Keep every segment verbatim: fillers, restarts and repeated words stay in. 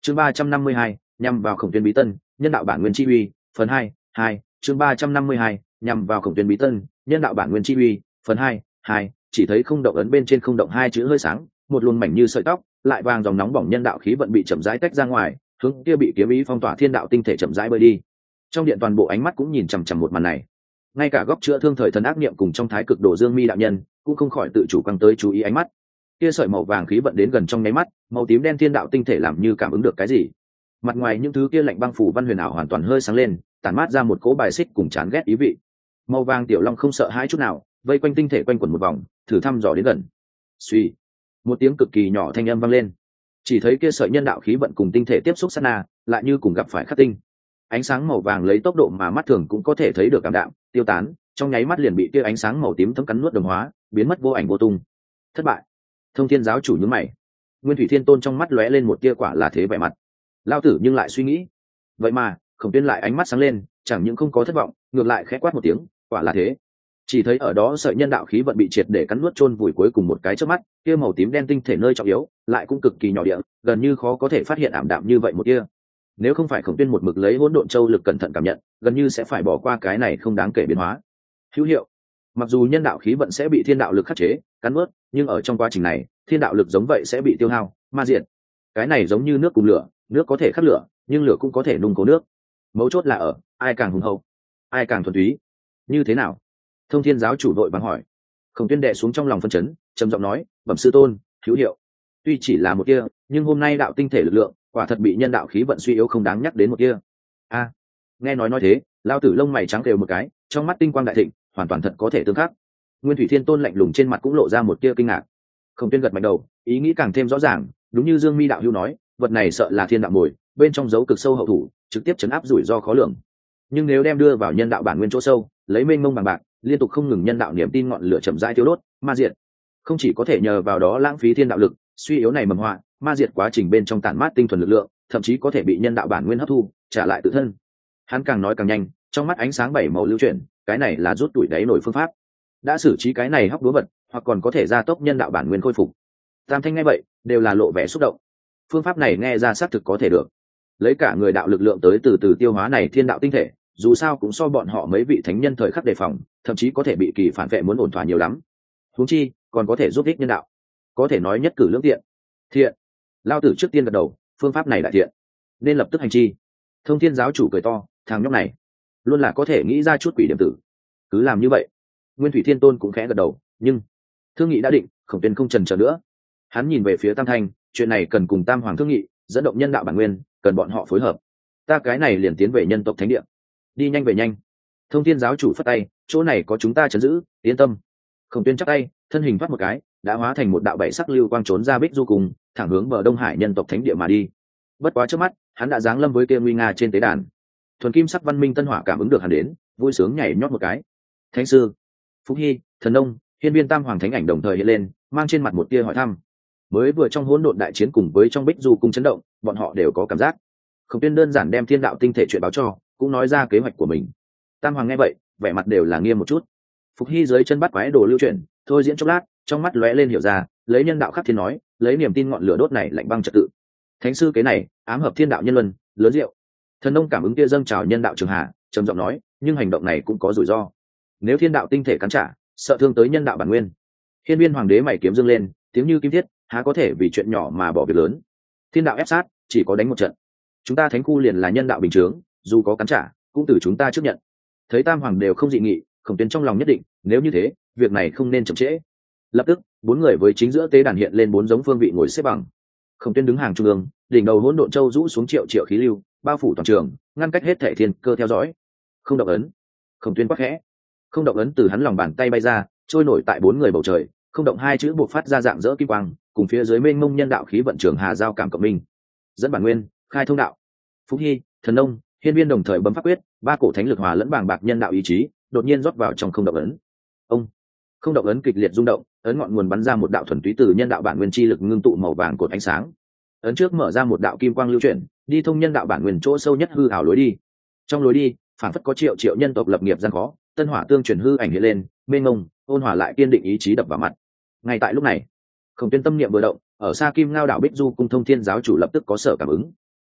chương ba trăm năm mươi hai nhằm vào khổng tuyên bí tân nhân đạo bản nguyên chi uy phần hai hai chương ba trăm năm mươi hai nhằm vào khổng tuyên bí tân nhân đạo bản nguyên chi uy phần hai hai chỉ thấy không động ấn bên trên không động hai chữ hơi sáng, một luồng mảnh như sợi tóc lại vàng dòng nóng bỏng nhân đạo khí vận bị chậm rãi tách ra ngoài, hướng kia bị kiếm ý phong tỏa thiên đạo tinh thể chậm rãi bơi đi. Trong điện toàn bộ ánh mắt cũng nhìn chằm chằm một màn này, ngay cả góc chữa thương thời thần ác niệm cùng trong thái cực đồ dương mi đạo nhân cũng không khỏi tự chủ căng tới chú ý ánh mắt. Kia sợi màu vàng khí vận đến gần trong nháy mắt, màu tím đen thiên đạo tinh thể làm như cảm ứng được cái gì, mặt ngoài những thứ kia lạnh băng phủ văn huyền ảo hoàn toàn hơi sáng lên, tản mát ra một cỗ bài xích cùng chán ghét ý vị. Màu vàng tiểu long không sợ hãi chút nào, vây quanh tinh thể quanh quẩn một vòng, thử thăm dò đến gần. Suy, một tiếng cực kỳ nhỏ thanh âm vang lên. Chỉ thấy kia sợi nhân đạo khí vận cùng tinh thể tiếp xúc sát na, lại như cùng gặp phải khắc tinh. Ánh sáng màu vàng lấy tốc độ mà mắt thường cũng có thể thấy được cảm đạm, tiêu tán, trong nháy mắt liền bị kia ánh sáng màu tím thấm cắn nuốt đồng hóa, biến mất vô ảnh vô tung. Thất bại. Thông Thiên giáo chủ nhướng mày. Nguyên Thủy Thiên Tôn trong mắt lóe lên một tia quả là thế vẻ mặt. Lao tử nhưng lại suy nghĩ, vậy mà Khổng Tuyên lại ánh mắt sáng lên, chẳng những không có thất vọng, ngược lại khẽ quát một tiếng, quả là thế. Chỉ thấy ở đó sợi nhân đạo khí vận bị triệt để cắn nuốt chôn vùi cuối cùng một cái chớp mắt, kia màu tím đen tinh thể nơi trọng yếu, lại cũng cực kỳ nhỏ địa, gần như khó có thể phát hiện ảm đạm như vậy một tia. Nếu không phải Khổng Tuyên một mực lấy hỗn độn châu lực cẩn thận cảm nhận, gần như sẽ phải bỏ qua cái này không đáng kể biến hóa. Hữu hiệu. Mặc dù nhân đạo khí vận sẽ bị thiên đạo lực khắc chế, cắn nuốt, nhưng ở trong quá trình này, thiên đạo lực giống vậy sẽ bị tiêu hao, ma diệt. Cái này giống như nước cùng lửa, nước có thể khắc lửa, nhưng lửa cũng có thể nung cố nước. Mấu chốt là ở ai càng hùng hậu, ai càng thuần túy. Như thế nào? Thông Thiên giáo chủ đội vàng hỏi. Khổng Tuyên đệ xuống trong lòng phân chấn, trầm giọng nói, bẩm sư tôn, hữu hiệu. Tuy chỉ là một kia, nhưng hôm nay đạo tinh thể lực lượng, quả thật bị nhân đạo khí vận suy yếu không đáng nhắc đến một kia. A, nghe nói nói thế, lao tử lông mày trắng đều một cái, trong mắt tinh quang đại thịnh, hoàn toàn thật có thể tương khắc. Nguyên Thủy Thiên Tôn lạnh lùng trên mặt cũng lộ ra một tia kinh ngạc. Khổng Tuyên gật mạnh đầu, ý nghĩ càng thêm rõ ràng, đúng như Dương Mi đạo hữu nói, vật này sợ là thiên đạo mồi, bên trong dấu cực sâu hậu thủ, trực tiếp chấn áp rủi ro khó lường. Nhưng nếu đem đưa vào nhân đạo bản nguyên chỗ sâu, lấy mênh mông bằng bạc, liên tục không ngừng nhân đạo niềm tin ngọn lửa chậm rãi thiêu đốt, ma diệt, không chỉ có thể nhờ vào đó lãng phí thiên đạo lực, suy yếu này mầm họa, ma diệt quá trình bên trong tản mát tinh thuần lực lượng, thậm chí có thể bị nhân đạo bản nguyên hấp thu, trả lại tự thân. Hắn càng nói càng nhanh, trong mắt ánh sáng bảy màu lưu chuyển, cái này là rút tuổi đáy nổi phương pháp. Đã xử trí cái này hóc búa vật, hoặc còn có thể gia tốc nhân đạo bản nguyên khôi phục. Tam Thanh nghe vậy, đều là lộ vẻ xúc động. Phương pháp này nghe ra xác thực có thể được. Lấy cả người đạo lực lượng tới từ từ tiêu hóa này thiên đạo tinh thể, dù sao cũng so bọn họ mấy vị thánh nhân thời khắc đề phòng, thậm chí có thể bị kỳ phản vệ muốn ổn thỏa nhiều lắm. Huống chi, còn có thể giúp ích nhân đạo. Có thể nói nhất cử lưỡng tiện. Thiện. Lao tử trước tiên gật đầu, phương pháp này đại thiện, nên lập tức hành chi. Thông Thiên giáo chủ cười to, thằng nhóc này luôn là có thể nghĩ ra chút quỷ điểm tử, cứ làm như vậy. Nguyên Thủy Thiên Tôn cũng khẽ gật đầu, nhưng thương nghị đã định, Khổng Tuyên không chần chờ nữa. Hắn nhìn về phía Tam Thanh, chuyện này cần cùng Tam Hoàng thương nghị, dẫn động nhân đạo bản nguyên, cần bọn họ phối hợp. Ta cái này liền tiến về nhân tộc thánh địa. Đi nhanh về nhanh. Thông Thiên giáo chủ phất tay, chỗ này có chúng ta trấn giữ, yên tâm. Khổng Tuyên chắp tay, thân hình phát một cái, đã hóa thành một đạo bảy sắc lưu quang trốn ra Bích Du cùng, thẳng hướng bờ Đông Hải nhân tộc thánh địa mà đi. Bất quá trước mắt, hắn đã giáng lâm với kia nguy nga trên tế đàn. Thuần kim sắc văn minh tân hỏa cảm ứng được hắn đến, vui sướng nhảy nhót một cái. Thánh sư, Phúc Hy, Thần Nông, Hiên Viên tam hoàng thánh ảnh đồng thời hiện lên, mang trên mặt một tia hỏi thăm. Mới vừa trong hỗn độn đại chiến cùng với trong Bích Du cung chấn động, bọn họ đều có cảm giác. Khổng Tuyên đơn giản đem thiên đạo tinh thể chuyện báo cho, cũng nói ra kế hoạch của mình. Tam hoàng nghe vậy, vẻ mặt đều là nghiêm một chút. Phục Hy dưới chân bắt quái đồ lưu chuyển, thôi diễn chốc lát, trong mắt lóe lên hiểu ra, lấy nhân đạo khắc thiên nói, lấy niềm tin ngọn lửa đốt này lạnh băng trật tự. Thánh sư kế này, ám hợp thiên đạo nhân luân, lớn rượu. Thần Nông cảm ứng kia dâng trào nhân đạo trường hạ, trầm giọng nói, nhưng hành động này cũng có rủi ro. Nếu thiên đạo tinh thể cắn trả, sợ thương tới nhân đạo bản nguyên. Hiên Viên hoàng đế mày kiếm dương lên, tiếng như kim thiết, há có thể vì chuyện nhỏ mà bỏ việc lớn. Thiên đạo ép sát, chỉ có đánh một trận. Chúng ta thánh khu liền là nhân đạo bình chướng, dù có cắn trả, cũng từ chúng ta chấp nhận. Thấy tam hoàng đều không dị nghị, Khổng Tuyên trong lòng nhất định, nếu như thế, việc này không nên chậm trễ. Lập tức, bốn người với chính giữa tế đàn hiện lên bốn giống phương vị ngồi xếp bằng. Khổng Tuyên đứng hàng trung ương, đỉnh đầu hỗn độn châu rũ xuống triệu triệu khí lưu, bao phủ toàn trường, ngăn cách hết thể thiên cơ theo dõi. Không động ấn. Khổng Tuyên quát khẽ. Không động ấn từ hắn lòng bàn tay bay ra, trôi nổi tại bốn người bầu trời, không động hai chữ buộc phát ra dạng dỡ kim quang, cùng phía dưới mênh mông nhân đạo khí vận trường hà giao cảm cộng minh. Dẫn bản nguyên, khai thông đạo. Phúc Hy, Thần Nông, Hiên Viên đồng thời bấm pháp quyết, ba cổ thánh lực hòa lẫn bàng bạc nhân đạo ý chí, đột nhiên rót vào trong không động ấn. Ông, không động ấn kịch liệt rung động, ấn ngọn nguồn bắn ra một đạo thuần túy từ nhân đạo bản nguyên chi lực ngưng tụ màu vàng cột ánh sáng. Ấn trước mở ra một đạo kim quang lưu chuyển, đi thông nhân đạo bản nguyên chỗ sâu nhất hư ảo lối đi. Trong lối đi, phản phất có triệu triệu nhân tộc lập nghiệp gian khó, tân hỏa tương truyền hư ảnh hiện lên, mênh mông, ôn hòa lại kiên định ý chí đập vào mặt. Ngay tại lúc này, Khổng Tuyên tâm niệm vừa động, ở xa Kim Ngao đảo Bích Du cung Thông Thiên giáo chủ lập tức có sở cảm ứng.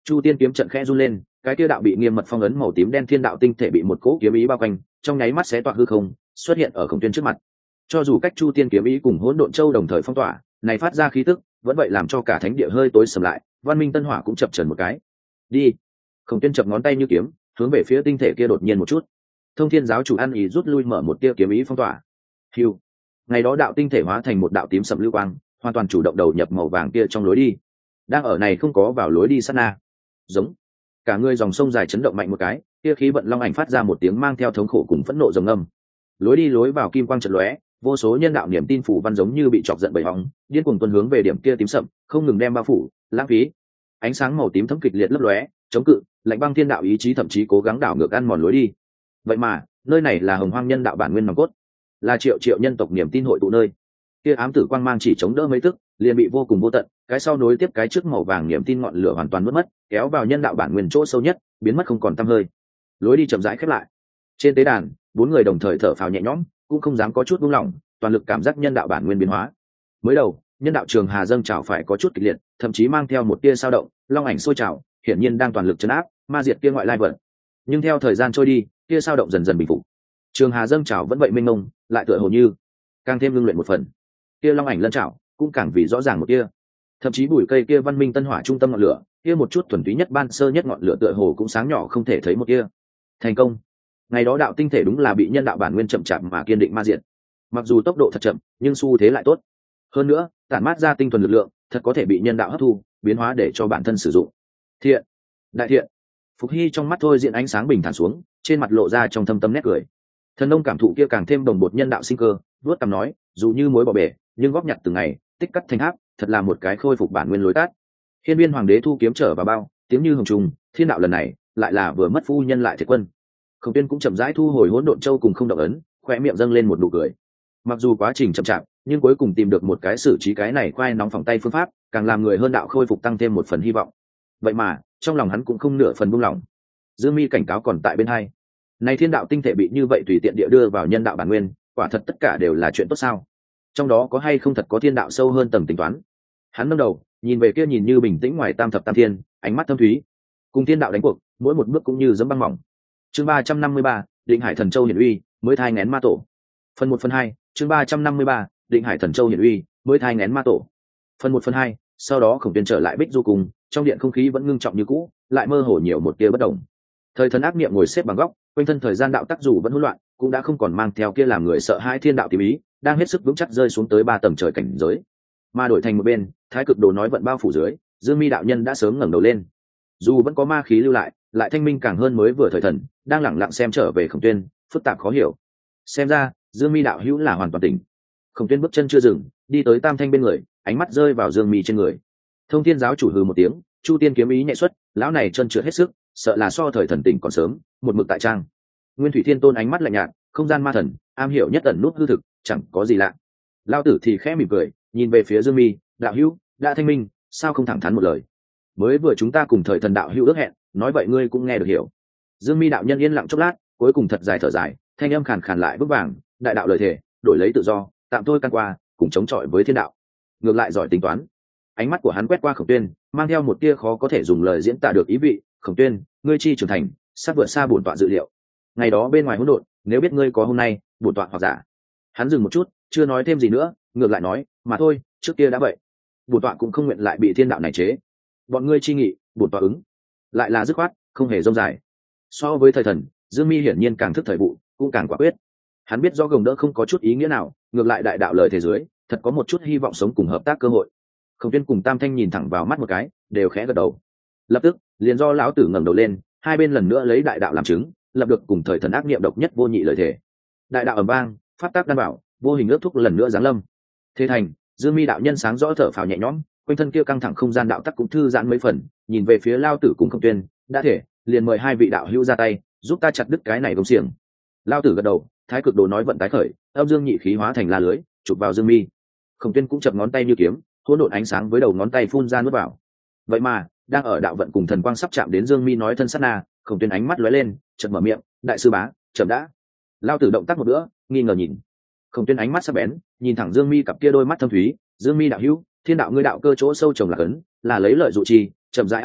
Chu tiên kiếm trận khẽ run lên, cái kia đạo bị nghiêm mật phong ấn màu tím đen thiên đạo tinh thể bị một cỗ kiếm ý bao quanh, trong nháy mắt xé toạc hư không, xuất hiện ở Khổng Tuyên trước mặt. Cho dù cách Chu tiên kiếm ý cùng Hỗn Độn Châu đồng thời phong tỏa, này phát ra khí tức, vẫn vậy làm cho cả thánh địa hơi tối sầm lại, Văn Minh Tân Hỏa cũng chập chờn một cái. Đi. Khổng Tuyên chập ngón tay như kiếm, hướng về phía tinh thể kia đột nhiên một chút. Thông Thiên giáo chủ ăn ý rút lui mở một tia kiếm ý phong tỏa. Hưu. Ngày đó đạo tinh thể hóa thành một đạo tím sẫm lưu quang, hoàn toàn chủ động đầu nhập màu vàng kia trong lối đi. Đang ở này không có vào lối đi sát na. Giống. Cả người dòng sông dài chấn động mạnh một cái, kia khí vận long ảnh phát ra một tiếng mang theo thống khổ cùng phẫn nộ rồng âm. Lối đi lối vào kim quang chợt lóe, vô số nhân đạo niềm tin phủ văn giống như bị chọc giận bởi hóng, điên cuồng tuần hướng về điểm kia tím sậm, không ngừng đem bao phủ, lãng phí. Ánh sáng màu tím thấm kịch liệt lấp lóe, chống cự, lạnh băng thiên đạo ý chí thậm chí cố gắng đảo ngược ăn mòn lối đi. Vậy mà, nơi này là Hồng Hoang nhân đạo bản nguyên nòng cốt, là triệu triệu nhân tộc niềm tin hội tụ nơi. Kia ám tử quang mang chỉ chống đỡ mấy tức, liền bị vô cùng vô tận, cái sau nối tiếp cái trước màu vàng niềm tin ngọn lửa hoàn toàn mất mất, kéo vào nhân đạo bản nguyên chỗ sâu nhất, biến mất không còn tăm hơi. Lối đi chậm rãi khép lại. Trên tế đàn, bốn người đồng thời thở phào nhẹ nhõm, cũng không dám có chút buông lỏng, toàn lực cảm giác nhân đạo bản nguyên biến hóa. Mới đầu, nhân đạo trường hà dâng trào phải có chút kịch liệt, thậm chí mang theo một tia sao động, long ảnh sôi trào, hiển nhiên đang toàn lực trấn áp, ma diệt kia ngoại lai vật. Nhưng theo thời gian trôi đi, tia sao động dần dần bình phục. Trường hà dâng trào vẫn vậy mênh mông, lại tựa hồ như càng thêm ngưng luyện một phần. Kia long ảnh lân trào cũng càng vì rõ ràng một tia. Thậm chí bụi cây kia văn minh tân hỏa trung tâm ngọn lửa, kia một chút thuần túy nhất ban sơ nhất ngọn lửa tựa hồ cũng sáng nhỏ không thể thấy một tia. Thành công. Ngày đó đạo tinh thể đúng là bị nhân đạo bản nguyên chậm chạp mà kiên định ma diệt. Mặc dù tốc độ thật chậm, nhưng xu thế lại tốt. Hơn nữa, tản mát ra tinh thuần lực lượng, thật có thể bị nhân đạo hấp thu, biến hóa để cho bản thân sử dụng. Thiện, đại thiện. Phục Hy trong mắt thôi diện ánh sáng bình thản xuống, trên mặt lộ ra trong thâm tâm nét cười. Thần nông cảm thụ kia càng thêm đồng bột nhân đạo sinh cơ, vuốt cằm nói, dù như mối bỏ bể, nhưng góp nhặt từng ngày, tích cắt thành tháp, thật là một cái khôi phục bản nguyên lối tát. Hiên Viên Hoàng đế thu kiếm trở vào bao, tiếng như hồng trùng, thiên đạo lần này lại là vừa mất phu nhân lại thiệt quân. Khổng Tuyên cũng chậm rãi thu hồi Hỗn Độn Châu cùng không động ấn, khoe miệng dâng lên một nụ cười. Mặc dù quá trình chậm chạp, nhưng cuối cùng tìm được một cái xử trí cái này khoai nóng phòng tay phương pháp, càng làm người hơn đạo khôi phục tăng thêm một phần hy vọng. Vậy mà, trong lòng hắn cũng không nửa phần buông lỏng. Dương Mi cảnh cáo còn tại bên hai. Này thiên đạo tinh thể bị như vậy tùy tiện địa đưa vào nhân đạo bản nguyên, quả thật tất cả đều là chuyện tốt sao? Trong đó có hay không thật có thiên đạo sâu hơn tầng tính toán? Hắn nâng đầu, nhìn về kia nhìn như bình tĩnh ngoài tam thập tam thiên, ánh mắt thâm thúy. Cùng thiên đạo đánh cuộc, mỗi một bước cũng như giẫm băng mỏng. Chương ba trăm năm mươi ba, Định Hải Thần Châu hiển uy, mới thai nghén ma tổ. Phần một phần hai, chương ba trăm năm mươi ba, Định Hải Thần Châu hiển uy, mới thai nghén ma tổ. Phần một phần hai, sau đó Khổng Tuyên trở lại Bích Du cùng, trong điện không khí vẫn ngưng trọng như cũ, lại mơ hồ nhiều một tia bất động. Thời thần ác niệm ngồi xếp bằng góc, quanh thân thời gian đạo tắc dù vẫn hỗn loạn, cũng đã không còn mang theo kia làm người sợ hãi thiên đạo tím ý, đang hết sức vững chắc rơi xuống tới ba tầng trời cảnh giới. Mà đổi thành một bên, Thái Cực Đồ nói vận bao phủ dưới, Dương Mi đạo nhân đã sớm ngẩng đầu lên. Dù vẫn có ma khí lưu lại, lại thanh minh càng hơn mới vừa thời thần, đang lẳng lặng xem trở về Khổng Tuyên, phức tạp khó hiểu. Xem ra, Dương Mi đạo hữu là hoàn toàn tỉnh. Khổng Tuyên bước chân chưa dừng, đi tới Tam Thanh bên người, ánh mắt rơi vào Dương Mi trên người. Thông Thiên giáo chủ hừ một tiếng, Chu Tiên kiếm ý nhẹ xuất, lão này chân trượt hết sức, sợ là so thời thần tỉnh còn sớm, một mực tại trang. Nguyên Thủy Thiên Tôn ánh mắt lạnh nhạt, không gian ma thần, am hiểu nhất ẩn nút hư thực, chẳng có gì lạ. Lão tử thì khẽ mỉm cười, nhìn về phía Dương Mi, đạo hữu, đã thanh minh, sao không thẳng thắn một lời? Mới vừa chúng ta cùng thời thần đạo hữu ước hẹn, nói vậy ngươi cũng nghe được hiểu. Dương Mi đạo nhân yên lặng chốc lát, cuối cùng thật dài thở dài, thanh âm khàn khàn lại vững vàng, đại đạo lời thề, đổi lấy tự do, tạm thôi căn qua, cùng chống chọi với thiên đạo. Ngược lại giỏi tính toán. Ánh mắt của hắn quét qua Khổng Tuyên, mang theo một tia khó có thể dùng lời diễn tả được ý vị. Khổng Tuyên, ngươi chi trưởng thành, sắp vượt xa bổn tọa dự liệu. Ngày đó bên ngoài hỗn độn, nếu biết ngươi có hôm nay, bổn tọa hoặc giả. Hắn dừng một chút, chưa nói thêm gì nữa, ngược lại nói, mà thôi, trước kia đã vậy, bổn tọa cũng không nguyện lại bị thiên đạo này chế. Bọn ngươi chi nghị, bổn tọa ứng. Lại là dứt khoát, không hề rông dài. So với thời thần, Dương Mi hiển nhiên càng thức thời vụ, cũng càng quả quyết. Hắn biết do gồng đỡ không có chút ý nghĩa nào, ngược lại đại đạo lời thế giới, thật có một chút hy vọng sống cùng hợp tác cơ hội. Khổng Tuyên cùng Tam Thanh nhìn thẳng vào mắt một cái, đều khẽ gật đầu. Lập tức, liền do lão tử ngẩng đầu lên, hai bên lần nữa lấy đại đạo làm chứng, lập được cùng thời thần ác niệm độc nhất vô nhị lời thể. Đại đạo ầm vang, pháp tác đan bảo, vô hình ước thúc lần nữa giáng lâm. Thế thành, Dương Mi đạo nhân sáng rõ thở phào nhẹ nhõm, quanh thân kia căng thẳng không gian đạo tắc cũng thư giãn mấy phần, nhìn về phía Lão tử cùng Khổng Tuyên, đã thể, liền mời hai vị đạo hữu ra tay, giúp ta chặt đứt cái này công xiềng. Lão tử gật đầu, Thái Cực Đồ nói vận tái khởi, âm dương nhị khí hóa thành la lưới, chụp vào Dương Mi. Khổng Tuyên cũng chập ngón tay như kiếm, hỗn độn ánh sáng với đầu ngón tay phun ra nuốt vào. Vậy mà, đang ở đạo vận cùng thần quang sắp chạm đến Dương Mi nói thân sát na, Khổng Tuyên ánh mắt lóe lên, chợt mở miệng, đại sư bá, chậm đã. Lão tử động tác một bữa, nghi ngờ nhìn. Khổng Tuyên ánh mắt sắc bén, nhìn thẳng Dương Mi cặp kia đôi mắt thâm thúy, Dương Mi đạo hữu, thiên đạo ngươi đạo cơ chỗ sâu trồng là cấn, là lấy lợi dụ chi, chậm rãi ăn mòn,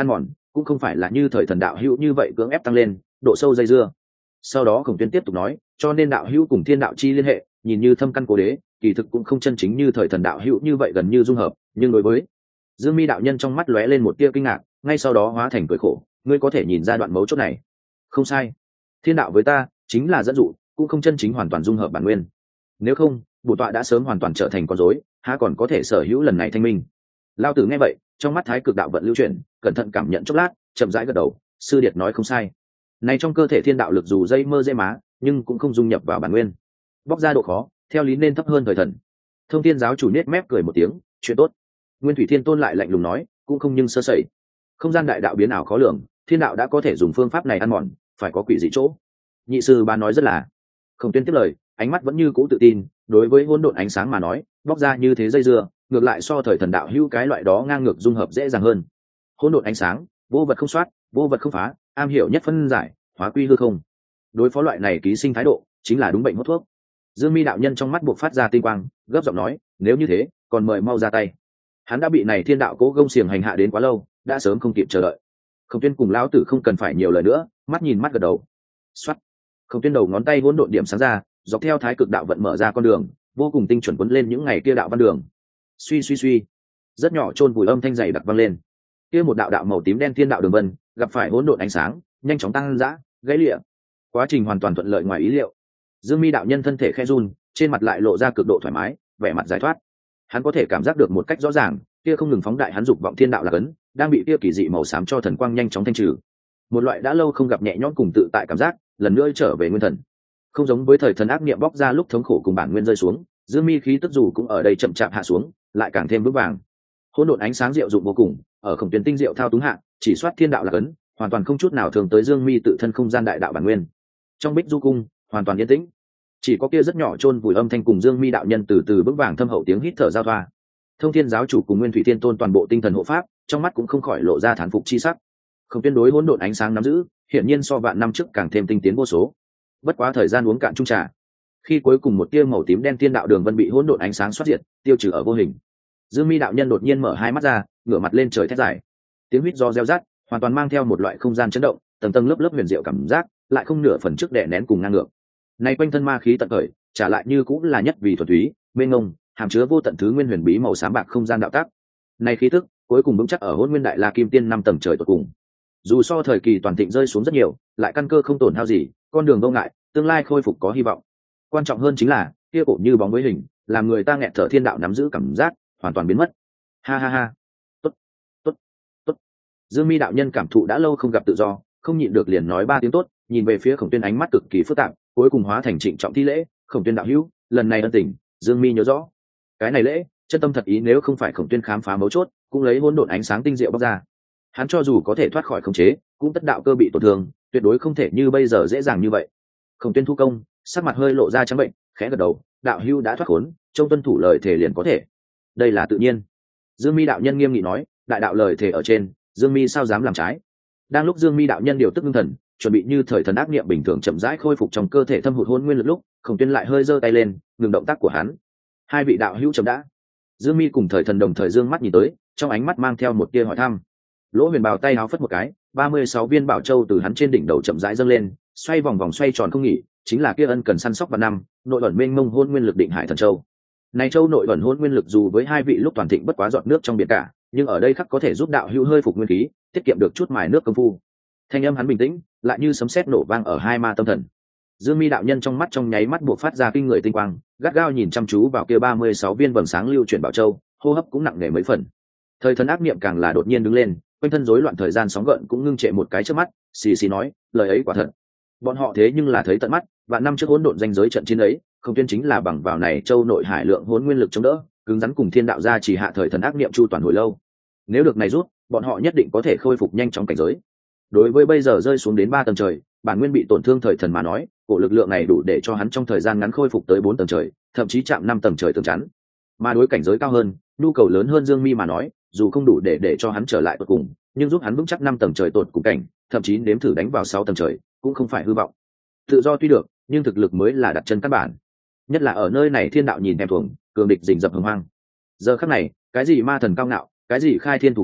cũng không phải là như thời thần đạo hữu như vậy cưỡng ép tăng lên độ sâu dây dưa. Sau đó Khổng Tuyên tiếp tục nói, cho nên đạo hữu cùng thiên đạo chi liên hệ nhìn như thâm căn cố đế, kỳ thực cũng không chân chính như thời thần đạo hữu như vậy gần như dung hợp. Nhưng đối với Dương Mi đạo nhân trong mắt lóe lên một tia kinh ngạc, ngay sau đó hóa thành cười khổ, ngươi có thể nhìn ra đoạn mấu chốt này. Không sai, thiên đạo với ta chính là dẫn dụ, cũng không chân chính hoàn toàn dung hợp bản nguyên. Nếu không, bổn tọa đã sớm hoàn toàn trở thành con rối, há còn có thể sở hữu lần này thanh minh. Lao tử nghe vậy, trong mắt thái cực đạo vận lưu chuyển, cẩn thận cảm nhận chốc lát, chậm rãi gật đầu, sư điệt nói không sai. Này trong cơ thể thiên đạo lực dù dây mơ dây má, nhưng cũng không dung nhập vào bản nguyên. Bóc ra độ khó, theo lý nên thấp hơn thời thần. Thông Thiên giáo chủ nết mép cười một tiếng, chuyện tốt. Nguyên Thủy Thiên Tôn lại lạnh lùng nói, cũng không nhưng sơ sẩy. Không gian đại đạo biến ảo khó lường, thiên đạo đã có thể dùng phương pháp này ăn mòn, phải có quỷ dị chỗ. Nhị sư ba nói rất là. Khổng Tuyên tiếp lời, ánh mắt vẫn như cũ tự tin, đối với hỗn độn ánh sáng mà nói, bóc ra như thế dây dưa, ngược lại so thời thần đạo hữu cái loại đó ngang ngược dung hợp dễ dàng hơn. Hỗn độn ánh sáng, vô vật không soát, vô vật không phá, am hiểu nhất phân giải, hóa quy hư không. Đối phó loại này ký sinh thái độ, chính là đúng bệnh hốt thuốc. Dương Mi đạo nhân trong mắt buộc phát ra tinh quang, gấp giọng nói, nếu như thế, còn mời mau ra tay. Hắn đã bị này thiên đạo cố gông xiềng hành hạ đến quá lâu, đã sớm không kịp chờ đợi. Khổng Tuyên cùng lão tử không cần phải nhiều lời nữa, mắt nhìn mắt gật đầu. Soát. Khổng Tuyên đầu ngón tay hỗn độn điểm sáng ra, dọc theo thái cực đạo vận mở ra con đường, vô cùng tinh chuẩn quấn lên những ngày kia đạo văn đường. Suy suy suy, rất nhỏ chôn vùi âm thanh dày đặc vang lên. Kia một đạo đạo màu tím đen thiên đạo đường vân, gặp phải hỗn độn ánh sáng, nhanh chóng tăng dã, gãy lìa. Quá trình hoàn toàn thuận lợi ngoài ý liệu. Dương Mi đạo nhân thân thể khẽ run, trên mặt lại lộ ra cực độ thoải mái, vẻ mặt giải thoát. Hắn có thể cảm giác được một cách rõ ràng, kia không ngừng phóng đại hắn dục vọng thiên đạo là cấn, đang bị kia kỳ dị màu xám cho thần quang nhanh chóng thanh trừ. Một loại đã lâu không gặp nhẹ nhõm cùng tự tại cảm giác, lần nữa trở về nguyên thần. Không giống với thời thần ác niệm bóc ra lúc thống khổ cùng bản nguyên rơi xuống, Dương Mi khí tức dù cũng ở đây chậm chạp hạ xuống, lại càng thêm vững vàng. Hỗn độn ánh sáng diệu dụng vô cùng, ở Khổng Tuyên tinh diệu thao túng hạ, chỉ soát thiên đạo là cấn, hoàn toàn không chút nào thường tới Dương Mi tự thân không gian đại đạo bản nguyên. Trong Bích Du cung, hoàn toàn yên tĩnh, chỉ có kia rất nhỏ chôn vùi âm thanh cùng Dương Mi đạo nhân từ từ vững vàng thâm hậu tiếng hít thở giao thoa. Thông Thiên giáo chủ cùng Nguyên Thủy Thiên Tôn toàn bộ tinh thần hộ pháp, trong mắt cũng không khỏi lộ ra thán phục chi sắc. Không tuyên đối hỗn độn ánh sáng nắm giữ, hiển nhiên so vạn năm trước càng thêm tinh tiến vô số. Bất quá thời gian uống cạn chung trà, khi cuối cùng một tia màu tím đen thiên đạo đường vân bị hỗn độn ánh sáng xoát diệt, tiêu trừ ở vô hình, Dương Mi đạo nhân đột nhiên mở hai mắt ra, ngửa mặt lên trời thét dài. Tiếng huýt do reo rát, hoàn toàn mang theo một loại không gian chấn động, tầng tầng lớp lớp huyền diệu cảm giác, lại không nửa phần trước đè nén cùng ngang ngược. Nay quanh thân ma khí tận khởi, trả lại như cũng là nhất vì thuần túy, mênh mông, hàm chứa vô tận thứ nguyên huyền bí màu xám bạc không gian đạo tác. Này khí tức, cuối cùng vững chắc ở Hỗn Nguyên Đại La Kim Tiên năm tầng trời tột cùng. Dù so thời kỳ toàn thịnh rơi xuống rất nhiều, lại căn cơ không tổn hao gì, con đường vô ngại, tương lai khôi phục có hy vọng. Quan trọng hơn chính là, kia cổ như bóng với hình, làm người ta nghẹt thở thiên đạo nắm giữ cảm giác, hoàn toàn biến mất. Ha ha ha. Tốt, tốt, tốt. Dương Mi đạo nhân cảm thụ đã lâu không gặp tự do, không nhịn được liền nói ba tiếng tốt, nhìn về phía Khổng Tuyên ánh mắt cực kỳ phức tạp, cuối cùng hóa thành trịnh trọng thi lễ. Khổng Tuyên đạo hữu, lần này ân tình, Dương Mi nhớ rõ. Cái này lễ, chân tâm thật ý, nếu không phải Khổng Tuyên khám phá mấu chốt, cũng lấy hỗn độn ánh sáng tinh diệu bóc ra. Hắn cho dù có thể thoát khỏi khống chế, cũng tất đạo cơ bị tổn thương, tuyệt đối không thể như bây giờ dễ dàng như vậy. Khổng Tuyên thu công, sắc mặt hơi lộ ra trắng bệnh, khẽ gật đầu, đạo hữu đã thoát khốn, trông tuân thủ lời thể liền có thể. Đây là tự nhiên. Dương Mi đạo nhân nghiêm nghị nói, đại đạo lời thể ở trên, Dương Mi sao dám làm trái. Đang lúc Dương Mi đạo nhân điều tức ngưng thần, chuẩn bị như thời thần ác niệm bình thường chậm rãi khôi phục trong cơ thể thâm hụt hôn nguyên lực lúc, Khổng Tuyên lại hơi giơ tay lên, ngừng động tác của hắn. Hai vị đạo hữu chậm đã. Dương Mi cùng thời thần đồng thời dương mắt nhìn tới, trong ánh mắt mang theo một tia hỏi thăm. Lỗ Huyền bào tay áo phất một cái, ba mươi sáu viên bảo châu từ hắn trên đỉnh đầu chậm rãi dâng lên, xoay vòng vòng xoay tròn không nghỉ, chính là kia ân cần săn sóc vào năm, nội ẩn mênh mông hôn nguyên lực định hải thần châu. Này châu nội ẩn hôn nguyên lực dù với hai vị lúc toàn thịnh bất quá giọt nước trong biển cả, nhưng ở đây khắc có thể giúp đạo hữu hơi phục nguyên khí, tiết kiệm được chút mài nước công phu. Thanh âm hắn bình tĩnh, lại như sấm sét nổ vang ở hai ma tâm thần. Dương Mi đạo nhân trong mắt trong nháy mắt buộc phát ra kinh người tinh quang, gắt gao nhìn chăm chú vào kia ba mươi sáu viên vầng sáng lưu chuyển bảo châu, hô hấp cũng nặng nề mấy phần. Thời thần ác niệm càng là đột nhiên đứng lên, quanh thân rối loạn thời gian sóng gợn cũng ngưng trệ một cái trước mắt, xì xì nói, lời ấy quả thật. Bọn họ thế nhưng là thấy tận mắt, và năm trước hỗn độn danh giới trận chiến ấy, Không Tuyên chính là bằng vào này châu nội hải lượng hỗn nguyên lực chống đỡ, cứng rắn cùng thiên đạo gia chỉ hạ thời thần ác niệm chu toàn hồi lâu. Nếu được này rút, bọn họ nhất định có thể khôi phục nhanh chóng cảnh giới. Đối với bây giờ rơi xuống đến ba tầng trời, bản nguyên bị tổn thương thời thần mà nói, cổ lực lượng này đủ để cho hắn trong thời gian ngắn khôi phục tới bốn tầng trời, thậm chí chạm năm tầng trời tường chắn. Mà đối cảnh giới cao hơn, nhu cầu lớn hơn Dương Mi mà nói, dù không đủ để để cho hắn trở lại tột cùng, nhưng giúp hắn vững chắc năm tầng trời tột cùng cảnh, thậm chí nếm thử đánh vào sáu tầng trời, cũng không phải hư vọng. Tự do tuy được, nhưng thực lực mới là đặt chân căn bản. Nhất là ở nơi này thiên đạo nhìn thèm thuồng, cường địch rình rập hồng hoang. Giờ khắc này, cái gì ma thần cao ngạo, cái gì khai thiên thủ cũ,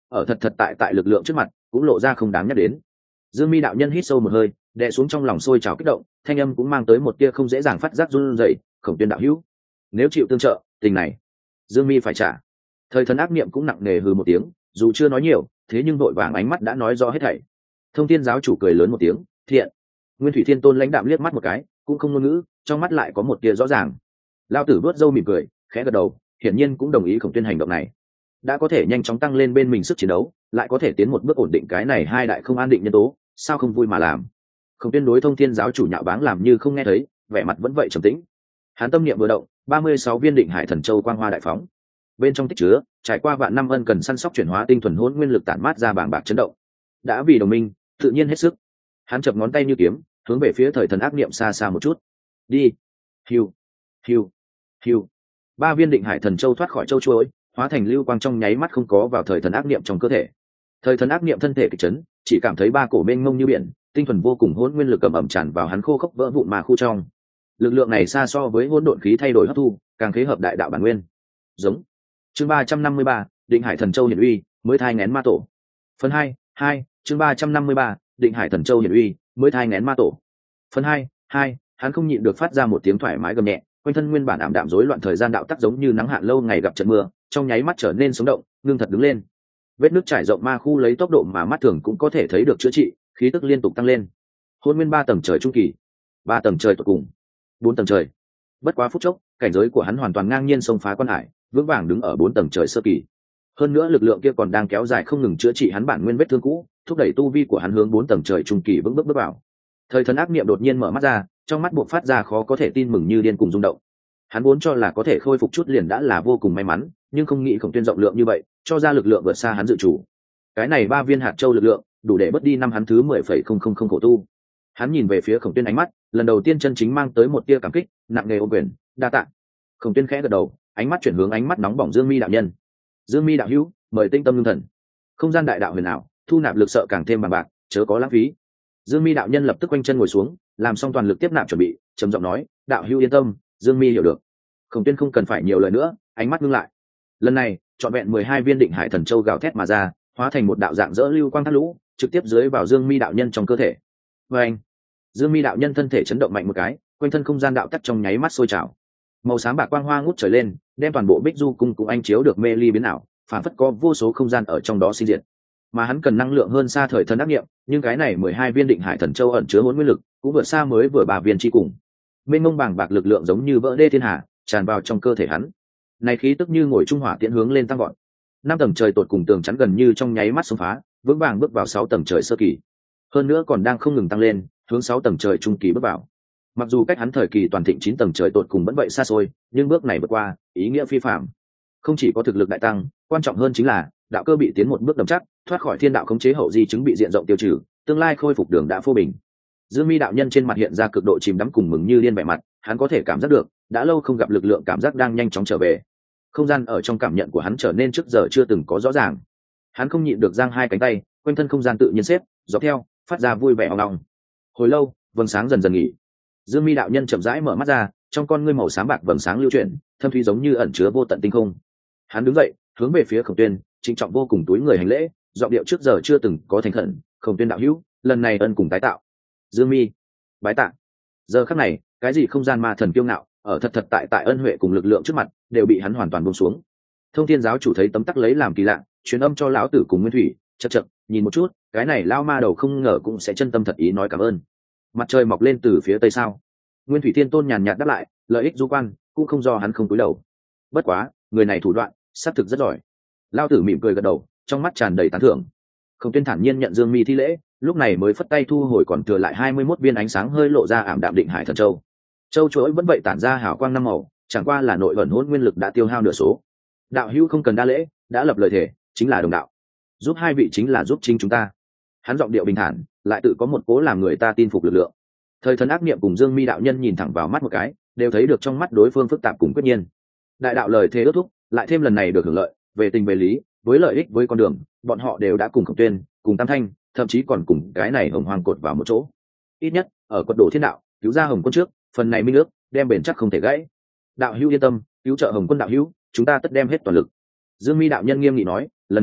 ở thật thật tại tại lực lượng trước mặt cũng lộ ra không đáng nhắc đến. Dương Mi đạo nhân hít sâu một hơi, đè xuống trong lòng sôi trào kích động, thanh âm cũng mang tới một tia không dễ dàng phát giác run rẩy. Khổng Tuyên đạo hữu, nếu chịu tương trợ, tình này Dương Mi phải trả. Thời thần ác niệm cũng nặng nề hừ một tiếng, dù chưa nói nhiều, thế nhưng vội vàng ánh mắt đã nói rõ hết thảy. Thông Thiên giáo chủ cười lớn một tiếng, thiện. Nguyên Thủy Thiên Tôn lãnh đạm liếc mắt một cái, cũng không ngôn ngữ, trong mắt lại có một tia rõ ràng. Lão tử vớt râu mỉm cười, khẽ gật đầu, hiển nhiên cũng đồng ý Khổng Tuyên hành động này. Đã có thể nhanh chóng tăng lên bên mình sức chiến đấu, lại có thể tiến một bước ổn định cái này hai đại không an định nhân tố, sao không vui mà làm. Khổng Tuyên đối Thông Thiên giáo chủ nhạo báng làm như không nghe thấy, vẻ mặt vẫn vậy trầm tĩnh. Hắn tâm niệm vừa động, ba mươi sáu viên Định Hải Thần Châu quang hoa đại phóng. Bên trong tích chứa, trải qua vạn năm ân cần săn sóc chuyển hóa tinh thuần hỗn nguyên lực tản mát ra bàng bạc chấn động. Đã vì đồng minh, tự nhiên hết sức. Hắn chập ngón tay như kiếm, hướng về phía thời thần ác niệm xa xa một chút. Đi. Hiu, hiu, hiu. Ba viên Định Hải Thần Châu thoát khỏi châu chuỗi, hóa thành lưu quang trong nháy mắt không có vào thời thần ác niệm trong cơ thể. Thời thần ác niệm thân thể kịch chấn, chỉ cảm thấy ba cổ mênh mông như biển, tinh thuần vô cùng hỗn nguyên lực ầm ầm tràn vào hắn khô khốc vỡ vụn mà khu trong. Lực lượng này xa so với hỗn độn khí thay đổi hấp thu, càng khế hợp đại đạo bản nguyên. Giống. Chương ba trăm năm mươi ba, Định Hải Thần Châu hiển uy, mới thai nghén ma tổ. Phần hai, hai, chương ba trăm năm mươi ba, Định Hải Thần Châu hiển uy, mới thai nghén ma tổ. Phần hai, hai, hắn không nhịn được phát ra một tiếng thoải mái gầm nhẹ, quanh thân nguyên bản ảm đạm rối loạn thời gian đạo tắc giống như nắng hạn lâu ngày gặp trận mưa, trong nháy mắt trở nên sống động, ngưng thật đứng lên. Vết nước trải rộng ma khu lấy tốc độ mà mắt thường cũng có thể thấy được chữa trị, khí tức liên tục tăng lên. Hôn nguyên ba tầng trời trung kỳ, ba tầng trời tột cùng, bốn tầng trời. Bất quá phút chốc, cảnh giới của hắn hoàn toàn ngang nhiên xông phá quan hải, vững vàng đứng ở bốn tầng trời sơ kỳ. Hơn nữa lực lượng kia còn đang kéo dài không ngừng chữa trị hắn bản nguyên vết thương cũ, thúc đẩy tu vi của hắn hướng bốn tầng trời trung kỳ vững bước bước vào. Thời thần ác niệm đột nhiên mở mắt ra, trong mắt buộc phát ra khó có thể tin mừng như điên cùng rung động. Hắn vốn cho là có thể khôi phục chút liền đã là vô cùng may mắn, nhưng không nghĩ Khổng Tuyên rộng lượng như vậy, cho ra lực lượng vượt xa hắn dự chủ. Cái này ba viên hạt châu lực lượng, đủ để bớt đi năm hắn thứ mười phẩy không không không khổ tu. Hắn nhìn về phía Khổng Tuyên ánh mắt, lần đầu tiên chân chính mang tới một tia cảm kích, nặng nề ôm quyền, đa tạ. Khổng Tuyên khẽ gật đầu, ánh mắt chuyển hướng ánh mắt nóng bỏng Dương Mi đạo nhân. Dương Mi đạo hữu, mời tinh tâm lương thần. Không gian đại đạo huyền ảo, thu nạp lực sợ càng thêm bằng bạc, chớ có lãng phí. Dương Mi đạo nhân lập tức quanh chân ngồi xuống, làm xong toàn lực tiếp nạp chuẩn bị, trầm giọng nói, đạo hữu yên tâm, Dương Mi hiểu được. Khổng Tuyên không cần phải nhiều lời nữa, ánh mắt ngưng lại. Lần này, trọn vẹn mười hai viên Định Hải Thần Châu gào thét mà ra, hóa thành một đạo dạng dỡ lưu quang thác lũ, trực tiếp dưới vào Dương Mi đạo nhân trong cơ thể. Và anh, Dương Mi đạo nhân thân thể chấn động mạnh một cái, quanh thân không gian đạo tắc trong nháy mắt sôi trào. Màu xám bạc quang hoa ngút trời lên, đem toàn bộ Bích Du cung cũng anh chiếu được mê ly biến ảo, phản phất có vô số không gian ở trong đó sinh diệt. Mà hắn cần năng lượng hơn xa thời thần ác niệm, nhưng cái này mười hai viên Định Hải Thần Châu ẩn chứa hỗn nguyên lực, cũng vượt xa mới vừa ba viên chi cùng. Mênh mông bàng bạc lực lượng giống như vỡ đê thiên hà, tràn vào trong cơ thể hắn. Này khí tức như ngồi trung hỏa tiễn hướng lên tăng vọt. Năm tầng trời tột cùng tường chắn gần như trong nháy mắt xông phá, vững vàng bước vào sáu tầng trời sơ kỳ. Hơn nữa còn đang không ngừng tăng lên, hướng sáu tầng trời trung kỳ bước vào. Mặc dù cách hắn thời kỳ toàn thịnh chín tầng trời tột cùng vẫn vậy xa xôi, nhưng bước này vượt qua, ý nghĩa phi phàm. Không chỉ có thực lực đại tăng, quan trọng hơn chính là đạo cơ bị tiến một bước đậm chắc, thoát khỏi thiên đạo khống chế hậu di chứng bị diện rộng tiêu trừ, tương lai khôi phục đường đã phô bình. Dương Mi đạo nhân trên mặt hiện ra cực độ chìm đắm cùng mừng như điên vẻ mặt, hắn có thể cảm giác được, đã lâu không gặp lực lượng cảm giác đang nhanh chóng trở về. Không gian ở trong cảm nhận của hắn trở nên trước giờ chưa từng có rõ ràng. Hắn không nhịn được giang hai cánh tay, quanh thân không gian tự nhiên xếp, dọc theo, phát ra vui vẻ ong ong. Hồi lâu, vầng sáng dần dần nghỉ. Dương Mi đạo nhân chậm rãi mở mắt ra, trong con ngươi màu xám bạc vầng sáng lưu chuyển, thâm thúy giống như ẩn chứa vô tận tinh không. Hắn đứng dậy, hướng về phía Khổng Tuyên, trịnh trọng vô cùng túi người hành lễ, giọng điệu trước giờ chưa từng có thành khẩn, "Khổng Tuyên đạo hữu, lần này ân cùng tái tạo." Dương Mi, bái tạ. Giờ khắc này, cái gì không gian ma thần kiêu ngạo, ở thật thật tại tại ân huệ cùng lực lượng trước mặt, đều bị hắn hoàn toàn buông xuống. Thông Thiên giáo chủ thấy tấm tắc lấy làm kỳ lạ, truyền âm cho lão tử cùng Nguyên Thủy, chậc chậc, nhìn một chút, cái này lao ma đầu không ngờ cũng sẽ chân tâm thật ý nói cảm ơn. Mặt trời mọc lên từ phía tây sao? Nguyên Thủy Thiên Tôn nhàn nhạt đáp lại, lợi ích du quan, cũng không do hắn không cúi đầu. Bất quá, người này thủ đoạn, xác thực rất giỏi. Lao tử mỉm cười gật đầu, trong mắt tràn đầy tán thưởng. Khổng Tuyên thản nhiên nhận Dương Mi thi lễ, lúc này mới phất tay thu hồi còn thừa lại hai mươi mốt viên ánh sáng hơi lộ ra ảm đạm Định Hải Thần Châu. Châu chuỗi vẫn vậy tản ra hào quang năm màu, chẳng qua là nội ẩn hỗn nguyên lực đã tiêu hao nửa số. Đạo hữu không cần đa lễ, đã lập lời thề, chính là đồng đạo. Giúp hai vị chính là giúp chính chúng ta. Hắn giọng điệu bình thản, lại tự có một cố làm người ta tin phục lực lượng. Thời thần ác niệm cùng Dương Mi đạo nhân nhìn thẳng vào mắt một cái, đều thấy được trong mắt đối phương phức tạp cùng quyết nhiên. Đại đạo lời thề ước thúc, lại thêm lần này được hưởng lợi, về tình về lý, với lợi ích với con đường, bọn họ đều đã cùng Khổng Tuyên, cùng Tam Thanh, thậm chí còn cùng cái này Hồng Hoang cột vào một chỗ. Ít nhất, ở quật đổ thiên đạo, cứu ra Hồng Quân trước, phần này minh ước, đem bền chắc không thể gãy. Đạo hữu yên tâm, cứu trợ Hồng Quân đạo hữu, chúng ta tất đem hết toàn lực. Dương Mi đạo nhân nghiêm nghị nói, lần này,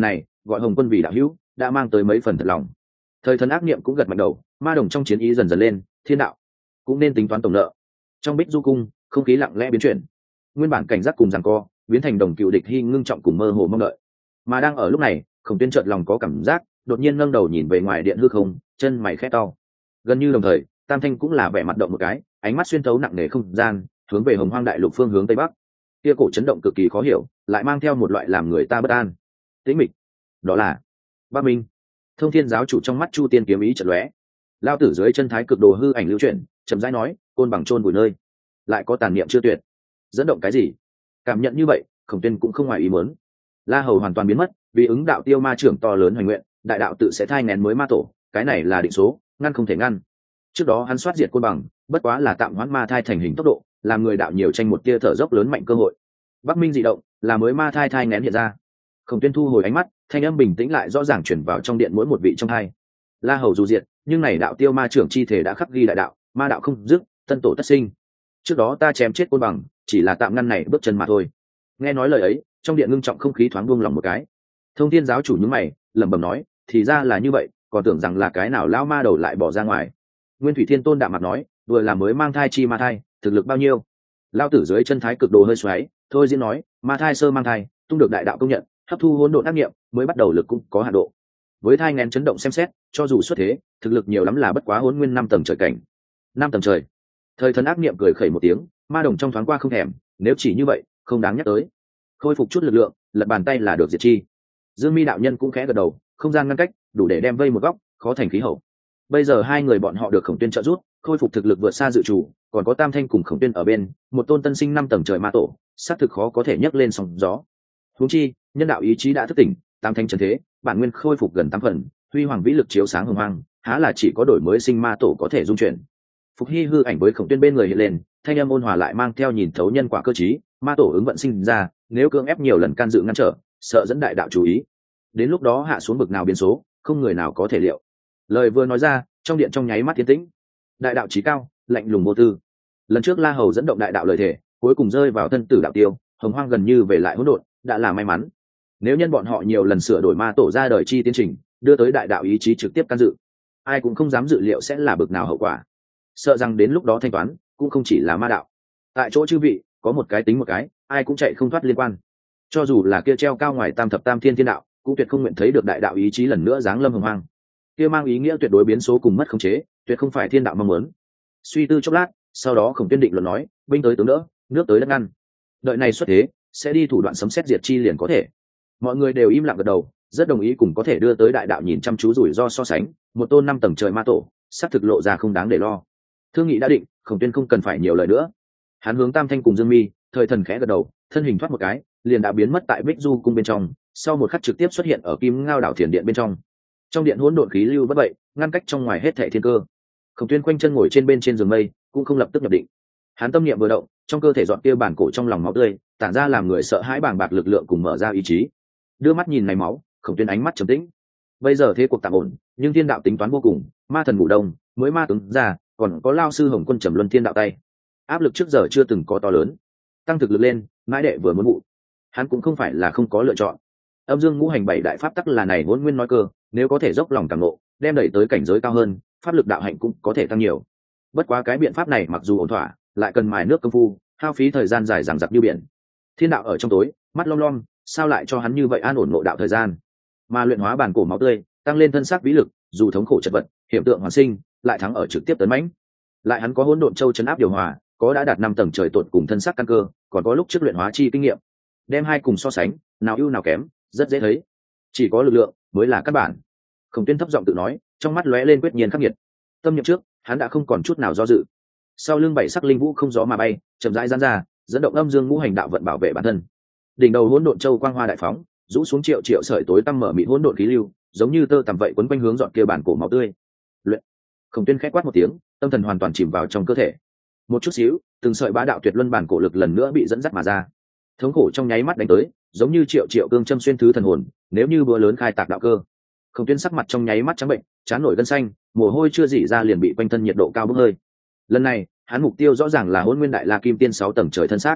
gọi hồng quân vì đạo hữu đã mang tới mấy phần thật lòng. Thời thần ác niệm cũng gật mạnh đầu, ma đồng trong chiến ý dần dần lên, thiên đạo cũng nên tính toán tổng nợ. Trong bích du cung, không khí lặng lẽ biến chuyển, nguyên bản cảnh giác cùng giằng co biến thành đồng cựu địch hy ngưng trọng cùng mơ hồ mong đợi. Mà đang ở lúc này, Khổng Tuyên chợt lòng có cảm giác, đột nhiên nâng đầu nhìn về ngoài điện hư không, chân mày khẽ cau. Gần như đồng thời, Tam Thanh cũng là vẻ mặt động một cái, ánh mắt xuyên thấu nặng nề không gian, hướng về Hồng Hoang đại lục phương hướng tây bắc. Kia cổ chấn động cực kỳ khó hiểu, lại mang theo một loại làm người ta bất an. Tĩnh mịch, đó là Bắc Minh. Thông Thiên giáo chủ trong mắt Chu Tiên kiếm ý chợt lóe. Lao tử dưới chân thái cực đồ hư ảnh lưu chuyển, chậm rãi nói, côn bằng chôn vùi nơi, lại có tàn niệm chưa tuyệt. Dẫn động cái gì? Cảm nhận như vậy, Khổng Tuyên cũng không ngoài ý muốn. La Hầu hoàn toàn biến mất, vì ứng đạo tiêu ma trưởng to lớn hoành nguyện, đại đạo tự sẽ thai nghén mới ma tổ, cái này là định số, ngăn không thể ngăn. Trước đó hắn soát diệt côn bằng, bất quá là tạm hoãn ma thai thành hình tốc độ, làm người đạo nhiều tranh một tia thở dốc lớn mạnh cơ hội. Bắc Minh dị động, là mới ma thai thai nghén hiện ra. Khổng Tuyên thu hồi ánh mắt, thanh âm bình tĩnh lại rõ ràng chuyển vào trong điện mỗi một vị trong hai. La Hầu dù diệt, nhưng này đạo tiêu ma trưởng chi thể đã khắc ghi đại đạo, ma đạo không dứt, tân tổ tất sinh. Trước đó ta chém chết côn bằng, chỉ là tạm ngăn này bước chân mà thôi. Nghe nói lời ấy, trong điện ngưng trọng không khí thoáng buông lòng một cái. Thông Thiên giáo chủ nhướng mày, lẩm bẩm nói, thì ra là như vậy, còn tưởng rằng là cái nào lão ma đầu lại bỏ ra ngoài. Nguyên Thủy Thiên Tôn đạm mặt nói, vừa là mới mang thai chi ma thai, thực lực bao nhiêu? Lão tử dưới chân thái cực đồ hơi xoáy, thôi diễn nói, ma thai sơ mang thai, tung được đại đạo công nhận, hấp thu hỗn độn ác nghiệm, mới bắt đầu lực cũng có hạn độ. Với thai nghén chấn động xem xét, cho dù xuất thế, thực lực nhiều lắm là bất quá hỗn nguyên năm tầng trời cảnh. Năm tầng trời. Thời thần ác niệm cười khẩy một tiếng, ma đồng trong thoáng qua không thèm, nếu chỉ như vậy, không đáng nhắc tới. Khôi phục chút lực lượng, lật bàn tay là được diệt chi. Dương Mi đạo nhân cũng khẽ gật đầu, không gian ngăn cách, đủ để đem vây một góc, khó thành khí hậu. Bây giờ hai người bọn họ được Khổng Tuyên trợ giúp, khôi phục thực lực vượt xa dự chủ, còn có Tam Thanh cùng Khổng Tuyên ở bên, một tôn tân sinh năm tầng trời ma tổ, xác thực khó có thể nhấc lên sóng gió. Huống chi, nhân đạo ý chí đã thức tỉnh, Tam Thanh trần thế, bản nguyên khôi phục gần tám phần, huy hoàng vĩ lực chiếu sáng hồng hoang, há là chỉ có đổi mới sinh ma tổ có thể dung chuyển. Phục Hy hư ảnh với Khổng Tuyên bên người hiện lên, thanh âm ôn hòa lại mang theo nhìn thấu nhân quả cơ chí, ma tổ ứng vận sinh ra, nếu cưỡng ép nhiều lần can dự ngăn trở, sợ dẫn đại đạo chú ý. Đến lúc đó hạ xuống bực nào biến số, không người nào có thể liệu. Lời vừa nói ra, trong điện trong nháy mắt tiến tĩnh. Đại đạo chí cao, lạnh lùng vô tư. Lần trước La Hầu dẫn động đại đạo lời thể, cuối cùng rơi vào thân tử đạo tiêu, hồng hoang gần như về lại hỗn độn, đã là may mắn. Nếu nhân bọn họ nhiều lần sửa đổi ma tổ ra đời chi tiến trình, đưa tới đại đạo ý chí trực tiếp can dự, ai cũng không dám dự liệu sẽ là bực nào hậu quả. Sợ rằng đến lúc đó thanh toán cũng không chỉ là ma đạo. Tại chỗ chư vị, có một cái tính một cái, ai cũng chạy không thoát liên quan. Cho dù là kia treo cao ngoài tam thập tam thiên thiên đạo, cũng tuyệt không nguyện thấy được đại đạo ý chí lần nữa giáng lâm hồng hoang. Kia mang ý nghĩa tuyệt đối biến số cùng mất khống chế, tuyệt không phải thiên đạo mong muốn. Suy tư chốc lát, sau đó Khổng Tuyên định luận nói, binh tới tướng đỡ, nước tới đất ngăn. Đợi này xuất thế, sẽ đi thủ đoạn sấm sét diệt chi liền có thể. Mọi người đều im lặng gật đầu, rất đồng ý cùng có thể đưa tới đại đạo nhìn chăm chú rủi ro so sánh, một tôn năm tầng trời ma tổ, sắp thực lộ ra không đáng để lo. Thương nghị đã định, Khổng Tuyên không cần phải nhiều lời nữa. Hắn hướng Tam Thanh cùng Dương Mi, thời thần khẽ gật đầu, thân hình thoát một cái, liền đã biến mất tại Bích Du cung bên trong, sau một khắc trực tiếp xuất hiện ở Kim Ngao đảo Thiền điện bên trong. Trong điện hỗn độn khí lưu bất vậy, ngăn cách trong ngoài hết thảy thiên cơ. Khổng Tuyên quanh chân ngồi trên bên trên giường mây, cũng không lập tức nhập định. Hắn tâm niệm vừa động, trong cơ thể dọn kia bản cổ trong lòng máu tươi, tản ra làm người sợ hãi bàng bạc lực lượng cùng mở ra ý chí. Đưa mắt nhìn này máu, Khổng Tuyên ánh mắt trầm tĩnh. Bây giờ thế cuộc tạm ổn, nhưng thiên đạo tính toán vô cùng, ma thần ngủ đông, mới ma tướng ra, còn có lao sư Hồng Quân trầm luân thiên đạo tay. Áp lực trước giờ chưa từng có to lớn. Tăng thực lực lên, mãi đệ vừa muốn vụ. Hắn cũng không phải là không có lựa chọn. Âm dương ngũ hành bảy đại pháp tắc là này Hỗn Nguyên nói cơ, nếu có thể dốc lòng càng ngộ, đem đẩy tới cảnh giới cao hơn, pháp lực đạo hạnh cũng có thể tăng nhiều. Bất quá cái biện pháp này mặc dù ổn thỏa, lại cần mài nước công phu, hao phí thời gian dài dằng dặc như biển. Thiên đạo ở trong tối, mắt lom lom, sao lại cho hắn như vậy an ổn ngộ đạo thời gian? Mà luyện hóa bản cổ máu tươi, tăng lên thân xác vĩ lực, dù thống khổ chật vật, hiểm tượng hoàn sinh, lại thắng ở trực tiếp tấn mãnh. Lại hắn có hỗn độn châu chấn áp điều hòa, có đã đạt năm tầng trời tột cùng thân xác căn cơ, còn có lúc trước luyện hóa chi kinh nghiệm. Đem hai cùng so sánh, nào ưu nào kém, rất dễ thấy. Chỉ có lực lượng mới là căn bản. Khổng Tuyên thấp giọng tự nói, trong mắt lóe lên quyết nhiên khắc nghiệt. Tâm niệm trước, hắn đã không còn chút nào do dự. Sau lưng bảy sắc linh vũ không gió mà bay, chậm rãi giãn ra, dẫn động âm dương ngũ hành đạo vận bảo vệ bản thân. Đỉnh đầu hỗn độn châu quang hoa đại phóng, rũ xuống triệu triệu sợi tối tăm mở mịt hỗn độn khí lưu, giống như tơ tằm vậy quấn quanh hướng dọn kia bản cổ máu tươi. Luyện. Khổng Tuyên khẽ quát một tiếng, tâm thần hoàn toàn chìm vào trong cơ thể. Một chút xíu, từng sợi bá đạo tuyệt luân bản cổ lực lần nữa bị dẫn dắt mà ra. Thống khổ trong nháy mắt đánh tới, giống như triệu triệu cương châm xuyên thứ thần hồn, nếu như búa lớn khai tạc đạo cơ. Khổng Tuyên sắc mặt trong nháy mắt trắng bệnh, trán nổi gân xanh, mồ hôi chưa rỉ ra liền bị quanh thân nhiệt độ cao bốc hơi. Lần này, hắn mục tiêu rõ ràng là Hỗn Nguyên Đại La Kim Tiên sáu tầng trời thân xác.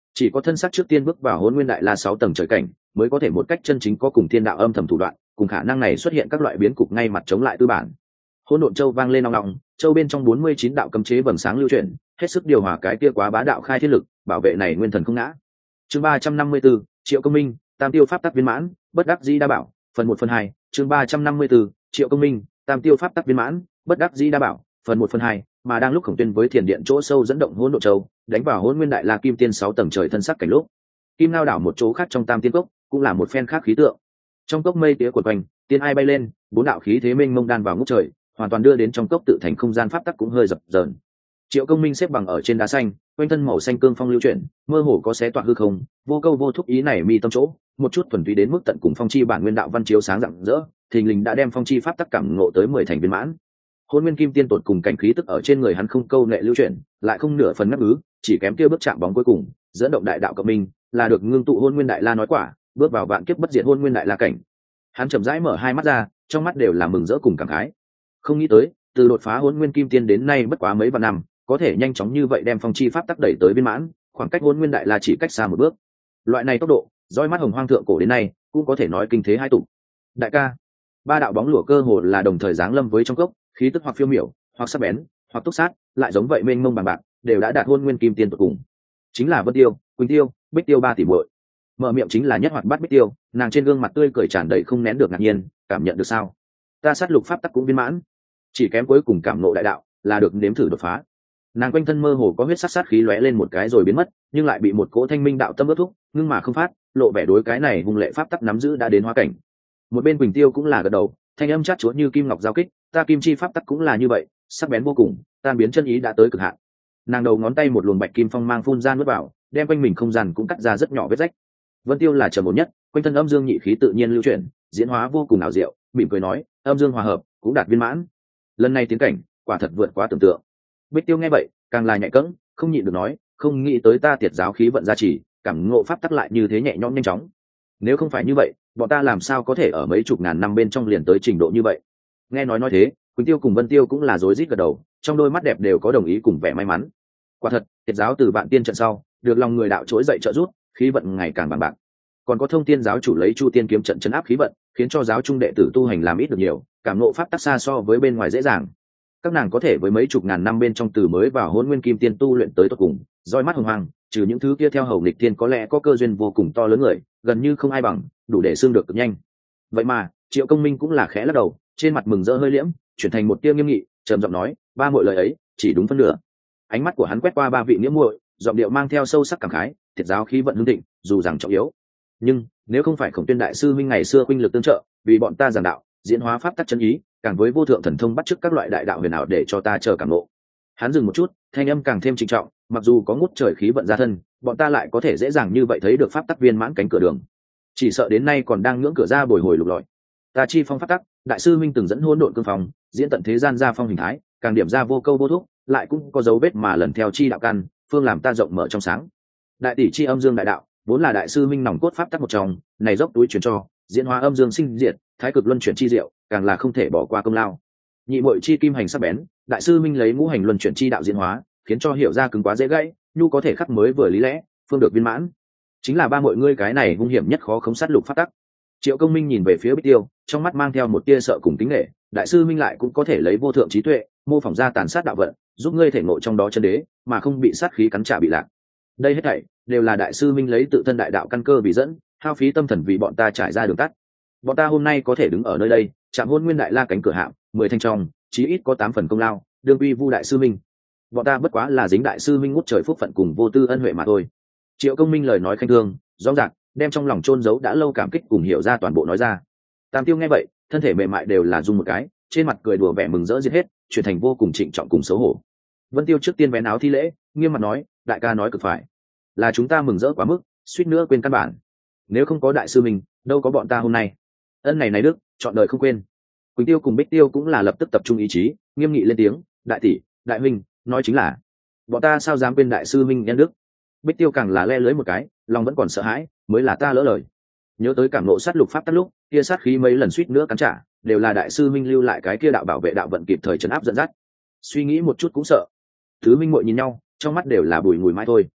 chỉ có thân xác trước tiên bước vào hôn nguyên đại la sáu tầng trời cảnh mới có thể một cách chân chính có cùng thiên đạo âm thầm thủ đoạn, cùng khả năng này xuất hiện các loại biến cục ngay mặt chống lại tư bản. Hỗn độn châu vang lên nòng nòng, châu bên trong bốn mươi chín đạo cấm chế vầng sáng lưu chuyển, hết sức điều hòa cái kia quá bá đạo khai thiên lực, bảo vệ này nguyên thần không ngã. Chương ba trăm năm mươi 354, Triệu Công Minh, tam tiêu pháp tắc viên mãn, bất đắc dĩ đa bảo, phần một phần hai. Chương ba trăm năm mươi 4, Triệu Công Minh, tam tiêu pháp tắc viên mãn, bất đắc dĩ đa bảo, phần một phần hai. Mà đang lúc Khổng Tuyên với thiền điện chỗ sâu dẫn động hỗn độn châu, đánh vào hỗn nguyên đại la kim tiên sáu tầng trời thân sắc cảnh lúc, kim lao đảo một chỗ khác trong tam tiên cốc cũng là một phen khác khí tượng. Trong cốc mây tía quần quanh, tiên ai bay lên, bốn đạo khí thế mênh mông đan vào ngút trời, hoàn toàn đưa đến trong cốc tự thành không gian pháp tắc cũng hơi dập dờn. Triệu Công Minh xếp bằng ở trên đá xanh, quanh thân màu xanh cương phong lưu chuyển, mơ hồ có xé toạc hư không, vô câu vô thúc ý này mi tâm chỗ, một chút thuần túy đến mức tận cùng phong chi bản nguyên đạo văn chiếu sáng rạng rỡ, thình lình đã đem phong chi pháp tắc cảm ngộ tới mười thành viên mãn. Hôn nguyên kim tiên tột cùng cảnh khí tức ở trên người hắn không câu nệ lưu chuyển, lại không nửa phần ngắt ứ, chỉ kém kia bước chạm bóng cuối cùng, dẫn động đại đạo cộng minh, là được ngưng tụ hôn nguyên đại la nói quả, bước vào vạn kiếp bất diệt hôn nguyên đại la cảnh. Hắn chậm rãi mở hai mắt ra, trong mắt đều là mừng rỡ cùng cảm khái. Không nghĩ tới, từ đột phá hôn nguyên kim tiên đến nay bất quá mấy vạn năm, có thể nhanh chóng như vậy đem phong chi pháp tắc đẩy tới viên mãn, khoảng cách hôn nguyên đại la chỉ cách xa một bước. Loại này tốc độ, dõi mắt hồng hoang thượng cổ đến nay, cũng có thể nói kinh thế hai tụ. Đại ca, ba đạo bóng lửa cơ hồ là đồng thời giáng lâm với trong cốc, khí tức hoặc phiêu miểu, hoặc sắc bén, hoặc túc sát, lại giống vậy mênh mông bằng bạc, đều đã đạt hôn nguyên kim tiên tột cùng. Chính là Vân Tiêu, Quỳnh Tiêu, Bích Tiêu ba tỷ muội. Mở miệng chính là nhất hoạt bát Bích Tiêu, nàng trên gương mặt tươi cười tràn đầy không nén được ngạc nhiên, cảm nhận được sao? Ta sát lục pháp tắc cũng viên mãn, chỉ kém cuối cùng cảm ngộ đại đạo, là được nếm thử đột phá. Nàng quanh thân mơ hồ có huyết sát sát khí lóe lên một cái rồi biến mất, nhưng lại bị một cỗ thanh minh đạo tâm ước thúc, ngưng mà không phát, lộ vẻ đối cái này hung lệ pháp tắc nắm giữ đã đến hóa cảnh. Một bên Quỳnh Tiêu cũng là gật đầu, thanh âm chát chúa như kim ngọc giao kích, ta kim chi pháp tắc cũng là như vậy, sắc bén vô cùng, tan biến chân ý đã tới cực hạn. Nàng đầu ngón tay một luồng bạch kim phong mang phun ra nuốt vào, đem quanh mình không gian cũng cắt ra rất nhỏ vết rách. Vân Tiêu là trầm ổn nhất, quanh thân âm dương nhị khí tự nhiên lưu chuyển, diễn hóa vô cùng ảo diệu, mỉm cười nói, âm dương hòa hợp, cũng đạt viên mãn. Lần này tiến cảnh, quả thật vượt quá tưởng tượng. Bích Tiêu nghe vậy, càng là nhạy cẫng, không nhịn được nói, không nghĩ tới ta tiệt giáo khí vận gia trì, cảm ngộ pháp tắc lại như thế nhẹ nhõm nhanh chóng. Nếu không phải như vậy, bọn ta làm sao có thể ở mấy chục ngàn năm bên trong liền tới trình độ như vậy? Nghe nói nói thế, Quỳnh Tiêu cùng Vân Tiêu cũng là rối rít gật đầu, trong đôi mắt đẹp đều có đồng ý cùng vẻ may mắn. Quả thật, tiệt giáo từ vạn tiên trận sau, được lòng người đạo trỗi dậy trợ rút, khí vận ngày càng bằng bạc. Còn có Thông Thiên giáo chủ lấy Chu Tiên kiếm trận chấn áp khí vận, khiến cho giáo trung đệ tử tu hành làm ít được nhiều, cảm ngộ pháp tắc xa so với bên ngoài dễ dàng. Các nàng có thể với mấy chục ngàn năm bên trong từ mới vào hôn nguyên kim tiên tu luyện tới tận cùng, roi mắt hồng hoàng, trừ những thứ kia theo hầu nghịch tiên có lẽ có cơ duyên vô cùng to lớn người, gần như không ai bằng, đủ để xương được cực nhanh. Vậy mà, Triệu Công Minh cũng là khẽ lắc đầu, trên mặt mừng rỡ hơi liễm, chuyển thành một tia nghiêm nghị, trầm giọng nói, ba muội lời ấy, chỉ đúng phân nửa. Ánh mắt của hắn quét qua ba vị nghĩa muội, giọng điệu mang theo sâu sắc cảm khái, thiệt giáo khí vận hưng thịnh, dù rằng trọng yếu, nhưng nếu không phải Khổng Tuyên đại sư minh ngày xưa huynh lực tương trợ, vì bọn ta giảng đạo, diễn hóa pháp tắc chân ý, càng với vô thượng thần thông bắt chước các loại đại đạo huyền ảo để cho ta chờ cảm ngộ. Hắn dừng một chút, thanh âm càng thêm trịnh trọng, mặc dù có ngút trời khí vận ra thân, bọn ta lại có thể dễ dàng như vậy thấy được pháp tắc viên mãn cánh cửa đường. Chỉ sợ đến nay còn đang ngưỡng cửa ra bồi hồi lục lọi. Ta chi phong pháp tắc, đại sư minh từng dẫn hỗn độn cương phong, diễn tận thế gian ra phong hình thái, càng điểm ra vô câu vô thúc, lại cũng có dấu vết mà lần theo chi đạo căn, phương làm ta rộng mở trong sáng. Đại tỷ chi âm dương đại đạo, vốn là đại sư minh nòng cốt pháp tắc một trong, này dốc túi truyền cho, diễn hóa âm dương sinh diệt, thái cực luân chuyển chi diệu, càng là không thể bỏ qua công lao. Nhị muội chi kim hành sắc bén, đại sư minh lấy ngũ hành luân chuyển chi đạo diễn hóa, khiến cho hiểu ra cứng quá dễ gãy, nhu có thể khắc mới vừa lý lẽ, phương được viên mãn. Chính là ba muội ngươi cái này hung hiểm nhất khó khống sát lục pháp tắc. Triệu Công Minh nhìn về phía Bích Tiêu, trong mắt mang theo một tia sợ cùng kính nể, đại sư minh lại cũng có thể lấy vô thượng trí tuệ, mô phỏng ra tàn sát đạo vận, giúp ngươi thể ngộ trong đó chân đế, mà không bị sát khí cắn trả bị lạc. Đây hết thảy đều là đại sư minh lấy tự thân đại đạo căn cơ vì dẫn, hao phí tâm thần vì bọn ta trải ra đường tắt. Bọn ta hôm nay có thể đứng ở nơi đây, chạm hôn nguyên đại la cánh cửa hạm, mười thanh trong, chí ít có tám phần công lao, đương uy vu đại sư minh. Bọn ta bất quá là dính đại sư minh ngút trời phúc phận cùng vô tư ân huệ mà thôi. Triệu Công Minh lời nói khanh thương, rõ ràng, đem trong lòng chôn giấu đã lâu cảm kích cùng hiểu ra toàn bộ nói ra. Tam Tiêu nghe vậy, thân thể mềm mại đều là rung một cái, trên mặt cười đùa vẻ mừng rỡ giết hết, chuyển thành vô cùng trịnh trọng cùng xấu hổ. Vân Tiêu trước tiên vén áo thi lễ, nghiêm mặt nói, đại ca nói cực phải, là chúng ta mừng rỡ quá mức, suýt nữa quên căn bản. Nếu không có đại sư mình, đâu có bọn ta hôm nay. Ân này này đức, chọn đời không quên. Quỳnh Tiêu cùng Bích Tiêu cũng là lập tức tập trung ý chí, nghiêm nghị lên tiếng, đại tỷ, đại huynh, nói chính là, bọn ta sao dám quên đại sư minh nhân đức. Bích Tiêu càng là le lưới một cái, lòng vẫn còn sợ hãi, mới là ta lỡ lời. Nhớ tới cảm nộ sát lục pháp tắc lúc kia sát khí mấy lần suýt nữa cắn trả, đều là đại sư minh lưu lại cái kia đạo bảo vệ đạo vận kịp thời trấn áp dẫn dắt. Suy nghĩ một chút cũng sợ. Thứ minh muội nhìn nhau, trong mắt đều là bùi ngùi mãi thôi.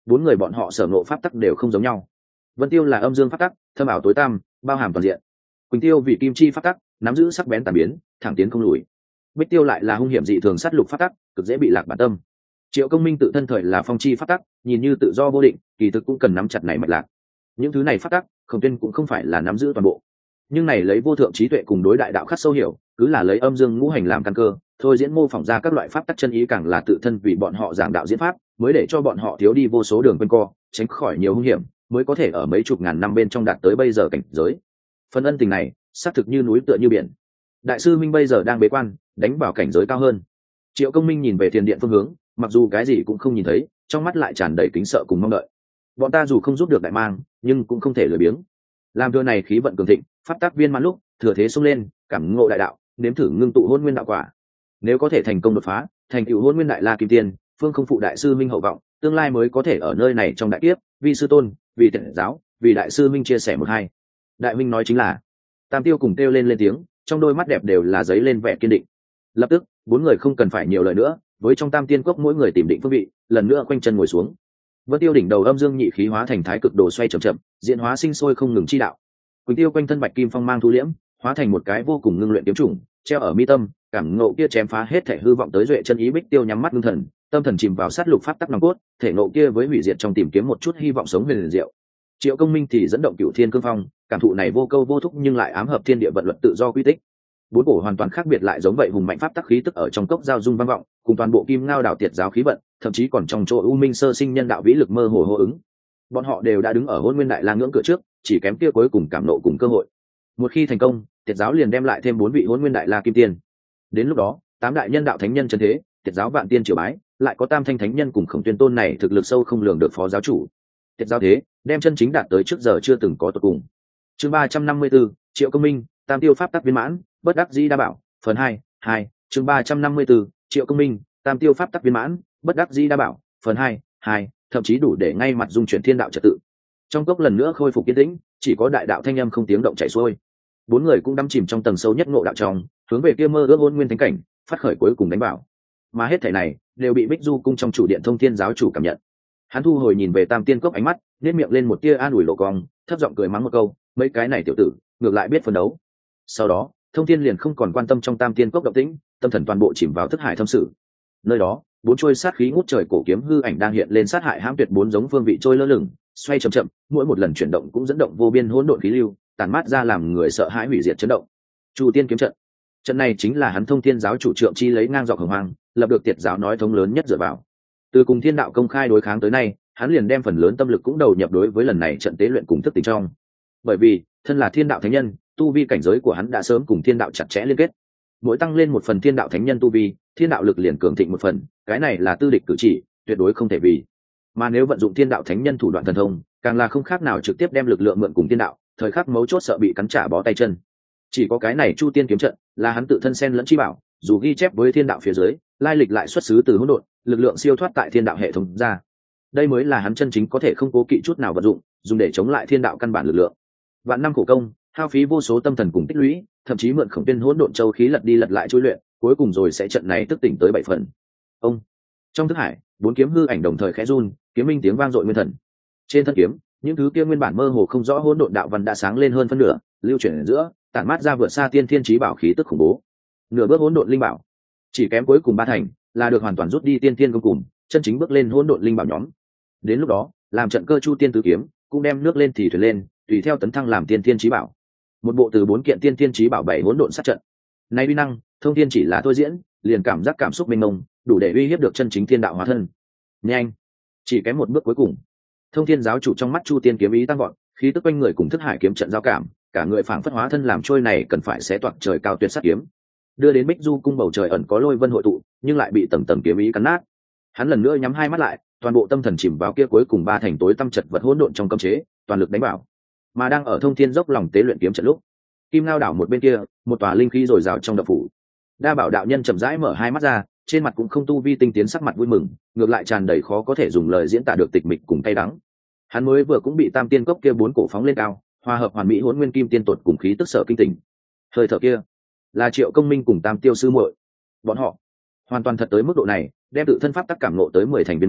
bốn người bọn họ sở ngộ pháp tắc đều không giống nhau. Vân Tiêu là âm dương pháp tắc, thâm ảo tối tăm, bao hàm toàn diện. Quỳnh Tiêu vì kim chi pháp tắc, nắm giữ sắc bén tàn biến, thẳng tiến không lùi. Bích Tiêu lại là hung hiểm dị thường sát lục pháp tắc, cực dễ bị lạc bản tâm. Triệu Công Minh tự thân thời là phong chi pháp tắc, nhìn như tự do vô định, kỳ thực cũng cần nắm chặt này mạch lạc. Những thứ này pháp tắc, Khổng Tuyên cũng không phải là nắm giữ toàn bộ, nhưng này lấy vô thượng trí tuệ cùng đối đại đạo khắc sâu hiểu, cứ là lấy âm dương ngũ hành làm căn cơ, thôi diễn mô phỏng ra các loại pháp tắc chân ý, càng là tự thân vì bọn họ giảng đạo diễn pháp, mới để cho bọn họ thiếu đi vô số đường quanh co, tránh khỏi nhiều hung hiểm, mới có thể ở mấy chục ngàn năm bên trong đạt tới bây giờ cảnh giới. Phần ân tình này, xác thực như núi tựa như biển. Đại sư Minh bây giờ đang bế quan, đánh vào cảnh giới cao hơn. Triệu Công Minh nhìn về Thiền Điện phương hướng, mặc dù cái gì cũng không nhìn thấy, trong mắt lại tràn đầy kính sợ cùng mong đợi. Bọn ta dù không giúp được đại mang, nhưng cũng không thể lười biếng. Làm thừa này khí vận cường thịnh, pháp tắc viên mãn lúc, thừa thế xông lên, cảm ngộ đại đạo, nếm thử ngưng tụ hôn nguyên đạo quả. Nếu có thể thành công đột phá, thành tựu hôn nguyên đại la kim tiên, phương không phụ đại sư Minh hậu vọng, tương lai mới có thể ở nơi này trong đại kiếp, vì sư tôn, vì tiện giáo, vì đại sư Minh chia sẻ một hai. Đại Minh nói chính là, Tam Tiêu cùng kêu lên lên tiếng, trong đôi mắt đẹp đều là giấy lên vẻ kiên định. Lập tức, bốn người không cần phải nhiều lời nữa, với trong Tam Tiên Cốc mỗi người tìm định phương vị, lần nữa quanh chân ngồi xuống. Vân Tiêu đỉnh đầu âm dương nhị khí hóa thành thái cực đồ xoay chậm chậm, diễn hóa sinh sôi không ngừng chi đạo. Quỳnh Tiêu quanh thân bạch kim phong mang thu liễm, hóa thành một cái vô cùng ngưng luyện kiếm trùng, treo ở mi tâm, cảm ngộ kia chém phá hết thể hư vọng tới duệ chân ý. Bích Tiêu nhắm mắt ngưng thần, tâm thần chìm vào sát lục pháp tắc nòng cốt, thể ngộ kia với hủy diệt trong tìm kiếm một chút hy vọng sống huyền diệu. Triệu Công Minh thì dẫn động cửu thiên cương phong, cảm thụ này vô câu vô thúc nhưng lại ám hợp thiên địa vận luật tự do quy tích. Bốn cổ hoàn toàn khác biệt lại giống vậy hùng mạnh pháp tắc khí tức ở trong cốc giao dung vang vọng, cùng toàn bộ kim ngao đảo tiệt giáo khí vận, thậm chí còn trong chỗ u minh sơ sinh nhân đạo vĩ lực mơ hồ hô ứng. Bọn họ đều đã đứng ở hôn nguyên đại la ngưỡng cửa trước, chỉ kém kia cuối cùng cảm nộ cùng cơ hội. Một khi thành công, tiệt giáo liền đem lại thêm bốn vị hôn nguyên đại la kim tiên. Đến lúc đó, tám đại nhân đạo thánh nhân chân thế, tiệt giáo vạn tiên triều bái, lại có tam thanh thánh nhân cùng Khổng Tuyên tôn này thực lực sâu không lường được phó giáo chủ. Tiệt giáo thế, đem chân chính đạt tới trước giờ chưa từng có tột cùng. Chương ba trăm năm mươi 4, Triệu Công Minh, Tam Tiêu pháp tắc viên mãn, bất đắc dĩ đa bảo, phần hai, hai, chương ba trăm năm mươi 4, Triệu Công Minh, Tam Tiêu pháp tắc viên mãn, bất đắc dĩ đa bảo, phần hai, hai, thậm chí đủ để ngay mặt dung chuyển thiên đạo trật tự. Trong cốc lần nữa khôi phục yên tĩnh, chỉ có đại đạo thanh âm không tiếng động chảy xuôi. Bốn người cũng đắm chìm trong tầng sâu nhất ngộ đạo trong, hướng về kia mơ ước hôn nguyên thánh cảnh, phát khởi cuối cùng đánh bảo. Mà hết thảy này đều bị Bích Du cung trong chủ điện Thông Thiên giáo chủ cảm nhận. Hắn thu hồi nhìn về Tam Tiên Cốc ánh mắt, nhếch miệng lên một tia an ủi lộ cong, thấp giọng cười mắng một câu, mấy cái này tiểu tử, ngược lại biết phấn đấu. Sau đó, Thông Thiên liền không còn quan tâm trong Tam Tiên Cốc động tĩnh, tâm thần toàn bộ chìm vào thức hải thâm sự. Nơi đó, bốn trôi sát khí ngút trời cổ kiếm hư ảnh đang hiện lên sát hại hãm tuyệt bốn giống phương vị trôi lơ lửng, xoay chậm chậm, mỗi một lần chuyển động cũng dẫn động vô biên hỗn độn khí lưu, tàn mát ra làm người sợ hãi hủy diệt chấn động. Chu Tiên kiếm trận. Trận này chính là hắn Thông Thiên giáo chủ Trượng Chi lấy ngang dọc hồng hoang, lập được tiệt giáo nói thống lớn nhất dựa vào. Từ cùng thiên đạo công khai đối kháng tới nay, hắn liền đem phần lớn tâm lực cũng đầu nhập đối với lần này trận tế luyện cùng thức tỉnh trong. Bởi vì, thân là thiên đạo thánh nhân, tu vi cảnh giới của hắn đã sớm cùng thiên đạo chặt chẽ liên kết. Mỗi tăng lên một phần thiên đạo thánh nhân tu vi, thiên đạo lực liền cường thịnh một phần, cái này là tư địch cử chỉ, tuyệt đối không thể vì. Mà nếu vận dụng thiên đạo thánh nhân thủ đoạn thần thông, càng là không khác nào trực tiếp đem lực lượng mượn cùng thiên đạo, thời khắc mấu chốt sợ bị cắn trả bó tay chân. Chỉ có cái này Chu Tiên kiếm trận, là hắn tự thân xen lẫn chi bảo, dù ghi chép với thiên đạo phía dưới, lai lịch lại xuất xứ từ hỗn độn, lực lượng siêu thoát tại thiên đạo hệ thống ra. Đây mới là hắn chân chính có thể không cố kỵ chút nào vận dụng, dùng để chống lại thiên đạo căn bản lực lượng. Vạn năm khổ công, hao phí vô số tâm thần cùng tích lũy, thậm chí mượn Khổng Tuyên hỗn độn châu khí lật đi lật lại chui luyện, cuối cùng rồi sẽ trận này thức tỉnh tới bảy phần. Ông trong thức hải, bốn kiếm hư ảnh đồng thời khẽ run, kiếm minh tiếng vang dội nguyên thần. Trên thân kiếm, những thứ kia nguyên bản mơ hồ không rõ hỗn độn đạo văn đã sáng lên hơn phân nửa, lưu chuyển ở giữa, tản mát ra vượt xa tiên thiên chí bảo khí tức khủng bố. Nửa bước hỗn độn linh bảo, chỉ kém cuối cùng ba thành, là được hoàn toàn rút đi tiên thiên công cùng, chân chính bước lên hỗn độn linh bảo nhóm. Đến lúc đó, làm trận cơ Chu Tiên tứ kiếm, cũng đem nước lên thì thuyền lên, tùy theo tấn thăng làm tiên thiên chí bảo. Một bộ từ bốn kiện tiên thiên chí bảo bảy hỗn độn sát trận. Này uy năng, Thông Thiên chỉ là thôi diễn, liền cảm giác cảm xúc mênh mông, đủ để uy hiếp được chân chính thiên đạo hóa thân. Nhanh, chỉ kém một bước cuối cùng. Thông Thiên giáo chủ trong mắt Chu Tiên kiếm ý tăng vọt, khí tức quanh người cùng thức hải kiếm trận giao cảm, cả người phảng phất hóa thân làm trôi này cần phải xé toạc trời cao tuyệt sát kiếm, đưa đến Bích Du cung bầu trời ẩn có lôi vân hội tụ, nhưng lại bị tầng tầng kiếm ý cắn nát. Hắn lần nữa nhắm hai mắt lại, toàn bộ tâm thần chìm vào kia cuối cùng ba thành tối tăm chật vật hỗn độn trong cấm chế, toàn lực đánh bảo. Mà đang ở Thông Thiên dốc lòng tế luyện kiếm trận lúc, Kim Ngao đảo một bên kia, một tòa linh khí dồi dào trong động phủ. Đa Bảo đạo nhân chậm rãi mở hai mắt ra, trên mặt cũng không tu vi tinh tiến sắc mặt vui mừng, ngược lại tràn đầy khó có thể dùng lời diễn tả được tịch mịch cùng cay đắng. Hắn mới vừa cũng bị Tam Tiên Cốc kia bốn cổ phóng lên cao, hòa hợp hoàn mỹ hỗn nguyên kim tiên tột cùng khí tức sở kinh tỉnh. Hơi thở kia, là Triệu Công Minh cùng Tam Tiêu sư muội. Bọn họ hoàn toàn thật tới mức độ này, đem tự thân pháp tắc cảm ngộ tới mười thành viên mãn,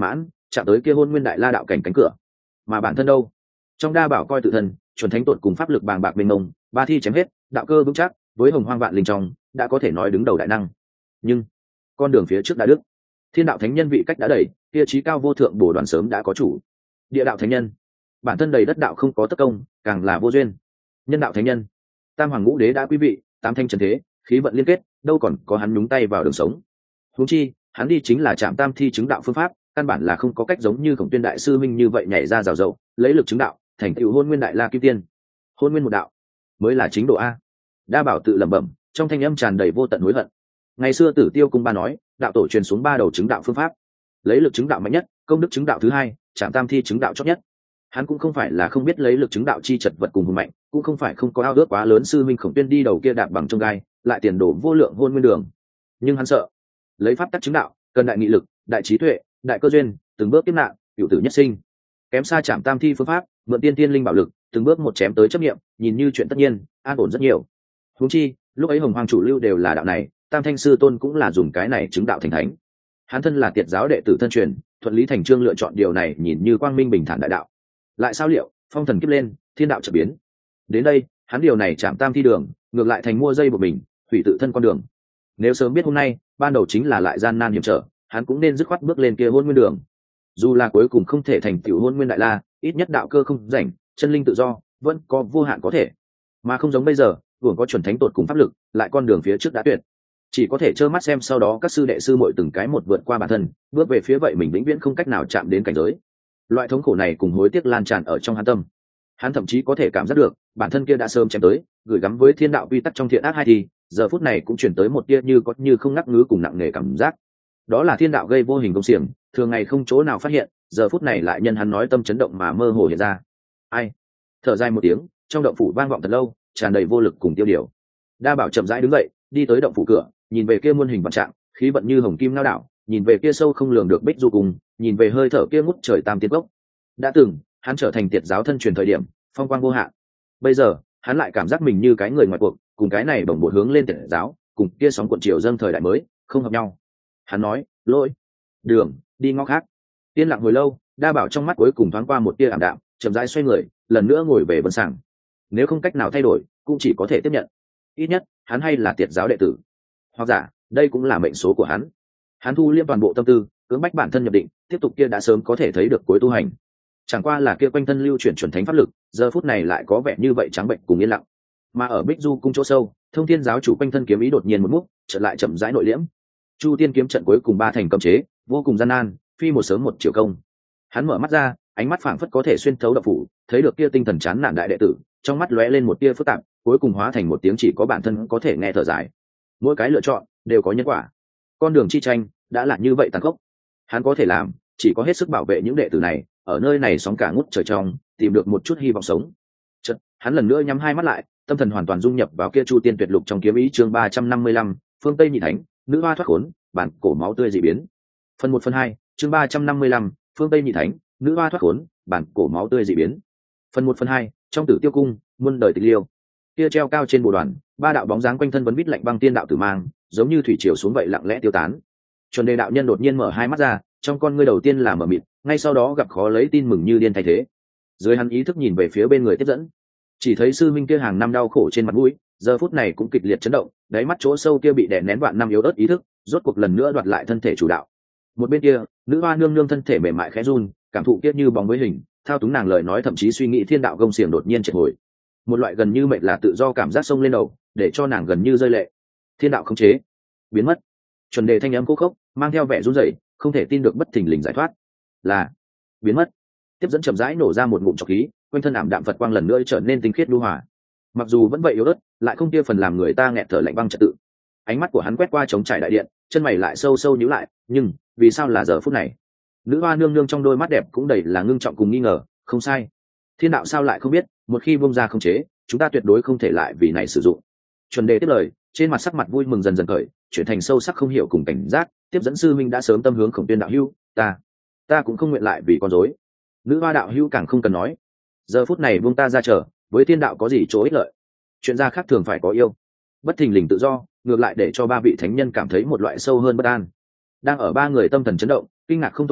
chạm tới kia hôn nguyên đại la đạo cảnh cánh cửa. Mà bản thân đâu, trong đa bảo coi tự thân chuẩn thánh tột cùng pháp lực bàng bạc mênh mông, ba thi chém hết, đạo cơ vững chắc, với hồng hoang vạn linh trong đã có thể nói đứng đầu đại năng. Nhưng con đường phía trước đã đứt, thiên đạo thánh nhân vị cách đã đầy, kia trí cao vô thượng bổ đoàn sớm đã có chủ. Địa đạo thánh nhân bản thân đầy đất đạo không có tất công, càng là vô duyên. Nhân đạo thánh nhân tam hoàng ngũ đế đã quý vị, tám thanh trần thế, khí vận liên kết, đâu còn có hắn nhúng tay vào đường sống. Huống chi hắn đi chính là chạm tam thi chứng đạo phương pháp, căn bản là không có cách giống như Khổng Tuyên đại sư minh như vậy nhảy ra rào rậu, lấy lực chứng đạo, thành tựu hôn nguyên đại la kim tiên. Hôn nguyên một đạo mới là chính độ a. Đa bảo tự lẩm bẩm, trong thanh âm tràn đầy vô tận hối hận. Ngày xưa Tử Tiêu cung ba nói, đạo tổ truyền xuống ba đầu chứng đạo phương pháp, lấy lực chứng đạo mạnh nhất, công đức chứng đạo thứ hai, chạm tam thi chứng đạo chót nhất. Hắn cũng không phải là không biết lấy lực chứng đạo chi chật vật cùng hùng mạnh, cũng không phải không có ao ước quá lớn sư minh Khổng Tuyên đi đầu kia đạp bằng trong gai, lại tiền đổ vô lượng hôn nguyên đường. Nhưng hắn sợ, lấy pháp tắc chứng đạo, cần đại nghị lực, đại trí tuệ, đại cơ duyên, từng bước tiếp nạn, cửu tử nhất sinh. Kém xa chạm tam thi phương pháp, mượn tiên tiên linh bảo lực, từng bước một chém tới chấp nghiệm, nhìn như chuyện tất nhiên, an ổn rất nhiều. Huống chi, lúc ấy hồng hoàng chủ lưu đều là đạo này, tam thanh sư tôn cũng là dùng cái này chứng đạo thành thánh. Hắn thân là tiệt giáo đệ tử thân truyền, thuận lý thành chương lựa chọn điều này, nhìn như quang minh bình thản đại đạo. Lại sao liệu, phong thần kiếp lên, thiên đạo chợt biến. Đến đây, hắn điều này chạm tam thi đường, ngược lại thành mua dây của mình, hủy tự thân con đường. Nếu sớm biết hôm nay, ban đầu chính là lại gian nan hiểm trở, hắn cũng nên dứt khoát bước lên kia hôn nguyên đường. Dù là cuối cùng không thể thành tiểu hôn nguyên đại la, ít nhất đạo cơ không rảnh, chân linh tự do, vẫn có vô hạn có thể. Mà không giống bây giờ, vừa có chuẩn thánh tột cùng pháp lực, lại con đường phía trước đã tuyệt. Chỉ có thể trơ mắt xem sau đó các sư đệ sư muội từng cái một vượt qua bản thân, bước về phía vậy mình vĩnh viễn không cách nào chạm đến cảnh giới. Loại thống khổ này cùng hối tiếc lan tràn ở trong hắn tâm. Hắn thậm chí có thể cảm giác được, bản thân kia đã sớm chém tới, gửi gắm với thiên đạo quy tắc trong thiện ác hai thì, giờ phút này cũng chuyển tới một tia như có như không ngắc ngứ cùng nặng nề cảm giác. Đó là thiên đạo gây vô hình công xiềng, thường ngày không chỗ nào phát hiện, giờ phút này lại nhân hắn nói tâm chấn động mà mơ hồ hiện ra. Ai? Thở dài một tiếng, trong động phủ vang vọng thật lâu, tràn đầy vô lực cùng tiêu điều. Đa Bảo chậm rãi đứng dậy, đi tới động phủ cửa, nhìn về kia muôn hình vạn trạng, khí vận như hồng kim nao đảo, nhìn về kia sâu không lường được bích du cùng, nhìn về hơi thở kia ngút trời tam tiên gốc. Đã từng, hắn trở thành tiệt giáo thân truyền thời điểm, phong quang vô hạn. Bây giờ, hắn lại cảm giác mình như cái người ngoài cuộc, cùng cái này bồng bột hướng lên tiệt giáo, cùng kia sóng cuộn chiều dâng thời đại mới, không hợp nhau. Hắn nói, lỗi, đường, đi ngõ khác. Yên lặng hồi lâu, Đa Bảo trong mắt cuối cùng thoáng qua một tia ảm đạm, chậm rãi xoay người, lần nữa ngồi về vân sàng. Nếu không cách nào thay đổi, cũng chỉ có thể tiếp nhận. Ít nhất, hắn hay là tiệt giáo đệ tử. Hoặc giả, đây cũng là mệnh số của hắn. Hắn thu liêm toàn bộ tâm tư, cưỡng bách bản thân nhập định, tiếp tục kia đã sớm có thể thấy được cuối tu hành. Chẳng qua là kia quanh thân lưu chuyển chuẩn thánh pháp lực, giờ phút này lại có vẻ như vậy trắng bệnh cùng yên lặng. Mà ở Bích Du cung chỗ sâu, Thông Thiên giáo chủ quanh thân kiếm ý đột nhiên một múc, chợt lại chậm rãi nội liễm. Chu Tiên kiếm trận cuối cùng ba thành cấm chế, vô cùng gian nan, phi một sớm một chiều công. Hắn mở mắt ra, ánh mắt phảng phất có thể xuyên thấu đạo phủ, thấy được kia tinh thần chán nản đại đệ tử, trong mắt lóe lên một tia phức tạp, cuối cùng hóa thành một tiếng chỉ có bản thân có thể nghe thở dài. Mỗi cái lựa chọn đều có nhân quả, con đường chi tranh đã là như vậy tàn khốc. Hắn có thể làm chỉ có hết sức bảo vệ những đệ tử này, ở nơi này sóng cả ngút trời trong tìm được một chút hy vọng sống. Chợt, hắn lần nữa nhắm hai mắt lại, tâm thần hoàn toàn dung nhập vào kia Chu Tiên tuyệt lục trong kiếm ý. Chương ba trăm năm mươi lăm, phương Tây nhị thánh, nữ hoa thoát khốn, bản cổ máu tươi dị biến. Phần một phần hai, chương ba trăm năm mươi lăm, phương Tây nhị thánh, nữ hoa thoát khốn, bản cổ máu tươi dị biến. Phần một phần hai, trong Tử Tiêu cung, muôn đời tịch liêu. Kia treo cao trên bồ đoàn, ba đạo bóng dáng quanh thân vấn vít lạnh băng tiên đạo tử mang, giống như thủy triều xuống vậy lặng lẽ tiêu tán. Chuẩn Đề đạo nhân đột nhiên mở hai mắt ra, trong con ngươi đầu tiên là mở mịt, ngay sau đó gặp khó lấy tin mừng như điên thay thế. Dưới hắn ý thức nhìn về phía bên người tiếp dẫn, chỉ thấy sư minh kia hàng năm đau khổ trên mặt mũi, giờ phút này cũng kịch liệt chấn động, đáy mắt chỗ sâu kia bị đè nén vạn năm yếu ớt ý thức, rốt cuộc lần nữa đoạt lại thân thể chủ đạo. Một bên kia, nữ hoa nương nương thân thể mềm mại khẽ run, cảm thụ kiết như bóng với hình, thao túng nàng lời nói thậm chí suy nghĩ thiên đạo gông xiềng đột nhiên triệt hồi. Một loại gần như mệnh là tự do cảm giác sông lên đầu, để cho nàng gần như rơi lệ. Thiên đạo khống chế, biến mất. Chuẩn Đề thanh âm khô khốc, mang theo vẻ run rẩy, không thể tin được bất thình lình giải thoát. Là biến mất. Tiếp dẫn chậm rãi nổ ra một ngụm trọc khí, quanh thân ảm đạm Phật quang lần nữa trở nên tinh khiết lưu hòa. Mặc dù vẫn vậy yếu ớt, lại không kia phần làm người ta nghẹt thở lạnh băng trật tự. Ánh mắt của hắn quét qua trống trải đại điện, chân mày lại sâu sâu nhíu lại, nhưng vì sao là giờ phút này? Nữ hoa nương nương trong đôi mắt đẹp cũng đầy là ngưng trọng cùng nghi ngờ. Không sai, thiên đạo sao lại không biết, một khi bung ra không chế, chúng ta tuyệt đối không thể lại vì này sử dụng. Chuẩn Đề tiếp lời, trên mặt sắc mặt vui mừng dần dần khởi, chuyển thành sâu sắc không hiểu cùng cảnh giác. Tiếp dẫn sư minh đã sớm tâm hướng Khổng Tuyên đạo hữu, ta ta cũng không nguyện lại vì con rối. Nữ hoa đạo hữu càng không cần nói, giờ phút này buông ta ra chờ, với thiên đạo có gì chỗ ích lợi? Chuyện gia khác thường phải có yêu, bất thình lình tự do, ngược lại để cho ba vị thánh nhân cảm thấy một loại sâu hơn bất an. Đang ở ba người tâm thần chấn động, kinh ngạc không thôi lúc,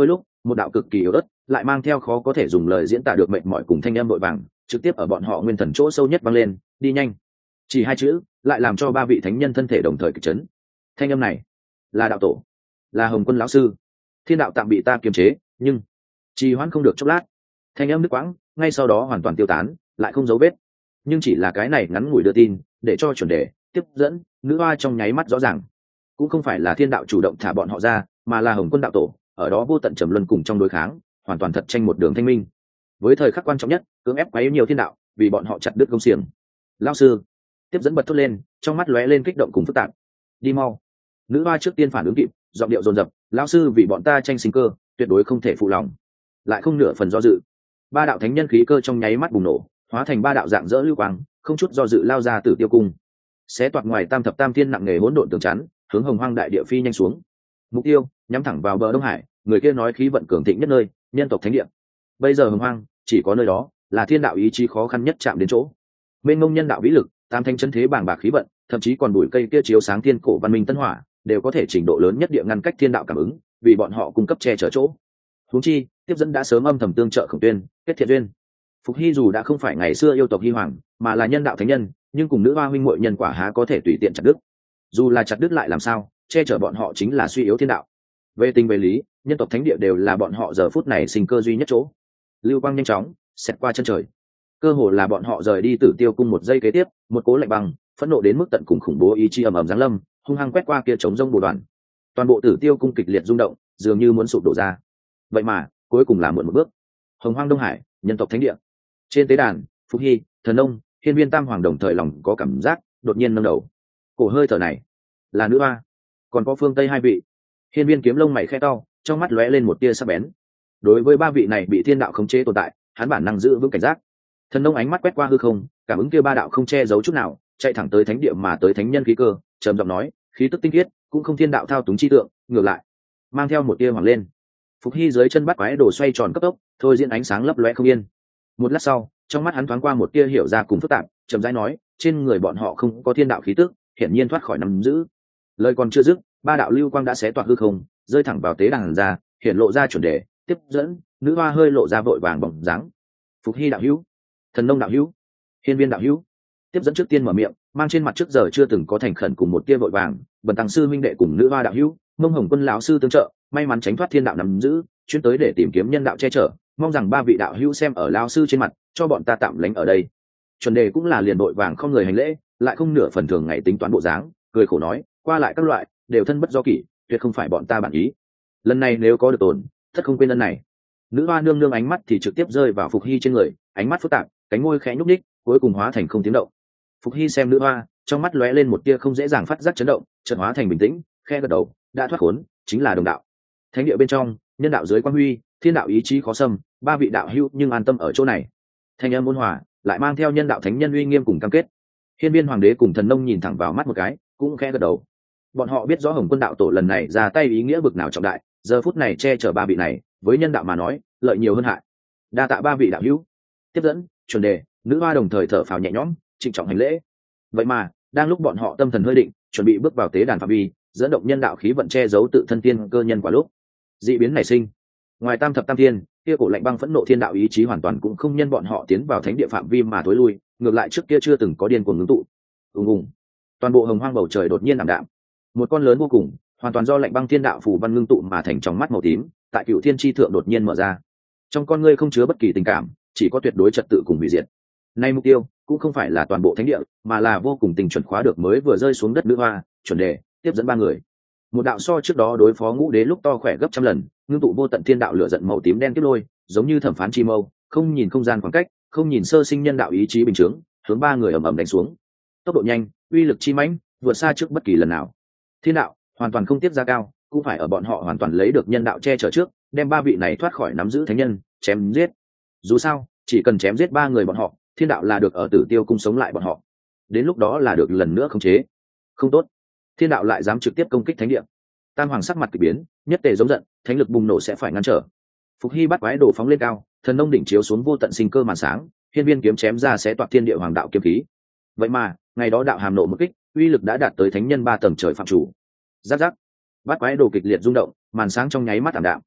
một đạo cực kỳ yếu ớt lại mang theo khó có thể dùng lời diễn tả được mệt mỏi cùng thanh âm vội vàng trực tiếp ở bọn họ nguyên thần chỗ sâu nhất vang lên, đi nhanh. Chỉ hai chữ lại làm cho ba vị thánh nhân thân thể đồng thời kịch chấn. Thanh âm này là đạo tổ, là Hồng Quân lão sư. Thiên đạo tạm bị ta kiềm chế, nhưng trì hoãn không được chốc lát. Thanh âm đứt quãng, ngay sau đó hoàn toàn tiêu tán, lại không dấu vết. Nhưng chỉ là cái này ngắn ngủi đưa tin, để cho chuẩn đề tiếp dẫn nữ hoa trong nháy mắt rõ ràng. Cũng không phải là thiên đạo chủ động thả bọn họ ra, mà là Hồng Quân đạo tổ ở đó vô tận trầm luân cùng trong đối kháng, hoàn toàn thật tranh một đường thanh minh. Với thời khắc quan trọng nhất, cưỡng ép quá yếu nhiều thiên đạo, vì bọn họ chặt đứt công xiềng. Lão sư tiếp dẫn bật thốt lên, trong mắt lóe lên kích động cùng phức tạp. Đi mau. Nữ hoa trước tiên phản ứng kịp, giọng điệu dồn dập, lão sư vì bọn ta tranh sinh cơ, tuyệt đối không thể phụ lòng. Lại không nửa phần do dự. Ba đạo thánh nhân khí cơ trong nháy mắt bùng nổ, hóa thành ba đạo dạng dỡ lưu quang, không chút do dự lao ra từ tiêu cung, xé toạc ngoài tam thập tam thiên nặng nghề hỗn độn tường chắn, hướng hồng hoang đại địa phi nhanh xuống. Mục tiêu nhắm thẳng vào bờ Đông Hải, người kia nói khí vận cường thịnh nhất nơi, nhân tộc thánh địa. Bây giờ hồng hoang chỉ có nơi đó là thiên đạo ý chí khó khăn nhất chạm đến chỗ. Mênh mông nhân đạo vĩ lực, tam thanh chân thế bàng bạc khí vận, thậm chí còn bụi cây kia chiếu sáng thiên cổ văn minh tân hỏa, đều có thể trình độ lớn nhất địa ngăn cách thiên đạo cảm ứng, vì bọn họ cung cấp che chở chỗ. Huống chi tiếp dẫn đã sớm âm thầm tương trợ Khổng Tuyên, kết thiện duyên. Phục Hy dù đã không phải ngày xưa yêu tộc Hy Hoàng, mà là nhân đạo thánh nhân, nhưng cùng nữ hoa huynh muội nhân quả há có thể tùy tiện chặt đứt. Dù là chặt đứt lại làm sao, che chở bọn họ chính là suy yếu thiên đạo. Về tình về lý, nhân tộc thánh địa đều là bọn họ giờ phút này sinh cơ duy nhất chỗ. Lưu quang nhanh chóng xẹt qua chân trời, cơ hồ là bọn họ rời đi Tử Tiêu cung một giây kế tiếp, một cố lạnh băng phẫn nộ đến mức tận cùng khủng bố ý chí ầm ầm giáng lâm, hung hăng quét qua kia trống rông bồ đoàn. Toàn bộ Tử Tiêu cung kịch liệt rung động, dường như muốn sụp đổ ra. Vậy mà cuối cùng là muộn một bước. Hồng Hoang Đông Hải, nhân tộc thánh địa. Trên tế đàn, Phục Hy, Thần Nông, Hiên Viên Tam Hoàng đồng thời lòng có cảm giác đột nhiên nâng đầu. Cổ hơi thở này là nữ hoa, còn có phương Tây hai vị. Hiên Viên kiếm lông mày khẽ cau, trong mắt lóe lên một tia sắc bén. Đối với ba vị này bị thiên đạo khống chế tồn tại, hắn bản năng giữ vững cảnh giác. Thần Nông ánh mắt quét qua hư không, cảm ứng kia ba đạo không che giấu chút nào, chạy thẳng tới thánh địa mà tới thánh nhân khí cơ, trầm giọng nói, khí tức tinh khiết, cũng không thiên đạo thao túng chi tượng, ngược lại mang theo một tia hoàng lên. Phục Hy dưới chân bắt quái đồ xoay tròn cấp tốc, thôi diễn ánh sáng lấp lóe không yên. Một lát sau, trong mắt hắn thoáng qua một tia hiểu ra cùng phức tạp, chậm rãi nói, trên người bọn họ không có thiên đạo khí tức, hiển nhiên thoát khỏi nắm giữ. Lời còn chưa dứt, ba đạo lưu quang đã xé toạc hư không, rơi thẳng vào tế đàn ra, hiện lộ ra chuẩn đề, tiếp dẫn, nữ hoa hơi lộ ra vội vàng bóng dáng. Phục Hy đạo hữu, Thần Nông đạo hữu, Hiên Viên đạo hữu. Tiếp dẫn trước tiên mở miệng, mang trên mặt trước giờ chưa từng có thành khẩn cùng một tia vội vàng, bần tăng sư minh đệ cùng nữ hoa đạo hữu, mông Hồng Quân lão sư tương trợ, may mắn tránh thoát thiên đạo nắm giữ, chuyên tới để tìm kiếm nhân đạo che chở, mong rằng ba vị đạo hữu xem ở lão sư trên mặt, cho bọn ta tạm lánh ở đây. Chuẩn đề cũng là liền vội vàng không người hành lễ, lại không nửa phần thường ngày tính toán bộ dáng, cười khổ nói, qua lại các loại đều thân bất do kỷ, tuyệt không phải bọn ta bản ý. Lần này nếu có được tổn, tất không quên ân này. Nữ hoa nương nương ánh mắt thì trực tiếp rơi vào Phục Hy trên người, ánh mắt phức tạp, cánh môi khẽ nhúc nhích, cuối cùng hóa thành không tiếng động. Phục Hy xem nữ hoa, trong mắt lóe lên một tia không dễ dàng phát giác chấn động, chợt hóa thành bình tĩnh, khe gật đầu, đã thoát khốn, chính là đồng đạo. Thánh địa bên trong, nhân đạo dưới quan huy, thiên đạo ý chí khó xâm, ba vị đạo hữu nhưng an tâm ở chỗ này. Thanh âm ôn hòa, lại mang theo nhân đạo thánh nhân uy nghiêm cùng cam kết. Hiên Viên hoàng đế cùng Thần Nông nhìn thẳng vào mắt một cái, cũng khẽ gật đầu. Bọn họ biết rõ Hồng Quân đạo tổ lần này ra tay ý nghĩa bực nào trọng đại, giờ phút này che chở ba vị này, với nhân đạo mà nói, lợi nhiều hơn hại. Đa tạ ba vị đạo hữu. Tiếp dẫn, chuẩn đề, nữ hoa đồng thời thở phào nhẹ nhõm, trịnh trọng hành lễ. Vậy mà, đang lúc bọn họ tâm thần hơi định, chuẩn bị bước vào tế đàn phạm vi, dẫn động nhân đạo khí vận che giấu tự thân tiên cơ nhân quả lúc, dị biến nảy sinh. Ngoài tam thập tam thiên, kia cổ lạnh băng phẫn nộ thiên đạo ý chí hoàn toàn cũng không nhân bọn họ tiến vào thánh địa phạm vi mà thối lui, ngược lại trước kia chưa từng có điên cuồng ngưng tụ. Ùng ùng. Toàn bộ hồng hoang bầu trời đột nhiên ảm đạm. Một con lớn vô cùng, hoàn toàn do lạnh băng thiên đạo phù văn ngưng tụ mà thành trong mắt màu tím, tại cựu thiên chi thượng đột nhiên mở ra. Trong con ngươi không chứa bất kỳ tình cảm, chỉ có tuyệt đối trật tự cùng hủy diệt. Nay mục tiêu cũng không phải là toàn bộ thánh địa, mà là vô cùng tình chuẩn khóa được mới vừa rơi xuống đất nữ hoa, chuẩn đề, tiếp dẫn ba người. Một đạo so trước đó đối phó ngũ đế lúc to khỏe gấp trăm lần, ngưng tụ vô tận thiên đạo lửa giận màu tím đen tiếp lôi, giống như thẩm phán chi mâu, không nhìn không gian khoảng cách, không nhìn sơ sinh nhân đạo ý chí bình chứng, hướng ba người ầm ầm đánh xuống. Tốc độ nhanh, uy lực chi mãnh, vượt xa trước bất kỳ lần nào. Thiên đạo hoàn toàn không tiếp ra cao, cũng phải ở bọn họ hoàn toàn lấy được nhân đạo che chở trước, đem ba vị này thoát khỏi nắm giữ thánh nhân, chém giết. Dù sao, chỉ cần chém giết ba người bọn họ, thiên đạo là được ở Tử Tiêu cung sống lại bọn họ. Đến lúc đó là được lần nữa khống chế. Không tốt, thiên đạo lại dám trực tiếp công kích thánh địa. Tam hoàng sắc mặt kỳ biến, nhất tề giống giận, thánh lực bùng nổ sẽ phải ngăn trở. Phục Hy bắt quái đồ phóng lên cao, Thần Nông đỉnh chiếu xuống vô tận sinh cơ màn sáng, Hiên Viên kiếm chém ra sẽ toạc thiên địa hoàng đạo kiếm khí. Vậy mà, ngày đó đạo hàm nộ một kích, uy lực đã đạt tới thánh nhân ba tầng trời phạm chủ. Giáp giáp, bắt quái đồ kịch liệt rung động, màn sáng trong nháy mắt ảm đạm.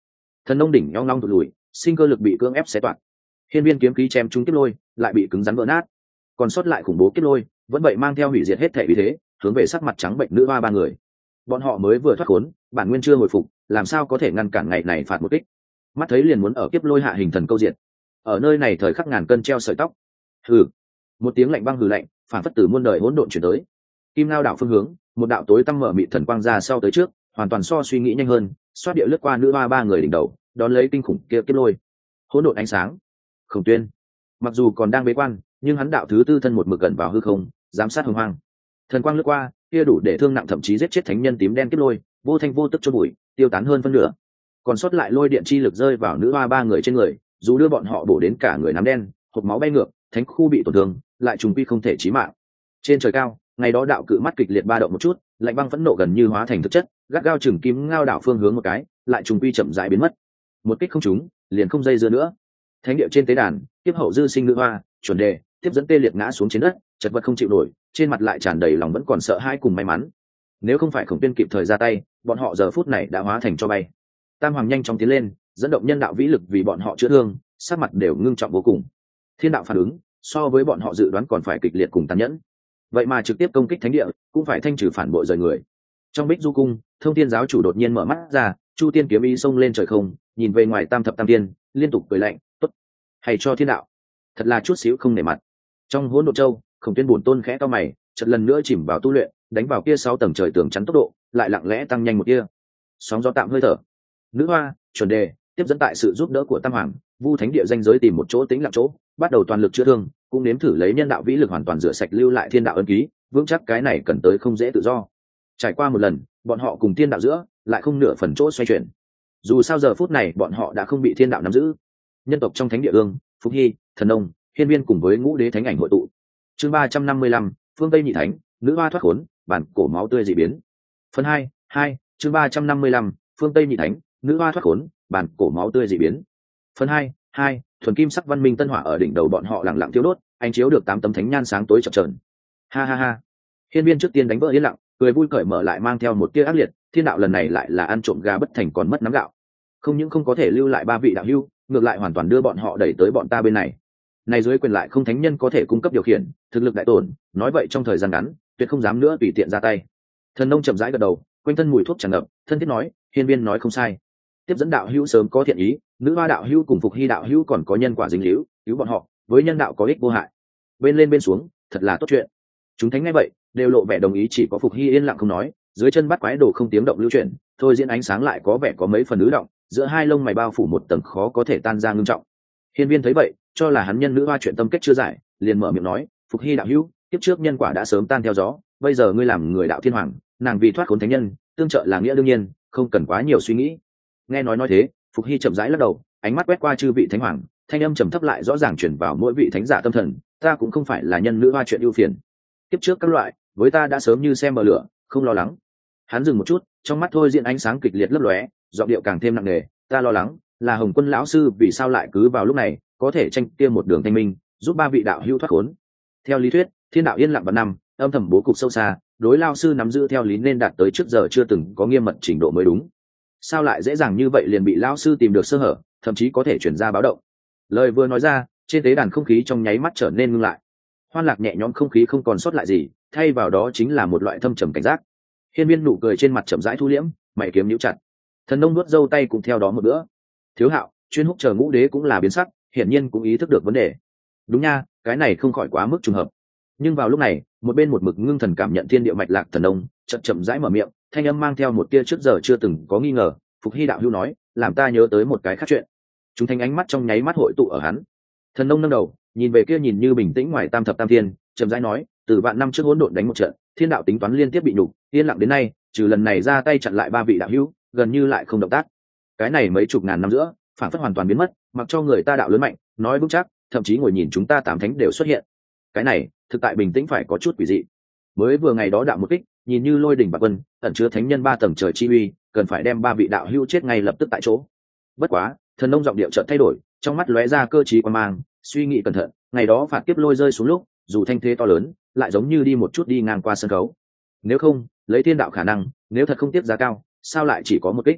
Thần nông đỉnh nhong long tụt lùi, sinh cơ lực bị cưỡng ép xé toạc. Hiên viên kiếm khí chém trúng kiếp lôi, lại bị cứng rắn vỡ nát. Còn sót lại khủng bố kiếp lôi, vẫn vậy mang theo hủy diệt hết thể vì thế, hướng về sắc mặt trắng bệnh nữ hoa ba người. Bọn họ mới vừa thoát khốn, bản nguyên chưa hồi phục, làm sao có thể ngăn cản ngày này phạt một kích. Mắt thấy liền muốn ở kiếp lôi hạ hình thần câu diệt. Ở nơi này thời khắc ngàn cân treo sợi tóc. Hừ. Một tiếng lạnh băng hừ lạnh, phản phất từ muôn đời hỗn độn chuyển tới. Kim Ngao đảo phương hướng, một đạo tối tăm mở mịt thần quang ra sau tới trước, hoàn toàn so suy nghĩ nhanh hơn, xoát địa lướt qua nữ hoa ba người đỉnh đầu, đón lấy kinh khủng kia kiếp lôi. Hỗn độn ánh sáng. Khổng Tuyên, mặc dù còn đang bế quan, nhưng hắn đạo thứ tư thân một mực gần vào hư không, giám sát hồng hoang. Thần quang lướt qua, kia đủ để thương nặng thậm chí giết chết thánh nhân tím đen kiếp lôi, vô thanh vô tức chôn bụi, tiêu tán hơn phân nửa. Còn sót lại lôi điện chi lực rơi vào nữ hoa ba người trên người, dù đưa bọn họ bổ đến cả người nắm đen, hộc máu bay ngược, thánh khu bị tổn thương, lại trùng quy không thể chí mạng. Trên trời cao, ngày đó đạo cự mắt kịch liệt ba động một chút, lạnh băng phẫn nộ gần như hóa thành thực chất, gắt gao chừng Kim Ngao đảo phương hướng một cái, lại trùng quy chậm rãi biến mất. Một kích không trúng, liền không dây dưa nữa. Thánh địa trên tế đàn, tiếp hậu dư sinh nữ hoa, chuẩn đề, tiếp dẫn tê liệt ngã xuống trên đất, chật vật không chịu nổi, trên mặt lại tràn đầy lòng vẫn còn sợ hãi cùng may mắn. Nếu không phải Khổng Tuyên kịp thời ra tay, bọn họ giờ phút này đã hóa thành tro bay. Tam hoàng nhanh chóng tiến lên, dẫn động nhân đạo vĩ lực vì bọn họ chữa thương, sắc mặt đều ngưng trọng vô cùng. Thiên đạo phản ứng, so với bọn họ dự đoán còn phải kịch liệt cùng tàn nhẫn. Vậy mà trực tiếp công kích thánh địa, cũng phải thanh trừ phản bội rời người. Trong Bích Du cung, Thông Thiên giáo chủ đột nhiên mở mắt ra, Chu Tiên kiếm ý xông lên trời không, nhìn về ngoài Tam thập tam tiên, liên tục cười lạnh, "Tốt, hay cho thiên đạo." Thật là chút xíu không nể mặt. Trong Hỗn Độn Châu, Khổng Tuyên buồn tôn khẽ cau mày, chợt lần nữa chìm vào tu luyện, đánh vào kia sáu tầng trời tường chắn tốc độ, lại lặng lẽ tăng nhanh một kia. Sóng gió tạm hơi thở. Nữ hoa, chuẩn đề, tiếp dẫn tại sự giúp đỡ của Tam Hoàng, Vu Thánh địa danh giới tìm một chỗ tĩnh lặng chỗ, bắt đầu toàn lực chữa thương, cũng nếm thử lấy nhân đạo vĩ lực hoàn toàn rửa sạch lưu lại thiên đạo ấn ký, vững chắc cái này cần tới không dễ tự do. Trải qua một lần, bọn họ cùng thiên đạo giữa lại không nửa phần chỗ xoay chuyển. Dù sao giờ phút này bọn họ đã không bị thiên đạo nắm giữ. Nhân tộc trong thánh địa ương, Phục Hy, Thần Nông, Hiên Viên cùng với Ngũ Đế thánh ảnh hội tụ. Chương ba trăm năm mươi lăm, phương Tây nhị thánh, nữ hoa thoát khốn, bản cổ máu tươi dị biến. Phần hai, hai, chương ba trăm năm mươi lăm, phương Tây nhị thánh, nữ hoa thoát khốn, bản cổ máu tươi dị biến. Phần hai, hai, thuần kim sắc văn minh tân hỏa ở đỉnh đầu bọn họ lặng lặng thiêu đốt, ánh chiếu được tám tấm thánh nhan sáng tối chập chờn. Ha ha ha. Hiên Viên trước tiên đánh vỡ yên lặng, cười vui cởi mở lại mang theo một tia ác liệt, thiên đạo lần này lại là ăn trộm gà bất thành còn mất nắm gạo. Không những không có thể lưu lại ba vị đạo hữu, ngược lại hoàn toàn đưa bọn họ đẩy tới bọn ta bên này. Này dưới quyền lại không thánh nhân có thể cung cấp điều khiển, thực lực đại tổn, nói vậy trong thời gian ngắn, tuyệt không dám nữa tùy tiện ra tay. Thần Nông chậm rãi gật đầu, quanh thân mùi thuốc tràn ngập, thân thiết nói, Hiên Viên nói không sai. Tiếp dẫn đạo hữu sớm có thiện ý, nữ hoa đạo hữu cùng Phục Hy đạo hữu còn có nhân quả dính líu, cứu bọn họ, với nhân đạo có ích vô hại. Bên lên bên xuống, thật là tốt chuyện. Chúng thánh nghe vậy, đều lộ vẻ đồng ý, chỉ có Phục Hy yên lặng không nói, dưới chân bắt quái đồ không tiếng động lưu chuyển, thôi diễn ánh sáng lại có vẻ có mấy phần ứ động, giữa hai lông mày bao phủ một tầng khó có thể tan ra ngưng trọng. Hiên Viên thấy vậy, cho là hắn nhân nữ hoa chuyện tâm kết chưa giải, liền mở miệng nói, Phục Hy đạo hữu, kiếp trước nhân quả đã sớm tan theo gió, bây giờ ngươi làm người đạo thiên hoàng, nàng vì thoát khốn thánh nhân, tương trợ là nghĩa đương nhiên, không cần quá nhiều suy nghĩ. Nghe nói nói thế, Phục Hy chậm rãi lắc đầu, ánh mắt quét qua chư vị thánh hoàng, thanh âm trầm thấp lại rõ ràng truyền vào mỗi vị thánh giả tâm thần, ta cũng không phải là nhân nữ hoa chuyện ưu phiền. Kiếp trước các loại, với ta đã sớm như xem bờ lửa, không lo lắng. Hắn dừng một chút, trong mắt thôi diện ánh sáng kịch liệt lấp lóe, giọng điệu càng thêm nặng nề, ta lo lắng là Hồng Quân lão sư vì sao lại cứ vào lúc này có thể tranh kia một đường thanh minh, giúp ba vị đạo hữu thoát khốn. Theo lý thuyết, thiên đạo yên lặng vào năm, âm thầm bố cục sâu xa, đối lao sư nắm giữ theo lý nên đạt tới trước giờ chưa từng có nghiêm mật trình độ mới đúng. Sao lại dễ dàng như vậy liền bị lão sư tìm được sơ hở, thậm chí có thể chuyển ra báo động. Lời vừa nói ra, trên tế đàn không khí trong nháy mắt trở nên ngưng lại. Hoan lạc nhẹ nhõm không khí không còn sót lại gì, thay vào đó chính là một loại thâm trầm cảnh giác. Hiên Viên nụ cười trên mặt chậm rãi thu liễm, mày kiếm nhíu chặt. Thần Nông nuốt dâu tay cùng theo đó một bữa. Thiếu Hạo, chuyên húc chờ Ngũ Đế cũng là biến sắc, hiển nhiên cũng ý thức được vấn đề. Đúng nha, cái này không khỏi quá mức trùng hợp. Nhưng vào lúc này, một bên một mực ngưng thần cảm nhận thiên địa mạch lạc Thần Nông, chậm chậm rãi mở miệng, thanh âm mang theo một tia trước giờ chưa từng có nghi ngờ. Phục Hy đạo hữu nói, làm ta nhớ tới một cái khác chuyện. Chúng thanh ánh mắt trong nháy mắt hội tụ ở hắn. Thần Nông nâng đầu, nhìn về kia nhìn như bình tĩnh ngoài Tam thập tam thiên, chậm rãi nói, từ vạn năm trước hỗn độn đánh một trận, thiên đạo tính toán liên tiếp bị nhục, yên lặng đến nay, trừ lần này ra tay chặn lại ba vị đạo hữu, gần như lại không động tác. Cái này mấy chục ngàn năm giữa, phản phất hoàn toàn biến mất, mặc cho người ta đạo lớn mạnh, nói vững chắc, thậm chí ngồi nhìn chúng ta tám thánh đều xuất hiện. Cái này, thực tại bình tĩnh phải có chút quỷ dị. Mới vừa ngày đó đạo một kích, nhìn như lôi đỉnh bạc vân, ẩn chứa thánh nhân ba tầng trời chi uy, cần phải đem ba vị đạo hữu chết ngay lập tức tại chỗ. Bất quá, Thần Nông giọng điệu chợt thay đổi, trong mắt lóe ra cơ trí quan mang, suy nghĩ cẩn thận, ngày đó phạt kiếp lôi rơi xuống lúc, dù thanh thế to lớn, lại giống như đi một chút đi ngang qua sân khấu. Nếu không, lấy thiên đạo khả năng, nếu thật không tiếp giá cao, sao lại chỉ có một kích?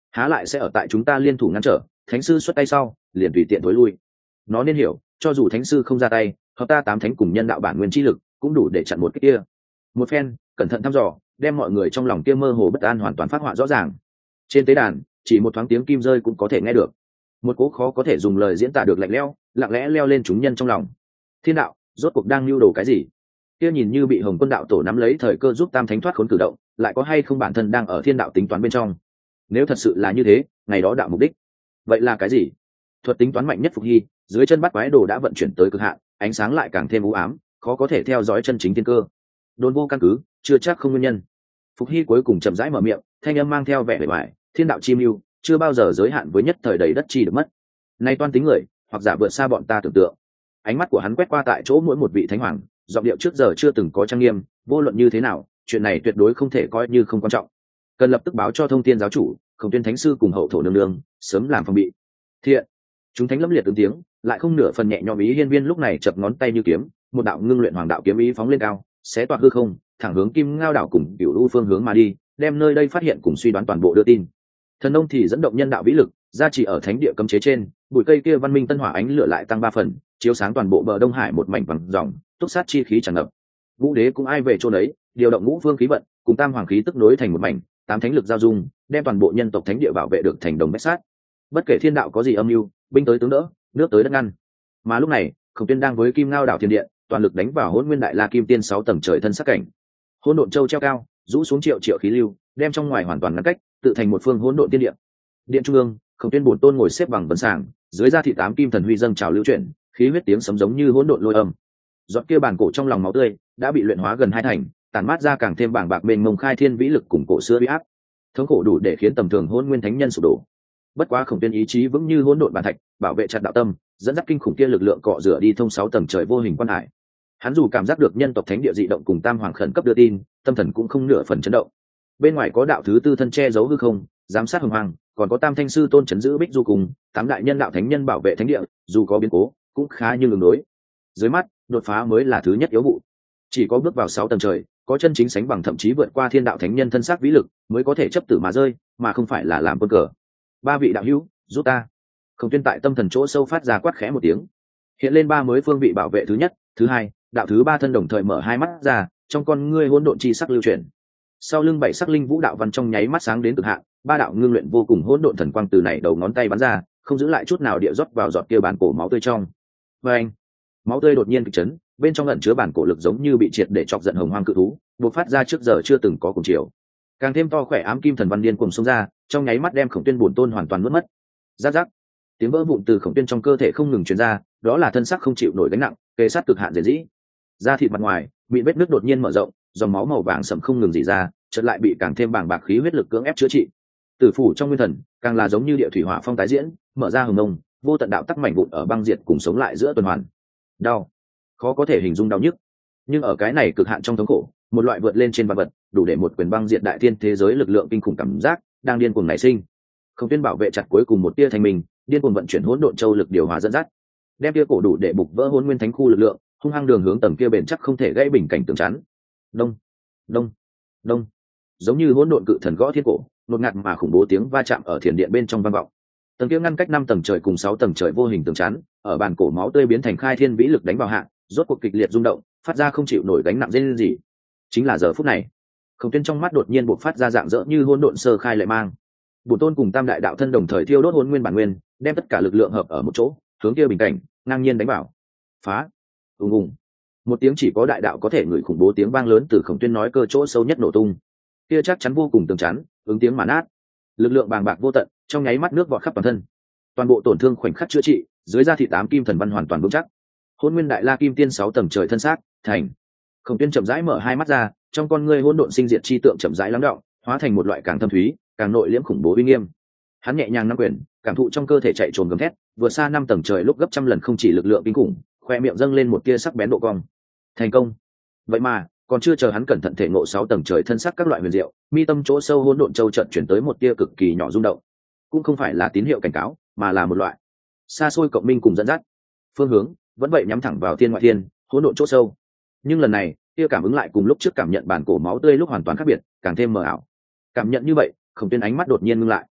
há lại sẽ ở tại chúng ta liên thủ ngăn trở, thánh sư xuất tay sau liền tùy tiện tối lui. Nó nên hiểu, cho dù thánh sư không ra tay, hợp ta tám thánh cùng nhân đạo bản nguyên chi lực cũng đủ để chặn một cái kia. Một phen cẩn thận thăm dò, đem mọi người trong lòng kia mơ hồ bất an hoàn toàn phát họa rõ ràng. Trên tế đàn chỉ một thoáng tiếng kim rơi cũng có thể nghe được, một cố khó có thể dùng lời diễn tả được lạnh lẽo lặng lẽ leo lên chúng nhân trong lòng. Thiên đạo rốt cuộc đang lưu đồ cái gì? Kia nhìn như bị Hồng Quân đạo tổ nắm lấy thời cơ giúp tam thánh thoát khốn cử động, lại có hay không bản thân đang ở thiên đạo tính toán bên trong? Nếu thật sự là như thế, ngày đó đạo mục đích vậy là cái gì? Thuật tính toán mạnh nhất Phục Hy, dưới chân bắt quái đồ đã vận chuyển tới cực hạn, ánh sáng lại càng thêm u ám, khó có thể theo dõi chân chính thiên cơ. Đồn vô căn cứ, chưa chắc không nguyên nhân. Phục Hy cuối cùng chậm rãi mở miệng, thanh âm mang theo vẻ bề ngoài, thiên đạo chi mưu chưa bao giờ giới hạn với nhất thời đầy đất chi được mất. Nay toan tính người, hoặc giả vượt xa bọn ta tưởng tượng. Ánh mắt của hắn quét qua tại chỗ mỗi một vị thánh hoàng, giọng điệu trước giờ chưa từng có trang nghiêm, vô luận như thế nào, chuyện này tuyệt đối không thể coi như không quan trọng. Cần lập tức báo cho Thông Thiên giáo chủ, Khổng Tuyên thánh sư cùng hậu thổ nương nương, sớm làm phòng bị. Thiện. Chúng thánh lâm liệt ứng tiếng, lại không nửa phần nhẹ nhõm. Ý Hiên Viên lúc này chập ngón tay như kiếm, một đạo ngưng luyện hoàng đạo kiếm ý phóng lên cao, xé toạc hư không, thẳng hướng Kim Ngao đảo cùng Cửu U phương hướng mà đi, đem nơi đây phát hiện cùng suy đoán toàn bộ đưa tin. Thần nông thì dẫn động nhân đạo vĩ lực, gia trì ở thánh địa cấm chế trên, bụi cây kia văn minh tân hỏa ánh lửa lại tăng ba phần, chiếu sáng toàn bộ bờ Đông Hải một mảnh vàng ròng, túc sát chi khí tràn ngập. Vũ đế cũng ai về chỗ đấy, điều động ngũ phương khí vận, cùng tam hoàng khí tức nối thành một mảnh, tám thánh lực giao dung, đem toàn bộ nhân tộc thánh địa bảo vệ được thành đồng bách sát. Bất kể thiên đạo có gì âm mưu, binh tới tướng đỡ, nước tới đất ngăn. Mà lúc này, Khổng Tuyên đang với Kim Ngao đảo thiên điện, toàn lực đánh vào Hỗn Nguyên Đại La Kim Tiên sáu tầng trời thân sắc cảnh. Hỗn Độn Châu treo cao, rũ xuống triệu triệu khí lưu, đem trong ngoài hoàn toàn ngăn cách, tự thành một phương hỗn độn tiên điện. Điện trung ương, Khổng Tuyên bổn tôn ngồi xếp bằng vấn sàng, dưới da thị tám kim thần huy dâng trào lưu chuyển, khí huyết tiếng sấm giống như hỗn độn lôi âm. Giọt kia bản cổ trong lòng máu tươi đã bị luyện hóa gần hai thành, tản mát ra càng thêm bảng bạc mênh mông khai thiên vĩ lực cùng cổ xưa uy áp. Thống khổ đủ để khiến tầm thường hỗn nguyên thánh nhân sụp đổ. Bất quá Khổng Tuyên ý chí vững như hỗn độn bản thạch, bảo vệ chặt đạo tâm, dẫn dắt kinh khủng kia lực lượng cọ rửa đi thông sáu tầng trời vô hình quan hải. Hắn dù cảm giác được nhân tộc thánh địa dị động cùng tam hoàng khẩn cấp đưa tin, tâm thần cũng không nửa phần chấn động. Bên ngoài có đạo thứ tư thân che giấu hư không, giám sát hồng hoàng, còn có tam thanh sư tôn chấn giữ bích du cùng tám đại nhân đạo thánh nhân bảo vệ thánh địa, dù có biến cố cũng khá như ứng đối. Dưới mắt đột phá mới là thứ nhất yếu vụ. Chỉ có bước vào sáu tầng trời, có chân chính sánh bằng thậm chí vượt qua thiên đạo thánh nhân thân xác vĩ lực, mới có thể chấp tử mà rơi, mà không phải là làm quân cờ. Ba vị đạo hữu, giúp ta. Khổng Tuyên tại tâm thần chỗ sâu phát ra quát khẽ một tiếng, hiện lên ba mới phương vị bảo vệ thứ nhất, thứ hai, đạo thứ ba thân đồng thời mở hai mắt ra, trong con ngươi hỗn độn chi sắc lưu chuyển. Sau lưng bảy sắc linh vũ đạo văn trong nháy mắt sáng đến cực hạn, ba đạo ngưng luyện vô cùng hỗn độn thần quang từ này đầu ngón tay bắn ra, không giữ lại chút nào địa rót vào giọt kia bản cổ máu tươi trong. Và anh, máu tươi đột nhiên kịch chấn, bên trong ẩn chứa bản cổ lực giống như bị triệt để chọc giận hồng hoang cự thú, bộc phát ra trước giờ chưa từng có cùng chiều. Càng thêm to khỏe ám kim thần văn điên cùng xông ra, trong nháy mắt đem Khổng Tuyên bổn tôn hoàn toàn nuốt mất. Rắc rắc, tiếng vỡ vụn từ Khổng Tuyên trong cơ thể không ngừng truyền ra, đó là thân xác không chịu nổi gánh nặng, kề sát cực hạn dễ dĩ. Da thịt mặt ngoài bị vết nứt đột nhiên mở rộng, dòng máu màu vàng sẫm không ngừng rỉ ra, chợt lại bị càng thêm bàng bạc khí huyết lực cưỡng ép chữa trị. Tử phủ trong nguyên thần càng là giống như địa thủy hỏa phong tái diễn, mở ra hừng ngông, vô tận đạo tắc mảnh vụn ở băng diệt cùng sống lại giữa tuần hoàn. Đau, khó có thể hình dung đau nhức, nhưng ở cái này cực hạn trong thống khổ, một loại vượt lên trên vạn vật, đủ để một quyền băng diệt đại thiên thế giới lực lượng kinh khủng cảm giác đang điên cuồng nảy sinh. Không Tuyên bảo vệ chặt cuối cùng một tia thành mình, điên cuồng vận chuyển hỗn độn châu lực điều hòa dẫn dắt, đem tia cổ đủ để bục vỡ hỗn nguyên thánh khu lực lượng, hung hăng đường hướng tầng kia bền chắc không thể gãy bình cảnh tường chắn. Đông, đông, đông, giống như hỗn độn cự thần gõ thiên cổ, nột ngạt mà khủng bố tiếng va chạm ở thiền điện bên trong vang vọng. Tầng kia ngăn cách năm tầng trời cùng sáu tầng trời vô hình tường chắn, ở bàn cổ máu tươi biến thành khai thiên vĩ lực đánh vào hạ, rốt cuộc kịch liệt rung động, phát ra không chịu nổi gánh nặng dây gì. Chính là giờ phút này, Khổng Tuyên trong mắt đột nhiên bộc phát ra dạng dỡ như hỗn độn sơ khai lệ mang. Bổn tôn cùng tam đại đạo thân đồng thời thiêu đốt hỗn nguyên bản nguyên, đem tất cả lực lượng hợp ở một chỗ, hướng kia bình cảnh ngang nhiên đánh vào. Phá! Ùng ùng. Một tiếng chỉ có đại đạo có thể ngửi khủng bố tiếng vang lớn từ Khổng Tuyên nói cơ chỗ sâu nhất nổ tung. Kia chắc chắn vô cùng tường chắn, ứng tiếng mà nát. Lực lượng bàng bạc vô tận, trong nháy mắt nước vọt khắp toàn thân. Toàn bộ tổn thương khoảnh khắc chữa trị, dưới da thịt tám kim thần văn hoàn toàn vững chắc. Hỗn Nguyên Đại La Kim Tiên sáu tầng trời thân xác, thành. Khổng Tuyên chậm rãi mở hai mắt ra, trong con ngươi hỗn độn sinh diệt chi tượng chậm rãi lắng đọng, hóa thành một loại càng thâm thúy, càng nội liễm khủng bố uy nghiêm. Hắn nhẹ nhàng nắm quyền, cảm thụ trong cơ thể chạy trồn gầm thét, vừa xa năm tầng trời lúc gấp trăm lần không chỉ lực lượng kinh khủng, khoe miệng dâng lên một tia sắc bén độ cong. Thành công. Vậy mà, còn chưa chờ hắn cẩn thận thể ngộ sáu tầng trời thân sắc các loại huyền diệu, mi tâm chỗ sâu hỗn độn châu chợt chuyển tới một tia cực kỳ nhỏ rung động. Cũng không phải là tín hiệu cảnh cáo, mà là một loại xa xôi cộng minh cùng dẫn dắt. Phương hướng vẫn vậy nhắm thẳng vào thiên ngoại thiên, hỗn độn chỗ sâu. Nhưng lần này, tia cảm ứng lại cùng lúc trước cảm nhận bản cổ máu tươi lúc hoàn toàn khác biệt, càng thêm mờ ảo. Cảm nhận như vậy, Khổng Tuyên ánh mắt đột nhiên ngưng lại.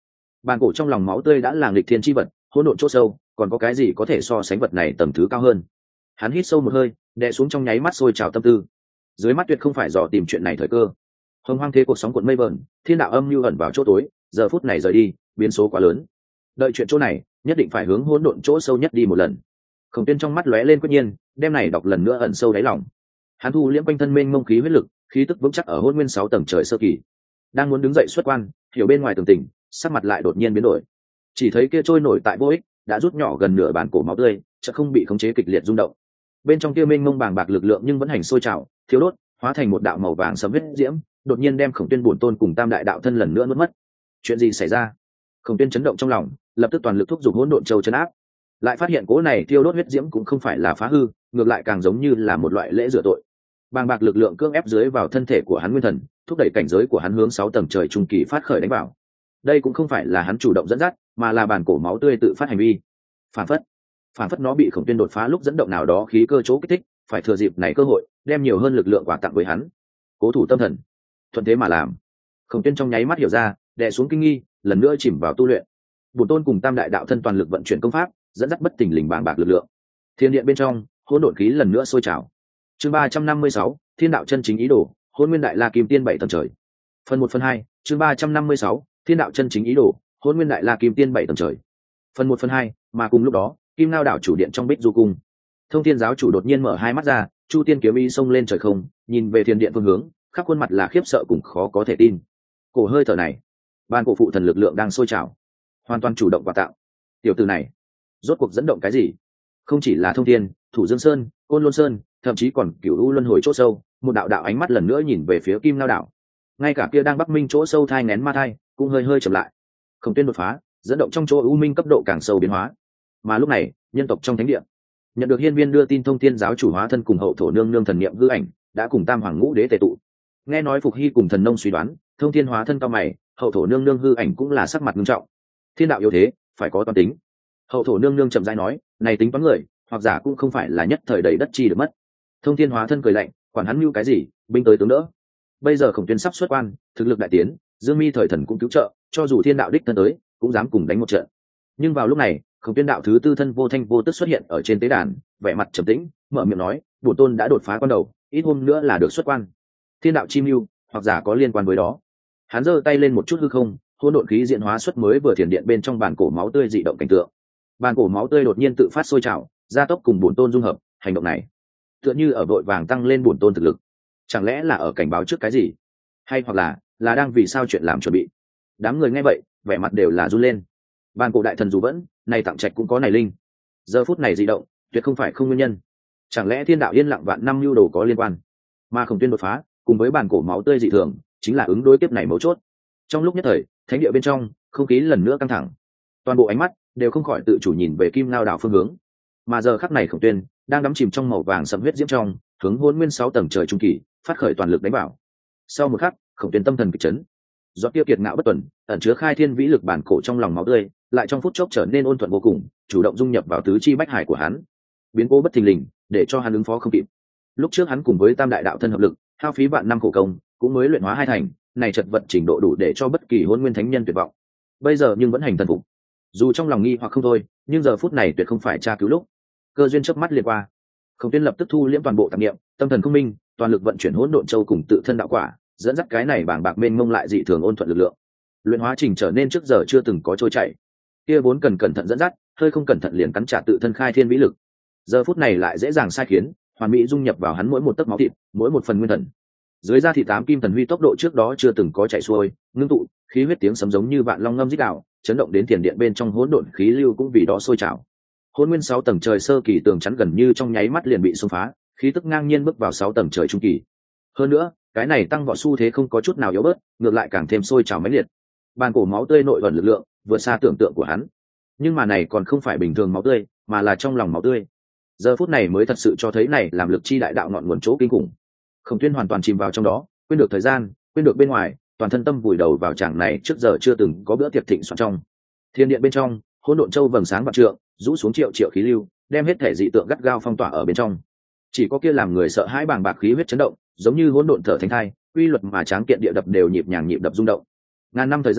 Bàn cổ trong lòng máu tươi đã là nghịch thiên chi vật, hỗn độn chỗ sâu, còn có cái gì có thể so sánh vật này tầm thứ cao hơn. Hắn hít sâu một hơi, đè xuống trong nháy mắt sôi trào tâm tư. Dưới mắt tuyệt không phải dò tìm chuyện này thời cơ. Hồng hoang thế cuộc sóng cuộn mây vờn, thiên đạo âm lưu ẩn vào chỗ tối, giờ phút này rời đi, biến số quá lớn. Đợi chuyện chỗ này, nhất định phải hướng hỗn độn chỗ sâu nhất đi một lần. Khổng Tuyên trong mắt lóe lên quyết nhiên, đem này đọc lần nữa ẩn sâu đáy lòng. Hắn thu liễm quanh thân mênh mông khí huyết lực, khí tức vững chắc ở hỗn nguyên sáu tầng trời sơ kỳ. Đang muốn đứng dậy xuất quan, hiểu bên ngoài tường tình, sắc mặt lại đột nhiên biến đổi. Chỉ thấy kia trôi nổi tại vô ích, đã rút nhỏ gần nửa bản cổ máu tươi, chợt không bị khống chế kịch liệt rung động. Bên trong kia mênh mông bàng bạc lực lượng nhưng vẫn hành sôi trào, thiếu đốt, hóa thành một đạo màu vàng sẫm huyết diễm, đột nhiên đem Khổng Tuyên bổn tôn cùng Tam đại đạo thân lần nữa nuốt mất. Chuyện gì xảy ra? Khổng Tuyên chấn động trong lòng, lập tức toàn lực thúc giục hỗn độn châu chấn áp. Lại phát hiện cỗ này tiêu đốt huyết diễm cũng không phải là phá hư, ngược lại càng giống như là một loại lễ rửa tội. Bàng bạc lực lượng cưỡng ép dưới vào thân thể của hắn nguyên thần, thúc đẩy cảnh giới của hắn hướng sáu tầng trời trung kỳ phát khởi đánh vào. Đây cũng không phải là hắn chủ động dẫn dắt, mà là bản cổ máu tươi tự phát hành vi. Phản phất, phản phất nó bị Khổng Tuyên đột phá lúc dẫn động nào đó khí cơ chỗ kích thích, phải thừa dịp này cơ hội, đem nhiều hơn lực lượng quà tặng với hắn. Cố thủ tâm thần, thuận thế mà làm. Khổng Tuyên trong nháy mắt hiểu ra, đè xuống kinh nghi, lần nữa chìm vào tu luyện. Bổn tôn cùng Tam đại đạo thân toàn lực vận chuyển công pháp, dẫn dắt bất tỉnh lình bàng bạc lực lượng. Thiên điện bên trong, hỗn độn khí lần nữa sôi trào. Chương ba trăm năm mươi sáu, Thiên đạo chân chính ý đồ, Hỗn Nguyên Đại La Kim Tiên bảy tầng trời. Phần một phần hai, chương ba trăm năm mươi sáu, Thiên đạo chân chính ý đồ, Hỗn Nguyên Đại La Kim Tiên bảy tầng trời. Phần một phần hai, mà cùng lúc đó, Kim Ngao đảo chủ điện trong Bích Du cung. Thông Thiên giáo chủ đột nhiên mở hai mắt ra, Chu Tiên kiếm ý xông lên trời không, nhìn về thiên điện phương hướng, khắp khuôn mặt là khiếp sợ cùng khó có thể tin. Cổ hơi thở này, ban cổ phụ thần lực lượng đang sôi trào, hoàn toàn chủ động quà tạo. Tiểu tử này, rốt cuộc dẫn động cái gì? Không chỉ là Thông Thiên, Thủ Dương Sơn, Côn Lôn Sơn, thậm chí còn Cửu U luân hồi chỗ sâu, một đạo đạo ánh mắt lần nữa nhìn về phía Kim Ngao đảo. Ngay cả kia đang Bắc Minh chỗ sâu thai nén ma thai, cũng hơi hơi chậm lại. Không Tuyên đột phá, dẫn động trong chỗ U Minh cấp độ càng sâu biến hóa. Mà lúc này, nhân tộc trong thánh địa, nhận được hiên viên đưa tin Thông Thiên giáo chủ hóa thân cùng hậu thổ nương nương thần niệm hư ảnh, đã cùng Tam Hoàng Ngũ Đế tề tụ. Nghe nói Phục Hy cùng thần nông suy đoán, Thông Thiên hóa thân cao mày, hậu thổ nương nương hư ảnh cũng là sắc mặt nghiêm trọng. Thiên đạo yếu thế, phải có toán tính. Hậu thổ nương nương chậm rãi nói, này tính toán người, hoặc giả cũng không phải là nhất thời đầy đất chi được mất. Thông Thiên hóa thân cười lạnh, quản hắn mưu cái gì, binh tới tướng đỡ. Bây giờ Khổng Tuyên sắp xuất quan, thực lực đại tiến, Dương Mi thời thần cũng cứu trợ, cho dù thiên đạo đích thân tới, cũng dám cùng đánh một trận. Nhưng vào lúc này, Khổng Tuyên đạo thứ tư thân vô thanh vô tức xuất hiện ở trên tế đàn, vẻ mặt trầm tĩnh, mở miệng nói, bổn tôn đã đột phá quan đầu, ít hôm nữa là được xuất quan. Thiên đạo chi mưu, hoặc giả có liên quan với đó. Hắn giơ tay lên một chút hư không, hỗn độn khí diễn hóa xuất mới vừa thiền điện bên trong bàn cổ máu tươi dị động cảnh tượng. Bàn cổ máu tươi đột nhiên tự phát sôi trào, gia tốc cùng bổn tôn dung hợp, hành động này tựa như ở vội vàng tăng lên bổn tôn thực lực. Chẳng lẽ là ở cảnh báo trước cái gì, hay hoặc là là đang vì sao chuyện làm chuẩn bị? Đám người nghe vậy, vẻ mặt đều là run lên. Bàn cổ đại thần dù vẫn, này tặng trạch cũng có này linh. Giờ phút này dị động, tuyệt không phải không nguyên nhân. Chẳng lẽ thiên đạo yên lặng vạn năm lưu đồ có liên quan? Mà Khổng Tuyên đột phá, cùng với bàn cổ máu tươi dị thường, chính là ứng đối tiếp này mấu chốt. Trong lúc nhất thời, thánh địa bên trong, không khí lần nữa căng thẳng. Toàn bộ ánh mắt đều không khỏi tự chủ nhìn về Kim Ngao đảo phương hướng. Mà giờ khắc này Khổng Tuyên đang đắm chìm trong màu vàng sẫm huyết diễm trong, hướng Hỗn Nguyên sáu tầng trời trung kỳ, phát khởi toàn lực đánh vào. Sau một khắc, Khổng Tuyên tâm thần kịch chấn. Giọt tiêu kiệt ngạo bất tuần, ẩn chứa khai thiên vĩ lực bản cổ trong lòng máu tươi, lại trong phút chốc trở nên ôn thuận vô cùng, chủ động dung nhập vào tứ chi bách hải của hắn. Biến cố bất thình lình, để cho hắn ứng phó không kịp. Lúc trước hắn cùng với Tam đại đạo thân hợp lực, hao phí vạn năm khổ công, cũng mới luyện hóa hai thành, này chật vật trình độ đủ để cho bất kỳ Hỗn Nguyên thánh nhân tuyệt vọng. Bây giờ nhưng vẫn hành thần phục. Dù trong lòng nghi hoặc không thôi, nhưng giờ phút này tuyệt không phải tra cứu lúc. Cơ duyên chớp mắt liền qua. Khổng Tuyên lập tức thu liễm toàn bộ tạp niệm, tâm thần không minh, toàn lực vận chuyển hỗn độn châu cùng tự thân đạo quả, dẫn dắt cái này bàng bạc mênh mông lại dị thường ôn thuận lực lượng. Luyện hóa trình trở nên trước giờ chưa từng có trôi chảy. Kia vốn cần cẩn thận dẫn dắt, hơi không cẩn thận liền cắn trả tự thân khai thiên vĩ lực. Giờ phút này lại dễ dàng sai khiến, hoàn mỹ dung nhập vào hắn mỗi một tấc máu thịt, mỗi một phần nguyên thần. Dưới da thịt tám kim thần huy tốc độ trước đó chưa từng có chạy xuôi, ngưng tụ, khí huyết tiếng sấm giống như vạn long ngâm rít gào, chấn động đến tiền điện bên trong hỗn độn khí lưu cũng vì đó sôi trào. Hỗn Nguyên sáu tầng trời sơ kỳ tường chắn gần như trong nháy mắt liền bị xông phá, khí tức ngang nhiên bước vào sáu tầng trời trung kỳ. Hơn nữa, cái này tăng vọt xu thế không có chút nào yếu bớt, ngược lại càng thêm sôi trào mãnh liệt. Bàn cổ máu tươi nội ẩn lực lượng, vượt xa tưởng tượng của hắn. Nhưng mà này còn không phải bình thường máu tươi, mà là trong lòng máu tươi. Giờ phút này mới thật sự cho thấy này làm lực chi đại đạo ngọn nguồn chỗ kinh khủng. Khổng Tuyên hoàn toàn chìm vào trong đó, quên được thời gian, quên được bên ngoài, toàn thân tâm vùi đầu vào chàng này trước giờ chưa từng có bữa tiệc thịnh soạn trong. Thiên điện bên trong, hỗn độn châu vầng sáng vạn trượng, rũ xuống triệu triệu khí lưu, đem hết thể dị tượng gắt gao phong tỏa ở bên trong. Chỉ có kia làm người sợ hãi bàng bạc khí huyết chấn động, giống như hỗn độn thở thánh thai, uy luật mà tráng kiện địa đập đều nhịp nhàng nhịp đập rung động. Ngàn năm thời gian,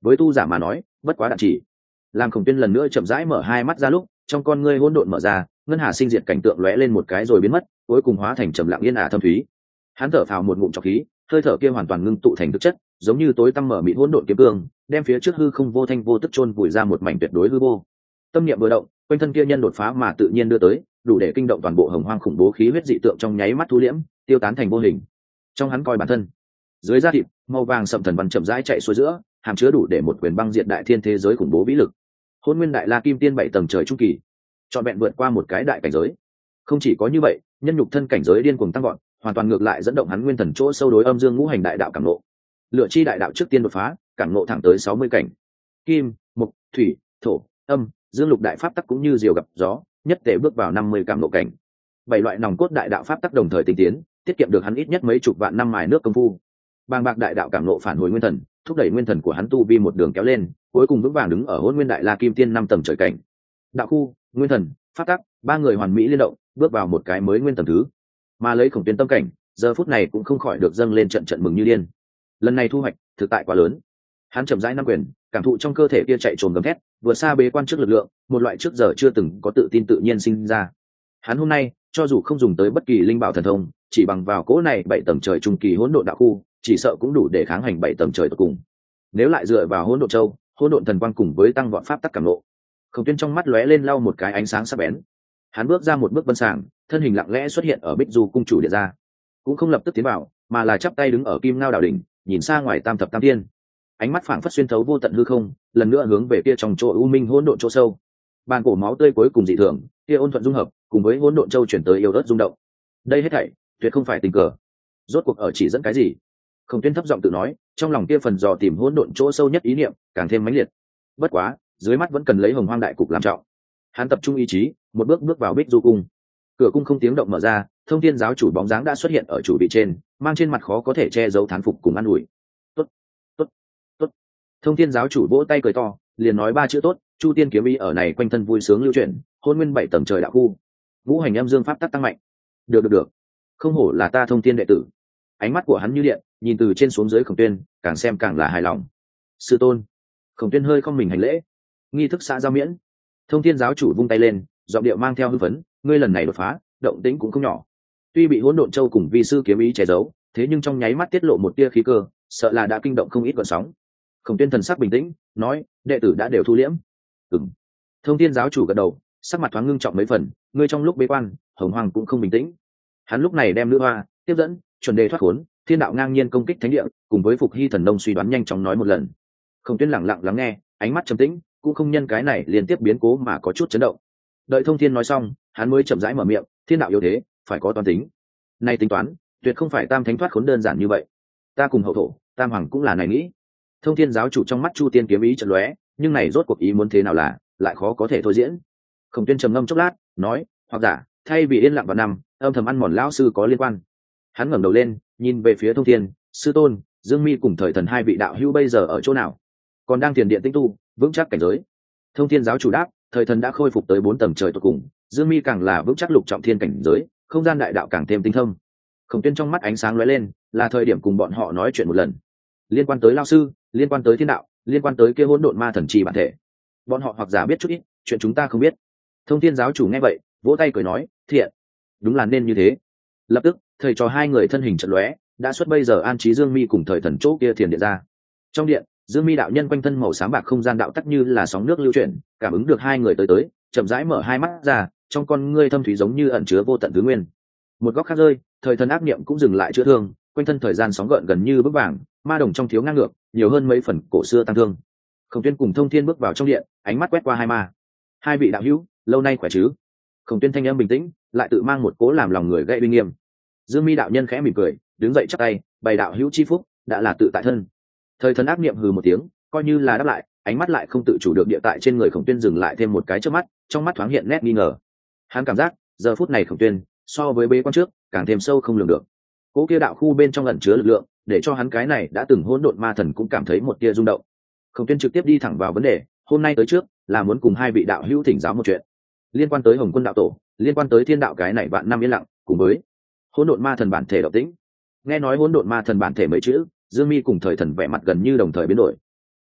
với tu giả mà nói bất quá đạn chỉ. Làm Khổng Tuyên lần nữa chậm rãi mở hai mắt ra lúc, trong con ngươi hỗn độn mở ra, ngân hà sinh diệt cảnh tượng lóe lên một cái rồi biến mất, cuối cùng hóa thành trầm lặng yên ả thâm thúy. Hắn thở phào một ngụm trọc khí, hơi thở kia hoàn toàn ngưng tụ thành thực chất, giống như tối tăm mở mịt hỗn độn kiếm cương, đem phía trước hư không vô thanh vô tức chôn vùi ra một mảnh tuyệt đối hư vô. Tâm niệm vừa động, quanh thân kia nhân đột phá mà tự nhiên đưa tới, đủ để kinh động toàn bộ hồng hoang khủng bố khí huyết dị tượng trong nháy mắt thu liễm, tiêu tán thành vô hình. Trong hắn coi bản thân, dưới da thịt màu vàng sậm thần văn chậm rãi chạy xuôi giữa, hàm chứa đủ để một quyền băng diệt đại thiên thế giới khủng bố vĩ lực. Hôn nguyên đại la kim tiên bảy tầng trời trung kỳ, trọn vẹn vượt qua một cái đại cảnh giới. Không chỉ có như vậy, nhân nhục thân cảnh giới điên cuồng tăng gọn, hoàn toàn ngược lại dẫn động hắn nguyên thần chỗ sâu đối âm dương ngũ hành đại đạo cảm nộ. Lựa chi đại đạo trước tiên đột phá, cảm nộ thẳng tới sáu mươi cảnh. Kim, mộc, thủy, thổ, âm, dương lục đại pháp tắc cũng như diều gặp gió, nhất thể bước vào năm mươi cảm nộ cảnh. Bảy loại nòng cốt đại đạo pháp tắc đồng thời tinh tiến, tiết kiệm được hắn ít nhất mấy chục vạn năm mài nước công phu. Bàng bạc đại đạo cảm nộ phản hồi nguyên thần, thúc đẩy nguyên thần của hắn tu vi một đường kéo lên, cuối cùng vững vàng đứng ở hôn nguyên đại la kim tiên năm tầng trời cảnh. Đạo khu, nguyên thần, pháp tắc, ba người hoàn mỹ liên động, bước vào một cái mới nguyên tầng thứ. Mà lấy Khổng Tuyên tâm cảnh, giờ phút này cũng không khỏi được dâng lên trận trận mừng như điên. Lần này thu hoạch thực tại quá lớn. Hắn chậm rãi nắm quyền, cảm thụ trong cơ thể kia chạy trồn gầm thét, vừa xa bế quan trước lực lượng, một loại trước giờ chưa từng có tự tin tự nhiên sinh ra. Hắn hôm nay, cho dù không dùng tới bất kỳ linh bảo thần thông, chỉ bằng vào cỗ này bảy tầng trời trung kỳ hỗn độn đạo khu, chỉ sợ cũng đủ để kháng hành bảy tầng trời tột cùng. Nếu lại dựa vào hỗn độn châu, hỗn độn thần quang cùng với tăng vọt pháp tắc cảm nộ, Khổng Tuyên trong mắt lóe lên lau một cái ánh sáng sắc bén. Hắn bước ra một bước vân sàng, thân hình lặng lẽ xuất hiện ở Bích Du cung chủ điện ra, cũng không lập tức tiến vào, mà là chắp tay đứng ở Kim Ngao đảo đỉnh, nhìn xa ngoài tam thập tam thiên. Ánh mắt phảng phất xuyên thấu vô tận hư không, lần nữa hướng về kia trong chỗ u minh hỗn độn chỗ sâu. Bàn cổ máu tươi cuối cùng dị thường, kia ôn thuận dung hợp, cùng với hỗn độn châu chuyển tới yêu ớt rung động. Đây hết thảy, tuyệt không phải tình cờ. Rốt cuộc ở chỉ dẫn cái gì? Khổng Tuyên thấp giọng tự nói, trong lòng kia phần dò tìm hỗn độn chỗ sâu nhất ý niệm càng thêm mãnh liệt. Bất quá, dưới mắt vẫn cần lấy hồng hoang đại cục làm trọng. Hắn tập trung ý chí, một bước bước vào Bích Du cung. Cửa cung không tiếng động mở ra, Thông Thiên giáo chủ bóng dáng đã xuất hiện ở chủ vị trên, mang trên mặt khó có thể che giấu thán phục cùng an ủi. Tốt, tốt, tốt. Thông Thiên giáo chủ vỗ tay cười to, liền nói ba chữ tốt, Chu Tiên kiếm ý ở này quanh thân vui sướng lưu chuyển, hôn nguyên bảy tầng trời đạo khu. Ngũ hành âm dương pháp tắc tăng mạnh. Được được được. Không hổ là ta Thông Thiên đệ tử. Ánh mắt của hắn như điện, nhìn từ trên xuống dưới Khổng Tuyên, càng xem càng là hài lòng. Sư tôn. Khổng Tuyên hơi không mình hành lễ. Nghi thức xã giao miễn. Thông Thiên giáo chủ vung tay lên, giọng điệu mang theo hưng phấn, ngươi lần này đột phá, động tĩnh cũng không nhỏ. Tuy bị hỗn độn châu cùng vi sư kiếm ý che giấu, thế nhưng trong nháy mắt tiết lộ một tia khí cơ, sợ là đã kinh động không ít gợn sóng. Khổng Tuyên thần sắc bình tĩnh, nói, đệ tử đã đều thu liễm. Ừm. Thông Thiên giáo chủ gật đầu, sắc mặt thoáng ngưng trọng mấy phần, ngươi trong lúc bế quan, hồng hoàng cũng không bình tĩnh. Hắn lúc này đem nữ hoa tiếp dẫn, chuẩn đề thoát khốn, thiên đạo ngang nhiên công kích thánh địa, cùng với phục hy thần nông suy đoán nhanh chóng nói một lần. Khổng Tuyên lặng lặng lắng nghe, ánh mắt trầm tĩnh, cũng không nhân cái này liên tiếp biến cố mà có chút chấn động. Đợi Thông Thiên nói xong, hắn mới chậm rãi mở miệng, thiên đạo yếu thế, phải có toán tính. Này tính toán, tuyệt không phải tam thánh thoát khốn đơn giản như vậy. Ta cùng hậu thổ, tam hoàng cũng là này nghĩ. Thông Thiên giáo chủ trong mắt Chu Tiên kiếm ý chợt lóe, nhưng này rốt cuộc ý muốn thế nào là, lại khó có thể thôi diễn. Khổng Tuyên trầm ngâm chốc lát, nói, hoặc giả, thay vì yên lặng vào năm, âm thầm ăn mòn lão sư có liên quan. Hắn ngẩng đầu lên, nhìn về phía Thông Thiên, sư tôn, Dương Mi cùng thời thần hai vị đạo hữu bây giờ ở chỗ nào? Còn đang tiền điện tinh tu, vững chắc cảnh giới. Thông Thiên giáo chủ đáp, thời thần đã khôi phục tới bốn tầng trời tột cùng, Dương Mi càng là vững chắc lục trọng thiên cảnh giới, không gian đại đạo càng thêm tinh thông. Khổng Tuyên trong mắt ánh sáng lóe lên, là thời điểm cùng bọn họ nói chuyện một lần. Liên quan tới lão sư, liên quan tới thiên đạo, liên quan tới kia hỗn độn ma thần trì bản thể. Bọn họ hoặc giả biết chút ít, chuyện chúng ta không biết. Thông Thiên giáo chủ nghe vậy, vỗ tay cười nói, thiện, đúng là nên như thế. Lập tức, thầy trò hai người thân hình chợt lóe, đã xuất bây giờ an trí Dương Mi cùng thời thần chỗ kia thiền điện ra. Trong điện, Dương Mi đạo nhân quanh thân màu xám bạc không gian đạo tắc như là sóng nước lưu chuyển, cảm ứng được hai người tới tới, chậm rãi mở hai mắt ra, trong con ngươi thâm thúy giống như ẩn chứa vô tận thứ nguyên. Một góc khác rơi, thời thần ác niệm cũng dừng lại chữa thương, quanh thân thời gian sóng gợn gần như bức vàng, ma đồng trong thiếu ngang ngược, nhiều hơn mấy phần cổ xưa tăng thương. Khổng Tuyên cùng Thông Thiên bước vào trong điện, ánh mắt quét qua hai ma. Hai vị đạo hữu, lâu nay khỏe chứ? Khổng Tuyên thanh âm bình tĩnh, lại tự mang một cố làm lòng người gây uy nghiêm. Dương Mi đạo nhân khẽ mỉm cười, đứng dậy chắp tay, bày đạo hữu chi phúc, đã là tự tại thân. Thời thần ác niệm hừ một tiếng, coi như là đáp lại, ánh mắt lại không tự chủ được địa tại trên người Khổng Tuyên dừng lại thêm một cái trước mắt, trong mắt thoáng hiện nét nghi ngờ. Hắn cảm giác, giờ phút này Khổng Tuyên, so với bế quan trước, càng thêm sâu không lường được. Cố kia đạo khu bên trong ẩn chứa lực lượng, để cho hắn cái này đã từng hỗn độn ma thần cũng cảm thấy một tia rung động. Khổng Tuyên trực tiếp đi thẳng vào vấn đề, hôm nay tới trước, là muốn cùng hai vị đạo hữu thỉnh giáo một chuyện, liên quan tới Hồng Quân đạo tổ, liên quan tới thiên đạo cái này vạn năm yên lặng, cùng với hỗn độn ma thần bản thể động tĩnh. Nghe nói hỗn độn ma thần bản thể mấy chữ, Dương Mi cùng thời thần vẻ mặt gần như đồng thời biến đổi.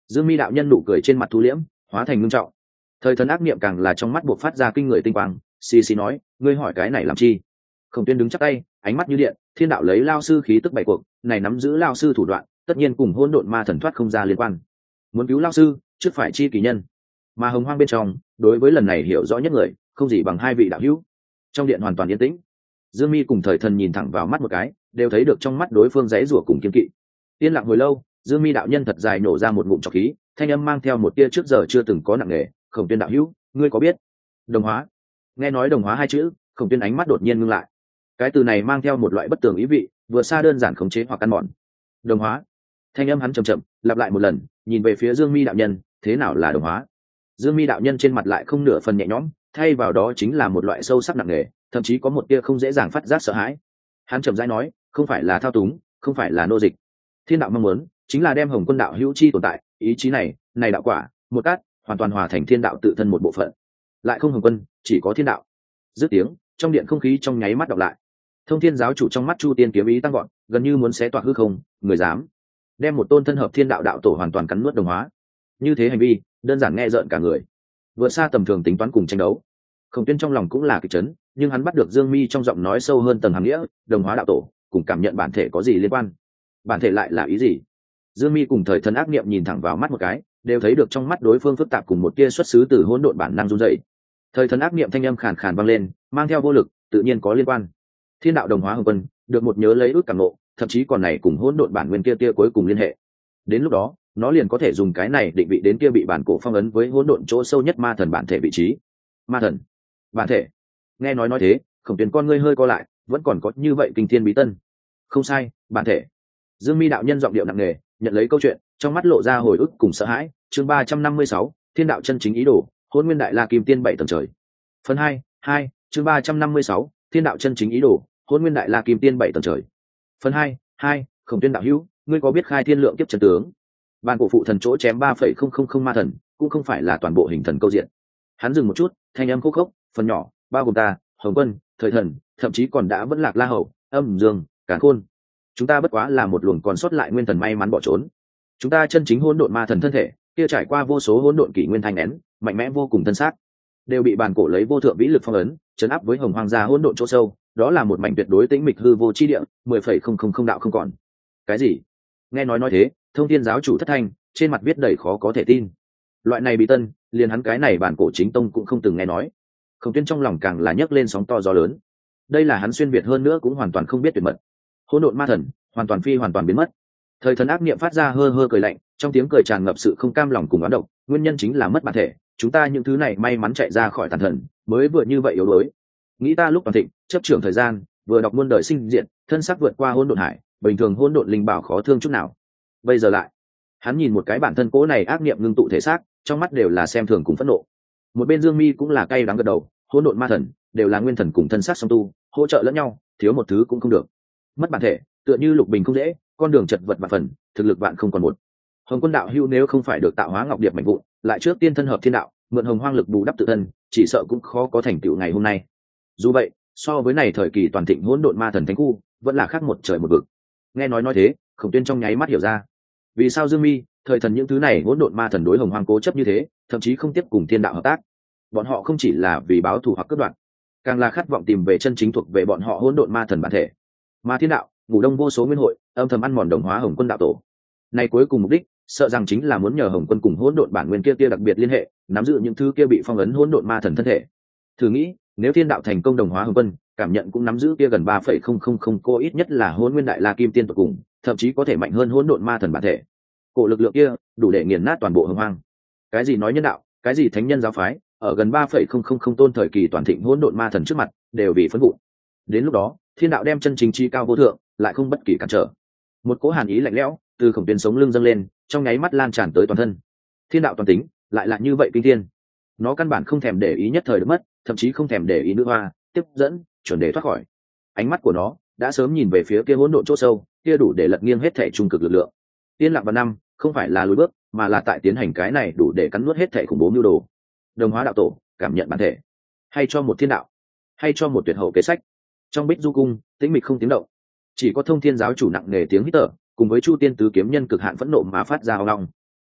Dương Mi đạo nhân nụ cười trên mặt thu liễm, hóa thành ngưng trọng. Thời thần ác niệm càng là trong mắt buộc phát ra kinh người tinh quang, xì xì nói, ngươi hỏi cái này làm chi? Khổng Tuyên đứng chắc tay, ánh mắt như điện, thiên đạo lấy lao sư khí tức bảy cuộc, này nắm giữ lao sư thủ đoạn, tất nhiên cùng hỗn độn ma thần thoát không ra liên quan. Muốn cứu lao sư, trước phải chi kỳ nhân. Mà hồng hoang bên trong, đối với lần này hiểu rõ nhất người, không gì bằng hai vị đạo hữu. Trong điện hoàn toàn yên tĩnh. Dương Mi cùng thời thần nhìn thẳng vào mắt một cái, đều thấy được trong mắt đối phương giãy giụa cùng kiên kỵ. Yên lặng hồi lâu, Dương Mi đạo nhân thật dài nổ ra một ngụm trọc khí, thanh âm mang theo một tia trước giờ chưa từng có nặng nề, Khổng Tuyên đạo hữu, ngươi có biết? Đồng hóa. Nghe nói đồng hóa hai chữ, Khổng Tuyên ánh mắt đột nhiên ngưng lại. Cái từ này mang theo một loại bất tường ý vị, vừa xa đơn giản khống chế hoặc căn mòn. Đồng hóa. Thanh âm hắn chậm chậm, lặp lại một lần, nhìn về phía Dương Mi đạo nhân, thế nào là đồng hóa? Dương Mi đạo nhân trên mặt lại không nửa phần nhẹ nhõm, thay vào đó chính là một loại sâu sắc nặng nề, thậm chí có một tia không dễ dàng phát giác sợ hãi. Hắn chậm rãi nói, không phải là thao túng, không phải là nô dịch. Thiên đạo mong muốn chính là đem Hồng Quân đạo hữu chi tồn tại, ý chí này, này đạo quả, một cát, hoàn toàn hòa thành thiên đạo tự thân một bộ phận. Lại không Hồng Quân, chỉ có thiên đạo. Dứt tiếng, trong điện không khí trong nháy mắt đọc lại. Thông Thiên giáo chủ trong mắt Chu Tiên kiếm ý tăng gọn, gần như muốn xé toạc hư không, người dám đem một tôn thân hợp thiên đạo đạo tổ hoàn toàn cắn nuốt đồng hóa. Như thế hành vi, đơn giản nghe rợn cả người. Vượt xa tầm thường tính toán cùng tranh đấu. Khổng Tuyên trong lòng cũng là kịch chấn, nhưng hắn bắt được Dương Mi trong giọng nói sâu hơn tầng hàm nghĩa, đồng hóa đạo tổ, cùng cảm nhận bản thể có gì liên quan? Bản thể lại là ý gì? Dương Mi cùng thời thần ác niệm nhìn thẳng vào mắt một cái, đều thấy được trong mắt đối phương phức tạp cùng một tia xuất xứ từ hỗn độn bản năng run rẩy. Thời thần ác niệm thanh âm khàn khàn vang lên, mang theo vô lực, tự nhiên có liên quan. Thiên đạo đồng hóa Hồng Quân, được một nhớ lấy ước cảm nộ, thậm chí còn này cùng hỗn độn bản nguyên kia tia cuối cùng liên hệ. Đến lúc đó, nó liền có thể dùng cái này định vị đến kia bị bản cổ phong ấn với hỗn độn chỗ sâu nhất ma thần bản thể vị trí. Ma thần, bản thể. Nghe nói nói thế, Khổng Tuyên con ngươi hơi co lại, vẫn còn có như vậy kinh thiên bí tân. Không sai, bản thể. Dương Mi đạo nhân giọng điệu nặng nề, nhận lấy câu chuyện, trong mắt lộ ra hồi ức cùng sợ hãi. Chương ba trăm năm mươi sáu, Thiên đạo chân chính ý đồ, Hỗn Nguyên Đại La Kim Tiên bảy tầng trời. Phần hai, hai, chương ba trăm năm mươi sáu, Thiên đạo chân chính ý đồ, Hỗn Nguyên Đại La Kim Tiên bảy tầng trời. Phần hai, hai, Khổng Tuyên đạo hữu, ngươi có biết khai thiên lượng kiếp chân tướng? Bàn cổ phụ thần chỗ chém ba phẩy không không không ma thần, cũng không phải là toàn bộ hình thần câu diện. Hắn dừng một chút, thanh âm khúc khốc, phần nhỏ, bao gồm ta, Hồng Quân, thời thần, thậm chí còn đã vẫn lạc La Hầu, Âm Dương, Càn Khôn. Chúng ta bất quá là một luồng còn sót lại nguyên thần may mắn bỏ trốn. Chúng ta chân chính hỗn độn ma thần thân thể, kia trải qua vô số hỗn độn kỷ nguyên thanh nén, mạnh mẽ vô cùng thân xác, đều bị bàn cổ lấy vô thượng vĩ lực phong ấn, chấn áp với hồng hoang gia hỗn độn chỗ sâu, đó là một mảnh tuyệt đối tĩnh mịch hư vô chi địa, mười phẩy không không không đạo không còn. Cái gì? Nghe nói nói thế, Thông Thiên giáo chủ thất thanh, trên mặt viết đầy khó có thể tin. Loại này bí tân, liền hắn cái này bản cổ chính tông cũng không từng nghe nói. Khổng Tuyên trong lòng càng là nhấc lên sóng to gió lớn. Đây là hắn xuyên việt hơn nữa cũng hoàn toàn không biết tuyệt mật. Hỗn độn ma thần, hoàn toàn phi hoàn toàn biến mất. Thời thần ác niệm phát ra hơ hơ cười lạnh, trong tiếng cười tràn ngập sự không cam lòng cùng oán độc, nguyên nhân chính là mất bản thể, chúng ta những thứ này may mắn chạy ra khỏi tàn thần, mới vừa như vậy yếu đuối. Nghĩ ta lúc toàn thịnh, chấp trưởng thời gian, vừa đọc muôn đời sinh diện, thân xác vượt qua hỗn độn hải, bình thường hỗn độn linh bảo khó thương chút nào. Bây giờ lại, hắn nhìn một cái bản thân cố này ác niệm ngưng tụ thể xác, trong mắt đều là xem thường cùng phẫn nộ. Một bên Dương Mi cũng là cay đắng gật đầu, hỗn độn ma thần đều là nguyên thần cùng thân xác song tu, hỗ trợ lẫn nhau, thiếu một thứ cũng không được. Mất bản thể, tựa như lục bình không dễ, con đường chật vật và phần, thực lực bạn không còn một. Hồng Quân đạo hưu nếu không phải được tạo hóa ngọc điệp mạnh vụn, lại trước tiên thân hợp thiên đạo, mượn hồng hoang lực bù đắp tự thân, chỉ sợ cũng khó có thành tựu ngày hôm nay. Dù vậy, so với này thời kỳ toàn thịnh hỗn độn ma thần thánh khu, vẫn là khác một trời một vực. Nghe nói nói thế, Khổng Tuyên trong nháy mắt hiểu ra, vì sao Dương Mi, thời thần những thứ này hỗn độn ma thần đối hồng hoang cố chấp như thế, thậm chí không tiếp cùng thiên đạo hợp tác. Bọn họ không chỉ là vì báo thù hoặc cướp đoạt, càng là khát vọng tìm về chân chính thuộc về bọn họ hỗn độn ma thần bản thể. Mà thiên đạo, ngủ đông vô số nguyên hội, âm thầm ăn mòn đồng hóa Hồng Quân đạo tổ. Này cuối cùng mục đích, sợ rằng chính là muốn nhờ Hồng Quân cùng hỗn độn bản nguyên kia kia đặc biệt liên hệ, nắm giữ những thứ kia bị phong ấn hỗn độn ma thần thân thể. Thử nghĩ, nếu thiên đạo thành công đồng hóa Hồng Quân, cảm nhận cũng nắm giữ kia gần ba phẩy không không không cô ít nhất là Hỗn Nguyên Đại La Kim Tiên tột cùng, thậm chí có thể mạnh hơn hỗn độn ma thần bản thể. Cổ lực lượng kia, đủ để nghiền nát toàn bộ hồng hoang. Cái gì nói nhân đạo, cái gì thánh nhân giáo phái, ở gần ba phẩy không không không tôn thời kỳ toàn thịnh hỗn độn ma thần trước mặt, đều bị phấn vụn. Đến lúc đó, thiên đạo đem chân chính chi cao vô thượng, lại không bất kỳ cản trở. Một cỗ hàn ý lạnh lẽo từ Khổng Tuyên sống lưng dâng lên, trong nháy mắt lan tràn tới toàn thân. Thiên đạo toàn tính, lại là như vậy kinh thiên. Nó căn bản không thèm để ý nhất thời được mất, thậm chí không thèm để ý nữ hoa, tiếp dẫn, chuẩn để thoát khỏi. Ánh mắt của nó đã sớm nhìn về phía kia hỗn độn chỗ sâu, kia đủ để lật nghiêng hết thể trung cực lực lượng. Tiên lặng vào năm, không phải là lùi bước, mà là tại tiến hành cái này đủ để cắn nuốt hết thể khủng bố mưu đồ. Đồng hóa đạo tổ, cảm nhận bản thể, hay cho một thiên đạo, hay cho một tuyệt hậu kế sách. Trong Bích Du cung, tĩnh mịch không tiếng động, chỉ có Thông Thiên giáo chủ nặng nề tiếng hít thở, cùng với Chu Tiên tứ kiếm nhân cực hạn phẫn nộ mà phát ra ong ong.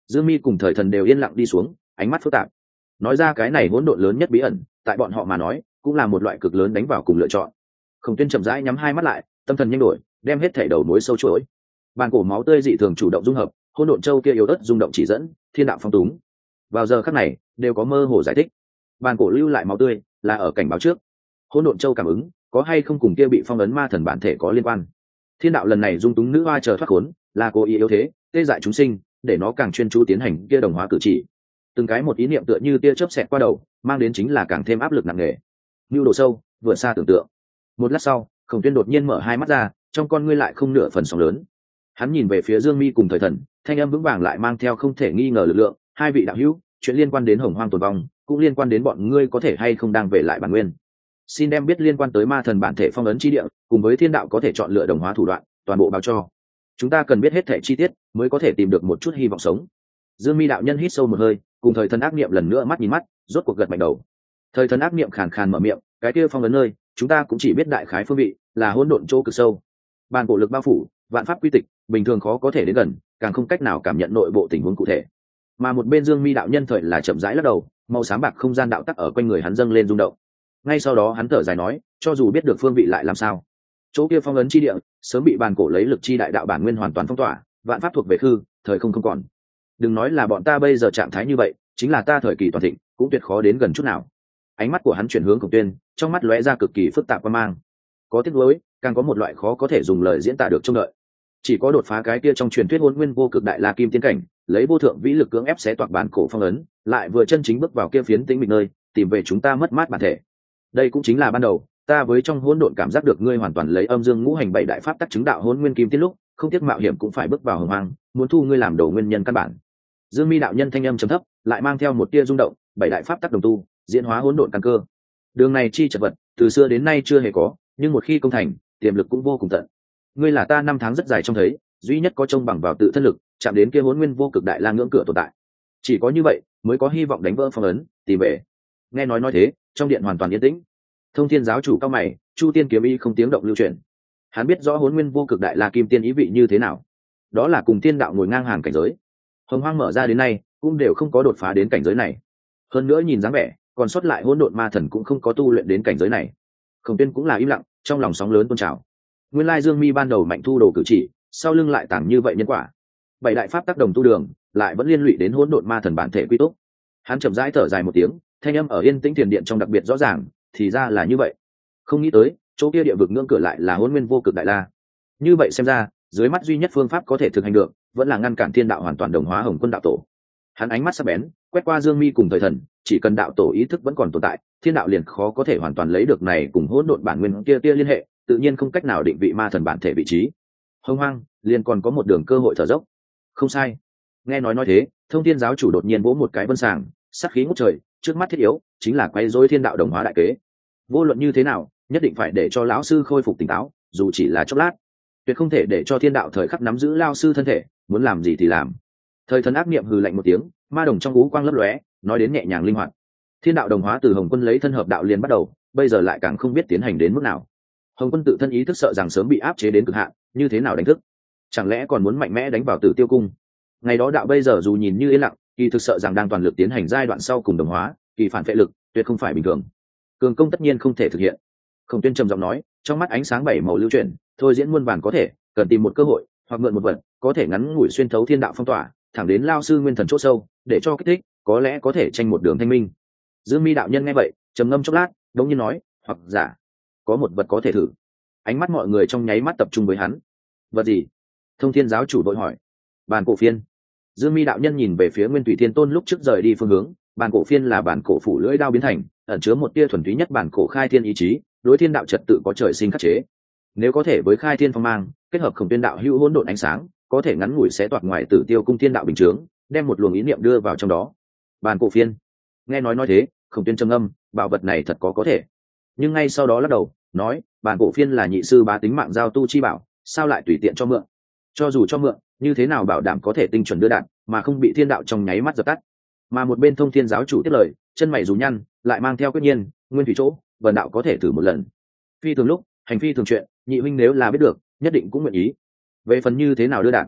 Dương Mi cùng thời thần đều yên lặng đi xuống, ánh mắt phức tạp. Nói ra cái này hỗn độn lớn nhất bí ẩn, tại bọn họ mà nói cũng là một loại cực lớn đánh vào cùng lựa chọn. Khổng Tuyên chậm rãi nhắm hai mắt lại, tâm thần nhanh đổi, đem hết thảy đầu mối sâu chuỗi. Bàn cổ máu tươi dị thường chủ động dung hợp, hỗn độn châu kia yếu ớt rung động chỉ dẫn, thiên đạo phong túng. Vào giờ khắc này, đều có mơ hồ giải thích. Bàn cổ lưu lại máu tươi, là ở cảnh báo trước. Hỗn độn châu cảm ứng, có hay không cùng kia bị phong ấn ma thần bản thể có liên quan. Thiên đạo lần này dung túng nữ hoa chờ thoát khốn, là cố ý yếu thế, tê dại chúng sinh, để nó càng chuyên chú tiến hành kia đồng hóa cử chỉ. Từng cái một ý niệm tựa như tia chớp xẹt qua đầu, mang đến chính là càng thêm áp lực nặng nề. Nưu đồ sâu, vượt xa tưởng tượng. Một lát sau, Khổng Tuyên đột nhiên mở hai mắt ra, trong con ngươi lại không nửa phần sóng lớn. Hắn nhìn về phía Dương Mi cùng thời thần, thanh âm vững vàng lại mang theo không thể nghi ngờ lực lượng. Hai vị đạo hữu, chuyện liên quan đến Hồng Hoang tồn vong, cũng liên quan đến bọn ngươi có thể hay không đang về lại bản nguyên. Xin đem biết liên quan tới ma thần bản thể phong ấn chi địa, cùng với thiên đạo có thể chọn lựa đồng hóa thủ đoạn, toàn bộ báo cho. Chúng ta cần biết hết thảy chi tiết, mới có thể tìm được một chút hy vọng sống. Dương Mi đạo nhân hít sâu một hơi, cùng thời thần ác niệm lần nữa mắt nhìn mắt, rốt cuộc gật mạnh đầu. Thời thần ác niệm khàn khàn mở miệng, cái kia phong ấn nơi, chúng ta cũng chỉ biết đại khái phương vị, là hỗn độn chỗ cực sâu. Bàn cổ lực bao phủ, vạn pháp quy tịch, bình thường khó có thể đến gần, càng không cách nào cảm nhận nội bộ tình huống cụ thể. Mà một bên Dương Mi đạo nhân thời là chậm rãi lắc đầu, màu xám bạc không gian đạo tắc ở quanh người hắn dâng lên rung động. Ngay sau đó hắn thở dài nói, cho dù biết được phương vị lại làm sao? Chỗ kia phong ấn chi địa, sớm bị bàn cổ lấy lực chi đại đạo bản nguyên hoàn toàn phong tỏa, vạn pháp thuộc về hư, thời không không còn. Đừng nói là bọn ta bây giờ trạng thái như vậy, chính là ta thời kỳ toàn thịnh, cũng tuyệt khó đến gần chút nào. Ánh mắt của hắn chuyển hướng Khổng Tuyên, trong mắt lóe ra cực kỳ phức tạp quan mang. Có tiếc nuối, càng có một loại khó có thể dùng lời diễn tả được trông đợi. Chỉ có đột phá cái kia trong truyền thuyết hôn nguyên vô cực đại la kim tiên cảnh, lấy vô thượng vĩ lực cưỡng ép xé toạc bản cổ phong ấn, lại vừa chân chính bước vào kia phiến tĩnh mịch nơi, tìm về chúng ta mất mát bản thể. Đây cũng chính là ban đầu, ta với trong hỗn độn cảm giác được ngươi hoàn toàn lấy âm dương ngũ hành bảy đại pháp tắc chứng đạo hôn nguyên kim tiên lúc, không tiếc mạo hiểm cũng phải bước vào hồng hoang, muốn thu ngươi làm đầu nguyên nhân căn bản. Dương Mi đạo nhân thanh âm trầm thấp, lại mang theo một tia rung động, bảy đại pháp tắc đồng tu, diễn hóa hỗn độn căn cơ. Đường này chi chật vật, từ xưa đến nay chưa hề có, nhưng một khi công thành, tiềm lực cũng vô cùng tận. Ngươi là ta năm tháng rất dài trong thấy, duy nhất có trông bằng vào tự thân lực, chạm đến kia hỗn nguyên vô cực đại la ngưỡng cửa tồn tại. Chỉ có như vậy, mới có hy vọng đánh vỡ phong ấn, tìm về. Nghe nói nói thế, trong điện hoàn toàn yên tĩnh. Thông Thiên giáo chủ cao mày, Chu Tiên kiếm ý không tiếng động lưu truyền. Hắn biết rõ hỗn nguyên vô cực đại la kim tiên ý vị như thế nào. Đó là cùng tiên đạo ngồi ngang hàng cảnh giới. Hồng Hoang mở ra đến nay, cũng đều không có đột phá đến cảnh giới này. Hơn nữa nhìn dáng vẻ, còn sót lại hỗn độn ma thần cũng không có tu luyện đến cảnh giới này. Khổng Tuyên cũng là im lặng, trong lòng sóng lớn tôn trào. Nguyên lai Dương Mi ban đầu mạnh thu đồ cử chỉ, sau lưng lại tàng như vậy nhân quả. Bảy đại pháp tác đồng tu đường, lại vẫn liên lụy đến hỗn độn ma thần bản thể quy túc. Hắn chậm rãi thở dài một tiếng, thanh âm ở yên tĩnh thiền điện trong đặc biệt rõ ràng, thì ra là như vậy. Không nghĩ tới, chỗ kia địa vực ngưỡng cửa lại là hỗn nguyên vô cực đại la. Như vậy xem ra, dưới mắt duy nhất phương pháp có thể thực hành được, vẫn là ngăn cản thiên đạo hoàn toàn đồng hóa Hồng Quân đạo tổ. Hắn ánh mắt sắc bén, quét qua Dương Mi cùng thời thần, chỉ cần đạo tổ ý thức vẫn còn tồn tại, thiên đạo liền khó có thể hoàn toàn lấy được này cùng hỗn độn bản nguyên kia kia liên hệ, tự nhiên không cách nào định vị ma thần bản thể vị trí. Hông Hoang liền còn có một đường cơ hội thở dốc. Không sai. Nghe nói nói thế, Thông Thiên giáo chủ đột nhiên vỗ một cái vân sàng, sát khí ngút trời, trước mắt thiết yếu chính là quay rối thiên đạo đồng hóa đại kế. Vô luận như thế nào, nhất định phải để cho lão sư khôi phục tỉnh táo, dù chỉ là chốc lát. Tuyệt không thể để cho thiên đạo thời khắc nắm giữ lão sư thân thể, muốn làm gì thì làm. Thời thần ác niệm hừ lạnh một tiếng, ma đồng trong ú quang lấp lóe, nói đến nhẹ nhàng linh hoạt. Thiên đạo đồng hóa từ Hồng Quân lấy thân hợp đạo liền bắt đầu, bây giờ lại càng không biết tiến hành đến mức nào. Hồng Quân tự thân ý thức sợ rằng sớm bị áp chế đến cực hạn, như thế nào đánh thức? Chẳng lẽ còn muốn mạnh mẽ đánh vào Tử Tiêu cung? Ngày đó đạo bây giờ dù nhìn như yên lặng, kỳ thực sợ rằng đang toàn lực tiến hành giai đoạn sau cùng đồng hóa, kỳ phản vệ lực tuyệt không phải bình thường. Cường công tất nhiên không thể thực hiện. Khổng Tuyên trầm giọng nói, trong mắt ánh sáng bảy màu lưu chuyển, thôi diễn muôn vàn có thể, cần tìm một cơ hội, hoặc mượn một vật, có thể ngắn ngủi xuyên thấu thiên đạo phong tỏa, thẳng đến lao sư nguyên thần chỗ sâu, để cho kích thích, có lẽ có thể tranh một đường thanh minh. Dương Mi đạo nhân nghe vậy, trầm ngâm chốc lát, đống nhiên nói, hoặc giả có một vật có thể thử. Ánh mắt mọi người trong nháy mắt tập trung với hắn. Vật gì? Thông Thiên giáo chủ vội hỏi. Bàn cổ phiên. Dương Mi đạo nhân nhìn về phía Nguyên Thủy Thiên Tôn lúc trước rời đi phương hướng, bàn cổ phiên là bản cổ phủ lưỡi đao biến thành, ẩn chứa một tia thuần túy nhất bản cổ khai thiên ý chí, đối thiên đạo trật tự có trời sinh khắc chế. Nếu có thể với khai thiên phong mang, kết hợp Khổng Tuyên đạo hữu hỗn độn ánh sáng, có thể ngắn ngủi sẽ toạc ngoài Tử Tiêu cung thiên đạo bình chướng, đem một luồng ý niệm đưa vào trong đó. Bàn cổ phiên. Nghe nói nói thế, Khổng Tuyên trầm ngâm, bảo vật này thật có có thể. Nhưng ngay sau đó lắc đầu, nói, bàn cổ phiên là nhị sư bá tính mạng giao tu chi bảo, sao lại tùy tiện cho mượn? Cho dù cho mượn, như thế nào bảo đảm có thể tinh chuẩn đưa đạn, mà không bị thiên đạo trong nháy mắt dập tắt? Mà một bên Thông Thiên giáo chủ tiếp lời, chân mày rủ nhăn, lại mang theo quyết nhiên, nguyên thủy chỗ, vần đạo có thể thử một lần. Phi thường lúc, hành phi thường chuyện, nhị huynh nếu là biết được, nhất định cũng nguyện ý. Về phần như thế nào đưa đạn,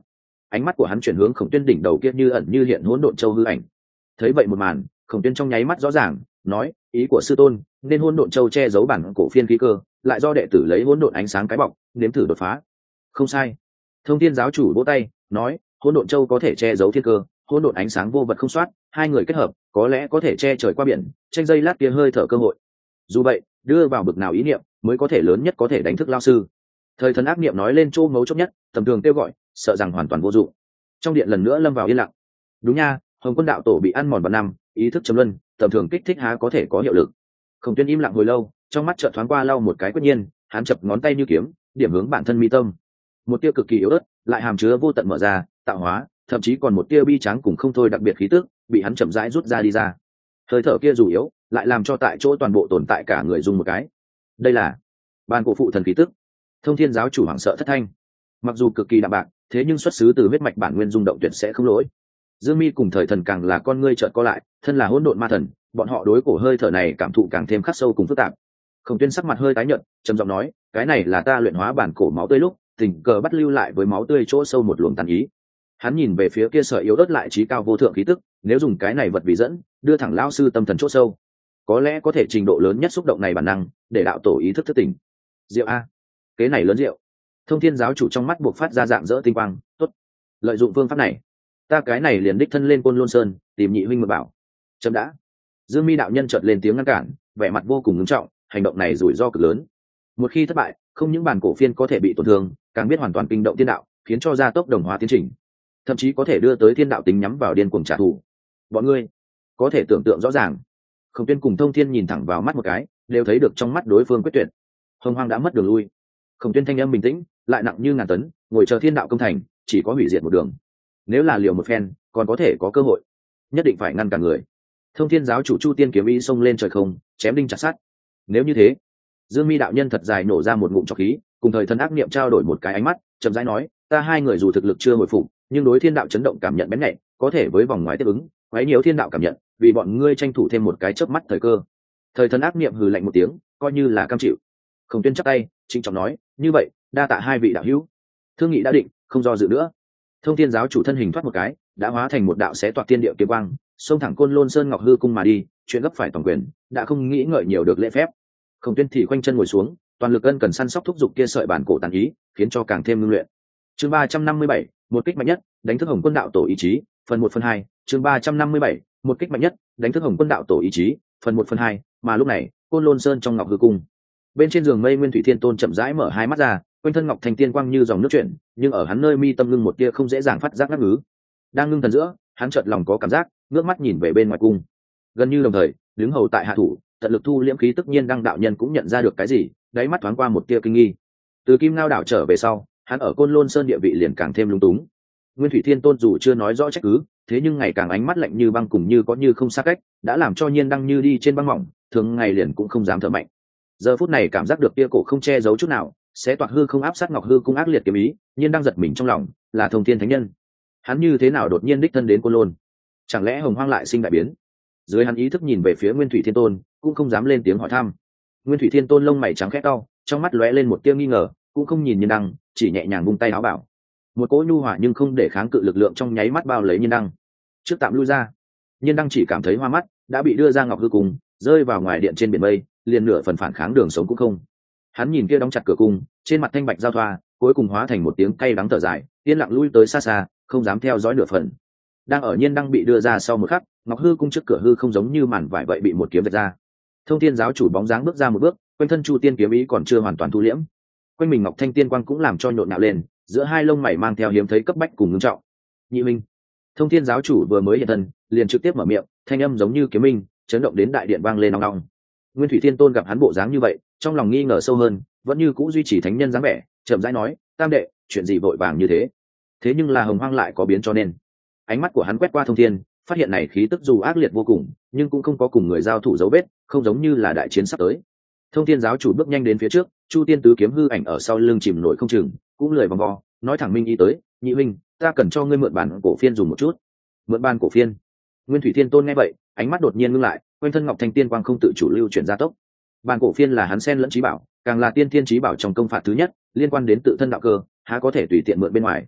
ánh mắt của hắn chuyển hướng Khổng Tuyên đỉnh đầu kia như ẩn như hiện hỗn độn châu hư ảnh. Thấy vậy một màn, Khổng Tuyên trong nháy mắt rõ ràng nói, ý của sư tôn nên hỗn độn châu che giấu bản cổ phiên khí cơ, lại do đệ tử lấy hỗn độn ánh sáng cái bọc nếm thử đột phá. Không sai. Thông Thiên giáo chủ vỗ tay nói, hỗn độn châu có thể che giấu thiên cơ, hỗn độn ánh sáng vô vật không soát, hai người kết hợp có lẽ có thể che trời qua biển, tranh giây lát kia hơi thở cơ hội. Dù vậy, đưa vào bực nào ý niệm mới có thể lớn nhất có thể đánh thức lao sư. Thời thần ác niệm nói lên chỗ ngấu chốt nhất, tầm thường kêu gọi sợ rằng hoàn toàn vô dụng. Trong điện lần nữa lâm vào yên lặng. Đúng nha, Hồng Quân đạo tổ bị ăn mòn vào năm, ý thức trầm luân, tầm thường kích thích há có thể có hiệu lực. Khổng Tuyên im lặng hồi lâu, trong mắt chợt thoáng qua lau một cái quyết nhiên, hắn chập ngón tay như kiếm, điểm hướng bản thân mi tâm. Một tia cực kỳ yếu ớt, lại hàm chứa vô tận mở ra, tạo hóa, thậm chí còn một tia bi tráng cùng không thôi đặc biệt khí tức, bị hắn chậm rãi rút ra đi ra. Hơi thở kia dù yếu, lại làm cho tại chỗ toàn bộ tồn tại cả người dùng một cái. Đây là ban cổ phụ thần khí tức. Thông Thiên giáo chủ hoảng sợ thất thanh. Mặc dù cực kỳ đạm bạc, thế nhưng xuất xứ từ huyết mạch bản nguyên rung động tuyệt sẽ không lỗi. Dương Mi cùng thời thần càng là con ngươi trợn co lại, thân là hỗn độn ma thần, bọn họ đối cổ hơi thở này cảm thụ càng thêm khắc sâu cùng phức tạp. Khổng Tuyên sắc mặt hơi tái nhợt, trầm giọng nói, cái này là ta luyện hóa bản cổ máu tươi lúc, tình cờ bắt lưu lại với máu tươi chỗ sâu một luồng tàn ý. Hắn nhìn về phía kia sợi yếu ớt lại trí cao vô thượng khí tức, nếu dùng cái này vật vì dẫn, đưa thẳng lão sư tâm thần chỗ sâu, có lẽ có thể trình độ lớn nhất xúc động này bản năng, để đạo tổ ý thức thức tỉnh. Diệu a, cái này lớn diệu. Thông Thiên giáo chủ trong mắt buộc phát ra dạng dỡ tinh quang, tốt. Lợi dụng phương pháp này, ta cái này liền đích thân lên Côn Lôn Sơn, tìm nhị huynh mượn bảo. Chấm đã. Dương Mi đạo nhân chợt lên tiếng ngăn cản, vẻ mặt vô cùng nghiêm trọng, hành động này rủi ro cực lớn. Một khi thất bại, không những bản cổ phiên có thể bị tổn thương, càng biết hoàn toàn kinh động thiên đạo, khiến cho gia tốc đồng hóa tiến trình, thậm chí có thể đưa tới thiên đạo tính nhắm vào điên cuồng trả thù. Bọn ngươi có thể tưởng tượng rõ ràng. Khổng Tuyên cùng Thông Thiên nhìn thẳng vào mắt một cái, đều thấy được trong mắt đối phương quyết tuyệt. Hồng Hoang đã mất đường lui. Khổng Tuyên thanh âm bình tĩnh, lại nặng như ngàn tấn, ngồi chờ thiên đạo công thành, chỉ có hủy diệt một đường. Nếu là liều một phen, còn có thể có cơ hội, nhất định phải ngăn cả người. Thông Thiên giáo chủ Chu Tiên kiếm ý xông lên trời không, chém đinh chặt sắt. Nếu như thế, Dương Mi đạo nhân thật dài nổ ra một ngụm trọc khí, cùng thời thần ác niệm trao đổi một cái ánh mắt, chậm rãi nói, ta hai người dù thực lực chưa hồi phục, nhưng đối thiên đạo chấn động cảm nhận bén nhạy, có thể với vòng ngoài tiếp ứng, quấy nhiễu thiên đạo cảm nhận, vì bọn ngươi tranh thủ thêm một cái chớp mắt thời cơ. Thời thần ác niệm hừ lạnh một tiếng, coi như là cam chịu. Khổng Tuyên chắp tay, trịnh trọng nói, như vậy, đa tạ hai vị đạo hữu. Thương nghị đã định, không do dự nữa. Thông Thiên giáo chủ thân hình thoát một cái, đã hóa thành một đạo xé toạc thiên địa kiếm quang, xông thẳng Côn Lôn Sơn Ngọc Hư cung mà đi, chuyện gấp phải toàn quyền, đã không nghĩ ngợi nhiều được lễ phép. Khổng Tuyên thì khoanh chân ngồi xuống, toàn lực ân cần săn sóc thúc giục kia sợi bản cổ tàn ý, khiến cho càng thêm ngưng luyện. Chương ba trăm năm mươi bảy, một kích mạnh nhất, đánh thức Hồng Quân đạo tổ ý chí, phần một phần hai. Chương ba trăm năm mươi bảy, một kích mạnh nhất, đánh thức Hồng Quân đạo tổ ý chí, phần một phần hai. Mà lúc này, Côn Lôn Sơn trong Ngọc Hư cung, bên trên giường mây Nguyên Thủy Thiên Tôn chậm rãi mở hai mắt ra, quanh thân ngọc thành tiên quang như dòng nước chuyển, nhưng ở hắn nơi mi tâm ngưng một tia không dễ dàng phát giác ngắc ngứ. Đang ngưng thần giữa, hắn chợt lòng có cảm giác, ngước mắt nhìn về bên ngoài cung. Gần như đồng thời, đứng hầu tại hạ thủ, tận lực thu liễm khí tức nhiên đăng đạo nhân cũng nhận ra được cái gì, đáy mắt thoáng qua một tia kinh nghi. Từ Kim Ngao đảo trở về sau, hắn ở Côn Lôn Sơn địa vị liền càng thêm lung túng. Nguyên Thủy Thiên Tôn dù chưa nói rõ trách cứ, thế nhưng ngày càng ánh mắt lạnh như băng cùng như có như không xa cách, đã làm cho nhiên đăng như đi trên băng mỏng, thường ngày liền cũng không dám thở mạnh. Giờ phút này cảm giác được tia cổ không che giấu chút nào, sẽ toạc hư không áp sát Ngọc Hư cung ác liệt kiếm ý, nhiên đang giật mình trong lòng, là Thông Thiên thánh nhân. Hắn như thế nào đột nhiên đích thân đến Côn Lôn? Chẳng lẽ Hồng Hoang lại sinh đại biến? Dưới hắn ý thức nhìn về phía Nguyên Thủy Thiên Tôn, cũng không dám lên tiếng hỏi thăm. Nguyên Thủy Thiên Tôn lông mày trắng khẽ cau, trong mắt lóe lên một tia nghi ngờ, cũng không nhìn Nhiên Đăng, chỉ nhẹ nhàng vung tay áo bảo. Một cỗ nhu hòa nhưng không để kháng cự lực lượng trong nháy mắt bao lấy Nhiên Đăng. Trước tạm lui ra, Nhiên Đăng chỉ cảm thấy hoa mắt, đã bị đưa ra Ngọc Hư cung, rơi vào ngoài điện trên biển mây, liền nửa phần phản kháng đường sống cũng không. Hắn nhìn kia đóng chặt cửa cung, trên mặt thanh bạch giao thoa, cuối cùng hóa thành một tiếng cay đắng thở dài, yên lặng lui tới xa xa, không dám theo dõi nửa phần. Đang ở Nhiên Đăng bị đưa ra sau một khắc, Ngọc Hư cung trước cửa hư không giống như màn vải vậy bị một kiếm vạch ra. Thông Thiên giáo chủ bóng dáng bước ra một bước, quanh thân Chu Tiên kiếm ý còn chưa hoàn toàn thu liễm, quanh mình Ngọc Thanh Tiên quang cũng làm cho nhộn nhạo lên, giữa hai lông mày mang theo hiếm thấy cấp bách cùng ngưng trọng. Nhị minh. Thông Thiên giáo chủ vừa mới hiện thân, liền trực tiếp mở miệng, thanh âm giống như kiếm minh, chấn động đến đại điện vang lên ong ong. Nguyên Thủy Thiên Tôn gặp hắn bộ dáng như vậy, trong lòng nghi ngờ sâu hơn, vẫn như cũ duy trì thánh nhân dáng vẻ, chậm rãi nói, tam đệ, chuyện gì vội vàng như thế? Thế nhưng là Hồng Hoang lại có biến cho nên. Ánh mắt của hắn quét qua Thông Thiên, phát hiện này khí tức dù ác liệt vô cùng, nhưng cũng không có cùng người giao thủ dấu vết, không giống như là đại chiến sắp tới. Thông Thiên giáo chủ bước nhanh đến phía trước, Chu Tiên tứ kiếm hư ảnh ở sau lưng chìm nổi không chừng, cũng lười vòng vo, nói thẳng minh ý tới, nhị minh, ta cần cho ngươi mượn bản cổ phiên dùng một chút. Mượn bản cổ phiên? Nguyên Thủy Thiên Tôn nghe vậy, ánh mắt đột nhiên ngưng lại, quanh thân Ngọc Thanh Tiên quang không tự chủ lưu chuyển gia tốc. Bản cổ phiên là hắn sen lẫn trí bảo, càng là tiên thiên trí bảo trong công phạt thứ nhất, liên quan đến tự thân đạo cơ, há có thể tùy tiện mượn bên ngoài.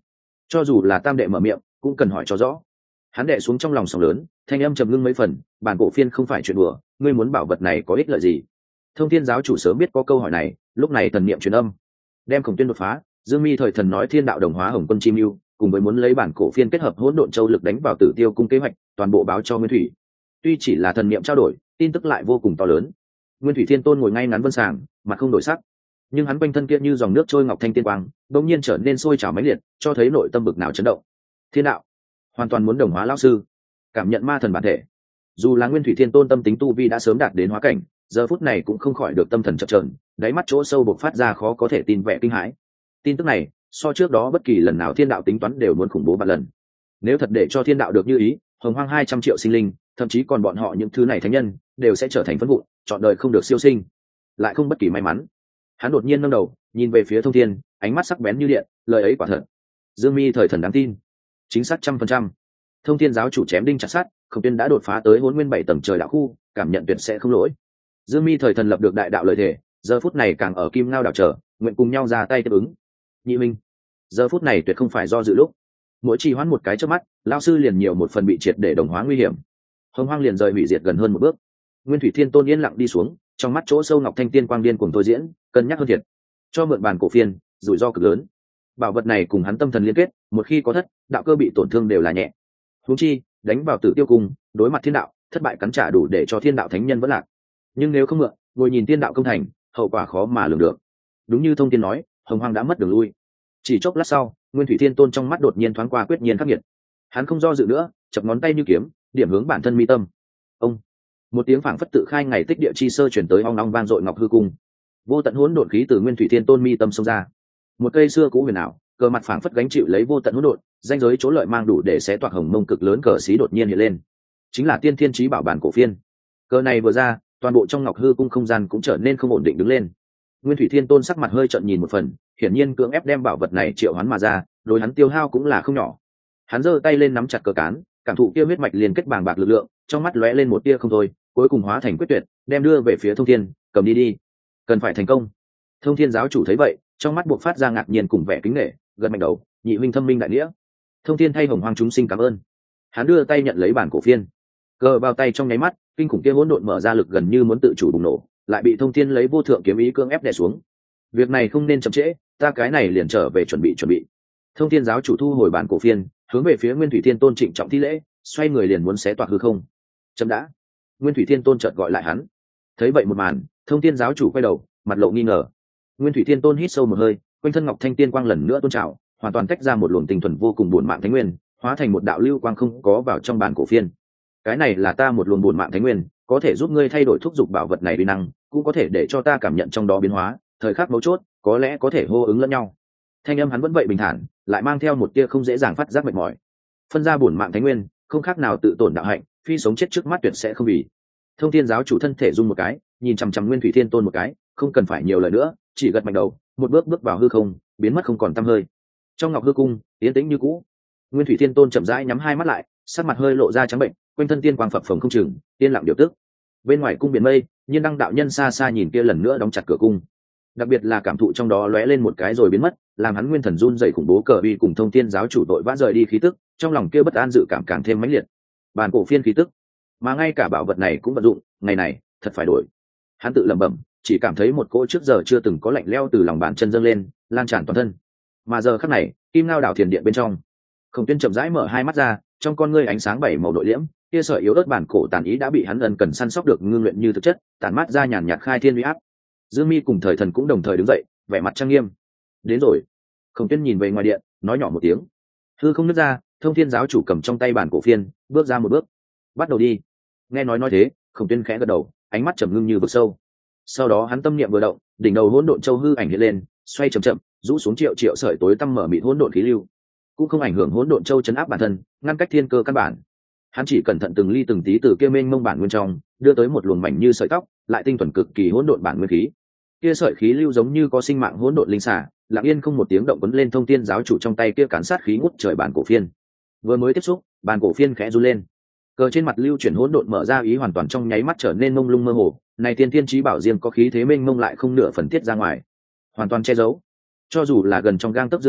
cho dù là tam đệ mở miệng cũng cần hỏi cho rõ. Hắn đệ xuống trong lòng sóng lớn, thanh âm trầm ngưng mấy phần, bản cổ phiên không phải chuyện đùa, ngươi muốn bảo vật này có ích lợi gì? Thông thiên giáo chủ sớm biết có câu hỏi này, lúc này thần niệm truyền âm, đem Khổng Tuyên đột phá. Dương Mi thời thần nói thiên đạo đồng hóa hồng quân chim lưu, cùng với muốn lấy bản cổ phiên kết hợp hỗn độn châu lực đánh vào Tử Tiêu cung kế hoạch, toàn bộ báo cho Nguyên Thủy. Tuy chỉ là thần niệm trao đổi, tin tức lại vô cùng to lớn. Nguyên Thủy Thiên Tôn ngồi ngay ngắn vân sàng, mặt không đổi sắc, nhưng hắn quanh thân kia như dòng nước trôi ngọc thanh tiên quang, đột nhiên trở nên sôi trào mãnh liệt, cho thấy nội tâm bực nào chấn động. Thiên đạo hoàn toàn muốn đồng hóa lão sư, cảm nhận ma thần bản thể. Dù là Nguyên Thủy Thiên Tôn tâm tính tu vi đã sớm đạt đến hóa cảnh, giờ phút này cũng không khỏi được tâm thần chập chờn, đáy mắt chỗ sâu bộc phát ra khó có thể tin vẻ kinh hãi. Tin tức này so trước đó bất kỳ lần nào thiên đạo tính toán đều muốn khủng bố vạn lần. Nếu thật để cho thiên đạo được như ý, hồng hoang hai trăm triệu sinh linh, thậm chí còn bọn họ những thứ này thánh nhân, đều sẽ trở thành phấn vụn, chọn đời không được siêu sinh, lại không bất kỳ may mắn. Hắn đột nhiên nâng đầu, nhìn về phía Thông Thiên, ánh mắt sắc bén như điện, lời ấy quả thật. Dương Mi thời thần đáng tin, chính xác trăm phần trăm. Thông Thiên giáo chủ chém đinh chặt sắt, Khổng Tuyên đã đột phá tới Hỗn Nguyên bảy tầng trời đạo khu, cảm nhận tuyệt sẽ không lỗi. Dương Mi thời thần lập được đại đạo lợi thể, giờ phút này càng ở Kim Ngao đảo chờ, nguyện cùng nhau ra tay tiếp ứng. Nhị Minh, giờ phút này tuyệt không phải do dự lúc, mỗi trì hoãn một cái chớp mắt, lão sư liền nhiều một phần bị triệt để đồng hóa nguy hiểm. Hồng Hoang liền rời hủy diệt gần hơn một bước. Nguyên Thủy Thiên Tôn yên lặng đi xuống, trong mắt chỗ sâu ngọc thanh tiên quang điên cuồng thôi diễn, cân nhắc hơn thiệt, cho mượn bàn cổ phiên, rủi ro cực lớn. Bảo vật này cùng hắn tâm thần liên kết, một khi có thất, đạo cơ bị tổn thương đều là nhẹ. Huống chi, đánh vào Tử Tiêu cung, đối mặt thiên đạo, thất bại cắn trả đủ để cho thiên đạo thánh nhân vẫn lạc. Nhưng nếu không mượn, ngồi nhìn thiên đạo công thành, hậu quả khó mà lường được. Đúng như Thông Thiên nói, Hồng Hoang đã mất đường lui. Chỉ chốc lát sau, Nguyên Thủy Thiên Tôn trong mắt đột nhiên thoáng qua quyết nhiên khắc nghiệt. Hắn không do dự nữa, chập ngón tay như kiếm, điểm hướng bản thân mi tâm. Ông, một tiếng phảng phất tự khai ngày tích địa chi sơ chuyển tới ong ong vang dội ngọc hư cung. Vô tận hỗn độn khí từ Nguyên Thủy Thiên Tôn mi tâm xông ra. Một cây xưa cũ huyền ảo, cờ mặt phảng phất gánh chịu lấy vô tận hỗn độn, danh giới chỗ lợi mang đủ để xé toạc hồng mông cực lớn cờ xí đột nhiên hiện lên. Chính là Tiên Thiên Chí Bảo bản cổ phiên. Cờ này vừa ra, toàn bộ trong ngọc hư cung không gian cũng trở nên không ổn định đứng lên. Nguyên Thủy Thiên Tôn sắc mặt hơi trợn nhìn một phần, hiển nhiên cưỡng ép đem bảo vật này triệu hoán mà ra, đối hắn tiêu hao cũng là không nhỏ. Hắn giơ tay lên nắm chặt cờ cán, cảm thụ kia huyết mạch liên kết bàng bạc lực lượng, trong mắt lóe lên một tia không thôi, cuối cùng hóa thành quyết tuyệt, đem đưa về phía Thông Thiên, cầm đi đi, cần phải thành công. Thông Thiên giáo chủ thấy vậy, trong mắt buộc phát ra ngạc nhiên cùng vẻ kính nể, gật mạnh đầu, nhị huynh thâm minh đại nghĩa. Thông Thiên thay Hồng Hoang chúng sinh cảm ơn. Hắn đưa tay nhận lấy bản cổ phiên, cờ vào tay trong nháy mắt, kinh khủng kia hỗn độn mở ra lực gần như muốn tự chủ bùng nổ, lại bị Thông Thiên lấy vô thượng kiếm ý cưỡng ép đè xuống. Việc này không nên chậm trễ, ta cái này liền trở về chuẩn bị chuẩn bị. Thông Thiên giáo chủ thu hồi bản cổ phiên, hướng về phía Nguyên Thủy Thiên Tôn trịnh trọng thi lễ, xoay người liền muốn xé toạc hư không. Chậm đã. Nguyên Thủy Thiên Tôn chợt gọi lại hắn. Thấy vậy một màn, Thông Thiên giáo chủ quay đầu, mặt lộ nghi ngờ. Nguyên Thủy Thiên Tôn hít sâu một hơi, quanh thân ngọc thanh tiên quang lần nữa tôn trào, hoàn toàn tách ra một luồng tinh thuần vô cùng bổn mạng thánh nguyên, hóa thành một đạo lưu quang không có vào trong bản cổ phiên. Cái này là ta một luồng bổn mạng thánh nguyên, có thể giúp ngươi thay đổi thúc dục bảo vật này uy năng, cũng có thể để cho ta cảm nhận trong đó biến hóa, thời khắc mấu chốt, có lẽ có thể hô ứng lẫn nhau. Thanh âm hắn vẫn vậy bình thản, lại mang theo một tia không dễ dàng phát giác mệt mỏi. Phân ra bổn mạng thánh nguyên, không khác nào tự tổn đạo hạnh, phi sống chết trước mắt tuyệt sẽ không vì. Thông Thiên giáo chủ thân thể rung một cái, nhìn chằm chằm Nguyên Thủy Thiên Tôn một cái, không cần phải nhiều lời nữa, chỉ gật mạnh đầu, một bước bước vào hư không, biến mất không còn tăm hơi. Trong ngọc hư cung, yên tĩnh như cũ. Nguyên Thủy Thiên Tôn chậm rãi nhắm hai mắt lại, sắc mặt hơi lộ ra trắng bệnh, quanh thân tiên quang phập phồng không chừng, tiên lặng điều tức. Bên ngoài cung biển mây, Nhiên Đăng đạo nhân xa xa nhìn kia lần nữa đóng chặt cửa cung. Đặc biệt là cảm thụ trong đó lóe lên một cái rồi biến mất, làm hắn nguyên thần run rẩy khủng bố cờ uy cùng Thông Thiên giáo chủ đội vã rời đi khí tức, trong lòng kia bất an dự cảm càng thêm mãnh liệt. Bàn cổ phiên khí tức, mà ngay cả bảo vật này cũng vận dụng, ngày này thật phải đổi. Hắn tự lẩm bẩm, chỉ cảm thấy một cỗ trước giờ chưa từng có lạnh lẽo từ lòng bàn chân dâng lên, lan tràn toàn thân. Mà giờ khắc này, Kim Ngao đảo thiền điện bên trong, Khổng Tuyên chậm rãi mở hai mắt ra, trong con ngươi ánh sáng bảy màu nội liễm, kia sợi yếu ớt bản cổ tàn ý đã bị hắn ân cần săn sóc được ngưng luyện như thực chất, tản mát ra nhàn nhạt khai thiên uy áp. Dương Mi cùng thời thần cũng đồng thời đứng dậy, vẻ mặt trang nghiêm. Đến rồi. Khổng Tuyên nhìn về ngoài điện, nói nhỏ một tiếng. Hư không nứt ra, Thông Thiên giáo chủ cầm trong tay bản cổ phiên, bước ra một bước. Bắt đầu đi. Nghe nói nói thế, Khổng Tuyên khẽ gật đầu, ánh mắt trầm ngưng như vực sâu. Sau đó hắn tâm niệm vừa động, đỉnh đầu hỗn độn châu hư ảnh hiện lên, xoay chậm chậm, rũ xuống triệu triệu sợi tối tăm mở mịt hỗn độn khí lưu, cũng không ảnh hưởng hỗn độn châu chấn áp bản thân, ngăn cách thiên cơ căn bản. Hắn chỉ cẩn thận từng ly từng tí từ kia mênh mông bản nguyên trong, đưa tới một luồng mảnh như sợi tóc, lại tinh thuần cực kỳ hỗn độn bản nguyên khí. Kia sợi khí lưu giống như có sinh mạng hỗn độn linh xả, lặng yên không một tiếng động quấn lên Thông Thiên giáo chủ trong tay kia cản sát khí ngút trời bản cổ phiên. Vừa mới tiếp xúc, bản cổ phiên khẽ run lên. Cờ trên mặt lưu chuyển hỗn độn mở ra ý hoàn toàn trong nháy mắt trở nên mông lung mơ hồ, này tiên tiên chí bảo riêng có khí thế mênh mông lại không nửa phần tiết ra ngoài, hoàn toàn che giấu. Cho dù là gần trong gang tấc Dương Mi,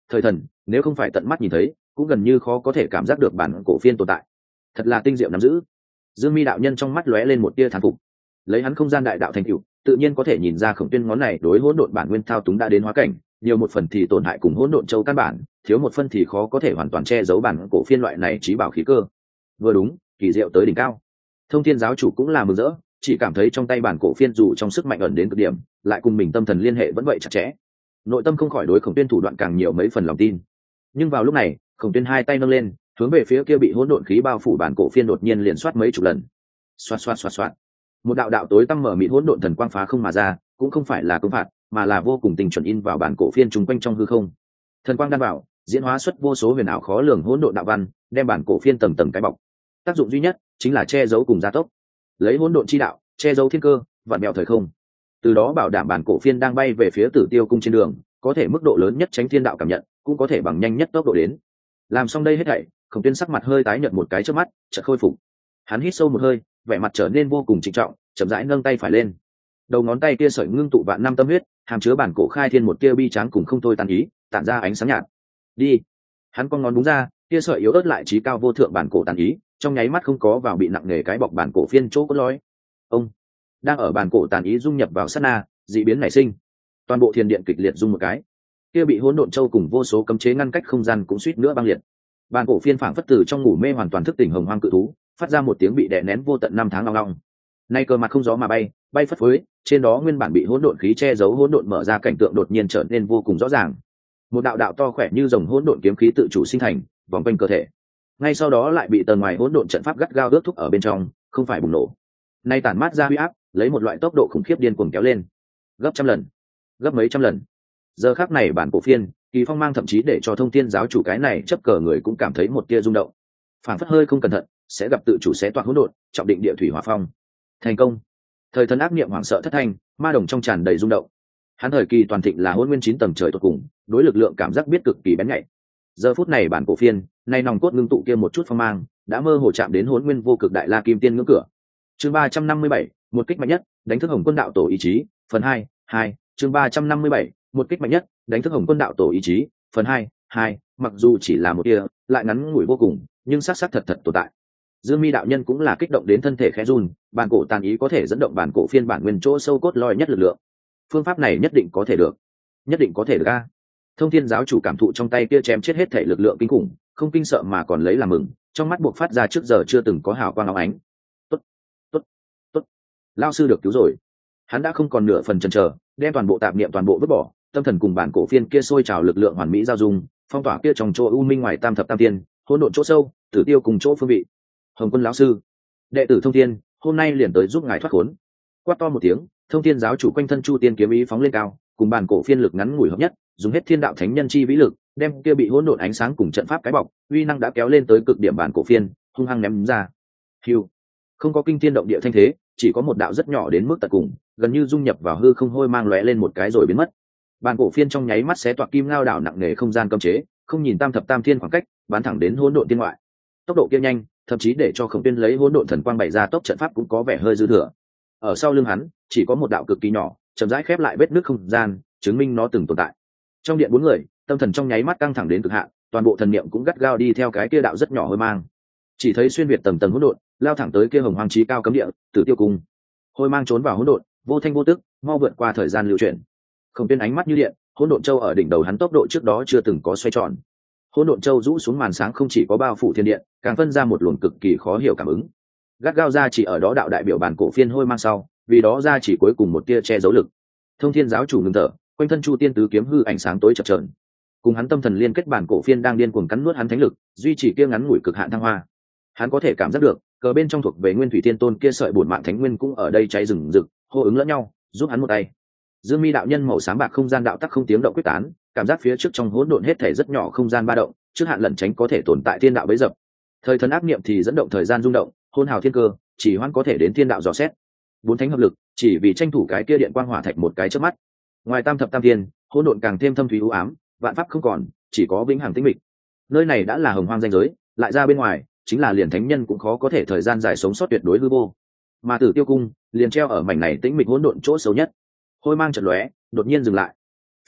thời thần nếu không phải tận mắt nhìn thấy cũng gần như khó có thể cảm giác được bản cổ phiên tồn tại. Thật là tinh diệu nắm giữ. Dương Mi đạo nhân trong mắt lóe lên một tia thán phục. Lấy hắn không gian đại đạo thành tựu, tự nhiên có thể nhìn ra Khổng Tuyên ngón này đối hỗn độn bản nguyên thao túng đã đến hóa cảnh, nhiều một phần thì tổn hại cùng hỗn độn châu căn bản, thiếu một phần thì khó có thể hoàn toàn che giấu bản cổ phiên loại này trí bảo khí cơ. Vừa đúng, kỳ diệu tới đỉnh cao. Thông Thiên giáo chủ cũng là mừng rỡ, chỉ cảm thấy trong tay bản cổ phiên dù trong sức mạnh ẩn đến cực điểm, lại cùng mình tâm thần liên hệ vẫn vậy chặt chẽ. Nội tâm không khỏi đối Khổng Tuyên thủ đoạn càng nhiều mấy phần lòng tin. Nhưng vào lúc này, Khổng Tuyên hai tay nâng lên, hướng về phía kia bị hỗn độn khí bao phủ bản cổ phiên đột nhiên liền xoát mấy chục lần. Xoát xoát xoát xoát. Một đạo đạo tối tăm mở mịt hỗn độn thần quang phá không mà ra, cũng không phải là công phạt, mà là vô cùng tình chuẩn in vào bản cổ phiên trùng quanh trong hư không. Thần quang đan vào, diễn hóa xuất vô số huyền ảo khó lường hỗn độn đạo văn, đem bản cổ phiên tầng tầng cái bọc. Tác dụng duy nhất chính là che giấu cùng gia tốc. Lấy hỗn độn chi đạo, che giấu thiên cơ, vạn mèo thời không. Từ đó bảo đảm bản cổ phiên đang bay về phía Tử Tiêu cung trên đường, có thể mức độ lớn nhất tránh thiên đạo cảm nhận, cũng có thể bằng nhanh nhất tốc độ đến. Làm xong đây hết thảy, Khổng Tuyên sắc mặt hơi tái nhợt một cái trước mắt, chợt khôi phục. Hắn hít sâu một hơi, vẻ mặt trở nên vô cùng trịnh trọng, chậm rãi nâng tay phải lên. Đầu ngón tay kia sợi ngưng tụ vạn năm tâm huyết, hàm chứa bản cổ khai thiên một tia bi tráng cùng không thôi tàn ý, tản ra ánh sáng nhạt. Đi. Hắn con ngón đúng ra, kia sợi yếu ớt lại trí cao vô thượng bản cổ tàn ý, trong nháy mắt không có vào bị nặng nề cái bọc bản cổ phiên chỗ cốt lõi. Ông đang ở bản cổ tàn ý dung nhập vào sát na, dị biến nảy sinh. Toàn bộ thiên điện kịch liệt rung một cái. Kia bị hỗn độn châu cùng vô số cấm chế ngăn cách không gian cũng suýt nữa băng liệt. Bản cổ phiên phảng phất từ trong ngủ mê hoàn toàn thức tỉnh hồng hoang cự thú, phát ra một tiếng bị đè nén vô tận năm tháng long long. Nay cơ mặt không gió mà bay, bay phất phới, trên đó nguyên bản bị hỗn độn khí che giấu hỗn độn mở ra cảnh tượng đột nhiên trở nên vô cùng rõ ràng. Một đạo đạo to khỏe như rồng hỗn độn kiếm khí tự chủ sinh thành, vòng quanh cơ thể. Ngay sau đó lại bị tầng ngoài hỗn độn trận pháp gắt gao ướt thúc ở bên trong, không phải bùng nổ. Nay tản mát ra huy áp, lấy một loại tốc độ khủng khiếp điên cuồng kéo lên, gấp trăm lần, gấp mấy trăm lần. Giờ khắc này bản cổ phiên, Kỳ Phong mang thậm chí để cho Thông Thiên giáo chủ cái này chấp cờ người cũng cảm thấy một tia rung động. Phản phất hơi không cẩn thận, sẽ gặp tự chủ xé toạc hỗn độn, trọng định địa thủy hỏa phong. Thành công. Thời thần ác niệm hoảng sợ thất thanh, ma đồng trong tràn đầy rung động. Hắn thời kỳ toàn thịnh là hỗn nguyên chín tầng trời tột cùng, đối lực lượng cảm giác biết cực kỳ bén nhạy. Giờ phút này bản cổ phiên, nay nòng cốt ngưng tụ kia một chút phong mang, đã mơ hồ chạm đến hỗn nguyên vô cực đại la kim tiên ngưỡng cửa. Chương ba trăm năm mươi bảy, một kích mạnh nhất, đánh thức Hồng Quân đạo tổ ý chí, phần hai, hai, chương ba trăm năm mươi bảy, một kích mạnh nhất, đánh thức Hồng Quân đạo tổ ý chí, phần hai, hai, mặc dù chỉ là một tia, lại ngắn ngủi vô cùng, nhưng xác xác thật thật tồn tại. Dương Mi đạo nhân cũng là kích động đến thân thể khẽ run, bản cổ tàn ý có thể dẫn động bản cổ phiên bản nguyên chỗ sâu cốt lõi nhất lực lượng. Phương pháp này nhất định có thể được, nhất định có thể được a. Thông Thiên giáo chủ cảm thụ trong tay kia chém chết hết thể lực lượng kinh khủng, không kinh sợ mà còn lấy làm mừng, trong mắt buộc phát ra trước giờ chưa từng có hào quang óng ánh. Tốt, tốt, tốt, lão sư được cứu rồi. Hắn đã không còn nửa phần chần chờ, đem toàn bộ tạp niệm toàn bộ vứt bỏ, tâm thần cùng bản cổ phiên kia sôi trào lực lượng hoàn mỹ giao dung, phong tỏa kia trong chỗ u minh ngoài tam thập tam tiên, hỗn độn chỗ sâu, Tử Tiêu cùng chỗ phương vị. Hồng Quân lão sư, đệ tử Thông Thiên, hôm nay liền tới giúp ngài thoát khốn. Quát to một tiếng, Thông Thiên giáo chủ quanh thân chu tiên kiếm ý phóng lên cao, cùng bản cổ phiên lực ngắn ngủi hợp nhất, dùng hết thiên đạo thánh nhân chi vĩ lực, đem kia bị hỗn độn ánh sáng cùng trận pháp cái bọc, uy năng đã kéo lên tới cực điểm bản cổ phiên, hung hăng ném ra. Hưu, không có kinh thiên động địa thanh thế, chỉ có một đạo rất nhỏ đến mức tận cùng, gần như dung nhập vào hư không hôi mang lóe lên một cái rồi biến mất. Bản cổ phiên trong nháy mắt xé toạc kim ngao đảo nặng nề không gian cấm chế, không nhìn tam thập tam thiên khoảng cách, bắn thẳng đến hỗn độn tiên ngoại. Tốc độ kia nhanh, thậm chí để cho Khổng Tuyên lấy hỗn độn thần quang bày ra tốc trận pháp cũng có vẻ hơi dư thừa. Ở sau lưng hắn, chỉ có một đạo cực kỳ nhỏ, chậm rãi khép lại vết nứt không gian, chứng minh nó từng tồn tại. Trong điện bốn người, tâm thần trong nháy mắt căng thẳng đến cực hạn, toàn bộ thần niệm cũng gắt gao đi theo cái kia đạo rất nhỏ hôi mang. Chỉ thấy xuyên việt tầng tầng hỗn độn, lao thẳng tới kia hồng hoang chí cao cấm địa, Tử Tiêu cung. Hôi mang trốn vào hỗn độn, vô thanh vô tức, mau vượt qua thời gian lưu chuyển. Khổng Tuyên ánh mắt như điện, hỗn độn châu ở đỉnh đầu hắn tốc độ trước đó chưa từng có xoay tròn. Hỗn độn châu rũ xuống màn sáng không chỉ có bao phủ thiên điện, càng phân ra một luồng cực kỳ khó hiểu cảm ứng. Gắt gao ra chỉ ở đó đạo đại biểu bản cổ phiên hôi mang sau, vì đó ra chỉ cuối cùng một tia che giấu lực. Thông Thiên giáo chủ ngừng thở, quanh thân chu tiên tứ kiếm hư ảnh sáng tối chập chờn, cùng hắn tâm thần liên kết bản cổ phiên đang điên cuồng cắn nuốt hắn thánh lực, duy trì kia ngắn ngủi cực hạn thăng hoa. Hắn có thể cảm giác được, cờ bên trong thuộc về Nguyên Thủy Tiên Tôn kia sợi bổn mạng thánh nguyên cũng ở đây cháy rừng rực, hô ứng lẫn nhau, giúp hắn một tay. Dương Mi đạo nhân màu xám bạc không gian đạo tắc không tiếng động quyết tán, cảm giác phía trước trong hỗn độn hết thể rất nhỏ không gian ba động, trước hạn lẩn tránh có thể tồn tại thiên đạo bấy dập. Thời thần ác niệm thì dẫn động thời gian rung động, hôn hào thiên cơ, chỉ hoan có thể đến thiên đạo dò xét. Bốn thánh hợp lực, chỉ vì tranh thủ cái kia điện quang hỏa thạch một cái chớp mắt. Ngoài tam thập tam thiên, hỗn độn càng thêm thâm thúy u ám, vạn pháp không còn, chỉ có vĩnh hằng tĩnh mịch. Nơi này đã là hồng hoang danh giới, lại ra bên ngoài, chính là liền thánh nhân cũng khó có thể thời gian dài sống sót tuyệt đối hư vô. Mà Tử Tiêu cung liền treo ở mảnh này tĩnh mịch hỗn độn chỗ xấu nhất. Hôi mang chợt lóe, đột nhiên dừng lại. Phía trước,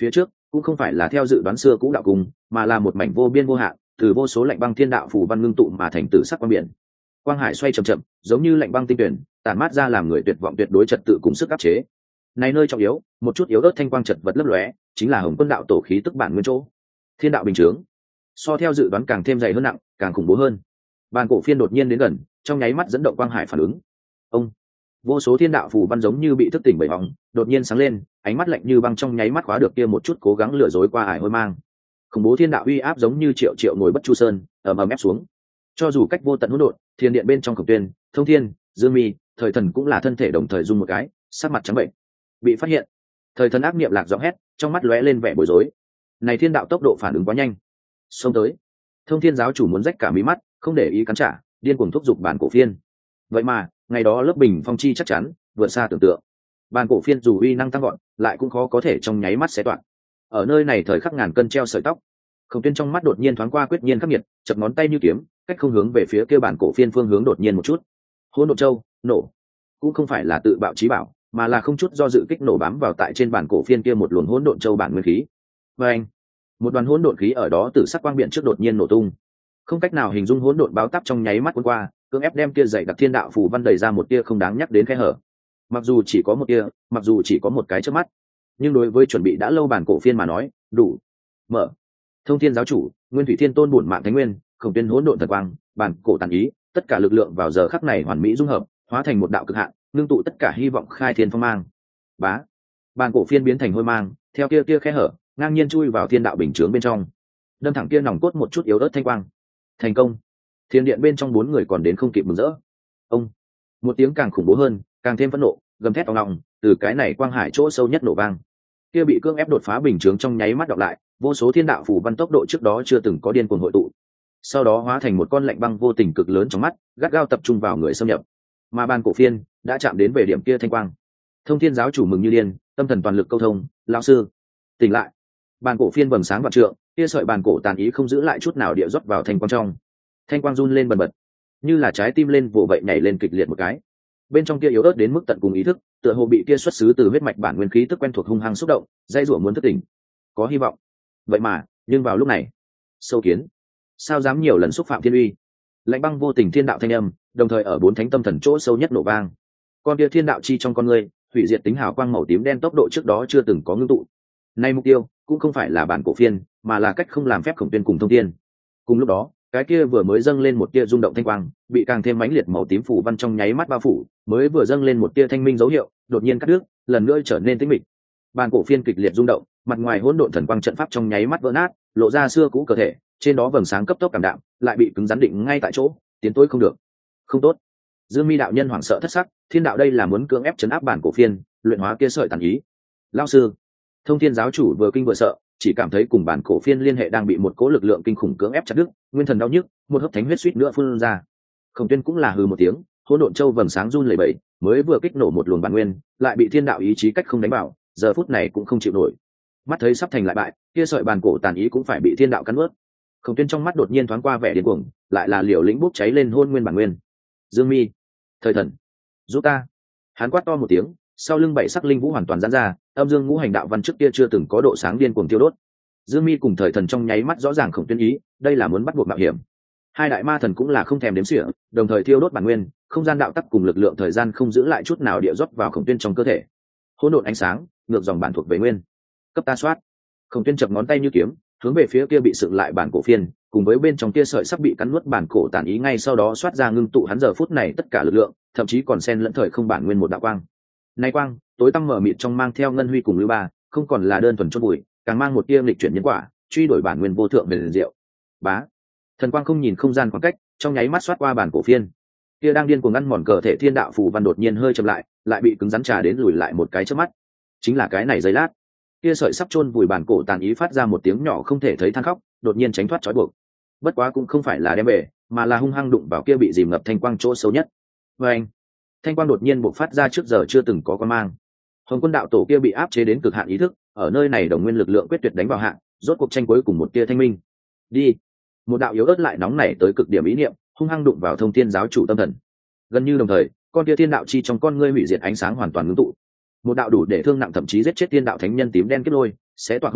cũng không phải là theo dự đoán xưa cũ đạo cung, mà là một mảnh vô biên vô hạn, từ vô số lạnh băng thiên đạo phù văn ngưng tụ mà thành tử sắc quang biển. Quang hải xoay chậm chậm, giống như lạnh băng tinh tuyển, tản mát ra làm người tuyệt vọng tuyệt đối trật tự cùng sức áp chế. Này nơi trọng yếu, một chút yếu ớt thanh quang chật vật lấp lóe, chính là Hồng Quân đạo tổ khí tức bản nguyên chỗ. Thiên đạo bình chướng, so theo dự đoán càng thêm dày hơn nặng, càng khủng bố hơn. Bàn cổ phiên đột nhiên đến gần, trong nháy mắt dẫn động quang hải phản ứng. Ông, vô số thiên đạo phù văn giống như bị thức tỉnh bởi bóng, đột nhiên sáng lên, ánh mắt lạnh như băng trong nháy mắt khóa được kia một chút cố gắng lừa dối qua ải hôi mang. Khủng bố thiên đạo uy áp giống như triệu triệu ngồi bất chu sơn, ầm ầm ép xuống. Cho dù cách vô tận hỗn độn, thiên điện bên trong Khổng Tuyên, Thông Thiên, Dương Mi, Thời Thần cũng là thân thể đồng thời run một cái, sắc mặt trắng bệnh. Bị phát hiện. Thời Thần ác niệm lạc giọng hét, trong mắt lóe lên vẻ bối rối. Này thiên đạo tốc độ phản ứng quá nhanh. Xông tới. Thông Thiên giáo chủ muốn rách cả mí mắt, không để ý cắn trả, điên cuồng thúc giục bản cổ phiên. Vậy mà, ngày đó lớp bình phong chi chắc chắn vượt xa tưởng tượng. Bản cổ phiên dù uy năng tăng gọn, lại cũng khó có thể trong nháy mắt xé toạc. Ở nơi này thời khắc ngàn cân treo sợi tóc, Khổng Tuyên trong mắt đột nhiên thoáng qua quyết nhiên khắc nghiệt, chập ngón tay như kiếm, cách không hướng về phía kia bản cổ phiên phương hướng đột nhiên một chút. Hỗn độn châu, nổ. Cũng không phải là tự bạo chí bảo, mà là không chút do dự kích nổ bám vào tại trên bản cổ phiên kia một luồng hỗn độn châu bản nguyên khí. Và anh, một đoàn hỗn độn khí ở đó từ sắc quang biển trước đột nhiên nổ tung. Không cách nào hình dung hỗn độn báo táp trong nháy mắt cuốn qua, cưỡng ép đem kia dày đặc thiên đạo phù văn đẩy ra một tia không đáng nhắc đến khe hở. Mặc dù chỉ có một tia, mặc dù chỉ có một cái chớp mắt, nhưng đối với chuẩn bị đã lâu bản cổ phiên mà nói, đủ. Mở. Thông Thiên giáo chủ, Nguyên Thủy Thiên Tôn bổn mạng thánh nguyên, Khổng Tuyên hỗn độn thần quang, bản cổ tàn ý, tất cả lực lượng vào giờ khắc này hoàn mỹ dung hợp, hóa thành một đạo cực hạn, ngưng tụ tất cả hy vọng khai thiên phong mang. Bá. Bản cổ phiên biến thành hôi mang, theo kia kia khe hở, ngang nhiên chui vào thiên đạo bình chướng bên trong. Đâm thẳng kia nòng cốt một chút yếu ớt thanh quang. Thành công. Thiên điện bên trong bốn người còn đến không kịp mừng rỡ. Ông. Một tiếng càng khủng bố hơn, càng thêm phẫn nộ, gầm thét ong ong, từ cái này quang hải chỗ sâu nhất nổ vang. Kia bị cưỡng ép đột phá bình chướng trong nháy mắt đọc lại, vô số thiên đạo phù văn tốc độ trước đó chưa từng có điên cuồng hội tụ, sau đó hóa thành một con lạnh băng vô tình cực lớn trong mắt, gắt gao tập trung vào người xâm nhập. Mà ban cổ phiên đã chạm đến về điểm kia thanh quang. Thông Thiên giáo chủ mừng như điên, tâm thần toàn lực câu thông, lão sư, tỉnh lại. Ban cổ phiên vầng sáng vạn trượng, kia sợi bàn cổ tàn ý không giữ lại chút nào địa rót vào thanh quang trong. Thanh quang run lên bần bật, như là trái tim lên vụ vậy nhảy lên kịch liệt một cái. Bên trong kia yếu ớt đến mức tận cùng ý thức, tựa hồ bị kia xuất xứ từ huyết mạch bản nguyên khí tức quen thuộc hung hăng xúc động, dây rủa muốn thức tỉnh. Có hy vọng. Vậy mà, nhưng vào lúc này, sâu kiến, sao dám nhiều lần xúc phạm thiên uy? Lạnh băng vô tình thiên đạo thanh âm, đồng thời ở bốn thánh tâm thần chỗ sâu nhất nổ vang. Con kia thiên đạo chi trong con người, hủy diệt tính hào quang màu tím đen tốc độ trước đó chưa từng có ngưng tụ. Nay mục tiêu cũng không phải là bản cổ phiên, mà là cách không làm phép Khổng Tuyên cùng Thông Thiên. Cùng lúc đó, cái kia vừa mới dâng lên một tia rung động thanh quang, bị càng thêm mãnh liệt màu tím phủ văn trong nháy mắt bao phủ, mới vừa dâng lên một tia thanh minh dấu hiệu, đột nhiên cắt đứt, lần nữa trở nên tĩnh mịch. Bản cổ phiên kịch liệt rung động, mặt ngoài hỗn độn thần quang trận pháp trong nháy mắt vỡ nát, lộ ra xưa cũ cơ thể, trên đó vầng sáng cấp tốc cảm đạm, lại bị cứng rắn định ngay tại chỗ, tiến tối không được. Không tốt. Dương Mi đạo nhân hoảng sợ thất sắc, thiên đạo đây là muốn cưỡng ép chấn áp bản cổ phiên, luyện hóa kia sợi tàn ý. Lão sư, Thông Thiên giáo chủ vừa kinh vừa sợ, chỉ cảm thấy cùng bản cổ phiên liên hệ đang bị một cỗ lực lượng kinh khủng cưỡng ép chặt đứt, nguyên thần đau nhức, một hớp thánh huyết suýt nữa phun ra. Khổng Tuyên cũng là hừ một tiếng, hỗn độn châu vầng sáng run lẩy bẩy, mới vừa kích nổ một luồng bản nguyên, lại bị thiên đạo ý chí cách không đánh bảo, giờ phút này cũng không chịu nổi. Mắt thấy sắp thành lại bại, kia sợi bản cổ tàn ý cũng phải bị thiên đạo cắn nuốt. Khổng Tuyên trong mắt đột nhiên thoáng qua vẻ điên cuồng, lại là liều lĩnh bốc cháy lên hôn nguyên bản nguyên. Dương Mi, Thời Thần, giúp ta! Hắn quát to một tiếng, sau lưng bảy sắc linh vũ hoàn toàn giãn ra, âm dương ngũ hành đạo văn trước kia chưa từng có độ sáng điên cuồng tiêu đốt. Dương Mi cùng Thời Thần trong nháy mắt rõ ràng Khổng Tuyên ý, đây là muốn bắt buộc mạo hiểm. Hai đại ma thần cũng là không thèm đếm xỉa, đồng thời thiêu đốt bản nguyên, không gian đạo tắc cùng lực lượng thời gian không giữ lại chút nào địa rót vào Khổng Tuyên trong cơ thể. Hỗn độn ánh sáng, ngược dòng bản thuộc về nguyên. Cấp ta soát. Khổng Tuyên chập ngón tay như kiếm, hướng về phía kia bị dựng lại bản cổ phiên, cùng với bên trong kia sợi sắp bị cắn nuốt bản cổ tàn ý ngay sau đó xoát ra ngưng tụ hắn giờ phút này tất cả lực lượng, thậm chí còn xen lẫn thời không bản nguyên một đạo quang. Nay quang, tối tăm mở mịt trong mang theo ngân huy cùng lưu ba, không còn là đơn thuần chôn bụi, càng mang một tia nghịch chuyển nhân quả, truy đuổi bản nguyên vô thượng về liền diệu. Bá. Thần quang không nhìn không gian khoảng cách, trong nháy mắt xoát qua bản cổ phiên. Kia đang điên cuồng ngăn mòn cờ thể thiên đạo phù văn đột nhiên hơi chậm lại, lại bị cứng rắn trà đến lùi lại một cái chớp mắt. Chính là cái này giây lát, kia sợi sắp chôn vùi bản cổ tàn ý phát ra một tiếng nhỏ không thể thấy than khóc, đột nhiên tránh thoát trói buộc. Bất quá cũng không phải là đem về, mà là hung hăng đụng vào kia bị dìm ngập thanh quang chỗ xấu nhất. Và anh, thanh quang đột nhiên bộc phát ra trước giờ chưa từng có quan mang. Hồng Quân đạo tổ kia bị áp chế đến cực hạn ý thức, ở nơi này đồng nguyên lực lượng quyết tuyệt đánh vào hạn, rốt cuộc tranh cuối cùng một tia thanh minh. Đi. Một đạo yếu ớt lại nóng nảy tới cực điểm ý niệm, hung hăng đụng vào Thông Thiên giáo chủ tâm thần. Gần như đồng thời, con tia thiên đạo chi trong con ngươi hủy diệt ánh sáng hoàn toàn ngưng tụ. Một đạo đủ để thương nặng thậm chí giết chết thiên đạo thánh nhân tím đen kết lôi, xé toạc hỗn độn,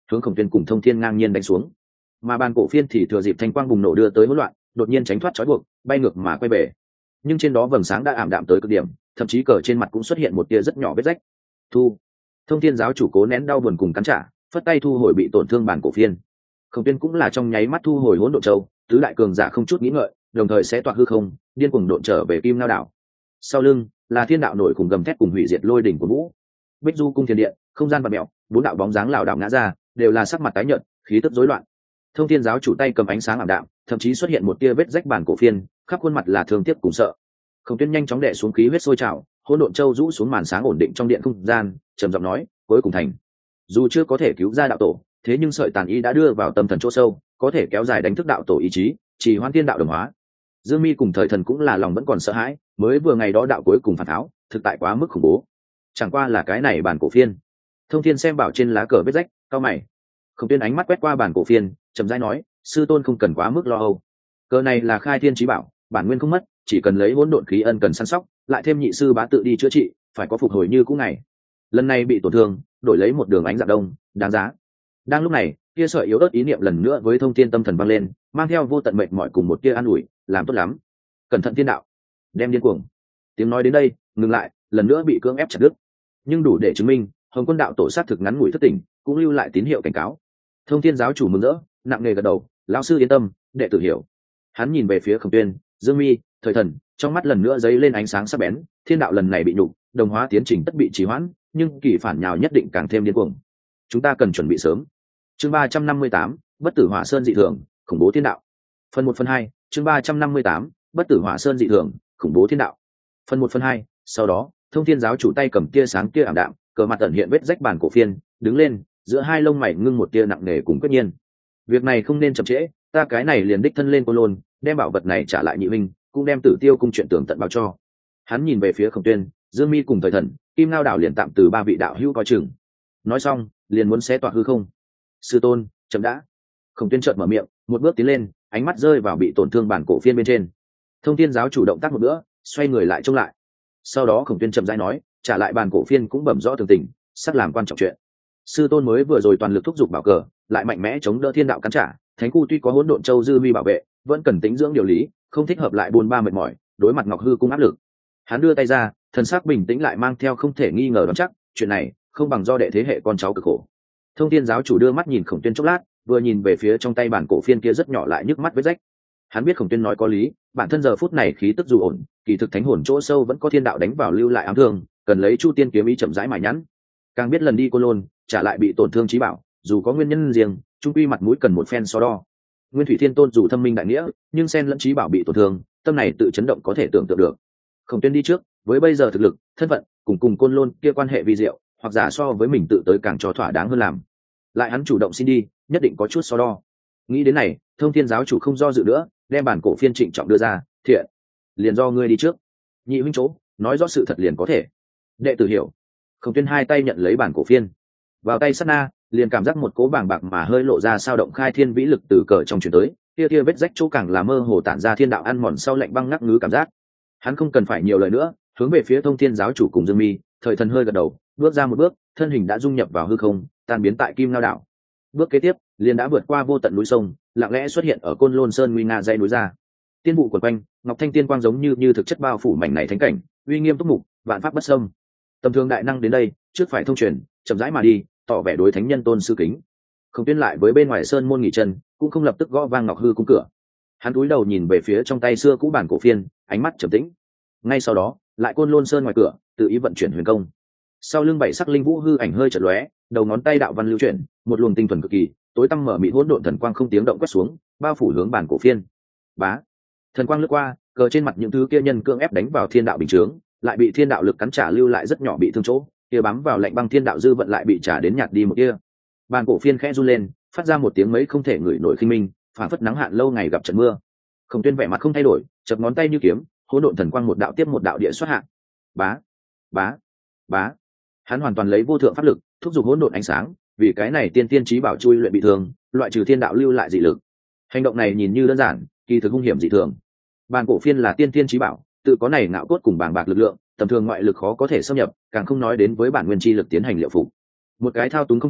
hướng Khổng Tuyên cùng Thông Thiên ngang nhiên đánh xuống. Mà bàn cổ phiên thì thừa dịp thanh quang bùng nổ đưa tới hỗn loạn, đột nhiên tránh thoát trói buộc, bay ngược mà quay về. Nhưng trên đó vầng sáng đã ảm đạm tới cực điểm, thậm chí cờ trên mặt cũng xuất hiện một tia rất nhỏ vết rách. Thu. Thông Thiên giáo chủ cố nén đau buồn cùng cắn trả, phất tay thu hồi bị tổn thương bàn cổ phiên. Khổng Tuyên cũng là trong nháy mắt thu hồi hỗn độn châu, tứ đại cường giả không chút nghĩ ngợi, đồng thời sẽ toạc hư không, điên cuồng độn trở về Kim Ngao đảo. Sau lưng là thiên đạo nổi cùng gầm thét cùng hủy diệt lôi đỉnh của vũ. Bích Du cung thiên điện, không gian vặn mèo, bốn đạo bóng dáng lảo đảo ngã ra, đều là sắc mặt tái nhợt, khí tức rối loạn. Thông Thiên giáo chủ tay cầm ánh sáng ảm đạm, thậm chí xuất hiện một tia vết rách bản cổ phiên, khắp khuôn mặt là thương tiếc cùng sợ. Khổng Tuyên nhanh chóng đè xuống khí huyết sôi trào, hỗn độn châu rũ xuống màn sáng ổn định trong điện không gian, trầm giọng nói, cuối cùng thành. Dù chưa có thể cứu ra đạo tổ, thế nhưng sợi tàn ý đã đưa vào tâm thần chỗ sâu, có thể kéo dài đánh thức đạo tổ ý chí, chỉ hoan thiên đạo đồng hóa. Dương Mi cùng Thời Thần cũng là lòng vẫn còn sợ hãi, mới vừa ngày đó đạo cuối cùng phản tháo, thực tại quá mức khủng bố. Chẳng qua là cái này bản cổ phiên. Thông Thiên xem bảo trên lá cờ vết rách, cau mày. Khổng Tuyên ánh mắt quét qua bản cổ phiên, chậm rãi nói, sư tôn không cần quá mức lo âu. Cờ này là khai thiên chí bảo, bản nguyên không mất, chỉ cần lấy hỗn độn khí ân cần săn sóc, lại thêm nhị sư bá tự đi chữa trị, phải có phục hồi như cũ ngày. Lần này bị tổn thương, đổi lấy một đường ánh dạng đông, đáng giá. Đang lúc này, kia sợi yếu ớt ý niệm lần nữa với Thông Thiên tâm thần vang lên, mang theo vô tận mệt mỏi cùng một tia an ủi, làm tốt lắm. Cẩn thận thiên đạo, đem điên cuồng. Tiếng nói đến đây, ngừng lại, lần nữa bị cưỡng ép chặt đứt. Nhưng đủ để chứng minh, Hồng Quân đạo tổ sát thực ngắn ngủi thất tỉnh, cũng lưu lại tín hiệu cảnh cáo. Thông Thiên giáo chủ mừng rỡ, nặng nề gật đầu, lão sư yên tâm, đệ tử hiểu. Hắn nhìn về phía Khổng Tuyên, Dương Mi, Thời Thần, trong mắt lần nữa dấy lên ánh sáng sắc bén. Thiên đạo lần này bị nhục, đồng hóa tiến trình tất bị trì hoãn, nhưng kỳ phản nhào nhất định càng thêm điên cuồng. Chúng ta cần chuẩn bị sớm. Chương ba trăm năm mươi tám, bất tử hỏa sơn dị thường, khủng bố thiên đạo. Phần một phần hai, chương ba trăm năm mươi tám, bất tử hỏa sơn dị thường, khủng bố thiên đạo. Phần một phần hai, sau đó, Thông Thiên giáo chủ tay cầm tia sáng tia ảm đạm, cờ mặt ẩn hiện vết rách bản cổ phiên, đứng lên, giữa hai lông mày ngưng một tia nặng nề cùng quyết nhiên. Việc này không nên chậm trễ, ta cái này liền đích thân lên Côn Lôn, đem bảo vật này trả lại nhị huynh, cũng đem Tử Tiêu cung chuyện tường tận báo cho. Hắn nhìn về phía Khổng Tuyên, Dương Mi cùng Thời Thần, Kim Ngao đảo liền tạm từ ba vị đạo hữu coi chừng. Nói xong, liền muốn xé toạc hư không. Sư tôn, chậm đã. Khổng Tuyên chợt mở miệng, một bước tiến lên, ánh mắt rơi vào bị tổn thương bản cổ phiên bên trên. Thông Thiên giáo chủ động tác một bữa, xoay người lại trông lại. Sau đó Khổng Tuyên chậm rãi nói, trả lại bản cổ phiên cũng bẩm rõ tường tình, sắp làm quan trọng chuyện. Sư tôn mới vừa rồi toàn lực thúc giục bảo cờ, lại mạnh mẽ chống đỡ thiên đạo cắn trả, thánh khu tuy có hỗn độn châu dư mi bảo vệ, vẫn cần tính dưỡng điều lý, không thích hợp lại buồn ba mệt mỏi, đối mặt Ngọc Hư cung áp lực. Hắn đưa tay ra, thần sắc bình tĩnh lại mang theo không thể nghi ngờ đoán chắc, chuyện này không bằng do đệ thế hệ con cháu cực khổ. Thông Thiên giáo chủ đưa mắt nhìn Khổng Tuyên chốc lát, vừa nhìn về phía trong tay bản cổ phiên kia rất nhỏ lại nhức mắt vết rách. Hắn biết Khổng Tuyên nói có lý, bản thân giờ phút này khí tức dù ổn, kỳ thực thánh hồn chỗ sâu vẫn có thiên đạo đánh vào lưu lại ám thương, cần lấy Chu Tiên kiếm ý chậm rãi mài nhẵn. Càng biết lần đi Côn Lôn, trả lại bị tổn thương chí bảo, dù có nguyên nhân riêng, trung quy mặt mũi cần một phen so đo. Nguyên Thủy Thiên Tôn dù thâm minh đại nghĩa, nhưng xen lẫn chí bảo bị tổn thương, tâm này tự chấn động có thể tưởng tượng được. Khổng Tuyên đi trước, với bây giờ thực lực, thân phận, cùng cùng Côn Lôn kia quan hệ vi diệu, hoặc giả so với mình tự tới càng cho thỏa đáng hơn làm. Lại hắn chủ động xin đi, nhất định có chút so đo. Nghĩ đến này, Thông Thiên giáo chủ không do dự nữa, đem bản cổ phiên trịnh trọng đưa ra, thiện, liền do ngươi đi trước. Nhị huynh chỗ, nói rõ sự thật liền có thể. Đệ tử hiểu. Khổng Tuyên hai tay nhận lấy bản cổ phiên, vào tay sát na, liền cảm giác một cỗ bàng bạc mà hơi lộ ra sao động khai thiên vĩ lực từ cờ trong truyền tới, kia kia vết rách chỗ càng là mơ hồ tản ra thiên đạo ăn mòn sau lạnh băng ngắc ngứ cảm giác. Hắn không cần phải nhiều lời nữa, hướng về phía Thông Thiên giáo chủ cùng Dương Mi, Thời Thần hơi gật đầu, bước ra một bước, thân hình đã dung nhập vào hư không, tan biến tại Kim Ngao đảo. Bước kế tiếp, liền đã vượt qua vô tận núi sông, lặng lẽ xuất hiện ở Côn Lôn Sơn nguy nga dãy núi ra. Tiên vụ quần quanh, ngọc thanh tiên quang giống như như thực chất bao phủ mảnh này thánh cảnh, uy nghiêm túc mục, vạn pháp bất xâm. Tầm thường đại năng đến đây, trước phải thông truyền, chậm rãi mà đi, tỏ vẻ đối thánh nhân tôn sư kính. Không Tuyên lại với bên ngoài sơn môn nghỉ chân, cũng không lập tức gõ vang Ngọc Hư cung cửa. Hắn cúi đầu nhìn về phía trong tay xưa cũ bản cổ phiên, ánh mắt trầm tĩnh. Ngay sau đó, lại Côn Lôn Sơn ngoài cửa, tự ý vận chuyển huyền công. Sau lưng bảy sắc linh vũ hư ảnh hơi chợt lóe, đầu ngón tay đạo văn lưu chuyển, một luồng tinh thuần cực kỳ, tối tăm mở mịt hỗn độn thần quang không tiếng động quét xuống, bao phủ hướng bản cổ phiên. Bá, thần quang lướt qua, cờ trên mặt những thứ kia nhân cưỡng ép đánh vào thiên đạo bình chướng, lại bị thiên đạo lực cắn trả lưu lại rất nhỏ bị thương chỗ, kia bám vào lạnh băng thiên đạo dư vận lại bị trả đến nhạt đi một kia. Bản cổ phiên khẽ run lên, phát ra một tiếng mấy không thể ngửi nổi khinh minh, phản phất nắng hạn lâu ngày gặp trận mưa. Khổng Tuyên vẻ mặt không thay đổi, chập ngón tay như kiếm, hỗn độn thần quang một đạo tiếp một đạo địa xuất hạ. Bá, bá, bá. Hắn hoàn toàn lấy vô thượng pháp lực, thúc giục hỗn độn ánh sáng, vì cái này tiên tiên chí bảo chui luyện bị thương, loại trừ thiên đạo lưu lại dị lực. Hành động này nhìn như đơn giản, kỳ thực hung hiểm dị thường. Bản cổ phiên là tiên tiên chí bảo, tự có này ngạo cốt cùng bàng bạc lực lượng, tầm thường ngoại lực khó có thể xâm nhập, càng không nói đến với bản nguyên chi lực tiến hành liệu phục. Một cái thao túng không thỏa,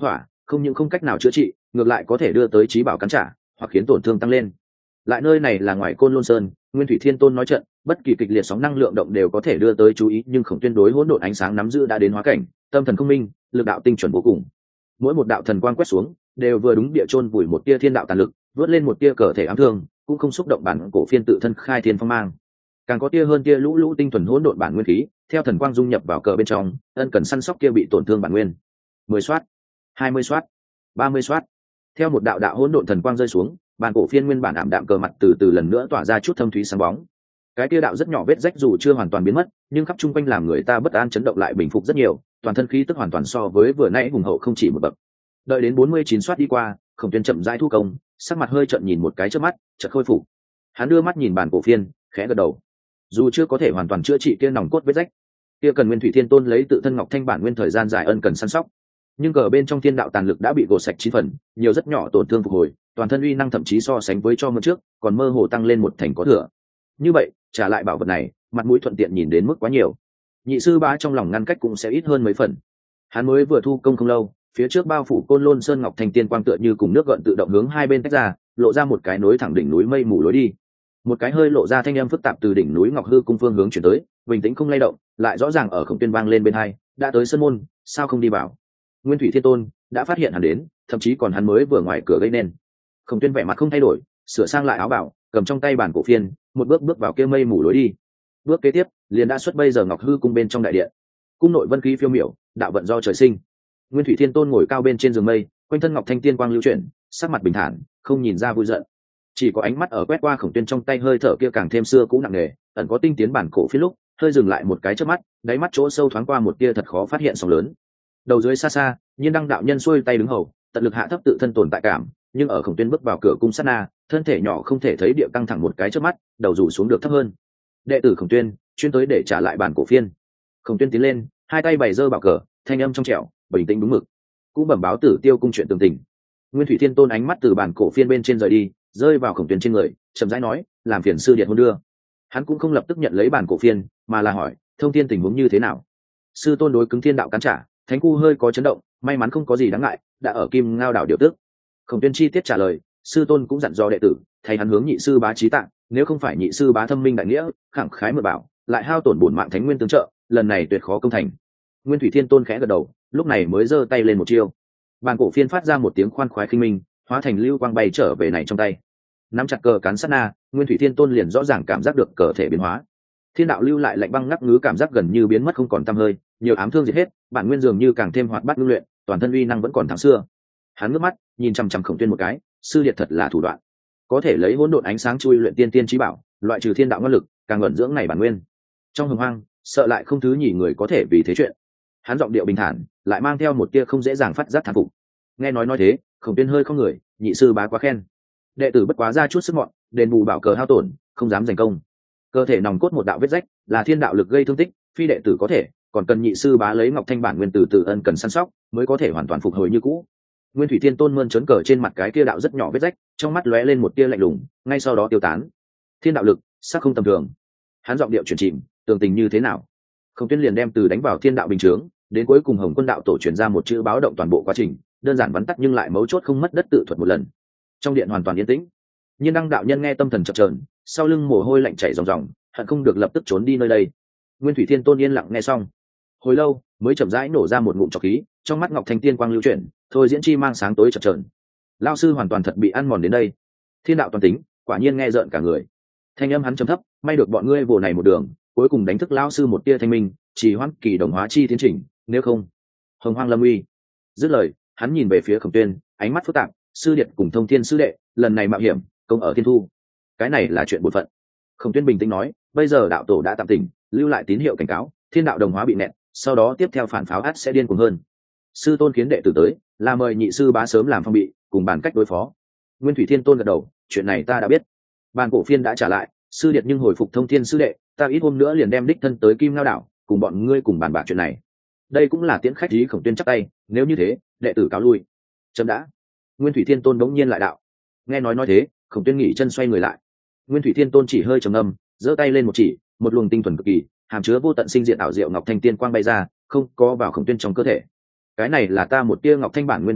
không những không cách nào chữa trị, ngược lại có thể đưa tới trí bảo cắn trả hoặc khiến tổn thương tăng lên. Lại nơi này là ngoài Côn Lôn Sơn, Nguyên Thủy Thiên Tôn nói trận, bất kỳ kịch liệt sóng năng lượng động đều có thể đưa tới chú ý, nhưng Khổng Tuyên đối hỗn độn ánh sáng nắm giữ đã đến hóa cảnh, tâm thần không minh, lực đạo tinh chuẩn vô cùng. Mỗi một đạo thần quang quét xuống, đều vừa đúng địa chôn vùi một tia thiên đạo tàn lực, vớt lên một tia cờ thể ám thương, cũng không xúc động bản cổ phiên tự thân khai thiên phong mang. Càng có tia hơn tia lũ lũ tinh thuần hỗn độn bản nguyên khí, theo thần quang dung nhập vào cờ bên trong, ân cần săn sóc kia bị tổn thương bản nguyên. mười xoát, hai mươi xoát, ba mươi xoát. Theo một đạo đạo hỗn độn thần quang rơi xuống, bản cổ phiên nguyên bản ảm đạm cờ mặt từ từ lần nữa tỏa ra chút thâm thúy sáng bóng. Cái tia đạo rất nhỏ vết rách dù chưa hoàn toàn biến mất, nhưng khắp chung quanh làm người ta bất an chấn động lại bình phục rất nhiều, toàn thân khí tức hoàn toàn so với vừa nãy hùng hậu không chỉ một bậc. Đợi đến bốn mươi chín xoát đi qua, Khổng Tuyên chậm rãi thu công, sắc mặt hơi trợn nhìn một cái trước mắt, chợt khôi phục. Hắn đưa mắt nhìn bản cổ phiên, khẽ gật đầu. Dù chưa có thể hoàn toàn chữa trị kia nòng cốt vết rách, kia cần Nguyên Thủy Thiên Tôn lấy tự thân ngọc thanh bản nguyên thời gian dài ân cần săn sóc, nhưng cờ bên trong thiên đạo tàn lực đã bị gột sạch chín phần, nhiều rất nhỏ tổn thương phục hồi, toàn thân uy năng thậm chí so sánh với cho mưa trước còn mơ hồ tăng lên một thành có thừa. Như vậy trả lại bảo vật này, mặt mũi thuận tiện nhìn đến mức quá nhiều, nhị sư bá trong lòng ngăn cách cũng sẽ ít hơn mấy phần. Hắn mới vừa thu công không lâu, phía trước bao phủ Côn Lôn Sơn ngọc thanh tiên quang tựa như cùng nước gợn tự động hướng hai bên tách ra, lộ ra một cái nối thẳng đỉnh núi mây mù lối đi. Một cái hơi lộ ra thanh âm phức tạp từ đỉnh núi ngọc hư cung phương hướng chuyển tới, bình tĩnh không lay động, lại rõ ràng ở Khổng Tuyên vang lên bên hai, đã tới sân môn, sao không đi vào? Nguyên Thủy Thiên Tôn đã phát hiện hắn đến, thậm chí còn hắn mới vừa ngoài cửa gây nên. Khổng Tuyên vẻ mặt không thay đổi, sửa sang lại áo bào, cầm trong tay bản cổ phiên, một bước bước vào kia mây mù lối đi. Bước kế tiếp, liền đã xuất bây giờ ngọc hư cung bên trong đại điện. Cung nội vân khí phiêu miểu, đạo vận do trời sinh. Nguyên Thủy Thiên Tôn ngồi cao bên trên giường mây, quanh thân ngọc thanh tiên quang lưu chuyển, sắc mặt bình thản, không nhìn ra vui giận, chỉ có ánh mắt ở quét qua Khổng Tuyên trong tay hơi thở kia càng thêm xưa cũ nặng nề, ẩn có tinh tiến bản cổ phiên lúc hơi dừng lại một cái chớp mắt, đáy mắt chỗ sâu thoáng qua một tia thật khó phát hiện sóng lớn. Đầu dưới xa xa, Nhiên Đăng đạo nhân xuôi tay đứng hầu, tận lực hạ thấp tự thân tồn tại cảm, nhưng ở Khổng Tuyên bước vào cửa cung sát na, thân thể nhỏ không thể thấy địa căng thẳng một cái chớp mắt, đầu rủ xuống được thấp hơn. Đệ tử Khổng Tuyên chuyên tới để trả lại bản cổ phiên. Khổng Tuyên tiến lên, hai tay bày giơ bảo cờ, thanh âm trong trẻo, bình tĩnh đúng mực, cũng bẩm báo Tử Tiêu cung chuyện tường tình. Nguyên Thủy Thiên Tôn ánh mắt từ bản cổ phiên bên trên rời đi, rơi vào Khổng Tuyên trên người, chậm rãi nói, làm phiền sư điện hôn đưa. Hắn cũng không lập tức nhận lấy bản cổ phiên, mà là hỏi, thông thiên tình huống như thế nào? Sư tôn đối cứng thiên đạo cắn trả, thánh khu hơi có chấn động, may mắn không có gì đáng ngại, đã ở Kim Ngao đảo điều tức. Khổng Tuyên chi tiết trả lời, sư tôn cũng dặn dò đệ tử, thay hắn hướng nhị sư bá trí tạng, nếu không phải nhị sư bá thâm minh đại nghĩa, khẳng khái mượn bảo, lại hao tổn bổn mạng thánh nguyên tương trợ, lần này tuyệt khó công thành. Nguyên Thủy Thiên Tôn khẽ gật đầu, lúc này mới giơ tay lên một chiêu. Bản cổ phiên phát ra một tiếng khoan khoái khinh minh, hóa thành lưu quang bay trở về này trong tay. Nắm chặt cờ cán sát na, Nguyên Thủy Thiên Tôn liền rõ ràng cảm giác được cờ thể biến hóa. Thiên đạo lưu lại lạnh băng ngắc ngứ cảm giác gần như biến mất không còn tăm hơi, nhiều ám thương diệt hết, bản nguyên dường như càng thêm hoạt bát lưu luyện, toàn thân uy năng vẫn còn thắng xưa. Hắn ngước mắt, nhìn chằm chằm Khổng Tuyên một cái, sư điệt thật là thủ đoạn, có thể lấy hỗn độn ánh sáng chui luyện tiên tiên chí bảo, loại trừ thiên đạo ngân lực, càng ẩn dưỡng này bản nguyên. Trong hồng hoang, sợ lại không thứ nhì người có thể vì thế chuyện. Hắn giọng điệu bình thản, lại mang theo một tia không dễ dàng phát giác thán phục. Nghe nói nói thế, Khổng Tuyên hơi không người, nhị sư bá quá khen. Đệ tử bất quá ra chút sức mọn, đền bù bảo cờ hao tổn, không dám giành công. Cơ thể nòng cốt một đạo vết rách, là thiên đạo lực gây thương tích, phi đệ tử có thể, còn cần nhị sư bá lấy ngọc thanh bản nguyên từ từ ân cần săn sóc, mới có thể hoàn toàn phục hồi như cũ. Nguyên Thủy Thiên Tôn mơn trớn cờ trên mặt cái kia đạo rất nhỏ vết rách, trong mắt lóe lên một tia lạnh lùng, ngay sau đó tiêu tán. Thiên đạo lực, sắc không tầm thường. Hắn giọng điệu chuyển chìm, tường tình như thế nào? Khổng Tuyên liền đem từ đánh vào thiên đạo bình chướng, đến cuối cùng Hồng Quân đạo tổ truyền ra một chữ báo động toàn bộ quá trình, đơn giản vắn tắt nhưng lại mấu chốt không mất đất tự thuật một lần. Trong điện hoàn toàn yên tĩnh. Nhiên Đăng đạo nhân nghe tâm thần chập chờn, sau lưng mồ hôi lạnh chảy ròng ròng, hận không được lập tức trốn đi nơi đây. Nguyên Thủy Thiên Tôn yên lặng nghe xong, hồi lâu mới chậm rãi nổ ra một ngụm trọc khí, trong mắt ngọc thanh tiên quang lưu chuyển, thôi diễn chi mang sáng tối chập chờn. Lão sư hoàn toàn thật bị ăn mòn đến đây. Thiên đạo toàn tính, quả nhiên nghe rợn cả người. Thanh âm hắn trầm thấp, may được bọn ngươi vồ này một đường, cuối cùng đánh thức lão sư một tia thanh minh, chỉ hoãn kỳ đồng hóa chi tiến trình, nếu không, hồng hoang lâm uy. Dứt lời, hắn nhìn về phía Khổng Tuyên, ánh mắt phức tạp, sư điện cùng thông thiên sư đệ, lần này mạo hiểm, công ở thiên thu, cái này là chuyện bổn phận. Khổng Tuyên bình tĩnh nói, bây giờ đạo tổ đã tạm tỉnh, lưu lại tín hiệu cảnh cáo, thiên đạo đồng hóa bị nẹt, sau đó tiếp theo phản pháo ắt sẽ điên cuồng hơn. Sư tôn khiến đệ tử tới, là mời nhị sư bá sớm làm phong bị, cùng bàn cách đối phó. Nguyên Thủy Thiên Tôn gật đầu, chuyện này ta đã biết. Bàn cổ phiên đã trả lại, sư điện nhưng hồi phục thông thiên sư đệ, ta ít hôm nữa liền đem đích thân tới Kim Ngao đảo, cùng bọn ngươi cùng bàn bạc chuyện này. Đây cũng là tiễn khách ý. Khổng Tuyên chắp tay, nếu như thế, đệ tử cáo lui. Chấm đã. Nguyên Thủy Thiên Tôn bỗng nhiên lại đạo. Nghe nói nói thế, Khổng Tuyên nghỉ chân xoay người lại. Nguyên Thủy Thiên Tôn chỉ hơi trầm ngâm, giơ tay lên một chỉ, một luồng tinh thuần cực kỳ, hàm chứa vô tận sinh diện ảo diệu ngọc thanh tiên quang bay ra, không có vào Khổng Tuyên trong cơ thể. Cái này là ta một tia ngọc thanh bản nguyên cảm ngộ,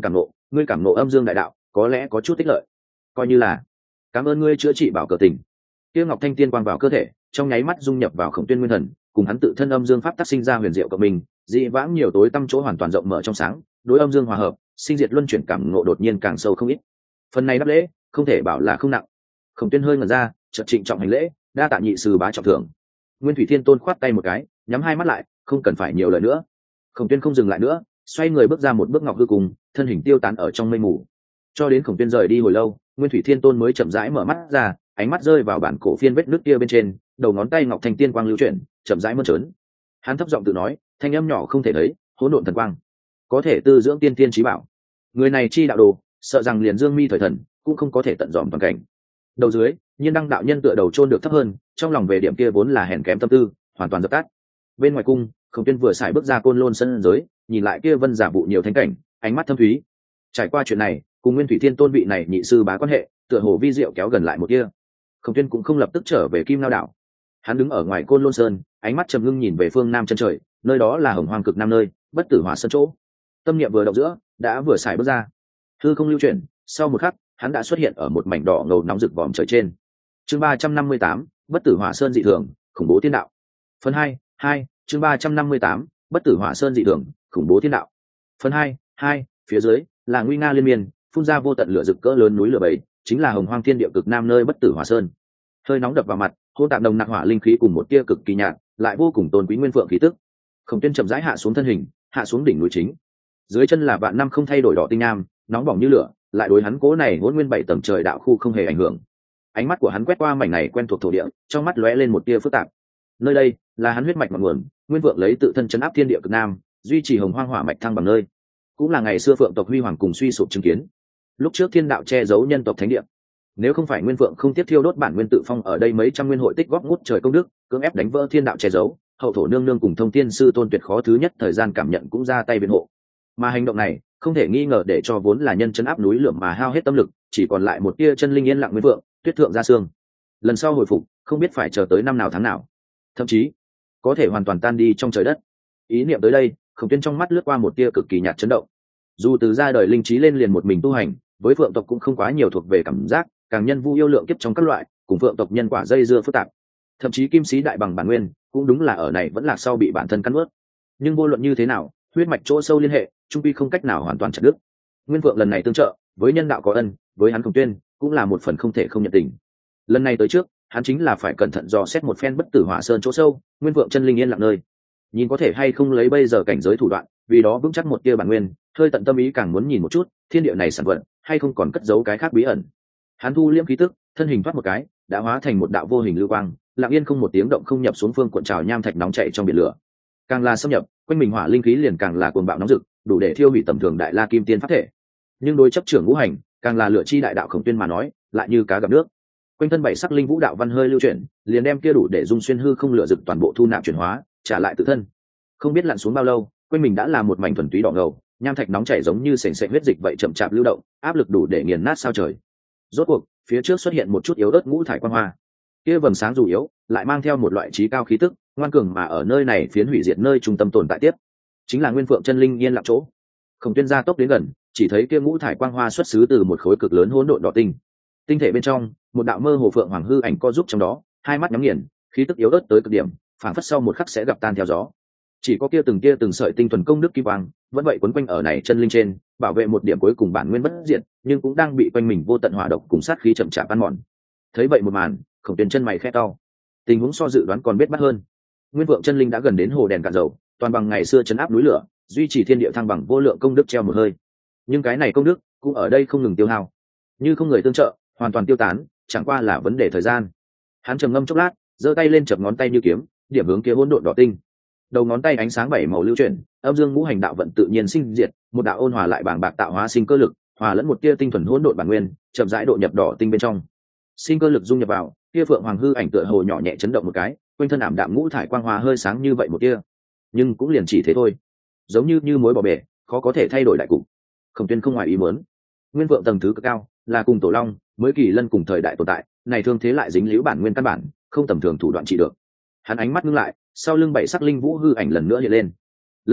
ngươi cảm ngộ âm dương đại đạo có lẽ có chút tích lợi, coi như là cảm ơn ngươi chữa trị bảo cờ tình. Tiêu ngọc thanh tiên quang vào cơ thể, trong nháy mắt dung nhập vào Khổng Tuyên nguyên thần, cùng hắn tự thân âm dương pháp tác sinh ra huyền diệu của mình, dị vãng nhiều tối tăm chỗ hoàn toàn rộng mở trong sáng, đối âm dương hòa hợp, sinh diệt luân chuyển cảm ngộ đột nhiên càng sâu không ít. Phần này đáp lễ, không thể bảo là không nặng. Khổng Tuyên hơi ngẩn ra, chợt trịnh trọng hành lễ, đa tạ nhị sư bá trọng thưởng. Nguyên Thủy Thiên Tôn khoát tay một cái, nhắm hai mắt lại, không cần phải nhiều lời nữa. Khổng Tuyên không dừng lại nữa, xoay người bước ra một bước ngọc hư cùng, thân hình tiêu tán ở trong mây mù. Cho đến Khổng Tuyên rời đi hồi lâu, Nguyên Thủy Thiên Tôn mới chậm rãi mở mắt ra, ánh mắt rơi vào bản cổ phiên vết nước kia bên trên, đầu ngón tay ngọc thanh tiên quang lưu chuyển, chậm rãi mơn trớn. Hắn thấp giọng tự nói, thanh âm nhỏ không thể thấy, hỗn độn thần quang, có thể tư dưỡng tiên tiên trí bảo. Người này chi đạo đồ, sợ rằng liền dương mi thời thần cũng không có thể tận dòm toàn cảnh. Đầu dưới, nhiên đăng đạo nhân tựa đầu chôn được thấp hơn, trong lòng về điểm kia vốn là hèn kém tâm tư, hoàn toàn dập tắt. Bên ngoài cung, Khổng Tuyên vừa xài bước ra côn lôn sân giới, nhìn lại kia vân giả vụ nhiều thánh cảnh, ánh mắt thâm thúy. Trải qua chuyện này, cùng Nguyên Thủy Thiên Tôn vị này nhị sư bá quan hệ, tựa hồ vi diệu kéo gần lại một kia. Khổng Tuyên cũng không lập tức trở về Kim Lao đảo. Hắn đứng ở ngoài côn lôn sơn, ánh mắt trầm ngưng nhìn về phương nam chân trời, nơi đó là hồng hoang cực nam nơi, bất tử hỏa sơn chỗ. Tâm niệm vừa động giữa, đã vừa xài bước ra. Hư không lưu chuyển, sau một khắc, hắn đã xuất hiện ở một mảnh đỏ ngầu nóng rực vòm trời trên. Chương ba trăm năm mươi tám, bất tử hỏa sơn dị thường, khủng bố thiên đạo. Phần hai, hai, chương ba trăm năm mươi tám, bất tử hỏa sơn dị thường, khủng bố thiên đạo. Phần hai, hai, phía dưới là nguy nga liên miên, phun ra vô tận lửa rực cỡ lớn núi lửa bầy, chính là hồng hoang thiên địa cực nam nơi bất tử hỏa sơn. Hơi nóng đập vào mặt, hôn tạp nồng nặc hỏa linh khí cùng một tia cực kỳ nhạt, lại vô cùng tôn quý nguyên phượng khí tức. Khổng Tuyên chậm rãi hạ xuống thân hình, hạ xuống đỉnh núi chính. Dưới chân là vạn năm không thay đổi đỏ tinh nam, nóng bỏng như lửa, lại đối hắn cố này hỗn nguyên bảy tầng trời đạo khu không hề ảnh hưởng. Ánh mắt của hắn quét qua mảnh này quen thuộc thổ địa, trong mắt lóe lên một tia phức tạp. Nơi đây là hắn huyết mạch ngọn nguồn, nguyên vượng lấy tự thân chấn áp thiên địa cực nam, duy trì hồng hoang hỏa mạch thăng bằng nơi, cũng là ngày xưa phượng tộc huy hoàng cùng suy sụp chứng kiến. Lúc trước thiên đạo che giấu nhân tộc thánh địa, nếu không phải nguyên vượng không tiếp thiêu đốt bản nguyên tự phong ở đây mấy trăm nguyên hội tích góp ngút trời công đức, cưỡng ép đánh vỡ thiên đạo che giấu, hậu thổ nương nương cùng thông tiên sư tôn tuyệt khó thứ nhất thời gian cảm nhận cũng ra tay biện hộ. Mà hành động này không thể nghi ngờ để cho vốn là nhân chân áp núi lượm mà hao hết tâm lực, chỉ còn lại một tia chân linh yên lặng nguyên vượng, tuyết thượng ra xương. Lần sau hồi phục không biết phải chờ tới năm nào tháng nào, thậm chí có thể hoàn toàn tan đi trong trời đất. Ý niệm tới đây, Khổng Tuyên trong mắt lướt qua một tia cực kỳ nhạt chấn động. Dù từ ra đời linh trí lên liền một mình tu hành, với phượng tộc cũng không quá nhiều thuộc về cảm giác, càng nhân vu yêu lượng kiếp trong các loại, cùng phượng tộc nhân quả dây dưa phức tạp. Thậm chí kim sĩ đại bằng bản nguyên, cũng đúng là ở này vẫn lạc sau bị bản thân cắn nuốt. Nhưng vô luận như thế nào, huyết mạch chỗ sâu liên hệ, trung quy không cách nào hoàn toàn chặt đứt. Nguyên vượng lần này tương trợ, với nhân đạo có ân, với hắn Khổng Tuyên cũng là một phần không thể không nhận tình. Lần này tới trước, hắn chính là phải cẩn thận dò xét một phen bất tử hỏa sơn chỗ sâu, nguyên vượng chân linh yên lặng nơi, nhìn có thể hay không lấy bây giờ cảnh giới thủ đoạn, vì đó vững chắc một tia bản nguyên, hơi tận tâm ý càng muốn nhìn một chút, thiên địa này sản vật hay không còn cất giấu cái khác bí ẩn. Hắn thu liễm khí tức, thân hình thoát một cái, đã hóa thành một đạo vô hình lưu quang, lặng yên không một tiếng động không nhập xuống phương cuộn trào nham thạch nóng chảy trong biển lửa. Càng là xâm nhập, quanh mình hỏa linh khí liền càng là cuồng bạo nóng rực, đủ để thiêu hủy tầm thường đại la kim tiên pháp thể. Nhưng đối chấp trưởng ngũ hành, càng là lửa chi đại đạo Khổng Tuyên mà nói, lại như cá gặp nước. Quanh thân bảy sắc linh vũ đạo văn hơi lưu chuyển, liền đem kia đủ để dung xuyên hư không lửa rực toàn bộ thu nạp chuyển hóa, trả lại tự thân. Không biết lặn xuống bao lâu, quanh mình đã là một mảnh thuần túy đỏ ngầu, nham thạch nóng chảy giống như sền sệt huyết dịch vậy chậm chạp lưu động, áp lực đủ để nghiền nát sao trời. Rốt cuộc, phía trước xuất hiện một chút yếu ớt ngũ thải quang hoa. Kia vầng sáng dù yếu, lại mang theo một loại trí cao khí tức, ngoan cường mà ở nơi này phiến hủy diệt nơi trung tâm tồn tại tiếp, chính là nguyên phượng chân linh yên lặng chỗ. Khổng Tuyên gia tốc đến gần, chỉ thấy kia ngũ thải quang hoa xuất xứ từ một khối cực lớn hỗn độn đỏ tinh. Tinh thể bên trong, một đạo mơ hồ phượng hoàng hư ảnh co giúp trong đó, hai mắt nhắm nghiền, khí tức yếu ớt tới cực điểm, phảng phất sau một khắc sẽ gặp tan theo gió. Chỉ có kia từng kia từng sợi tinh thuần công đức kim quang, vẫn vậy quấn quanh ở này chân linh trên, bảo vệ một điểm cuối cùng bản nguyên bất diệt, nhưng cũng đang bị quanh mình vô tận hỏa độc cùng sát khí chậm chạp ăn mòn. Thấy vậy một màn, Khổng Tuyên chân mày khẽ cau. Tình huống so dự đoán còn biết bắt hơn. Nguyên vượng chân linh đã gần đến hồ đèn cạn dầu, toàn bằng ngày xưa chấn áp núi lửa, duy trì thiên địa thăng bằng vô lượng công đức treo một hơi. Nhưng cái này công đức cũng ở đây không ngừng tiêu hao, như không người tương trợ, hoàn toàn tiêu tán, chẳng qua là vấn đề thời gian. Hắn trầm ngâm chốc lát, giơ tay lên chập ngón tay như kiếm, điểm hướng kia hỗn độn đỏ tinh. Đầu ngón tay ánh sáng bảy màu lưu chuyển, âm dương ngũ hành đạo vận tự nhiên sinh diệt, một đạo ôn hòa lại bàng bạc tạo hóa sinh cơ lực, hòa lẫn một tia tinh thuần hỗn độn bản nguyên, chậm rãi độ nhập đỏ tinh bên trong. Sinh cơ lực dung nhập vào, kia phượng hoàng hư ảnh tựa hồ nhỏ nhẹ chấn động một cái, quanh thân ảm đạm ngũ thải quang hoa hơi sáng như vậy một tia, nhưng cũng liền chỉ thế thôi, giống như như mối bỏ bể, khó có thể thay đổi đại cục. Khổng Tuyên không ngoài ý muốn, nguyên vượng tầng thứ cực cao, là cùng tổ long mới kỳ lân cùng thời đại tồn tại, này thương thế lại dính liễu bản nguyên căn bản, không tầm thường thủ đoạn trị được. Hắn ánh mắt ngưng lại, sau lưng bảy sắc linh vũ hư ảnh lần nữa hiện lên. Lần này,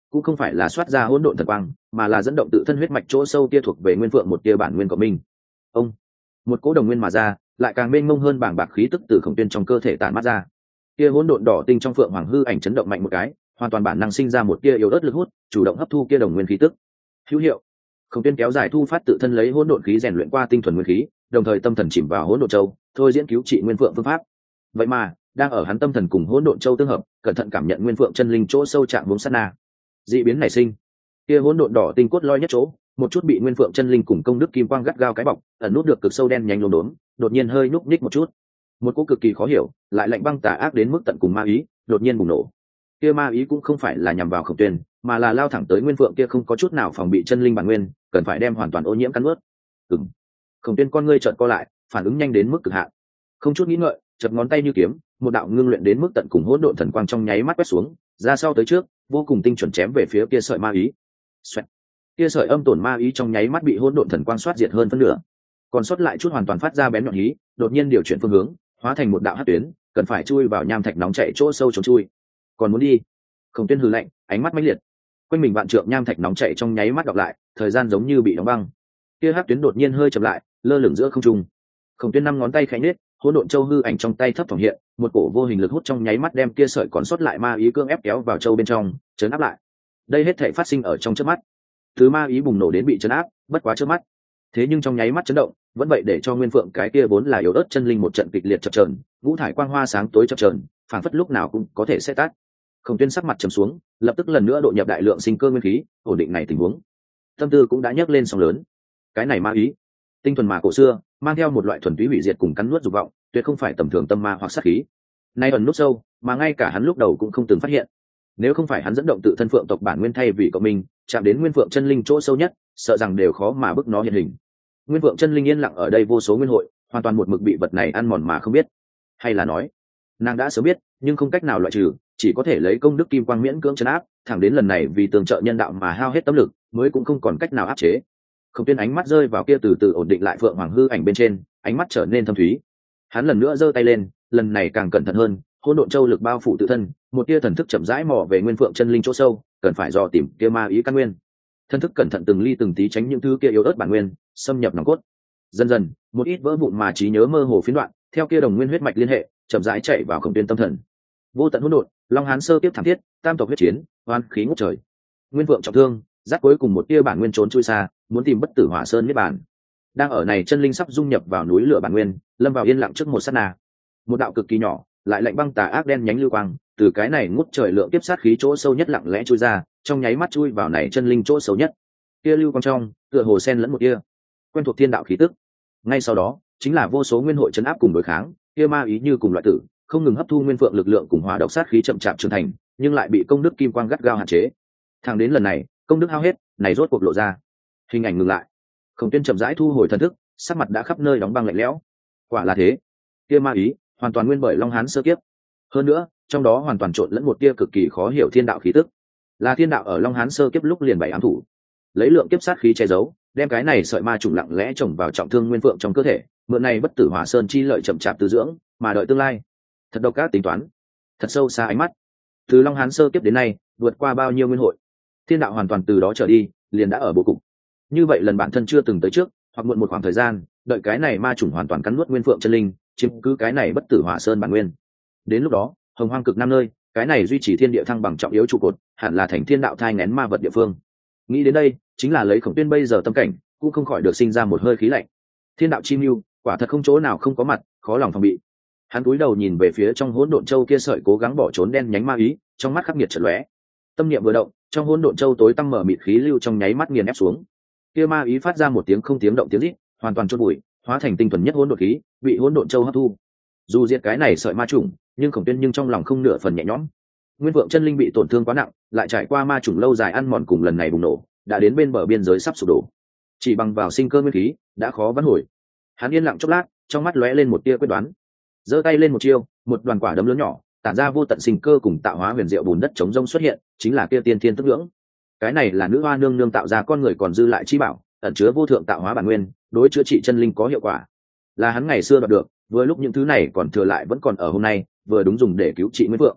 cũng không phải là soát ra hỗn độn thần quang, mà là dẫn động tự thân huyết mạch chỗ sâu kia thuộc về nguyên phượng một tia bản nguyên của mình. Ông, một cỗ đồng nguyên mà ra, lại càng mênh mông hơn bảng bạc khí tức từ Khổng Tuyên trong cơ thể tản mát ra. Tia hỗn độn đỏ tinh trong phượng hoàng hư ảnh chấn động mạnh một cái, hoàn toàn bản năng sinh ra một tia yếu ớt lực hút, chủ động hấp thu kia đồng nguyên khí tức. Hữu hiệu. Khổng Tuyên kéo dài thu phát tự thân lấy hỗn độn khí rèn luyện qua tinh thuần nguyên khí, đồng thời tâm thần chìm vào hỗn độn châu, thôi diễn cứu trị nguyên phượng phương pháp. Vậy mà, đang ở hắn tâm thần cùng hỗn độn châu tương hợp, cẩn thận cảm nhận nguyên phượng chân linh chỗ sâu trạng hướng sát na. Dị biến nảy sinh. Kia hỗn độn đỏ tinh cốt loi nhất chỗ, một chút bị nguyên phượng chân linh cùng công đức kim quang gắt gao cái bọc, ẩn nút được cực sâu đen nhanh lốm đốm, đột nhiên hơi nhúc nhích một chút. Một cỗ cực kỳ khó hiểu, lại lạnh băng tà ác đến mức tận cùng ma ý, đột nhiên bùng nổ. Kia ma ý cũng không phải là nhằm vào Khổng Tuyên, mà là lao thẳng tới nguyên phượng kia không có chút nào phòng bị chân linh bản nguyên, cần phải đem hoàn toàn ô nhiễm cắn nuốt. Ừm. Khổng Tuyên con ngươi chợt co lại, phản ứng nhanh đến mức cực hạn. Không chút nghĩ ngợi, chập ngón tay như kiếm, một đạo ngưng luyện đến mức tận cùng hỗn độn thần quang trong nháy mắt quét xuống, ra sau tới trước, vô cùng tinh chuẩn chém về phía kia sợi ma ý. Xoẹt. Kia sợi âm tổn ma ý trong nháy mắt bị hỗn độn thần quang xoát diệt hơn phân nửa, còn sót lại chút hoàn toàn phát ra bén nhọn hí, đột nhiên điều chuyển phương hướng, hóa thành một đạo hắc tuyến, cần phải chui vào nham thạch nóng chảy chỗ sâu trốn chui. Còn muốn đi? Khổng Tuyên hừ lạnh, ánh mắt mãnh liệt. Quanh mình vạn trượng nham thạch nóng chảy trong nháy mắt đọc lại, thời gian giống như bị đóng băng. Kia hắc tuyến đột nhiên hơi chậm lại, lơ lửng giữa không trung. Khổng Tuyên năm ngón tay khẽ nhếch, hỗn độn châu hư ảnh trong tay thấp phồng hiện, một cổ vô hình lực hút trong nháy mắt đem kia sợi còn sót lại ma ý cương ép kéo vào châu bên trong, chấn áp lại. Đây hết thảy phát sinh ở trong chớp mắt. Thứ ma ý bùng nổ đến bị chấn áp, bất quá chớp mắt. Thế nhưng trong nháy mắt chấn động, vẫn vậy để cho nguyên phượng cái kia vốn là yếu ớt chân linh một trận kịch liệt chập chờn, ngũ thải quang hoa sáng tối chập chờn, phảng phất lúc nào cũng có thể sẽ tắt. Khổng Tuyên sắc mặt trầm xuống, lập tức lần nữa độ nhập đại lượng sinh cơ nguyên khí, ổn định này tình huống. Tâm tư cũng đã nhấc lên sóng lớn. Cái này ma ý, tinh thuần mà cổ xưa, mang theo một loại thuần túy hủy diệt cùng cắn nuốt dục vọng, tuyệt không phải tầm thường tâm ma hoặc sát khí. Nay ẩn nút sâu, mà ngay cả hắn lúc đầu cũng không từng phát hiện. Nếu không phải hắn dẫn động tự thân phượng tộc bản nguyên thay vì cộng mình, chạm đến nguyên phượng chân linh chỗ sâu nhất, sợ rằng đều khó mà bức nó hiện hình. Nguyên phượng chân linh yên lặng ở đây vô số nguyên hội, hoàn toàn một mực bị vật này ăn mòn mà không biết, hay là nói nàng đã sớm biết nhưng không cách nào loại trừ, chỉ có thể lấy công đức kim quang miễn cưỡng trấn áp, thẳng đến lần này vì tường trợ nhân đạo mà hao hết tâm lực, mới cũng không còn cách nào áp chế. Khổng Tuyên ánh mắt rơi vào kia từ từ ổn định lại phượng hoàng hư ảnh bên trên, ánh mắt trở nên thâm thúy. Hắn lần nữa giơ tay lên, lần này càng cẩn thận hơn, hỗn độn châu lực bao phủ tự thân, một tia thần thức chậm rãi mò về nguyên phượng chân linh chỗ sâu, cần phải dò tìm kia ma ý căn nguyên. Thần thức cẩn thận từng ly từng tí tránh những thứ kia yếu ớt bản nguyên xâm nhập nòng cốt. Dần dần, một ít vỡ vụn mà trí nhớ mơ hồ phiến đoạn, theo kia đồng nguyên huyết mạch liên hệ, chậm rãi chạy vào Khổng Tuyên tâm thần. Vô tận hỗn độn, Long Hán sơ tiếp thảm thiết, tam tộc huyết chiến, oan khí ngút trời. Nguyên vượng trọng thương, dắt cuối cùng một tia bản nguyên trốn chui xa, muốn tìm bất tử hỏa sơn niết bàn. Đang ở này chân linh sắp dung nhập vào núi lửa bản nguyên, lâm vào yên lặng trước một sát na. Một đạo cực kỳ nhỏ, lại lạnh băng tà ác đen nhánh lưu quang, từ cái này ngút trời lượng tiếp sát khí chỗ sâu nhất lặng lẽ chui ra, trong nháy mắt chui vào này chân linh chỗ sâu nhất. Kia lưu quang trong, tựa hồ sen lẫn một tia quen thuộc thiên đạo khí tức. Ngay sau đó, chính là vô số nguyên hội chấn áp cùng đối kháng, kia ma ý như cùng loại tử, không ngừng hấp thu nguyên phượng lực lượng cùng hỏa độc sát khí chậm chạp trưởng thành, nhưng lại bị công đức kim quang gắt gao hạn chế. Thẳng đến lần này, công đức hao hết, này rốt cuộc lộ ra. Hình ảnh ngừng lại. Khổng Tuyên chậm rãi thu hồi thần thức, sắc mặt đã khắp nơi đóng băng lạnh lẽo. Quả là thế, kia ma ý hoàn toàn nguyên bởi Long Hán sơ kiếp. Hơn nữa, trong đó hoàn toàn trộn lẫn một tia cực kỳ khó hiểu thiên đạo khí tức. Là thiên đạo ở Long Hán sơ kiếp lúc liền bày ám thủ, lấy lượng kiếp sát khí che giấu, đem cái này sợi ma trùng lặng lẽ trồng vào trọng thương nguyên phượng trong cơ thể, mượn này bất tử hỏa sơn chi lợi chậm chạp từ dưỡng, mà đợi tương lai. Thật độc ác tính toán, thật sâu xa ánh mắt. Từ Long Hán sơ kiếp đến nay, vượt qua bao nhiêu nguyên hội, thiên đạo hoàn toàn từ đó trở đi, liền đã ở bố cục. Như vậy lần bản thân chưa từng tới trước, hoặc muộn một khoảng thời gian, đợi cái này ma trùng hoàn toàn cắn nuốt nguyên phượng chân linh, chiếm cứ cái này bất tử hỏa sơn bản nguyên. Đến lúc đó, hồng hoang cực năm nơi, cái này duy trì thiên địa thăng bằng trọng yếu trụ cột, hẳn là thành thiên đạo thai nghén ma vật địa phương. Nghĩ đến đây, chính là lấy Khổng Tuyên bây giờ tâm cảnh, cũng không khỏi được sinh ra một hơi khí lạnh. Thiên đạo chi mưu, quả thật không chỗ nào không có mặt, khó lòng phòng bị. Hắn cúi đầu nhìn về phía trong hỗn độn châu kia sợi cố gắng bỏ trốn đen nhánh ma ý, trong mắt khắc nghiệt chợt lóe. Tâm niệm vừa động, trong hỗn độn châu tối tăm mở mịt khí lưu trong nháy mắt nghiền ép xuống. Kia ma ý phát ra một tiếng không tiếng động tiếng rít, hoàn toàn chôn bụi, hóa thành tinh thuần nhất hỗn độn khí, bị hỗn độn châu hấp thu. Dù diệt cái này sợi ma trùng, nhưng Khổng Tuyên nhưng trong lòng không nửa phần nhẹ nhõm. Nguyên vượng chân linh bị tổn thương quá nặng, lại trải qua ma trùng lâu dài ăn mòn cùng lần này bùng nổ, đã đến bên bờ biên giới sắp sụp đổ. Chỉ bằng vào sinh cơ nguyên khí, đã khó vãn hồi. Hắn yên lặng chốc lát, trong mắt lóe lên một tia quyết đoán. Giơ tay lên một chiêu, một đoàn quả đấm lớn nhỏ, tản ra vô tận sinh cơ cùng tạo hóa huyền diệu bùn đất chống rông xuất hiện, chính là kia tiên thiên tức ngưỡng. Cái này là nữ hoa nương nương tạo ra con người còn dư lại chi bảo, ẩn chứa vô thượng tạo hóa bản nguyên, đối chữa trị chân linh có hiệu quả. Là hắn ngày xưa đoạt được, vừa lúc những thứ này còn thừa lại vẫn còn ở hôm nay, vừa đúng dùng để cứu trị Nguyên Vượng.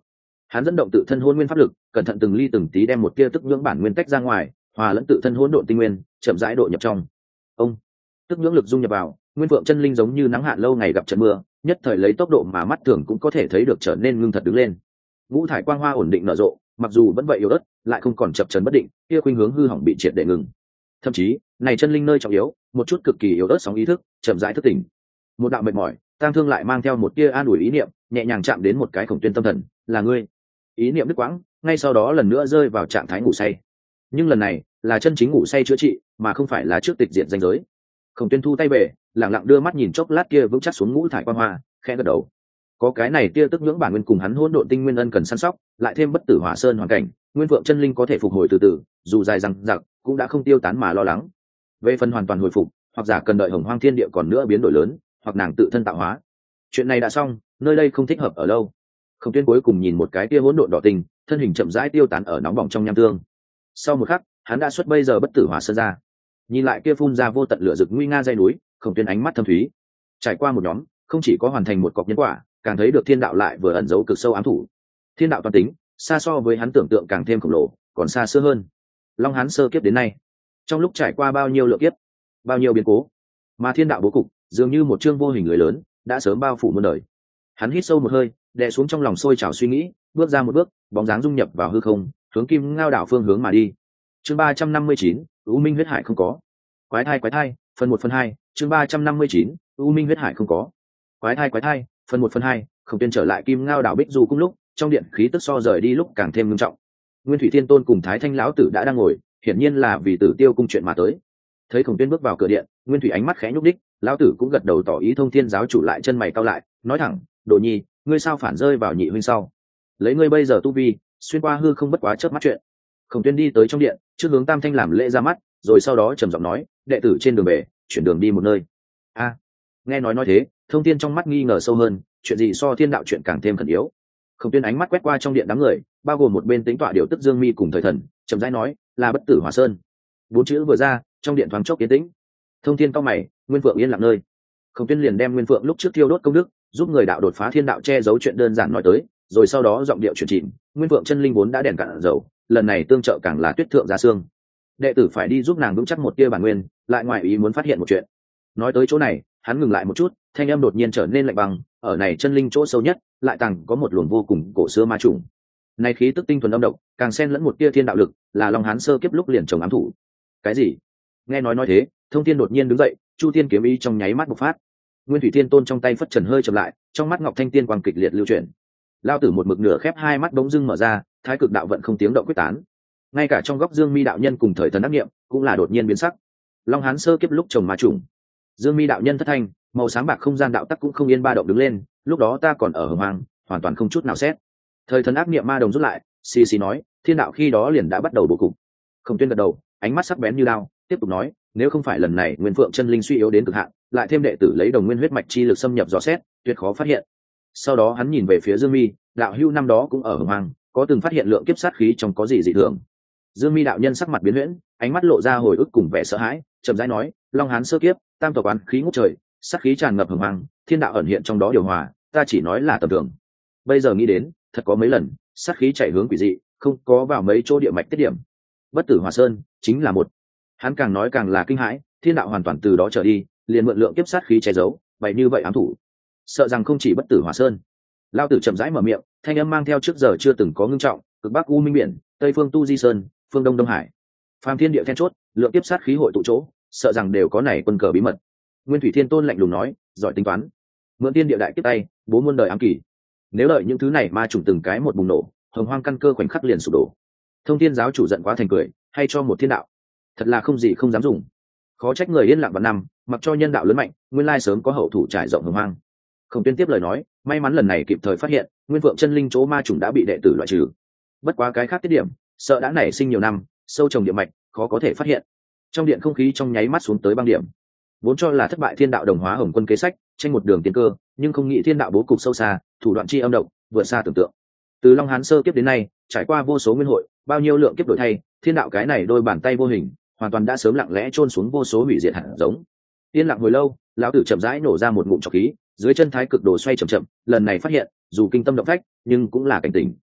Hắn dẫn động tự thân hôn nguyên pháp lực, cẩn thận từng ly từng tí đem một tia tức nhưỡng bản nguyên tách ra ngoài, hòa lẫn tự thân hỗn độn tinh nguyên, chậm rãi độ nhập trong. Ông tức nhưỡng lực dung nhập vào, nguyên phượng chân linh giống như nắng hạn lâu ngày gặp trận mưa, nhất thời lấy tốc độ mà mắt thường cũng có thể thấy được trở nên ngưng thật đứng lên. Ngũ thải quang hoa ổn định nở rộ, mặc dù vẫn vậy yếu ớt, lại không còn chập chờn bất định, kia khuynh hướng hư hỏng bị triệt để ngừng. Thậm chí, này chân linh nơi trọng yếu, một chút cực kỳ yếu ớt sóng ý thức, chậm rãi thức tỉnh. Một đạo mệt mỏi, tang thương lại mang theo một tia an ủi ý niệm, nhẹ nhàng chạm đến một cái Khổng Tuyên tâm thần, là ngươi. Ý niệm đứt quãng, ngay sau đó lần nữa rơi vào trạng thái ngủ say. Nhưng lần này, là chân chính ngủ say chữa trị, mà không phải là trước tịch diện danh giới. Khổng Tuyên thu tay về, lặng lặng đưa mắt nhìn chốc lát kia vững chắc xuống ngũ thải quang hoa, khẽ gật đầu. Có cái này tia tức nhưỡng bản nguyên cùng hắn hỗn độn tinh nguyên ân cần săn sóc, lại thêm bất tử hỏa sơn hoàn cảnh, nguyên vượng chân linh có thể phục hồi từ từ, dù dài rằng giặc cũng đã không tiêu tán mà lo lắng. Về phần hoàn toàn hồi phục, hoặc giả cần đợi hồng hoang thiên địa còn nữa biến đổi lớn, hoặc nàng tự thân tạo hóa. Chuyện này đã xong, nơi đây không thích hợp ở lâu. Khổng Tuyên cuối cùng nhìn một cái tia hỗn độn đỏ tình, thân hình chậm rãi tiêu tán ở nóng bỏng trong nham tương. Sau một khắc, hắn đã xuất bây giờ bất tử hỏa sơn ra. Nhìn lại kia phun ra vô tận lửa rực nguy nga dây núi, Khổng Tuyên ánh mắt thâm thúy. Trải qua một nhóm, không chỉ có hoàn thành một cọc nhân quả, càng thấy được thiên đạo lại vừa ẩn giấu cực sâu ám thủ. Thiên đạo toàn tính, xa so với hắn tưởng tượng càng thêm khổng lồ, còn xa xưa hơn. Long Hán sơ kiếp đến nay, trong lúc trải qua bao nhiêu lượng kiếp, bao nhiêu biến cố, mà thiên đạo bố cục dường như một chương vô hình lưới lớn, đã sớm bao phủ muôn đời. Hắn hít sâu một hơi, đè xuống trong lòng sôi trào suy nghĩ, bước ra một bước, bóng dáng dung nhập vào hư không, hướng Kim Ngao đảo phương hướng mà đi. Chương ba trăm năm mươi chín, U Minh huyết hải không có. Quái thai quái thai, phần một phần hai, chương ba trăm năm mươi chín, U Minh huyết hải không có. Quái thai quái thai, phần một phần hai. Khổng Tuyên trở lại Kim Ngao đảo Bích Du cung lúc, trong điện khí tức so rời đi lúc càng thêm nghiêm trọng. Nguyên Thủy Thiên Tôn cùng Thái Thanh lão tử đã đang ngồi, hiển nhiên là vì Tử Tiêu cung chuyện mà tới. Thấy Khổng Tuyên bước vào cửa điện, Nguyên Thủy ánh mắt khẽ nhúc đích, lão tử cũng gật đầu tỏ ý thông thiên giáo chủ lại chân mày cau lại, nói thẳng, Đồ Nhi, ngươi sao phản rơi vào nhị huynh sau? Lấy ngươi bây giờ tu vi, xuyên qua hư không bất quá chớp mắt chuyện. Khổng Tuyên đi tới trong điện, trước hướng Tam Thanh làm lễ ra mắt, rồi sau đó trầm giọng nói, đệ tử trên đường về, chuyển đường đi một nơi. A, nghe nói nói thế, Thông Thiên trong mắt nghi ngờ sâu hơn, chuyện gì so thiên đạo chuyện càng thêm khẩn yếu. Khổng Tuyên ánh mắt quét qua trong điện đám người, bao gồm một bên tính tọa điều tức Dương Mi cùng Thời Thần, chậm rãi nói, là bất tử hỏa sơn. Bốn chữ vừa ra, trong điện thoáng chốc yên tĩnh. Thông Thiên cau mày, Nguyên Phượng yên lặng nơi. Khổng Tuyên liền đem Nguyên Phượng lúc trước thiêu đốt công đức, giúp người đạo đột phá thiên đạo che giấu chuyện đơn giản nói tới, rồi sau đó giọng điệu chuyển chìm, Nguyên Phượng chân linh vốn đã đèn cạn dầu, lần này tương trợ càng là tuyết thượng ra xương. Đệ tử phải đi giúp nàng vững chắc một tia bản nguyên, lại ngoài ý muốn phát hiện một chuyện. Nói tới chỗ này, hắn ngừng lại một chút, thanh âm đột nhiên trở nên lạnh băng, ở này chân linh chỗ sâu nhất, lại tàng có một luồng vô cùng cổ xưa ma trùng. Này khí tức tinh thuần âm độc, càng xen lẫn một tia thiên đạo lực, là Long Hán sơ kiếp lúc liền trồng ám thủ. Cái gì? Nghe nói nói thế, Thông Thiên đột nhiên đứng dậy, Chu Tiên kiếm ý trong nháy mắt bộc phát. Nguyên Thủy Thiên Tôn trong tay phất trần hơi chậm lại, trong mắt Ngọc Thanh Tiên quang kịch liệt lưu chuyển. Lao tử một mực nửa khép hai mắt bỗng dưng mở ra, thái cực đạo vận không tiếng động quyết tán. Ngay cả trong góc Dương Mi đạo nhân cùng Thời Thần ác niệm, cũng là đột nhiên biến sắc. Long Hán sơ kiếp lúc trồng ma trùng. Dương Mi đạo nhân thất thanh, màu sáng bạc không gian đạo tắc cũng không yên ba động đứng lên, lúc đó ta còn ở hồng hoang, hoàn toàn không chút nào xét. Thời Thần ác niệm ma đồng rút lại, xì xì nói, thiên đạo khi đó liền đã bắt đầu bố cục. Khổng Tuyên gật đầu, ánh mắt sắc bén như đao, tiếp tục nói, nếu không phải lần này Nguyên Phượng chân linh suy yếu đến cực hạn, lại thêm đệ tử lấy đồng nguyên huyết mạch chi lực xâm nhập dò xét, tuyệt khó phát hiện. Sau đó hắn nhìn về phía Dương Mi, đạo hưu năm đó cũng ở hồng hoang, có từng phát hiện lượng kiếp sát khí trong có gì dị thường. Dương Mi đạo nhân sắc mặt biến huyễn, ánh mắt lộ ra hồi ức cùng vẻ sợ hãi, chậm rãi nói, Long Hán sơ kiếp, tam tộc oán khí ngút trời, sát khí tràn ngập hồng hoang, thiên đạo ẩn hiện trong đó điều hòa, ta chỉ nói là tầm thường. Bây giờ nghĩ đến, thật có mấy lần, sát khí chạy hướng quỷ dị, không có vào mấy chỗ địa mạch tiết điểm. Bất tử hỏa sơn chính là một. Hắn càng nói càng là kinh hãi, thiên đạo hoàn toàn từ đó trở đi, liền mượn lượng kiếp sát khí che giấu, bày như vậy ám thủ, sợ rằng không chỉ bất tử hỏa sơn. Lao tử chậm rãi mở miệng, thanh âm mang theo trước giờ chưa từng có ngưng trọng, cực bắc u minh biển, tây phương tu di sơn, phương đông đông hải, phàm thiên địa then chốt, lượng kiếp sát khí hội tụ chỗ, sợ rằng đều có này quân cờ bí mật. Nguyên Thủy Thiên Tôn lạnh lùng nói, giỏi tính toán, mượn tiên địa đại kiếp tay, bố muôn đời ám kỳ. Nếu đợi những thứ này ma trùng từng cái một bùng nổ, hồng hoang căn cơ khoảnh khắc liền sụp đổ. Thông Thiên giáo chủ giận quá thành cười, hay cho một thiên đạo, thật là không gì không dám dùng. Khó trách người yên lặng vào năm, mặc cho nhân đạo lớn mạnh, nguyên lai sớm có hậu thủ trải rộng hồng hoang. Không Tuyên tiếp lời nói, may mắn lần này kịp thời phát hiện, Nguyên Vượng chân linh chỗ ma trùng đã bị đệ tử loại trừ. Bất quá cái khác tiết điểm, sợ đã nảy sinh nhiều năm, sâu trồng địa mạch, khó có thể phát hiện. Trong điện không khí trong nháy mắt xuống tới băng điểm. Vốn cho là thất bại thiên đạo đồng hóa hồng quân kế sách, tranh một đường tiến cơ, nhưng không nghĩ thiên đạo bố cục sâu xa, thủ đoạn chi âm độc, vượt xa tưởng tượng. Từ Long Hán sơ kiếp đến nay, trải qua vô số nguyên hội, bao nhiêu lượng kiếp đổi thay, thiên đạo cái này đôi bàn tay vô hình, hoàn toàn đã sớm lặng lẽ chôn xuống vô số hủy diệt hạt giống. Yên lặng hồi lâu, lão tử chậm rãi nổ ra một ngụm trọc khí, dưới chân thái cực đồ xoay chậm chậm, lần này phát hiện, dù kinh tâm động phách, nhưng cũng là cảnh tỉnh.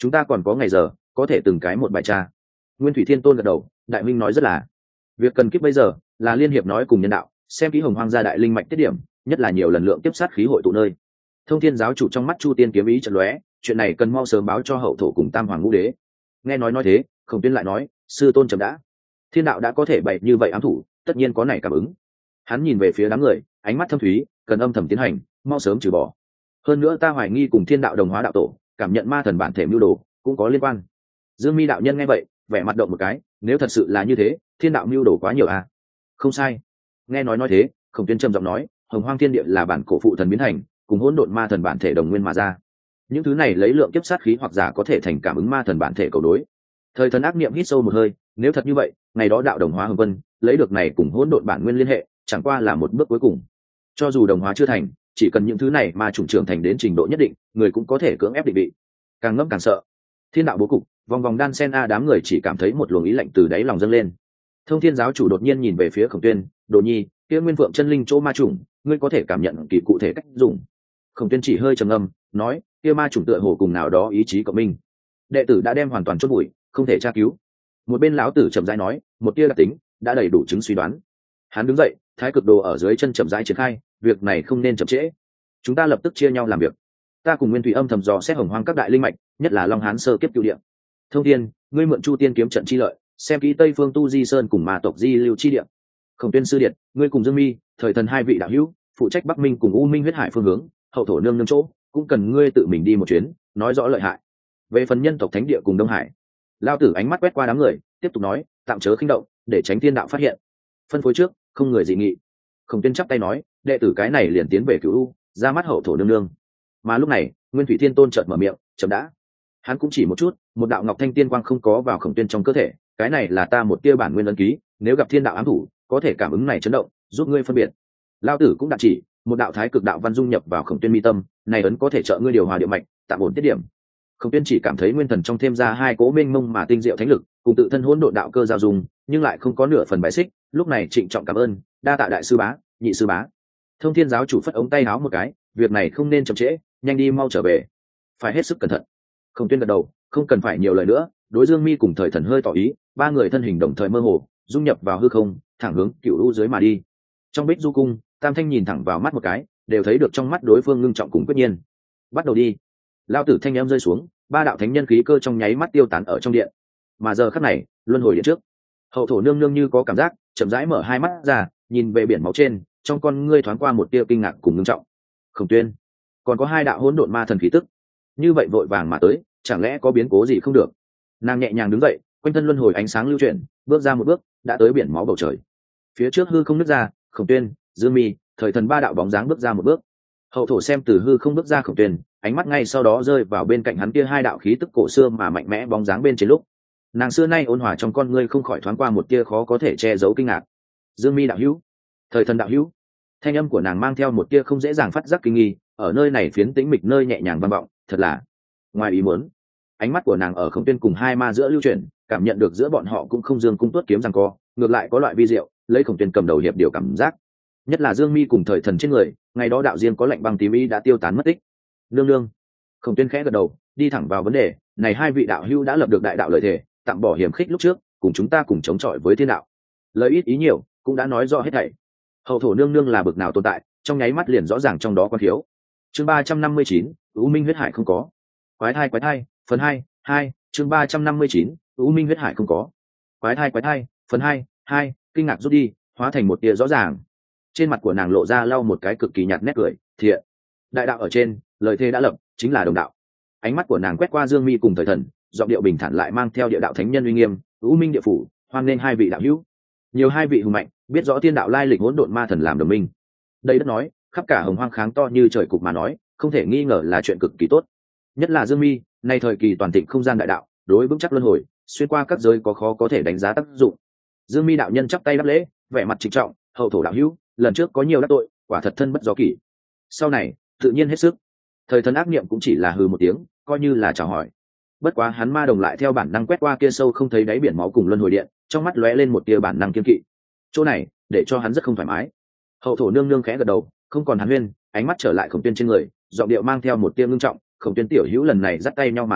chúng ta còn có ngày giờ có thể từng cái một bài tra. Nguyên Thủy Thiên Tôn gật đầu, đại huynh nói rất là. Việc cần kiếp bây giờ là liên hiệp nói cùng nhân đạo, xem kỹ hồng hoang gia đại linh mạch tiết điểm, nhất là nhiều lần lượng tiếp sát khí hội tụ nơi. Thông Thiên giáo chủ trong mắt Chu Tiên kiếm ý chợt lóe, chuyện này cần mau sớm báo cho hậu thổ cùng Tam Hoàng Ngũ Đế. Nghe nói nói thế, Khổng Tuyên lại nói, sư tôn chậm đã. Thiên đạo đã có thể bày như vậy ám thủ, tất nhiên có này cảm ứng. Hắn nhìn về phía đám người, ánh mắt thâm thúy, cần âm thầm tiến hành, mau sớm trừ bỏ. Hơn nữa ta hoài nghi cùng thiên đạo đồng hóa đạo tổ, cảm nhận ma thần bản thể mưu đồ, cũng có liên quan. Dương Mi đạo nhân nghe vậy, vẻ mặt động một cái, nếu thật sự là như thế, thiên đạo mưu đồ quá nhiều à? Không sai. Nghe nói nói thế, Khổng Tuyên trầm giọng nói, hồng hoang thiên địa là bản cổ phụ thần biến thành, cùng hỗn độn ma thần bản thể đồng nguyên mà ra. Những thứ này lấy lượng kiếp sát khí hoặc giả có thể thành cảm ứng ma thần bản thể cầu đối. Thời thần ác niệm hít sâu một hơi, nếu thật như vậy, ngày đó đạo đồng hóa hồng vân, lấy được này cùng hỗn độn bản nguyên liên hệ, chẳng qua là một bước cuối cùng. Cho dù đồng hóa chưa thành, chỉ cần những thứ này mà chủng trưởng thành đến trình độ nhất định, người cũng có thể cưỡng ép định vị. Càng ngẫm càng sợ. Thiên đạo bố cục, vòng vòng đan sen a đám người chỉ cảm thấy một luồng ý lạnh từ đáy lòng dâng lên. Thông Thiên giáo chủ đột nhiên nhìn về phía Khổng Tuyên, Đồ Nhi, kia Nguyên Phượng chân linh chỗ ma chủng, ngươi có thể cảm nhận kỳ cụ thể cách dùng. Khổng Tuyên chỉ hơi trầm ngâm, nói, kia ma chủng tựa hồ cùng nào đó ý chí cộng minh. Đệ tử đã đem hoàn toàn chốt bụi, không thể tra cứu. Một bên lão tử chậm rãi nói, một tia đặc tính, đã đầy đủ chứng suy đoán. Hắn đứng dậy, thái cực đồ ở dưới chân chậm rãi triển khai, việc này không nên chậm trễ. Chúng ta lập tức chia nhau làm việc. Ta cùng Nguyên Thủy âm thầm dò xét hồng hoang các đại linh mạch, nhất là Long Hán sơ kiếp cựu địa. Thông Thiên, ngươi mượn Chu Tiên kiếm trận chi lợi, xem kỹ Tây Phương Tu Di Sơn cùng Ma tộc Di Lưu chi địa. Khổng Tuyên sư điện, ngươi cùng Dương Mi, thời thần hai vị đạo hữu, phụ trách Bắc Minh cùng U Minh huyết hải phương hướng, hậu thổ nương nương chỗ, cũng cần ngươi tự mình đi một chuyến, nói rõ lợi hại. Về phần nhân tộc thánh địa cùng Đông Hải, Lao tử ánh mắt quét qua đám người, tiếp tục nói, tạm chớ khinh động, để tránh thiên đạo phát hiện. Phân phối trước, không người dị nghị. Khổng Tuyên chắp tay nói, đệ tử cái này liền tiến về Cửu U, ra mắt hậu thổ nương nương. Mà lúc này, Nguyên Thủy Thiên Tôn chợt mở miệng, chậm đã. Hắn cũng chỉ một chút, một đạo ngọc thanh tiên quang không có vào Khổng Tuyên trong cơ thể, cái này là ta một tia bản nguyên ấn ký, nếu gặp thiên đạo ám thủ, có thể cảm ứng này chấn động, giúp ngươi phân biệt. Lao tử cũng đạt chỉ, một đạo thái cực đạo văn dung nhập vào Khổng Tuyên mi tâm, này ấn có thể trợ ngươi điều hòa địa mạch, tạm ổn tiết điểm. Khổng Tuyên chỉ cảm thấy nguyên thần trong thêm ra hai cỗ mênh mông mà tinh diệu thánh lực, cùng tự thân hỗn độn đạo cơ giao dùng, nhưng lại không có nửa phần bài xích, lúc này trịnh trọng cảm ơn, đa tạ đại sư bá, nhị sư bá. Thông Thiên giáo chủ phất ống tay áo một cái, việc này không nên chậm trễ, nhanh đi mau trở về, phải hết sức cẩn thận. Khổng Tuyên gật đầu, không cần phải nhiều lời nữa, đối Dương Mi cùng thời thần hơi tỏ ý, ba người thân hình đồng thời mơ hồ, dung nhập vào hư không, thẳng hướng Cửu U dưới mà đi. Trong Bích Du cung, Tam Thanh nhìn thẳng vào mắt một cái, đều thấy được trong mắt đối phương ngưng trọng cùng quyết nhiên. Bắt đầu đi. Lao tử thanh âm rơi xuống, ba đạo thánh nhân khí cơ trong nháy mắt tiêu tán ở trong điện. Mà giờ khắc này, luân hồi điện trước, hậu thổ nương nương như có cảm giác, chậm rãi mở hai mắt ra, nhìn về biển máu trên, trong con ngươi thoáng qua một tia kinh ngạc cùng ngưng trọng. Khổng Tuyên, còn có hai đạo hỗn độn ma thần khí tức, như vậy vội vàng mà tới, chẳng lẽ có biến cố gì không được? Nàng nhẹ nhàng đứng dậy, quanh thân luân hồi ánh sáng lưu chuyển, bước ra một bước, đã tới biển máu bầu trời. Phía trước hư không nứt ra, Khổng Tuyên, Dương Mi, thời thần ba đạo bóng dáng bước ra một bước. Hậu thổ xem từ hư không bước ra Khổng Tuyên, ánh mắt ngay sau đó rơi vào bên cạnh hắn kia hai đạo khí tức cổ xưa mà mạnh mẽ bóng dáng bên trên lúc, nàng xưa nay ôn hòa trong con ngươi không khỏi thoáng qua một tia khó có thể che giấu kinh ngạc. Dương Mi đạo hữu, thời thần đạo hữu. Thanh âm của nàng mang theo một tia không dễ dàng phát giác kinh nghi, ở nơi này phiến tĩnh mịch nơi nhẹ nhàng vang vọng, thật là ngoài ý muốn. Ánh mắt của nàng ở Khổng Tuyên cùng hai ma giữa lưu chuyển, cảm nhận được giữa bọn họ cũng không dương cung tuốt kiếm giằng co, ngược lại có loại vi diệu, lấy Khổng Tuyên cầm đầu hiệp điều cảm giác. Nhất là Dương Mi cùng thời thần trên người, ngày đó đạo riêng có lệnh băng tím ý đã tiêu tán mất tích. Nương nương. Khổng Tuyên khẽ gật đầu, đi thẳng vào vấn đề, này hai vị đạo hữu đã lập được đại đạo lợi thể, tạm bỏ hiểm khích lúc trước, cùng chúng ta cùng chống chọi với thiên đạo. Lời ít ý nhiều, cũng đã nói rõ hết thảy. Hậu thổ nương nương là bực nào tồn tại, trong nháy mắt liền rõ ràng trong đó quan thiếu. Chương ba trăm năm mươi chín, U Minh huyết hải không có. Quái thai quái thai, phần hai, hai, chương ba trăm năm mươi chín, U Minh huyết hải không có. Quái thai quái thai, phần hai, hai, kinh ngạc rút đi, hóa thành một tia rõ ràng. Trên mặt của nàng lộ ra lau một cái cực kỳ nhạt nét cười, thiện. Đại đạo ở trên, lời thề đã lập, chính là đồng đạo. Ánh mắt của nàng quét qua Dương Mi cùng thời thần, giọng điệu bình thản lại mang theo địa đạo thánh nhân uy nghiêm, U Minh địa phủ, hoan nên hai vị đạo hữu. Nhiều hai vị hùng mạnh, biết rõ thiên đạo lai lịch hỗn độn ma thần làm đồng minh. Đây đất nói, khắp cả hồng hoang kháng to như trời cục mà nói, không thể nghi ngờ là chuyện cực kỳ tốt. Nhất là Dương Mi, nay thời kỳ toàn thịnh không gian đại đạo, đối vững chắc luân hồi, xuyên qua các giới có khó có thể đánh giá tác dụng. Dương Mi đạo nhân chắp tay đáp lễ, vẻ mặt trịnh trọng, hậu thổ đạo hữu, lần trước có nhiều đắc tội, quả thật thân bất do kỷ. Sau này, tự nhiên hết sức. Thời thần ác niệm cũng chỉ là hừ một tiếng, coi như là chào hỏi. Bất quá hắn ma đồng lại theo bản năng quét qua kia sâu không thấy đáy biển máu cùng luân hồi điện, trong mắt lóe lên một tia bản năng kiên kỵ. Chỗ này, để cho hắn rất không thoải mái. Hậu thổ nương nương khẽ gật đầu, không còn hắn huyên, ánh mắt trở lại Khổng Tuyên trên người, giọng điệu mang theo một tia ngưng trọng, Khổng Tuyên tiểu hữu lần này dắt tay nhau mà tới,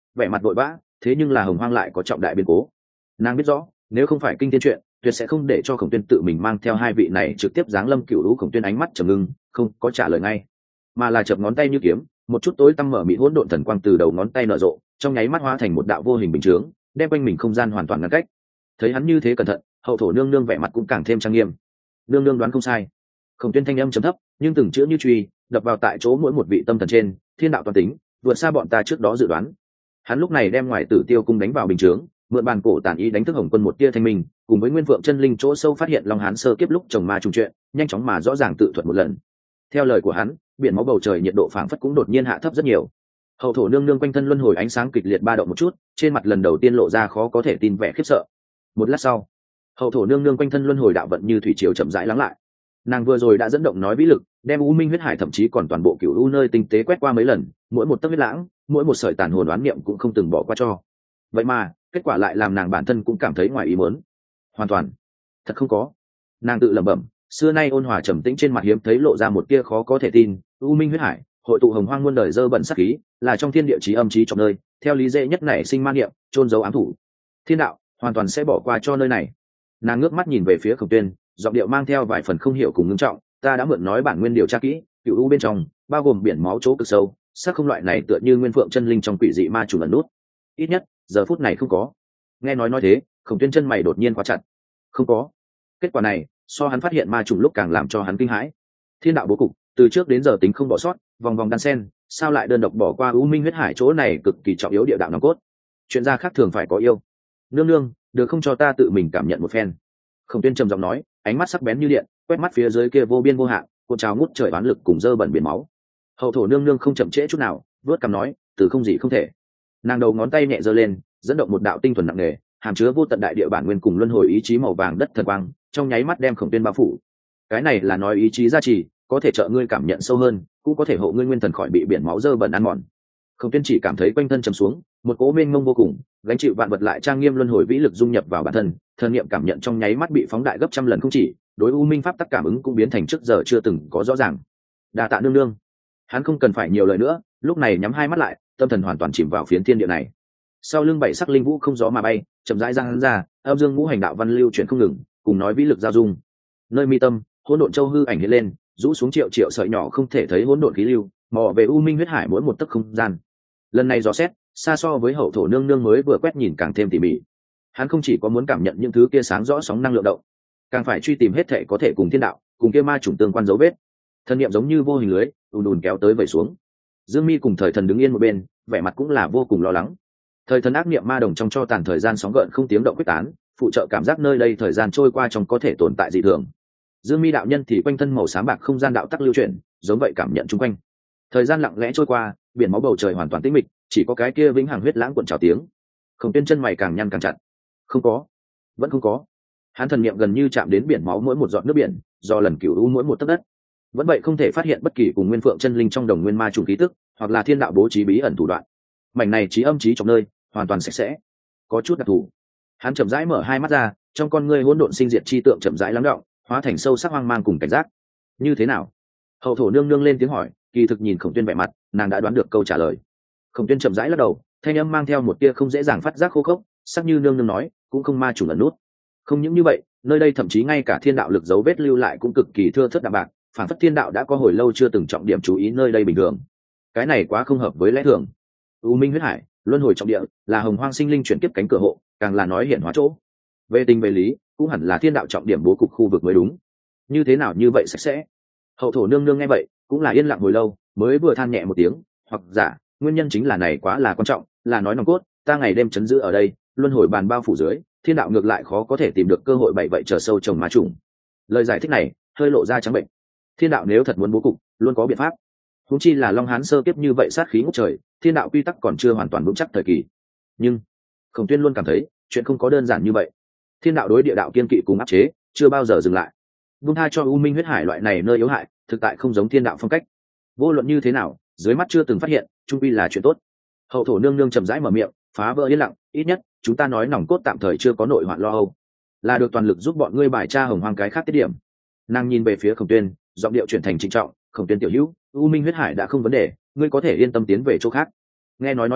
vẻ mặt vội vã, thế nhưng là hồng hoang lại có trọng đại biến cố. Nàng biết rõ nếu không phải kinh thiên chuyện, tuyệt sẽ không để cho Khổng Tuyên tự mình mang theo hai vị này trực tiếp giáng lâm cựu lũ. Khổng Tuyên ánh mắt trầm ngưng, không có trả lời ngay, mà là chập ngón tay như kiếm, một chút tối tăm mở mịt hỗn độn thần quang từ đầu ngón tay nở rộ, trong nháy mắt hóa thành một đạo vô hình bình chướng, đem quanh mình không gian hoàn toàn ngăn cách. Thấy hắn như thế cẩn thận, hậu thổ nương nương vẻ mặt cũng càng thêm trang nghiêm. Nương nương đoán không sai. Khổng Tuyên thanh âm trầm thấp, nhưng từng chữ như truy, đập vào tại chỗ mỗi một vị tâm thần trên, thiên đạo toàn tính, vượt xa bọn ta trước đó dự đoán. Hắn lúc này đem ngoài Tử Tiêu cung đánh vào bình chướng, mượn bàn cổ tản ý đánh thức Hồng Quân một tia thanh minh, cùng với Nguyên Phượng chân linh chỗ sâu phát hiện Long Hán sơ kiếp lúc trồng ma trùng chuyện, nhanh chóng mà rõ ràng tự thuật một lần. Theo lời của hắn, biển máu bầu trời nhiệt độ phảng phất cũng đột nhiên hạ thấp rất nhiều. Hậu thổ nương nương quanh thân luân hồi ánh sáng kịch liệt ba động một chút, trên mặt lần đầu tiên lộ ra khó có thể tin vẻ khiếp sợ. Một lát sau, hậu thổ nương nương quanh thân luân hồi đạo vận như thủy triều chậm rãi lắng lại. Nàng vừa rồi đã dẫn động nói vĩ lực, đem u minh huyết hải thậm chí còn toàn bộ cửu u nơi tinh tế quét qua mấy lần, mỗi một tấc huyết lãng, mỗi một sợi tàn hồn đoán niệm cũng không từng bỏ qua cho. Vậy mà kết quả lại làm nàng bản thân cũng cảm thấy ngoài ý muốn. Hoàn toàn thật không có. Nàng tự lẩm bẩm, xưa nay ôn hòa trầm tĩnh trên mặt hiếm thấy lộ ra một tia khó có thể tin. U minh huyết hải hội tụ hồng hoang muôn đời dơ bẩn sắc khí, là trong thiên địa chí âm chí trong nơi, theo lý dễ nhất này sinh man niệm, trôn giấu ám thủ. Thiên đạo hoàn toàn sẽ bỏ qua cho nơi này. Nàng ngước mắt nhìn về phía Khổng Tuyên, giọng điệu mang theo vài phần không hiểu cùng ngưng trọng. Ta đã mượn nói bản nguyên điều tra kỹ, cựu u bên trong bao gồm biển máu chỗ cực sâu, sắc không loại này tựa như Nguyên Phượng chân linh trong quỷ dị ma trùng ẩn nút. Ít nhất giờ phút này không có. Nghe nói nói thế, Khổng Tuyên chân mày đột nhiên khóa chặt. Không có. Kết quả này so hắn phát hiện ma trùng lúc càng làm cho hắn kinh hãi. Thiên đạo bố cục từ trước đến giờ tính không bỏ sót, vòng vòng đan sen, sao lại đơn độc bỏ qua u minh huyết hải chỗ này cực kỳ trọng yếu địa đạo nòng cốt. Chuyện gia khác thường phải có yêu. Nương nương, được không cho ta tự mình cảm nhận một phen. Khổng Tuyên trầm giọng nói, ánh mắt sắc bén như điện, quét mắt phía dưới kia vô biên vô hạn, cuộn trào ngút trời oán lực cùng dơ bẩn biển máu. Hậu thổ nương nương không chậm trễ chút nào, vớt cằm nói, từ không gì không thể. Nàng đầu ngón tay nhẹ giơ lên, dẫn động một đạo tinh thuần nặng nề, hàm chứa vô tận đại địa bản nguyên cùng luân hồi ý chí màu vàng đất thần quang, trong nháy mắt đem Khổng Tuyên bao phủ. Cái này là nói ý chí gia trì, có thể trợ ngươi cảm nhận sâu hơn, cũng có thể hộ ngươi nguyên thần khỏi bị biển máu dơ bẩn ăn mòn. Khổng Tuyên chỉ cảm thấy quanh thân trầm xuống, một cỗ mênh mông vô cùng, gánh chịu vạn vật lại trang nghiêm luân hồi vĩ lực dung nhập vào bản thân, thần niệm cảm nhận trong nháy mắt bị phóng đại gấp trăm lần không chỉ, đối u minh pháp tắc cảm ứng cũng biến thành trước giờ chưa từng có rõ ràng. Đa tạ nương nương. Hắn không cần phải nhiều lời nữa, lúc này nhắm hai mắt lại, tâm thần hoàn toàn chìm vào phiến thiên địa này. Sau lưng bảy sắc linh vũ không gió mà bay, chậm rãi ra hắn ra, âm dương ngũ hành đạo văn lưu chuyển không ngừng, cùng nói vĩ lực giao dung. Nơi mi tâm, hỗn độn châu hư ảnh hiện lên, rũ xuống triệu triệu sợi nhỏ không thể thấy hỗn độn khí lưu, mò về u minh huyết hải mỗi một tấc không gian. Lần này dò xét, xa so với hậu thổ nương nương mới vừa quét nhìn càng thêm tỉ mỉ. Hắn không chỉ có muốn cảm nhận những thứ kia sáng rõ sóng năng lượng động, càng phải truy tìm hết thể có thể cùng thiên đạo, cùng kia ma chủng tương quan dấu vết. Thân niệm giống như vô hình lưới, ùn ùn kéo tới vẩy xuống. Dương Mi cùng Thời Thần đứng yên một bên, vẻ mặt cũng là vô cùng lo lắng. Thời Thần ác niệm ma đồng trong cho tàn thời gian sóng gợn không tiếng động quyết tán, phụ trợ cảm giác nơi đây thời gian trôi qua trong có thể tồn tại dị thường. Dương Mi đạo nhân thì quanh thân màu xám bạc không gian đạo tắc lưu chuyển, giống vậy cảm nhận chung quanh. Thời gian lặng lẽ trôi qua, biển máu bầu trời hoàn toàn tĩnh mịch, chỉ có cái kia vĩnh hằng huyết lãng cuộn trào tiếng. Khổng Tuyên chân mày càng nhăn càng chặt. Không có, vẫn không có. Hắn thần niệm gần như chạm đến biển máu mỗi một giọt nước biển, do lần cửu u mỗi một tấc đất, vẫn vậy không thể phát hiện bất kỳ cùng Nguyên Phượng chân linh trong đồng nguyên ma trùng khí tức, hoặc là thiên đạo bố trí bí ẩn thủ đoạn. Mảnh này trí âm trí trong nơi, hoàn toàn sạch sẽ, có chút đặc thù. Hắn chậm rãi mở hai mắt ra, trong con ngươi hỗn độn sinh diệt chi tượng chậm rãi lắng đọng, hóa thành sâu sắc hoang mang cùng cảnh giác. Như thế nào? Hậu thổ nương nương lên tiếng hỏi, kỳ thực nhìn Khổng Tuyên vẻ mặt, nàng đã đoán được câu trả lời. Khổng Tuyên chậm rãi lắc đầu, thanh âm mang theo một tia không dễ dàng phát giác khô khốc, sắc như nương nương nói, cũng không ma trùng ẩn nút. Không những như vậy, nơi đây thậm chí ngay cả thiên đạo lực dấu vết lưu lại cũng cực kỳ thưa thớt đạm bạc, phản phất thiên đạo đã có hồi lâu chưa từng trọng điểm chú ý nơi đây bình thường. Cái này quá không hợp với lẽ thường. U minh huyết hải, luân hồi trọng địa, là hồng hoang sinh linh chuyển kiếp cánh cửa hộ, càng là nói hiện hóa chỗ. Về tình về lý, cũng hẳn là thiên đạo trọng điểm bố cục khu vực mới đúng. Như thế nào như vậy sạch sẽ? Hậu thổ nương nương nghe vậy, cũng là yên lặng hồi lâu, mới vừa than nhẹ một tiếng, hoặc giả, nguyên nhân chính là này quá là quan trọng, là nói nòng cốt, ta ngày đêm chấn giữ ở đây, luân hồi bàn bao phủ dưới, thiên đạo ngược lại khó có thể tìm được cơ hội bậy vậy chờ sâu trồng má trùng. Lời giải thích này hơi lộ ra trắng bệnh. Thiên đạo nếu thật muốn bố cục, luôn có biện pháp. Huống chi là Long Hán sơ kiếp như vậy sát khí ngút trời, thiên đạo quy tắc còn chưa hoàn toàn vững chắc thời kỳ. Nhưng Khổng Tuyên luôn cảm thấy chuyện không có đơn giản như vậy. Thiên đạo đối địa đạo kiên kỵ cùng áp chế, chưa bao giờ dừng lại. Buông tha cho u minh huyết hải loại này nơi yếu hại, thực tại không giống thiên đạo phong cách. Vô luận như thế nào, dưới mắt chưa từng phát hiện, trung quy là chuyện tốt. Hậu thổ nương nương chậm rãi mở miệng, phá vỡ yên lặng, ít nhất chúng ta nói nòng cốt tạm thời chưa có nội hoạn lo âu, là được toàn lực giúp bọn ngươi bài tra hồng hoang cái khác tiết điểm. Nàng nhìn về phía Khổng Tuyên, giọng điệu chuyển thành trịnh trọng, Khổng Tuyên tiểu hữu, u minh huyết hải đã không vấn đề, ngươi có thể yên tâm tiến về chỗ khác. Nghe nói nói thế,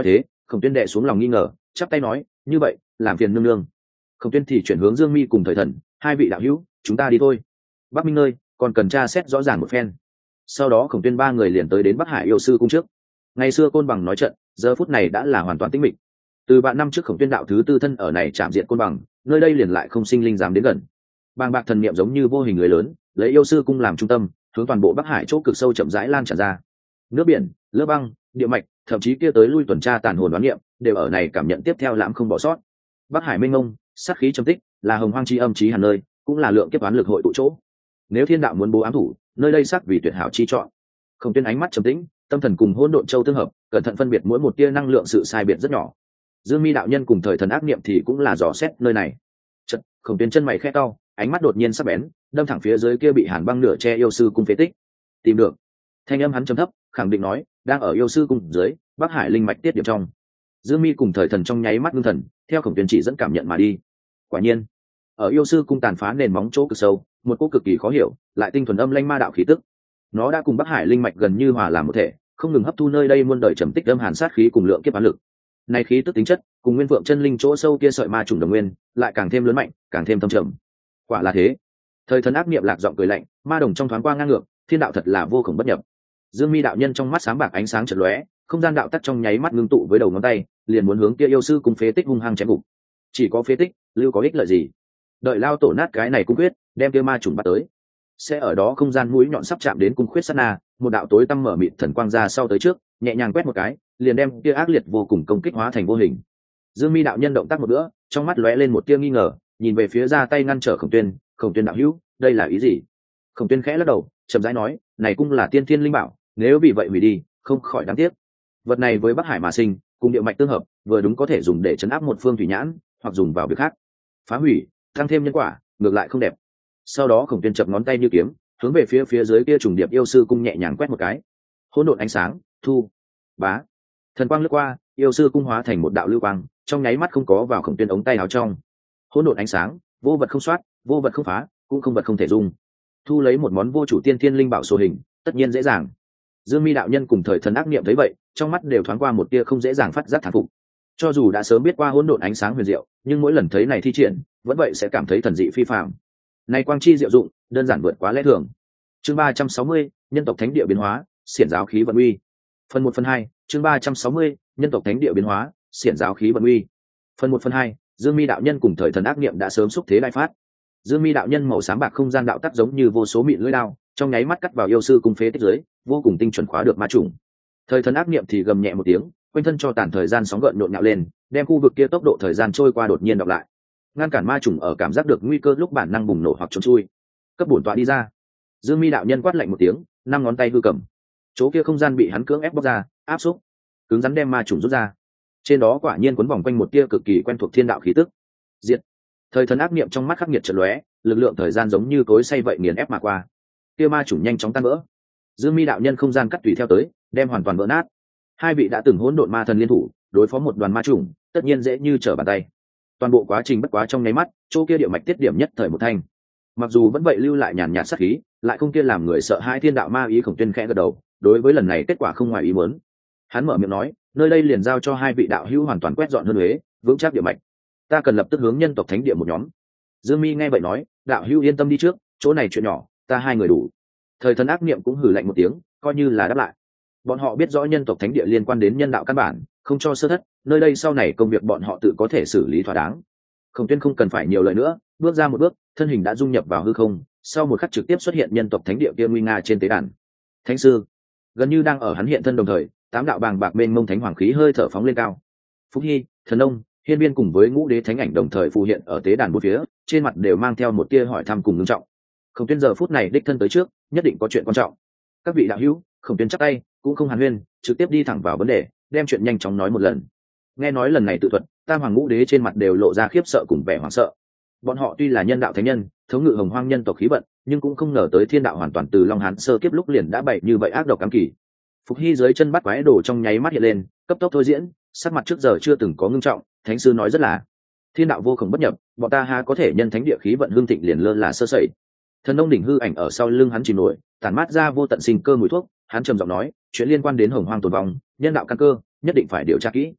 Khổng Tuyên đệ xuống lòng nghi ngờ, chắp tay nói, như vậy làm phiền nương nương. Khổng Tuyên thì chuyển hướng Dương Mi cùng Thời Thần, hai vị đạo hữu, chúng ta đi thôi. Bắc Minh ơi, còn cần tra xét rõ ràng một phen. Sau đó Khổng Tuyên ba người liền tới đến Bắc Hải yêu sư cung trước. Ngày xưa côn bằng nói trận, giờ phút này đã là hoàn toàn tĩnh mịch. Từ vạn năm trước Khổng Tuyên đạo thứ tư thân ở này chạm diện côn bằng, nơi đây liền lại không sinh linh dám đến gần. Bàng bạc thần niệm giống như vô hình người lớn, lấy yêu sư cung làm trung tâm, hướng toàn bộ Bắc Hải chỗ cực sâu chậm rãi lan tràn ra. Nước biển, lửa băng, địa mạch, thậm chí kia tới lui tuần tra tàn hồn đoán niệm, đều ở này cảm nhận tiếp theo lãm không bỏ sót. Bắc Hải mênh mông, sát khí trầm tích, là hồng hoang chi âm chí hàn nơi, cũng là lượng kiếp toán lực hội tụ chỗ. Nếu thiên đạo muốn bố ám thủ, nơi đây sắc vì tuyệt hảo chi chọn. Khổng Tuyên ánh mắt trầm tĩnh, tâm thần cùng hỗn độn châu tương hợp, cẩn thận phân biệt mỗi một tia năng lượng sự sai biệt rất nhỏ. Dương Mi đạo nhân cùng Thời Thần ác niệm thì cũng là dò xét nơi này. Chợt, Khổng Tuyên chân mày khẽ cau, ánh mắt đột nhiên sắc bén, đâm thẳng phía dưới kia bị hàn băng nửa che yêu sư cung phế tích. Tìm được. Thanh âm hắn trầm thấp, khẳng định nói, đang ở yêu sư cung dưới, Bắc Hải linh mạch tiết điểm trong. Dương Mi cùng Thời Thần trong nháy mắt ngưng thần, theo Khổng Tuyên chỉ dẫn cảm nhận mà đi. Quả nhiên, ở yêu sư cung tàn phá nền móng chỗ cực sâu, một cỗ cực kỳ khó hiểu, lại tinh thuần âm linh ma đạo khí tức. Nó đã cùng Bắc Hải linh mạch gần như hòa làm một thể, không ngừng hấp thu nơi đây muôn đời trầm tích âm hàn sát khí cùng lượng kiếp án lực. Này khí tức tính chất, cùng nguyên vượng chân linh chỗ sâu kia sợi ma trùng đồng nguyên, lại càng thêm lớn mạnh, càng thêm thâm trầm. Quả là thế. Thời Thần ác niệm lạc giọng cười lạnh, ma đồng trong thoáng qua ngang ngược, thiên đạo thật là vô cùng bất nhập. Dương Mi đạo nhân trong mắt sáng bạc ánh sáng chợt lóe, không gian đạo tắc trong nháy mắt ngưng tụ với đầu ngón tay, liền muốn hướng kia yêu sư cùng phế tích hung hăng chém gục. Chỉ có phế tích, lưu có ích lợi gì? Đợi lao tổ nát cái này cung quyết, đem kia ma trùng bắt tới. Sẽ ở đó không gian mũi nhọn sắp chạm đến cung khuyết sát na, một đạo tối tăm mở mịt thần quang ra sau tới trước, nhẹ nhàng quét một cái, liền đem kia ác liệt vô cùng công kích hóa thành vô hình. Dương Mi đạo nhân động tác một bữa, trong mắt lóe lên một tia nghi ngờ, nhìn về phía ra tay ngăn trở Khổng Tuyên, Khổng Tuyên đạo hữu, đây là ý gì? Khổng Tuyên khẽ lắc đầu, chậm rãi nói, này cung là tiên thiên linh bảo, nếu vì vậy hủy đi, không khỏi đáng tiếc. Vật này với Bắc Hải mà sinh, cùng địa mạch tương hợp, vừa đúng có thể dùng để chấn áp một phương thủy nhãn, hoặc dùng vào việc khác. Phá hủy, tăng thêm nhân quả, ngược lại không đẹp. Sau đó Khổng Tuyên chập ngón tay như kiếm, hướng về phía phía dưới kia trùng điệp yêu sư cung nhẹ nhàng quét một cái. Hỗn độn ánh sáng, thu, bá. Thần quang lướt qua, yêu sư cung hóa thành một đạo lưu quang, trong nháy mắt không có vào Khổng Tuyên ống tay áo trong. Hỗn độn ánh sáng, vô vật không soát, vô vật không phá, cũng không vật không thể dung. Thu lấy một món vô chủ tiên thiên linh bảo số hình, tất nhiên dễ dàng. Dương Mi đạo nhân cùng Thời Thần ác niệm thấy vậy, trong mắt đều thoáng qua một tia không dễ dàng phát giác thán phục. Cho dù đã sớm biết qua hỗn độn ánh sáng huyền diệu, nhưng mỗi lần thấy này thi triển, vẫn vậy sẽ cảm thấy thần dị phi phàm. Này quang chi diệu dụng, đơn giản vượt quá lẽ thường. Chương ba trăm sáu mươi, nhân tộc thánh địa biến hóa, xiển giáo khí vận uy. Phần một phần hai, chương ba trăm sáu mươi, nhân tộc thánh địa biến hóa, xiển giáo khí vận uy. Phần một phần hai, Dương Mi đạo nhân cùng Thời Thần ác niệm đã sớm xúc thế đại phát. Dương Mi đạo nhân màu xám bạc không gian đạo tắc giống như vô số mịn lưỡi đao, trong nháy mắt cắt vào yêu sư cung phế tích dưới, vô cùng tinh chuẩn khóa được ma trùng. Thời Thần ác niệm thì gầm nhẹ một tiếng, quanh thân cho tàn thời gian sóng gợn nhộn nhạo lên, đem khu vực kia tốc độ thời gian trôi qua đột nhiên đọc lại, ngăn cản ma trùng ở cảm giác được nguy cơ lúc bản năng bùng nổ hoặc trốn chui. Cấp bổn tọa đi ra. Dương Mi đạo nhân quát lạnh một tiếng, năm ngón tay hư cầm, chỗ kia không gian bị hắn cưỡng ép bóc ra, áp xúc, cứng rắn đem ma trùng rút ra. Trên đó quả nhiên quấn vòng quanh một tia cực kỳ quen thuộc thiên đạo khí tức. Diệt. Thời Thần ác niệm trong mắt khắc nghiệt chợt lóe, lực lượng thời gian giống như cối xay vậy nghiền ép mà qua. Kia ma trùng nhanh chóng tan vỡ. Dương Mi đạo nhân không gian cắt tùy theo tới, đem hoàn toàn vỡ nát. Hai vị đã từng hỗn độn ma thần liên thủ, đối phó một đoàn ma trùng, tất nhiên dễ như trở bàn tay. Toàn bộ quá trình bất quá trong nháy mắt, chỗ kia địa mạch tiết điểm nhất thời một thanh. Mặc dù vẫn vậy lưu lại nhàn nhạt sát khí, lại không kia làm người sợ hai thiên đạo ma ý. Khổng Tuyên khẽ gật đầu, đối với lần này kết quả không ngoài ý muốn. Hắn mở miệng nói, nơi đây liền giao cho hai vị đạo hữu hoàn toàn quét dọn hơn huế, vững chắc địa mạch. Ta cần lập tức hướng nhân tộc thánh địa một nhóm. Dương Mi nghe vậy nói, đạo hữu yên tâm đi trước, chỗ này chuyện nhỏ, ta hai người đủ. Thời Thần ác niệm cũng hừ lạnh một tiếng, coi như là đáp lại. Bọn họ biết rõ nhân tộc thánh địa liên quan đến nhân đạo căn bản, không cho sơ thất, nơi đây sau này công việc bọn họ tự có thể xử lý thỏa đáng. Khổng Tuyên không cần phải nhiều lời nữa, bước ra một bước, thân hình đã dung nhập vào hư không, sau một khắc trực tiếp xuất hiện nhân tộc thánh địa kia nguy nga trên tế đàn. Thánh sư, gần như đang ở hắn hiện thân đồng thời, tám đạo bàng bạc mênh mông thánh hoàng khí hơi thở phóng lên cao. Phúc Hy, Thần Ông, Hiên Viên cùng với Ngũ Đế thánh ảnh đồng thời phù hiện ở tế đàn bốn phía, trên mặt đều mang theo một tia hỏi thăm cùng ngưng trọng. Khổng Tuyên giờ phút này đích thân tới trước, nhất định có chuyện quan trọng. Các vị đạo hữu, Khổng Tuyên chắp tay, cũng không hàn huyên, trực tiếp đi thẳng vào vấn đề, đem chuyện nhanh chóng nói một lần. Nghe nói lần này tự thuật, Tam Hoàng Ngũ Đế trên mặt đều lộ ra khiếp sợ cùng vẻ hoảng sợ. Bọn họ tuy là nhân đạo thánh nhân, thống ngự hồng hoang nhân tộc khí vận, nhưng cũng không ngờ tới thiên đạo hoàn toàn từ Long Hán sơ kiếp lúc liền đã bày như vậy ác độc cám kỳ. Phục Hy dưới chân bắt quái đồ trong nháy mắt hiện lên, cấp tốc thôi diễn, sắc mặt trước giờ chưa từng có ngưng trọng. Thánh sư nói rất là, thiên đạo vô cùng bất nhập, bọn ta ha có thể nhân thánh địa khí vận hương thịnh liền lơ là sơ sẩy. Thần Nông đỉnh hư ảnh ở sau lưng hắn chìm nổi, tản mát ra vô tận sinh cơ mùi thuốc. Hắn trầm giọng nói, chuyện liên quan đến hồng hoang tồn vong, nhân đạo căn cơ, nhất định phải điều tra kỹ.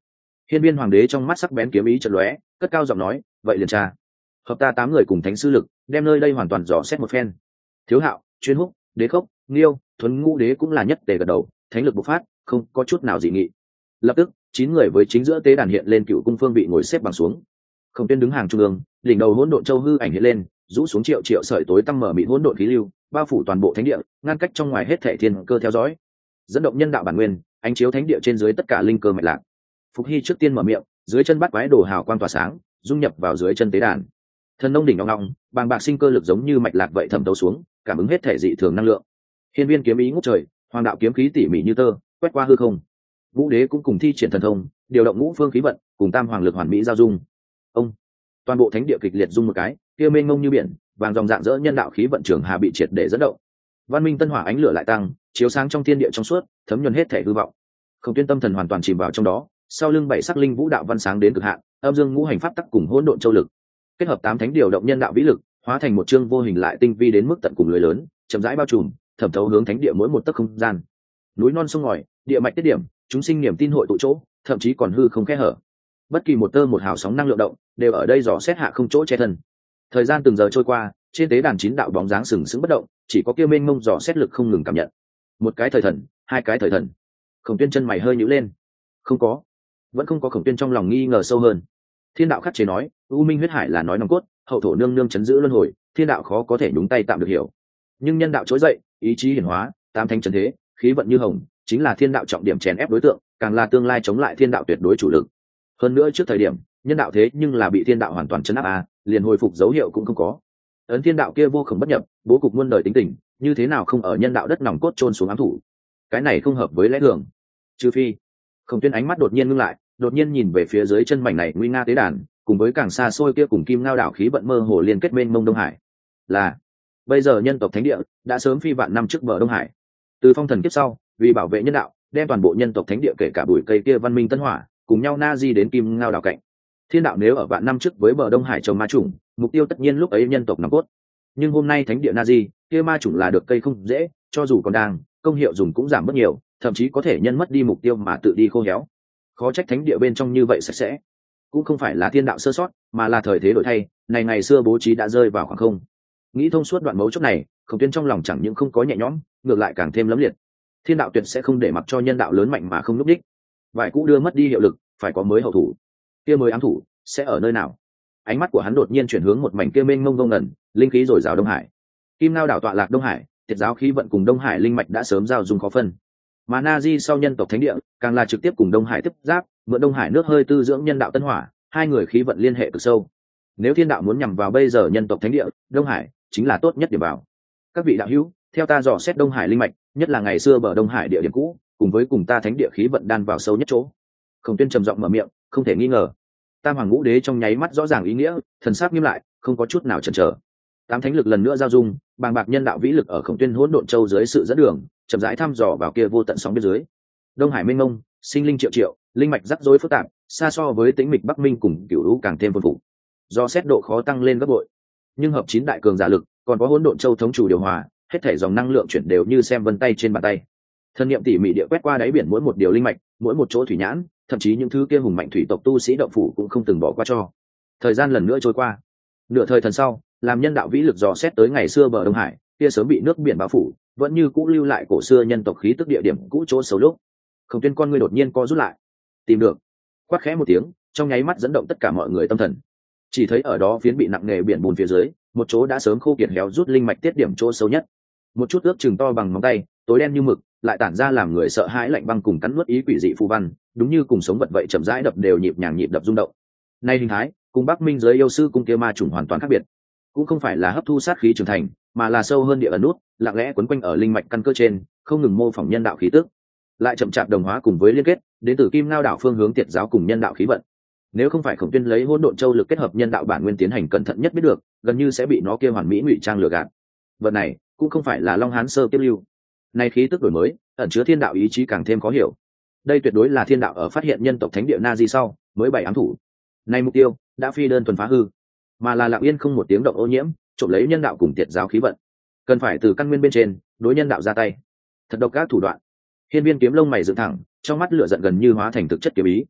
Hiên Viên Hoàng đế trong mắt sắc bén kiếm ý chợt lóe, cất cao giọng nói, vậy liền tra. Hợp ta tám người cùng thánh sư lực, đem nơi đây hoàn toàn dò xét một phen. Thiếu Hạo, Chuyên Húc, Đế Khốc, Nghiêu, Thuấn Ngũ đế cũng là nhất tề gật đầu, thánh lực bộc phát, không có chút nào dị nghị. Lập tức, chín người với chính giữa tế đàn hiện lên cựu cung phương vị ngồi xếp bằng xuống. Khổng Tuyên đứng hàng trung ương, đỉnh đầu hỗn độn châu hư ảnh hiện lên, rũ xuống triệu triệu sợi tối tăm mở mịt hỗn độn khí lưu, bao phủ toàn bộ thánh địa, ngăn cách trong ngoài hết thảy thiên cơ theo dõi. Dẫn động nhân đạo bản nguyên, ánh chiếu thánh địa trên dưới tất cả linh cơ mạch lạc. Phục Hy trước tiên mở miệng, dưới chân bắt quái đồ hào quang tỏa sáng, dung nhập vào dưới chân tế đàn. Thần nông đỉnh ngọng ngọng, bàng bạc sinh cơ lực giống như mạch lạc vậy thẩm thấu xuống, cảm ứng hết thể dị thường năng lượng. Hiên Viên kiếm ý ngút trời, hoàng đạo kiếm khí tỉ mỉ như tơ, quét qua hư không. Vũ đế cũng cùng thi triển thần thông, điều động ngũ phương khí vận, cùng tam hoàng lực hoàn mỹ giao dung. Ông, toàn bộ thánh địa kịch liệt rung một cái, kia mênh mông như biển, vàng dòng dạng dỡ nhân đạo khí vận trường hà bị triệt để dẫn động. Văn minh tân hỏa ánh lửa lại tăng, chiếu sáng trong thiên địa trong suốt, thấm nhuần hết thể hư vọng. Không Tuyên tâm thần hoàn toàn chìm vào trong đó, sau lưng bảy sắc linh vũ đạo văn sáng đến cực hạn, âm dương ngũ hành pháp tắc cùng hỗn độn châu lực, kết hợp tám thánh điều động nhân đạo vĩ lực, hóa thành một chương vô hình lại tinh vi đến mức tận cùng lưới lớn, chậm rãi bao trùm, thẩm thấu hướng thánh địa mỗi một tấc không gian. Núi non sông ngòi, địa mạch tiết điểm, chúng sinh niềm tin hội tụ chỗ, thậm chí còn hư không khe hở. Bất kỳ một tơ một hào sóng năng lượng động, đều ở đây dò xét hạ không chỗ che thân. Thời gian từng giờ trôi qua, trên tế đàn chín đạo bóng dáng sừng sững bất động, chỉ có kia mênh mông dò xét lực không ngừng cảm nhận. Một cái thời thần, hai cái thời thần. Khổng Tuyên chân mày hơi nhíu lên. Không có, vẫn không có. Khổng Tuyên trong lòng nghi ngờ sâu hơn. Thiên đạo khắc chế nói, u minh huyết hải là nói nòng cốt, hậu thổ nương nương chấn giữ luân hồi, thiên đạo khó có thể nhúng tay tạm được hiểu. Nhưng nhân đạo trỗi dậy, ý chí hiển hóa, tam thánh trấn thế, khí vận như hồng, chính là thiên đạo trọng điểm chèn ép đối tượng, càng là tương lai chống lại thiên đạo tuyệt đối chủ lực. Hơn nữa trước thời điểm, nhân đạo thế nhưng là bị thiên đạo hoàn toàn chấn áp à, liền hồi phục dấu hiệu cũng không có. Ấn thiên đạo kia vô khổng bất nhập, bố cục muôn đời tính tình, như thế nào không ở nhân đạo đất nòng cốt chôn xuống ám thủ. Cái này không hợp với lẽ thường. Trừ phi, Khổng Tuyên ánh mắt đột nhiên ngưng lại, đột nhiên nhìn về phía dưới chân mảnh này nguy nga tế đàn, cùng với càng xa xôi kia cùng kim ngao đảo khí vận mơ hồ liên kết bên mông Đông Hải. Là bây giờ nhân tộc thánh địa đã sớm phi vạn năm trước bờ Đông Hải. Từ phong thần kiếp sau, vì bảo vệ nhân đạo, đem toàn bộ nhân tộc thánh địa kể cả bụi cây kia văn minh tân hỏa, cùng nhau na di đến kim ngao đảo cạnh. Thiên đạo nếu ở vạn năm trước với bờ Đông Hải trồng ma chủng, mục tiêu tất nhiên lúc ấy nhân tộc nòng cốt. Nhưng hôm nay thánh địa na di, kia ma chủng là được cây không dễ, cho dù còn đang, công hiệu dùng cũng giảm bớt nhiều, thậm chí có thể nhân mất đi mục tiêu mà tự đi khô héo. Khó trách thánh địa bên trong như vậy sạch sẽ, cũng không phải là thiên đạo sơ sót, mà là thời thế đổi thay, này ngày xưa bố trí đã rơi vào khoảng không. Nghĩ thông suốt đoạn mấu chốt này, Khổng Tuyên trong lòng chẳng những không có nhẹ nhõm, ngược lại càng thêm lấm liệt. Thiên đạo tuyệt sẽ không để mặc cho nhân đạo lớn mạnh mà không núp đích. Vài cũ đưa mất đi hiệu lực, phải có mới hậu thủ. Kia mới ám thủ sẽ ở nơi nào? Ánh mắt của hắn đột nhiên chuyển hướng một mảnh kia mênh mông ngông ngẩn, linh khí dồi dào Đông Hải. Kim Ngao đảo tọa lạc Đông Hải, Tiệt giáo khí vận cùng Đông Hải linh mạch đã sớm giao dung khó phân. Mà Na Di sau nhân tộc thánh địa, càng là trực tiếp cùng Đông Hải tiếp giáp, mượn Đông Hải nước hơi tư dưỡng nhân đạo tân hỏa, hai người khí vận liên hệ cực sâu. Nếu thiên đạo muốn nhằm vào bây giờ nhân tộc thánh địa, Đông Hải chính là tốt nhất để vào. Các vị đạo hữu, theo ta dò xét Đông Hải linh mạch, nhất là ngày xưa bờ Đông Hải địa điểm cũ, cùng với cùng ta thánh địa khí vận đan vào sâu nhất chỗ. Khổng Tuyên trầm giọng mở miệng, không thể nghi ngờ. Tam Hoàng Ngũ Đế trong nháy mắt rõ ràng ý nghĩa, thần sắc nghiêm lại, không có chút nào chần chờ. Tám thánh lực lần nữa giao dung, bàng bạc nhân đạo vĩ lực ở Khổng Tuyên hỗn độn châu dưới sự dẫn đường, chậm rãi thăm dò vào kia vô tận sóng bên dưới. Đông Hải mênh mông, sinh linh triệu triệu, linh mạch rắc rối phức tạp, xa so với tĩnh mịch Bắc Minh cùng Cửu Lũ càng thêm phồn phù. Do xét độ khó tăng lên gấp bội, nhưng hợp chín đại cường giả lực, còn có hỗn độn châu thống chủ điều hòa, hết thể dòng năng lượng chuyển đều như xem vân tay trên bàn tay. Thân niệm tỉ mỉ địa quét qua đáy biển mỗi một điều linh mạch, mỗi một chỗ thủy nhãn, thậm chí những thứ kia hùng mạnh thủy tộc tu sĩ động phủ cũng không từng bỏ qua cho. Thời gian lần nữa trôi qua, nửa thời thần sau, làm nhân đạo vĩ lực dò xét tới ngày xưa bờ Đông Hải, kia sớm bị nước biển bao phủ, vẫn như cũ lưu lại cổ xưa nhân tộc khí tức địa điểm cũ chỗ xấu lúc. Khổng Tuyên con ngươi đột nhiên co rút lại, tìm được, quát khẽ một tiếng, trong nháy mắt dẫn động tất cả mọi người tâm thần. Chỉ thấy ở đó phiến bị nặng nề biển bùn phía dưới, một chỗ đã sớm khô kiệt héo rút linh mạch tiết điểm chỗ sâu nhất, một chút ước chừng to bằng móng tay, tối đen như mực, lại tản ra làm người sợ hãi lạnh băng cùng cắn nuốt ý quỷ dị phù văn, đúng như cùng sống vật vậy chậm rãi đập đều nhịp nhàng nhịp đập rung động. Nay hình thái, cùng Bắc Minh giới yêu sư cung kia ma chủng hoàn toàn khác biệt, cũng không phải là hấp thu sát khí trưởng thành, mà là sâu hơn địa ẩn nút, lặng lẽ quấn quanh ở linh mạch căn cơ trên, không ngừng mô phỏng nhân đạo khí tức, lại chậm chạp đồng hóa cùng với liên kết, đến từ Kim Ngao đảo phương hướng Tiệt giáo cùng nhân đạo khí vận. Nếu không phải Khổng Tuyên lấy hỗn độn châu lực kết hợp nhân đạo bản nguyên tiến hành cẩn thận nhất biết được, gần như sẽ bị nó kia hoàn mỹ ngụy trang lừa gạt. Vật này cũng không phải là Long Hán sơ kiếp lưu, nay khí tức đổi mới, ẩn chứa thiên đạo ý chí càng thêm khó hiểu. Đây tuyệt đối là thiên đạo ở phát hiện nhân tộc thánh địa Na Di sau mới bày ám thủ. Nay mục tiêu đã phi đơn thuần phá hư, mà là lặng yên không một tiếng động ô nhiễm, trộm lấy nhân đạo cùng Tiệt giáo khí vận. Cần phải từ căn nguyên bên trên đối nhân đạo ra tay. Thật độc ác thủ đoạn. Hiên Viên kiếm lông mày dựng thẳng, trong mắt lửa giận gần như hóa thành thực chất kiếm ý.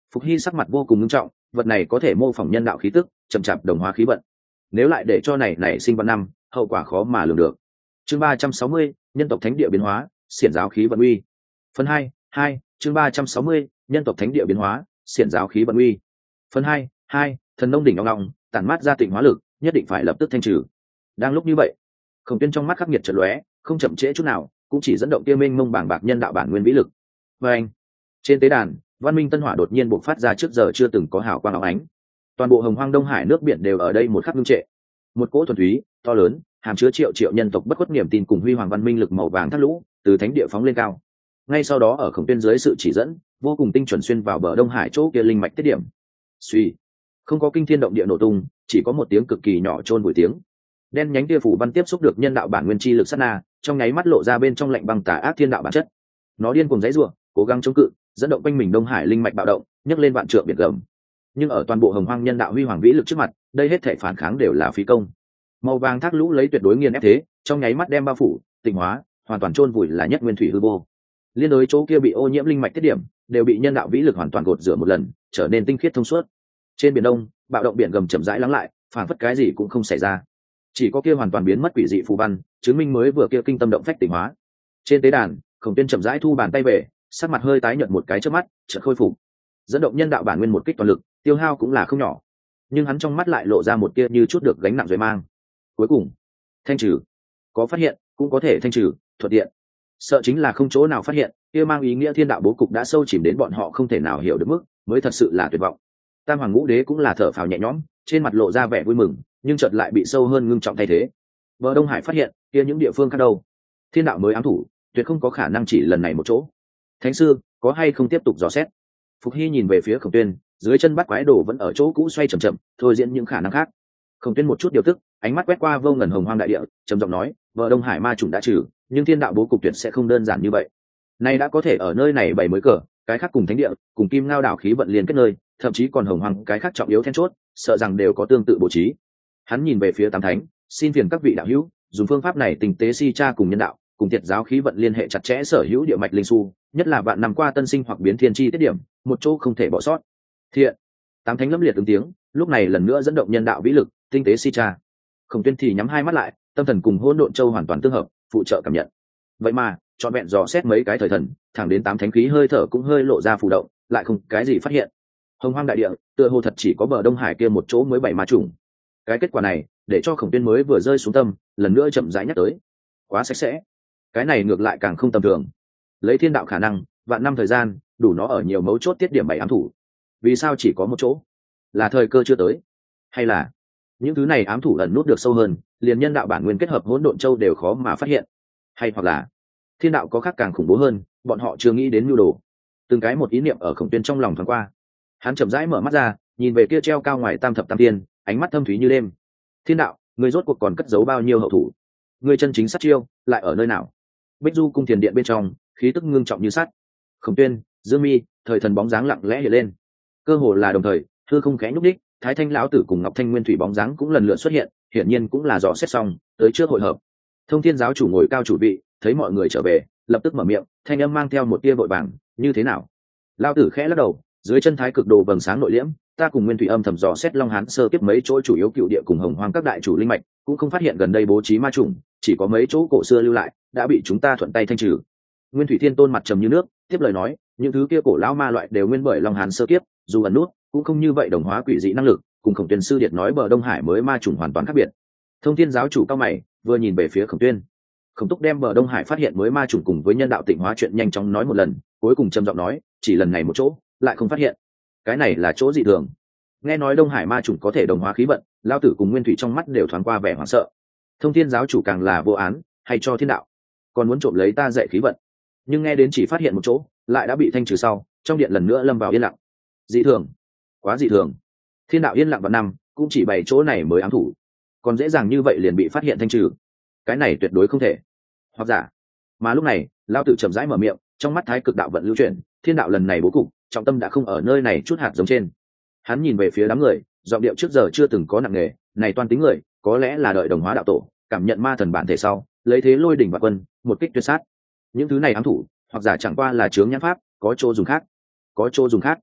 Phục Hy sắc mặt vô cùng nghiêm trọng, vật này có thể mô phỏng nhân đạo khí tức, chậm chạp đồng hóa khí vận. Nếu lại để cho này nảy sinh vạn năm, hậu quả khó mà lường được. Chương ba trăm sáu mươi, nhân tộc thánh địa biến hóa, xiển giáo khí vận uy. Phần hai, hai, chương ba trăm sáu mươi, nhân tộc thánh địa biến hóa, xiển giáo khí vận uy. Phần hai, hai, thần nông đỉnh ong ong, tản mát ra tịnh hóa lực, nhất định phải lập tức thanh trừ. Đang lúc như vậy, Khổng Tuyên trong mắt khắc nghiệt chợt lóe, không chậm trễ chút nào, cũng chỉ dẫn động kia minh mông bảng bạc nhân đạo bản nguyên vĩ lực. Và anh, trên tế đàn, Văn Minh Tân Hỏa đột nhiên bộc phát ra trước giờ chưa từng có hào quang óng ánh. Toàn bộ Hồng Hoang Đông Hải nước biển đều ở đây một khắc ngưng trệ. Một cỗ thuần túy, to lớn, hàm chứa triệu triệu nhân tộc bất khuất niềm tin cùng huy hoàng văn minh lực màu vàng thác lũ, từ thánh địa phóng lên cao. Ngay sau đó ở Khổng Tuyên dưới sự chỉ dẫn, vô cùng tinh chuẩn xuyên vào bờ Đông Hải chỗ kia linh mạch tiết điểm. Suy, không có kinh thiên động địa nổ tung, chỉ có một tiếng cực kỳ nhỏ chôn vùi tiếng. Đen nhánh kia phủ văn tiếp xúc được nhân đạo bản nguyên chi lực sát na, trong nháy mắt lộ ra bên trong lạnh băng tà ác thiên đạo bản chất. Nó điên cuồng giãy giụa, cố gắng chống cự, dẫn động quanh mình Đông Hải linh mạch bạo động, nhấc lên vạn trượng biển gầm. Nhưng ở toàn bộ Hồng Hoang nhân đạo huy hoàng vĩ lực trước mặt, đây hết thảy phản kháng đều là phí công. Màu vàng thác lũ lấy tuyệt đối nghiền ép thế, trong nháy mắt đem bao phủ, tịnh hóa, hoàn toàn chôn vùi là nhất nguyên thủy hư vô. Liên đối chỗ kia bị ô nhiễm linh mạch tiết điểm, đều bị nhân đạo vĩ lực hoàn toàn gột rửa một lần, trở nên tinh khiết thông suốt. Trên biển Đông, bạo động biển gầm chậm rãi lắng lại, phản phất cái gì cũng không xảy ra. Chỉ có kia hoàn toàn biến mất quỷ dị phù văn, chứng minh mới vừa kia kinh tâm động phách tịnh hóa. Trên tế đàn, Khổng Tuyên chậm rãi thu bàn tay về, sắc mặt hơi tái nhợt một cái chớp mắt, chợt khôi phục. Dẫn động nhân đạo bản nguyên một kích toàn lực, tiêu hao cũng là không nhỏ. Nhưng hắn trong mắt lại lộ ra một tia như chút được gánh nặng rồi mang. Cuối cùng, thanh trừ. Có phát hiện, cũng có thể thanh trừ, thuận tiện. Sợ chính là không chỗ nào phát hiện, kia mang ý nghĩa thiên đạo bố cục đã sâu chìm đến bọn họ không thể nào hiểu được mức, mới thật sự là tuyệt vọng. Tam Hoàng Ngũ Đế cũng là thở phào nhẹ nhõm, trên mặt lộ ra vẻ vui mừng, nhưng chợt lại bị sâu hơn ngưng trọng thay thế. Bờ Đông Hải phát hiện, kia những địa phương khác đâu? Thiên đạo mới ám thủ, tuyệt không có khả năng chỉ lần này một chỗ. Thánh sư, có hay không tiếp tục dò xét? Phục Hy nhìn về phía Khổng Tuyên, dưới chân bắt quái đồ vẫn ở chỗ cũ xoay chậm chậm, thôi diễn những khả năng khác. Khổng Tuyên một chút điều tức, ánh mắt quét qua vô ngần hồng hoang đại địa, trầm giọng nói, bờ Đông Hải ma chủng đã trừ, nhưng thiên đạo bố cục tuyệt sẽ không đơn giản như vậy. Nay đã có thể ở nơi này bày mới cờ, cái khác cùng thánh địa, cùng kim ngao đảo khí vận liên kết nơi, thậm chí còn hồng hoang cái khác trọng yếu then chốt, sợ rằng đều có tương tự bố trí. Hắn nhìn về phía Tam Thánh, xin phiền các vị đạo hữu, dùng phương pháp này tình tế si tra cùng nhân đạo, cùng thiệt giáo khí vận liên hệ chặt chẽ sở hữu địa mạch linh su, nhất là vạn năm qua tân sinh hoặc biến thiên chi tiết điểm, một chỗ không thể bỏ sót. Thiện. Tám Thánh lâm liệt ứng tiếng, lúc này lần nữa dẫn động nhân đạo vĩ lực, tinh tế si tra. Khổng Tuyên thì nhắm hai mắt lại, tâm thần cùng hỗn độn châu hoàn toàn tương hợp, phụ trợ cảm nhận. Vậy mà, chọn vẹn dò xét mấy cái thời thần, thẳng đến tám thánh khí hơi thở cũng hơi lộ ra phù động, lại không cái gì phát hiện. Hồng Hoang đại địa, tựa hồ thật chỉ có bờ Đông Hải kia một chỗ mới bảy ma trùng. Cái kết quả này, để cho Khổng Tuyên mới vừa rơi xuống tâm, lần nữa chậm rãi nhắc tới. Quá sạch sẽ. Cái này ngược lại càng không tầm thường. Lấy thiên đạo khả năng, vạn năm thời gian, đủ nó ở nhiều mấu chốt tiết điểm bảy ám thủ. Vì sao chỉ có một chỗ? Là thời cơ chưa tới, hay là những thứ này ám thủ ẩn nút được sâu hơn, liền nhân đạo bản nguyên kết hợp hỗn độn châu đều khó mà phát hiện, hay hoặc là thiên đạo có khác càng khủng bố hơn, bọn họ chưa nghĩ đến mưu đồ. Từng cái một ý niệm ở Khổng Tuyên trong lòng thoáng qua, hắn chậm rãi mở mắt ra, nhìn về kia treo cao ngoài tam thập tam tiên, ánh mắt thâm thúy như đêm. Thiên đạo, người rốt cuộc còn cất giấu bao nhiêu hậu thủ? Người chân chính sát chiêu lại ở nơi nào? Bích Du cung thiền điện bên trong, khí tức ngưng trọng như sắt. Khổng Tuyên, Dương Mi, thời thần bóng dáng lặng lẽ hiện lên, cơ hồ là đồng thời, hư không khẽ nhúc đích, Thái Thanh lão tử cùng Ngọc Thanh Nguyên Thủy bóng dáng cũng lần lượt xuất hiện, hiển nhiên cũng là dò xét xong, tới trước hội hợp. Thông Thiên giáo chủ ngồi cao chủ vị, thấy mọi người trở về, lập tức mở miệng, thanh âm mang theo một tia vội vàng, như thế nào? Lão tử khẽ lắc đầu, dưới chân thái cực đồ vầng sáng nội liễm, ta cùng Nguyên Thủy âm thầm dò xét Long Hán sơ kiếp mấy chỗ chủ yếu cựu địa cùng Hồng Hoang các đại chủ linh mạch, cũng không phát hiện gần đây bố trí ma trùng, chỉ có mấy chỗ cổ xưa lưu lại, đã bị chúng ta thuận tay thanh trừ. Nguyên Thủy Thiên Tôn mặt trầm như nước, tiếp lời nói, những thứ kia cổ lão ma loại đều nguyên bởi Long Hán sơ kiếp, dù ẩn nút, cũng không như vậy đồng hóa quỷ dị năng lực, cùng Khổng Tuyên sư điệt nói bờ Đông Hải mới ma trùng hoàn toàn khác biệt. Thông Thiên giáo chủ cao mày, vừa nhìn về phía Khổng Tuyên. Khổng Túc đem bờ Đông Hải phát hiện mới ma trùng cùng với nhân đạo tịnh hóa chuyện nhanh chóng nói một lần, cuối cùng trầm giọng nói, chỉ lần này một chỗ, lại không phát hiện. Cái này là chỗ dị thường. Nghe nói Đông Hải ma trùng có thể đồng hóa khí vận, lão tử cùng Nguyên Thủy trong mắt đều thoáng qua vẻ hoảng sợ. Thông Thiên giáo chủ càng là vô án, hay cho thiên đạo, còn muốn trộm lấy ta dạy khí vận. Nhưng nghe đến chỉ phát hiện một chỗ, lại đã bị thanh trừ sau, trong điện lần nữa lâm vào yên lặng. Dị thường, quá dị thường. Thiên đạo yên lặng vào năm, cũng chỉ bảy chỗ này mới ám thủ, còn dễ dàng như vậy liền bị phát hiện thanh trừ, cái này tuyệt đối không thể. Hoặc giả, mà lúc này lão tử chậm rãi mở miệng, trong mắt thái cực đạo vận lưu chuyển, thiên đạo lần này bố cục trọng tâm đã không ở nơi này chút hạt giống trên. Hắn nhìn về phía đám người, giọng điệu trước giờ chưa từng có nặng nề, này toan tính người, có lẽ là đợi đồng hóa đạo tổ, cảm nhận ma thần bản thể sau, lấy thế lôi đỉnh và quân, một kích tuyệt sát. Những thứ này ám thủ, hoặc giả chẳng qua là chướng nhãn pháp, có chỗ dùng khác, có chỗ dùng khác.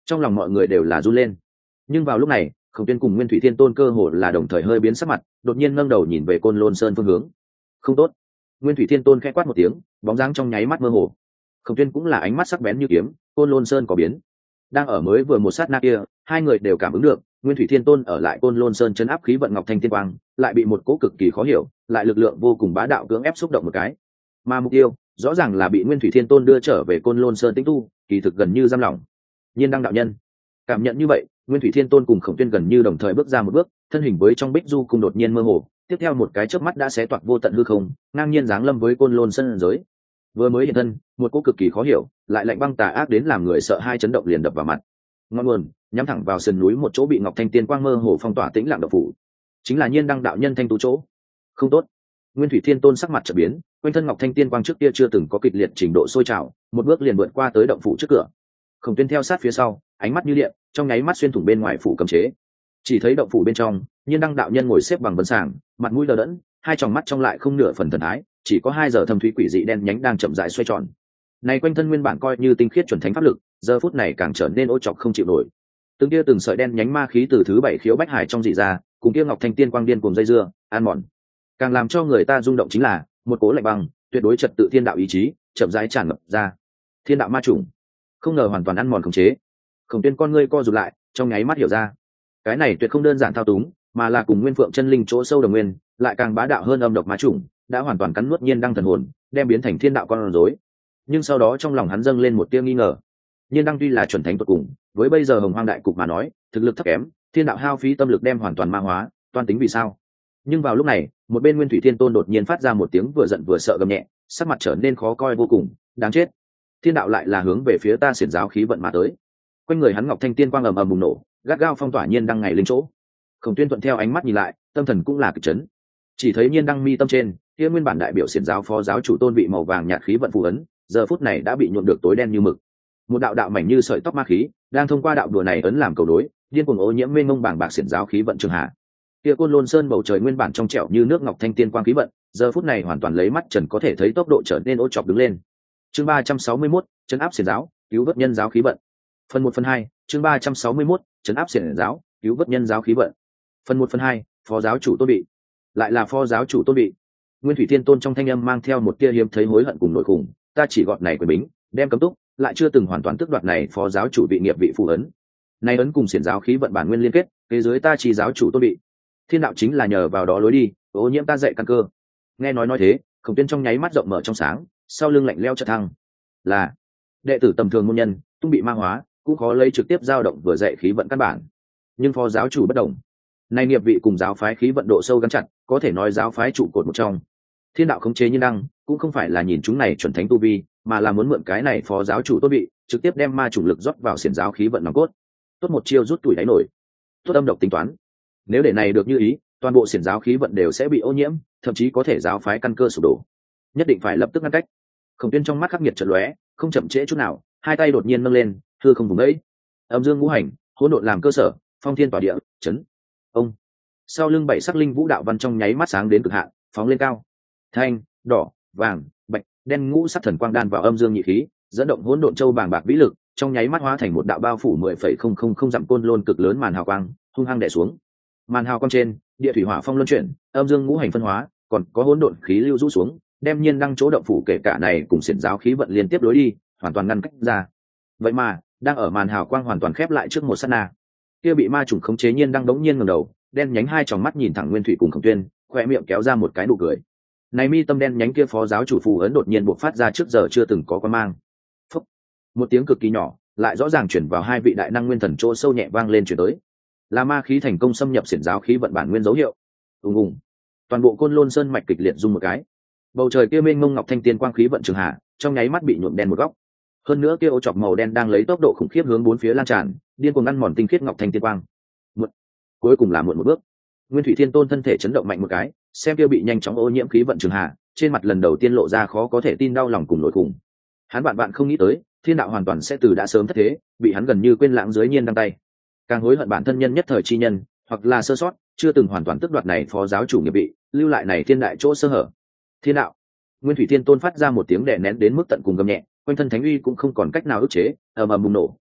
Trong lòng mọi người đều là run lên. Nhưng vào lúc này Khổng Tuyên cùng Nguyên Thủy Thiên Tôn cơ hồ là đồng thời hơi biến sắc mặt, đột nhiên ngẩng đầu nhìn về Côn Lôn Sơn phương hướng. Không tốt! Nguyên Thủy Thiên Tôn khẽ quát một tiếng, bóng dáng trong nháy mắt mơ hồ. Khổng Tuyên cũng là ánh mắt sắc bén như kiếm, Côn Lôn Sơn có biến. Đang ở mới vừa một sát na kia, hai người đều cảm ứng được, Nguyên Thủy Thiên Tôn ở lại Côn Lôn Sơn chấn áp khí vận Ngọc Thanh Tiên Quang, lại bị một cỗ cực kỳ khó hiểu, lại lực lượng vô cùng bá đạo cưỡng ép xúc động một cái. Mà mục tiêu, rõ ràng là bị Nguyên Thủy Thiên Tôn đưa trở về Côn Lôn Sơn tĩnh tu, kỳ thực gần như giam lỏng. Nhiên Đăng đạo nhân cảm nhận như vậy, Nguyên Thủy Thiên Tôn cùng Khổng Tuyên gần như đồng thời bước ra một bước, thân hình với trong bích du cùng đột nhiên mơ hồ, tiếp theo một cái chớp mắt đã xé toạc vô tận hư không, ngang nhiên giáng lâm với Côn Lôn Sơn giới. Vừa mới hiện thân, một cỗ cực kỳ khó hiểu, lại lạnh băng tà ác đến làm người sợ hai chấn động liền đập vào mặt. Ngọn nguồn nhắm thẳng vào sườn núi một chỗ bị Ngọc Thanh Tiên Quang mơ hồ phong tỏa tĩnh lặng động phủ, chính là Nhiên Đăng đạo nhân thanh tu chỗ. Không tốt! Nguyên Thủy Thiên Tôn sắc mặt chợt biến, quanh thân Ngọc Thanh Tiên Quang trước kia chưa từng có kịch liệt trình độ sôi trào, một bước liền vượt qua tới động phủ trước cửa. Khổng Tuyên theo sát phía sau, ánh mắt như điện, trong nháy mắt xuyên thủng bên ngoài phủ cấm chế. Chỉ thấy động phủ bên trong, Nhiên Đăng đạo nhân ngồi xếp bằng vân sàng, mặt mũi lờ đẫn, hai tròng mắt trong lại không nửa phần thần thái, chỉ có hai giờ thâm thúy quỷ dị đen nhánh đang chậm rãi xoay tròn. Này quanh thân nguyên bản coi như tinh khiết chuẩn thánh pháp lực, giờ phút này càng trở nên ô trọc không chịu nổi. Từng kia từng sợi đen nhánh ma khí từ thứ bảy khiếu bách hải trong dị ra, cùng kia Ngọc Thanh Tiên Quang điên cuồng dây dưa, an mòn. Càng làm cho người ta rung động chính là một cố lạnh băng, tuyệt đối trật tự thiên đạo ý chí, chậm rãi tràn ngập ra. Thiên đạo ma chủng, không ngờ hoàn toàn ăn mòn khống chế. Khổng Tuyên con ngươi co rụt lại, trong nháy mắt hiểu ra, cái này tuyệt không đơn giản thao túng, mà là cùng Nguyên Phượng chân linh chỗ sâu đồng nguyên, lại càng bá đạo hơn âm độc ma chủng, đã hoàn toàn cắn nuốt Nhiên Đăng thần hồn, đem biến thành thiên đạo con rối. Nhưng sau đó trong lòng hắn dâng lên một tia nghi ngờ. Nhiên Đăng tuy là chuẩn thánh tuyệt cùng, với bây giờ Hồng Hoang đại cục mà nói, thực lực thấp kém, thiên đạo hao phí tâm lực đem hoàn toàn ma hóa, toan tính vì sao? Nhưng vào lúc này, một bên Nguyên Thủy Thiên Tôn đột nhiên phát ra một tiếng vừa giận vừa sợ gầm nhẹ, sắc mặt trở nên khó coi vô cùng, đáng chết. Thiên đạo lại là hướng về phía ta xiển giáo khí vận mà tới. Quanh người hắn Ngọc Thanh Tiên Quang ầm ầm bùng nổ, gắt gao phong tỏa Nhiên Đăng ngày linh chỗ. Khổng Tuyên thuận theo ánh mắt nhìn lại, tâm thần cũng là kịch chấn. Chỉ thấy Nhiên Đăng mi tâm trên, kia nguyên bản đại biểu xiển giáo phó giáo chủ tôn vị màu vàng nhạt khí vận phù ấn, giờ phút này đã bị nhuộm được tối đen như mực. Một đạo đạo mảnh như sợi tóc ma khí, đang thông qua đạo đùa này ấn làm cầu đối, điên cuồng ô nhiễm mênh mông bảng bạc xiển giáo khí vận trường hạ. Kia Côn Lôn Sơn bầu trời nguyên bản trong trẻo như nước Ngọc Thanh Tiên Quang khí vận, giờ phút này hoàn toàn lấy mắt trần có thể thấy tốc độ trở nên ô chọc đứng lên. Chương ba trăm sáu mươi mốt, trấn áp xiển giáo, cứu vớt nhân giáo khí vận. Phần một phần hai, chương ba trăm sáu mươi mốt, trấn áp xiển giáo, cứu vớt nhân giáo khí vận. Phần một phần hai, phó giáo chủ tôn bị. Lại là phó giáo chủ tôn bị. Nguyên Thủy Thiên Tôn trong thanh âm mang theo một tia hiếm thấy hối hận cùng nội khủng, ta chỉ gọt này quyền bính, đem cấm túc, lại chưa từng hoàn toàn tước đoạt này phó giáo chủ vị nghiệp vị phù ấn. Nay ấn cùng xiển giáo khí vận bản nguyên liên kết, thế giới ta chỉ giáo chủ tôn bị. Thiên đạo chính là nhờ vào đó lối đi, ô nhiễm ta dạy căn cơ. Nghe nói nói thế, Khổng Tuyên trong nháy mắt rộng mở trong sáng, sau lưng lạnh lẽo chợt thăng. Là đệ tử tầm thường môn nhân, tung bị ma hóa, cũng khó lấy trực tiếp dao động vừa dạy khí vận căn bản. Nhưng phó giáo chủ bất đồng, nay nghiệp vị cùng giáo phái khí vận độ sâu gắn chặt, có thể nói giáo phái trụ cột một trong. Thiên đạo khống chế Nhiên Đăng, cũng không phải là nhìn chúng này chuẩn thánh tu vi, mà là muốn mượn cái này phó giáo chủ tốt bị, trực tiếp đem ma chủng lực rót vào xiển giáo khí vận nòng cốt. Tốt một chiêu rút tuổi đáy nổi, tốt âm độc tính toán. Nếu để này được như ý, toàn bộ xiển giáo khí vận đều sẽ bị ô nhiễm, thậm chí có thể giáo phái căn cơ sụp đổ. Nhất định phải lập tức ngăn cách. Khổng Tuyên trong mắt khắc nghiệt chợt lóe, không chậm trễ chút nào, hai tay đột nhiên nâng lên, hư không vùng ấy. Âm dương ngũ hành, hỗn độn làm cơ sở, phong thiên tỏa địa, chấn. Ông. Sau lưng bảy sắc linh vũ đạo văn trong nháy mắt sáng đến cực hạn, phóng lên cao. Thanh, đỏ, vàng, bạch, đen ngũ sắc thần quang đan vào âm dương nhị khí, dẫn động hỗn độn châu bàng bạc vĩ lực, trong nháy mắt hóa thành một đạo bao phủ mười phẩy không không không dặm côn lôn cực lớn màn hào quang, hung hăng đè xuống. Màn hào quang trên, địa thủy hỏa phong luân chuyển, âm dương ngũ hành phân hóa, còn có hỗn độn khí lưu rũ xuống, đem Nhiên Đăng chỗ động phủ kể cả này cùng xiển giáo khí vận liên tiếp đối đi, hoàn toàn ngăn cách ra. Vậy mà, đang ở màn hào quang hoàn toàn khép lại trước một sát na, kia bị ma trùng khống chế Nhiên Đăng đống nhiên ngẩng đầu, đen nhánh hai tròng mắt nhìn thẳng Nguyên Thủy cùng Khổng Tuyên, khoe miệng kéo ra một cái nụ cười. Này mi tâm đen nhánh kia phó giáo chủ phù ấn đột nhiên bộc phát ra trước giờ chưa từng có quan mang. Phúc. Một tiếng cực kỳ nhỏ, lại rõ ràng chuyển vào hai vị đại năng nguyên thần chỗ sâu nhẹ vang lên chuyển tới. Là ma khí thành công xâm nhập xiển giáo khí vận bản nguyên dấu hiệu. Ùng ùng. Toàn bộ Côn Lôn Sơn mạch kịch liệt rung một cái. Bầu trời kia mênh mông ngọc thanh tiên quang khí vận trường hạ, trong nháy mắt bị nhuộm đen một góc. Hơn nữa kia ô chọc màu đen đang lấy tốc độ khủng khiếp hướng bốn phía lan tràn, điên cuồng ăn mòn tinh khiết ngọc thanh tiên quang. Một. Cuối cùng là muộn một bước. Nguyên Thủy Thiên Tôn thân thể chấn động mạnh một cái, xem kia bị nhanh chóng ô nhiễm khí vận trường hạ, trên mặt lần đầu tiên lộ ra khó có thể tin đau lòng cùng nỗi khủng. Hắn bạn bạn không nghĩ tới, thiên đạo hoàn toàn sẽ từ đã sớm thất thế, bị hắn gần như quên lãng dưới Nhiên Đăng tay. Càng hối hận bản thân nhân nhất thời chi nhân, hoặc là sơ sót, chưa từng hoàn toàn tước đoạt này phó giáo chủ nghiệp vị, lưu lại này thiên đại chỗ sơ hở. Thiên đạo. Nguyên Thủy Thiên Tôn phát ra một tiếng đè nén đến mức tận cùng gầm nhẹ, quanh thân thánh uy cũng không còn cách nào ức chế, ầm ầm bùng nổ,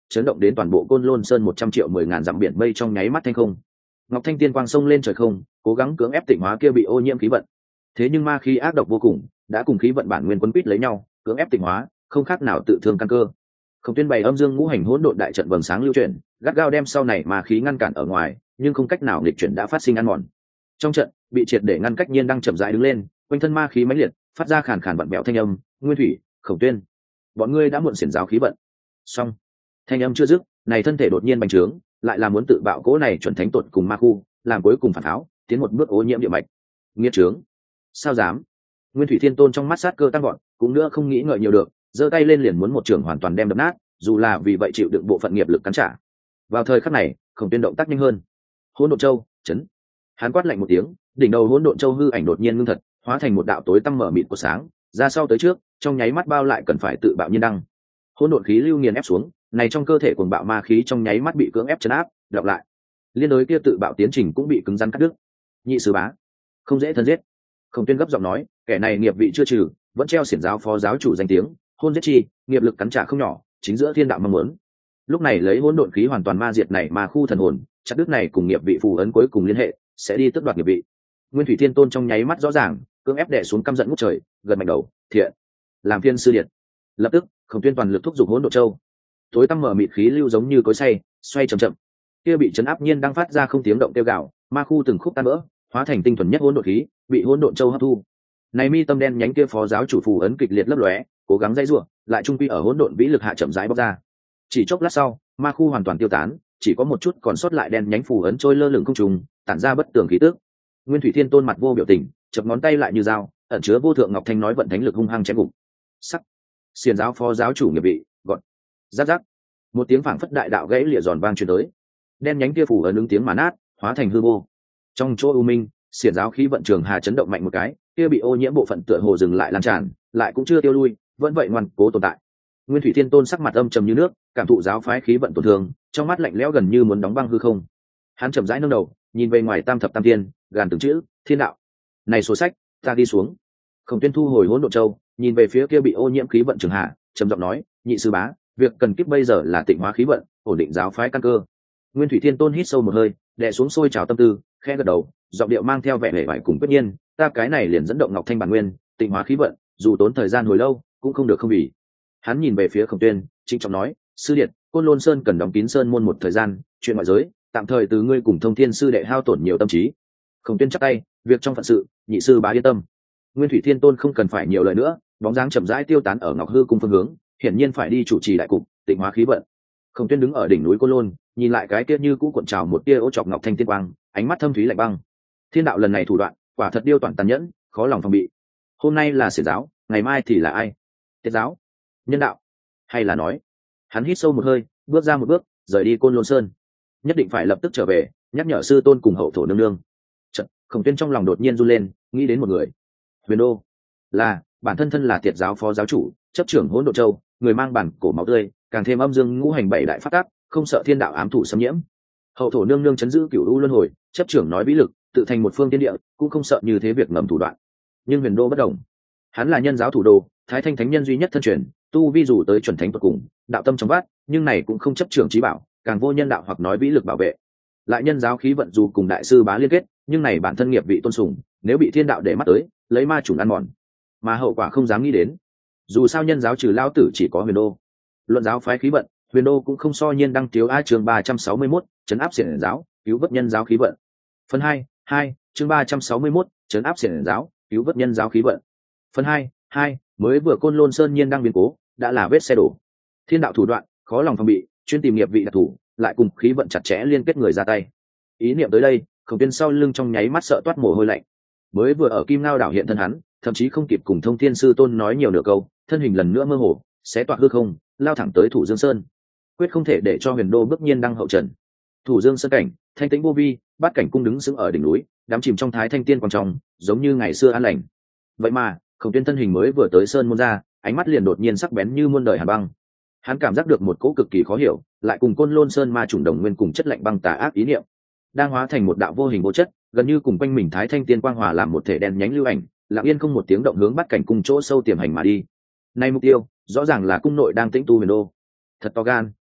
chấn động đến toàn bộ Côn Lôn Sơn một trăm triệu mười ngàn dặm biển mây trong nháy mắt thanh không. Ngọc Thanh tiên quang sông lên trời không, cố gắng cưỡng ép tịnh hóa kia bị ô nhiễm khí vận. Thế nhưng ma khí ác độc vô cùng, đã cùng khí vận bản nguyên quấn quýt lấy nhau, cưỡng ép tịnh hóa, không khác nào tự thương căn cơ. Không tuyên bày âm dương ngũ hành hỗn độn đại trận vầng sáng lưu chuyển, gắt gao đem sau này ma khí ngăn cản ở ngoài, nhưng không cách nào nghịch chuyển đã phát sinh ăn mòn. Trong trận, bị triệt để ngăn cách Nhiên đang chậm rãi đứng lên, quanh thân ma khí mãnh liệt, phát ra khàn khàn vặn bẹo thanh âm, "Nguyên Thủy, Khổng Tuyên, bọn ngươi đã muộn xiển giáo khí vận." Xong, thanh âm chưa dứt, này thân thể đột nhiên bành trướng, lại là muốn tự bạo cỗ này chuẩn thánh tột cùng ma khu, làm cuối cùng phản tháo, tiến một bước ô nhiễm địa mạch. Nghiệt trướng, sao dám? Nguyên Thủy Thiên Tôn trong mắt sát cơ tăng gọn, cũng nữa không nghĩ ngợi nhiều được, giơ tay lên liền muốn một trường hoàn toàn đem đập nát, dù là vì vậy chịu đựng bộ phận nghiệp lực cắn trả. Vào thời khắc này, Khổng Tuyên động tác nhanh hơn. Hỗn độn châu, chấn. Hắn quát lạnh một tiếng, đỉnh đầu hỗn độn châu hư ảnh đột nhiên ngưng thật, hóa thành một đạo tối tăm mở mịt của sáng, ra sau tới trước, trong nháy mắt bao lại cần phải tự bạo nhiên đăng. Hỗn độn khí lưu nghiền ép xuống, này trong cơ thể cuồng bạo ma khí trong nháy mắt bị cưỡng ép chấn áp, đọc lại. Liên đối kia tự bạo tiến trình cũng bị cứng rắn cắt đứt. Nhị sư bá, không dễ thân giết. Khổng Tuyên gấp giọng nói, kẻ này nghiệp vị chưa trừ, vẫn treo xiển giáo phó giáo chủ danh tiếng, hôn giết chi, nghiệp lực cắn trả không nhỏ, chính giữa thiên đạo mong muốn. Lúc này lấy hỗn độn khí hoàn toàn ma diệt này mà khu thần hồn, chặt đứt này cùng nghiệp vị phù ấn cuối cùng liên hệ, sẽ đi tước đoạt nghiệp vị. Nguyên Thủy Thiên Tôn trong nháy mắt rõ ràng, cưỡng ép đè xuống căm giận ngút trời, gần mạnh đầu, thiện, làm phiên sư điện. Lập tức, Khổng Tuyên toàn lực thúc giục hỗn độn châu. Tối tăm mở mịt khí lưu giống như cối xay, xoay chậm chậm. Kia bị chấn áp nhiên đang phát ra không tiếng động kêu gào, ma khu từng khúc tan vỡ, hóa thành tinh thuần nhất hỗn độn khí, bị hỗn độn châu hấp thu. Này mi tâm đen nhánh kia phó giáo chủ phù ấn kịch liệt lấp lóe, cố gắng dây rủa, lại trung quy ở hỗn độn vĩ lực hạ chậm rãi bóc ra. Chỉ chốc lát sau, ma khu hoàn toàn tiêu tán, chỉ có một chút còn sót lại đen nhánh phù ấn trôi lơ lửng không trùng, tản ra bất tường khí tức. Nguyên Thủy Thiên Tôn mặt vô biểu tình, chập ngón tay lại như dao, ẩn chứa vô thượng ngọc thanh nói vận thánh lực hung hăng chém gục. Sắc, xiển giáo phó giáo chủ nghiệp vị, gọn. Rắc rắc. Một tiếng phảng phất đại đạo gãy lìa giòn vang truyền tới. Đen nhánh kia phù ấn ứng tiếng mà nát, hóa thành hư vô. Trong chỗ u minh, xiển giáo khí vận trường hà chấn động mạnh một cái, kia bị ô nhiễm bộ phận tựa hồ dừng lại lan tràn, lại cũng chưa tiêu lui, vẫn vậy ngoan cố tồn tại. Nguyên Thủy Thiên Tôn sắc mặt âm trầm như nước, cảm thụ giáo phái khí vận tổn thương, trong mắt lạnh lẽo gần như muốn đóng băng hư không. Hắn chậm rãi nâng đầu, nhìn về ngoài tam thập tam thiên, gàn từng chữ, thiên đạo. Này số sách, ta đi xuống. Khổng Tuyên thu hồi hỗn độn châu, nhìn về phía kia bị ô nhiễm khí vận trường hạ, trầm giọng nói, nhị sư bá, việc cần kiếp bây giờ là tịnh hóa khí vận, ổn định giáo phái căn cơ. Nguyên Thủy Thiên Tôn hít sâu một hơi, đè xuống sôi trào tâm tư, khẽ gật đầu, giọng điệu mang theo vẻ hề bại cùng quyết nhiên, ta cái này liền dẫn động ngọc thanh bản nguyên, tịnh hóa khí vận, dù tốn thời gian hồi lâu, cũng không được không vì. Hắn nhìn về phía Khổng Tuyên, trịnh trọng nói, sư điện, Côn Lôn Sơn cần đóng kín sơn môn một thời gian, chuyện ngoại giới, tạm thời từ ngươi cùng Thông Thiên sư đệ hao tổn nhiều tâm trí. Khổng Tuyên chắp tay, việc trong phận sự, nhị sư bá yên tâm. Nguyên Thủy Thiên Tôn không cần phải nhiều lời nữa, bóng dáng chậm rãi tiêu tán ở Ngọc Hư cung phương hướng, hiển nhiên phải đi chủ trì đại cục, tịnh hóa khí vận. Khổng Tuyên đứng ở đỉnh núi Côn Lôn, nhìn lại cái kia như cũ cuộn trào một tia ô chọc ngọc thanh tiên quang, ánh mắt thâm thúy lạnh băng. Thiên đạo lần này thủ đoạn, quả thật điêu toàn tàn nhẫn, khó lòng phòng bị. Hôm nay là xiển giáo, ngày mai thì là ai? Tiết giáo, nhân đạo, hay là nói? Hắn hít sâu một hơi, bước ra một bước, rời đi Côn Lôn Sơn. Nhất định phải lập tức trở về, nhắc nhở sư tôn cùng hậu thổ nương nương. Chợt, Khổng Tuyên trong lòng đột nhiên run lên, nghĩ đến một người. Huyền Đô, là bản thân thân là Tiệt giáo phó giáo chủ, chấp trưởng Hỗn Độn Châu, người mang bản cổ máu tươi, càng thêm âm dương ngũ hành bảy đại pháp tắc, không sợ thiên đạo ám thủ xâm nhiễm. Hậu thổ nương nương chấn giữ cửu u luân hồi, chấp trưởng nói vĩ lực, tự thành một phương tiên địa, cũng không sợ như thế việc ngầm thủ đoạn. Nhưng Huyền Đô bất đồng, hắn là nhân giáo thủ đô, Thái Thanh thánh nhân duy nhất thân truyền, tu vi dù tới chuẩn thánh tuyệt cùng, đạo tâm trong vát, nhưng này cũng không chấp trưởng trí bảo, càng vô nhân đạo hoặc nói vĩ lực bảo vệ. Lại nhân giáo khí vận dù cùng đại sư bá liên kết, nhưng này bản thân nghiệp vị tôn sùng, nếu bị thiên đạo để mắt tới, lấy ma chủng ăn mòn, mà hậu quả không dám nghĩ đến. Dù sao nhân giáo trừ lão tử chỉ có Huyền Đô. Luận giáo phái khí vận, Huyền Đô cũng không so nhiên đăng thiếu a chương ba trăm sáu mươi mốt, trấn áp xiển giáo, cứu vớt nhân giáo khí vận. Phần hai, hai, chương ba trăm sáu mươi mốt, trấn áp xiển giáo, cứu vớt nhân giáo khí vận. Phần hai, hai, mới vừa Côn Lôn Sơn nhiên đăng biến cố, đã là vết xe đổ. Thiên đạo thủ đoạn, khó lòng phòng bị, chuyên tìm nghiệp vị đặc thủ, lại cùng khí vận chặt chẽ liên kết người ra tay. Ý niệm tới đây, Khổng Tuyên sau lưng trong nháy mắt sợ toát mồ hôi lạnh. Mới vừa ở Kim Ngao đảo hiện thân hắn, thậm chí không kịp cùng Thông Thiên sư tôn nói nhiều nửa câu, thân hình lần nữa mơ hồ, xé toạc hư không, lao thẳng tới Thủ Dương Sơn. Quyết không thể để cho Huyền Đô bước nhiên đăng hậu trần. Thủ Dương Sơn cảnh, thanh tĩnh vô vi, bát cảnh cung đứng sững ở đỉnh núi, đắm chìm trong thái thanh tiên quang trong, giống như ngày xưa an lành. Vậy mà, Khổng Tuyên thân hình mới vừa tới sơn môn ra, ánh mắt liền đột nhiên sắc bén như muôn đời hàn băng. Hắn cảm giác được một cỗ cực kỳ khó hiểu, lại cùng Côn Lôn Sơn ma chủng đồng nguyên cùng chất lạnh băng tà ác ý niệm, đang hóa thành một đạo vô hình vô chất, gần như cùng quanh mình thái thanh tiên quang hòa làm một thể đen nhánh lưu ảnh, lặng yên không một tiếng động hướng bắt cảnh cung chỗ sâu tiềm hành mà đi. Nay mục tiêu, rõ ràng là cung nội đang tĩnh tu Huyền Đô. Thật to gan.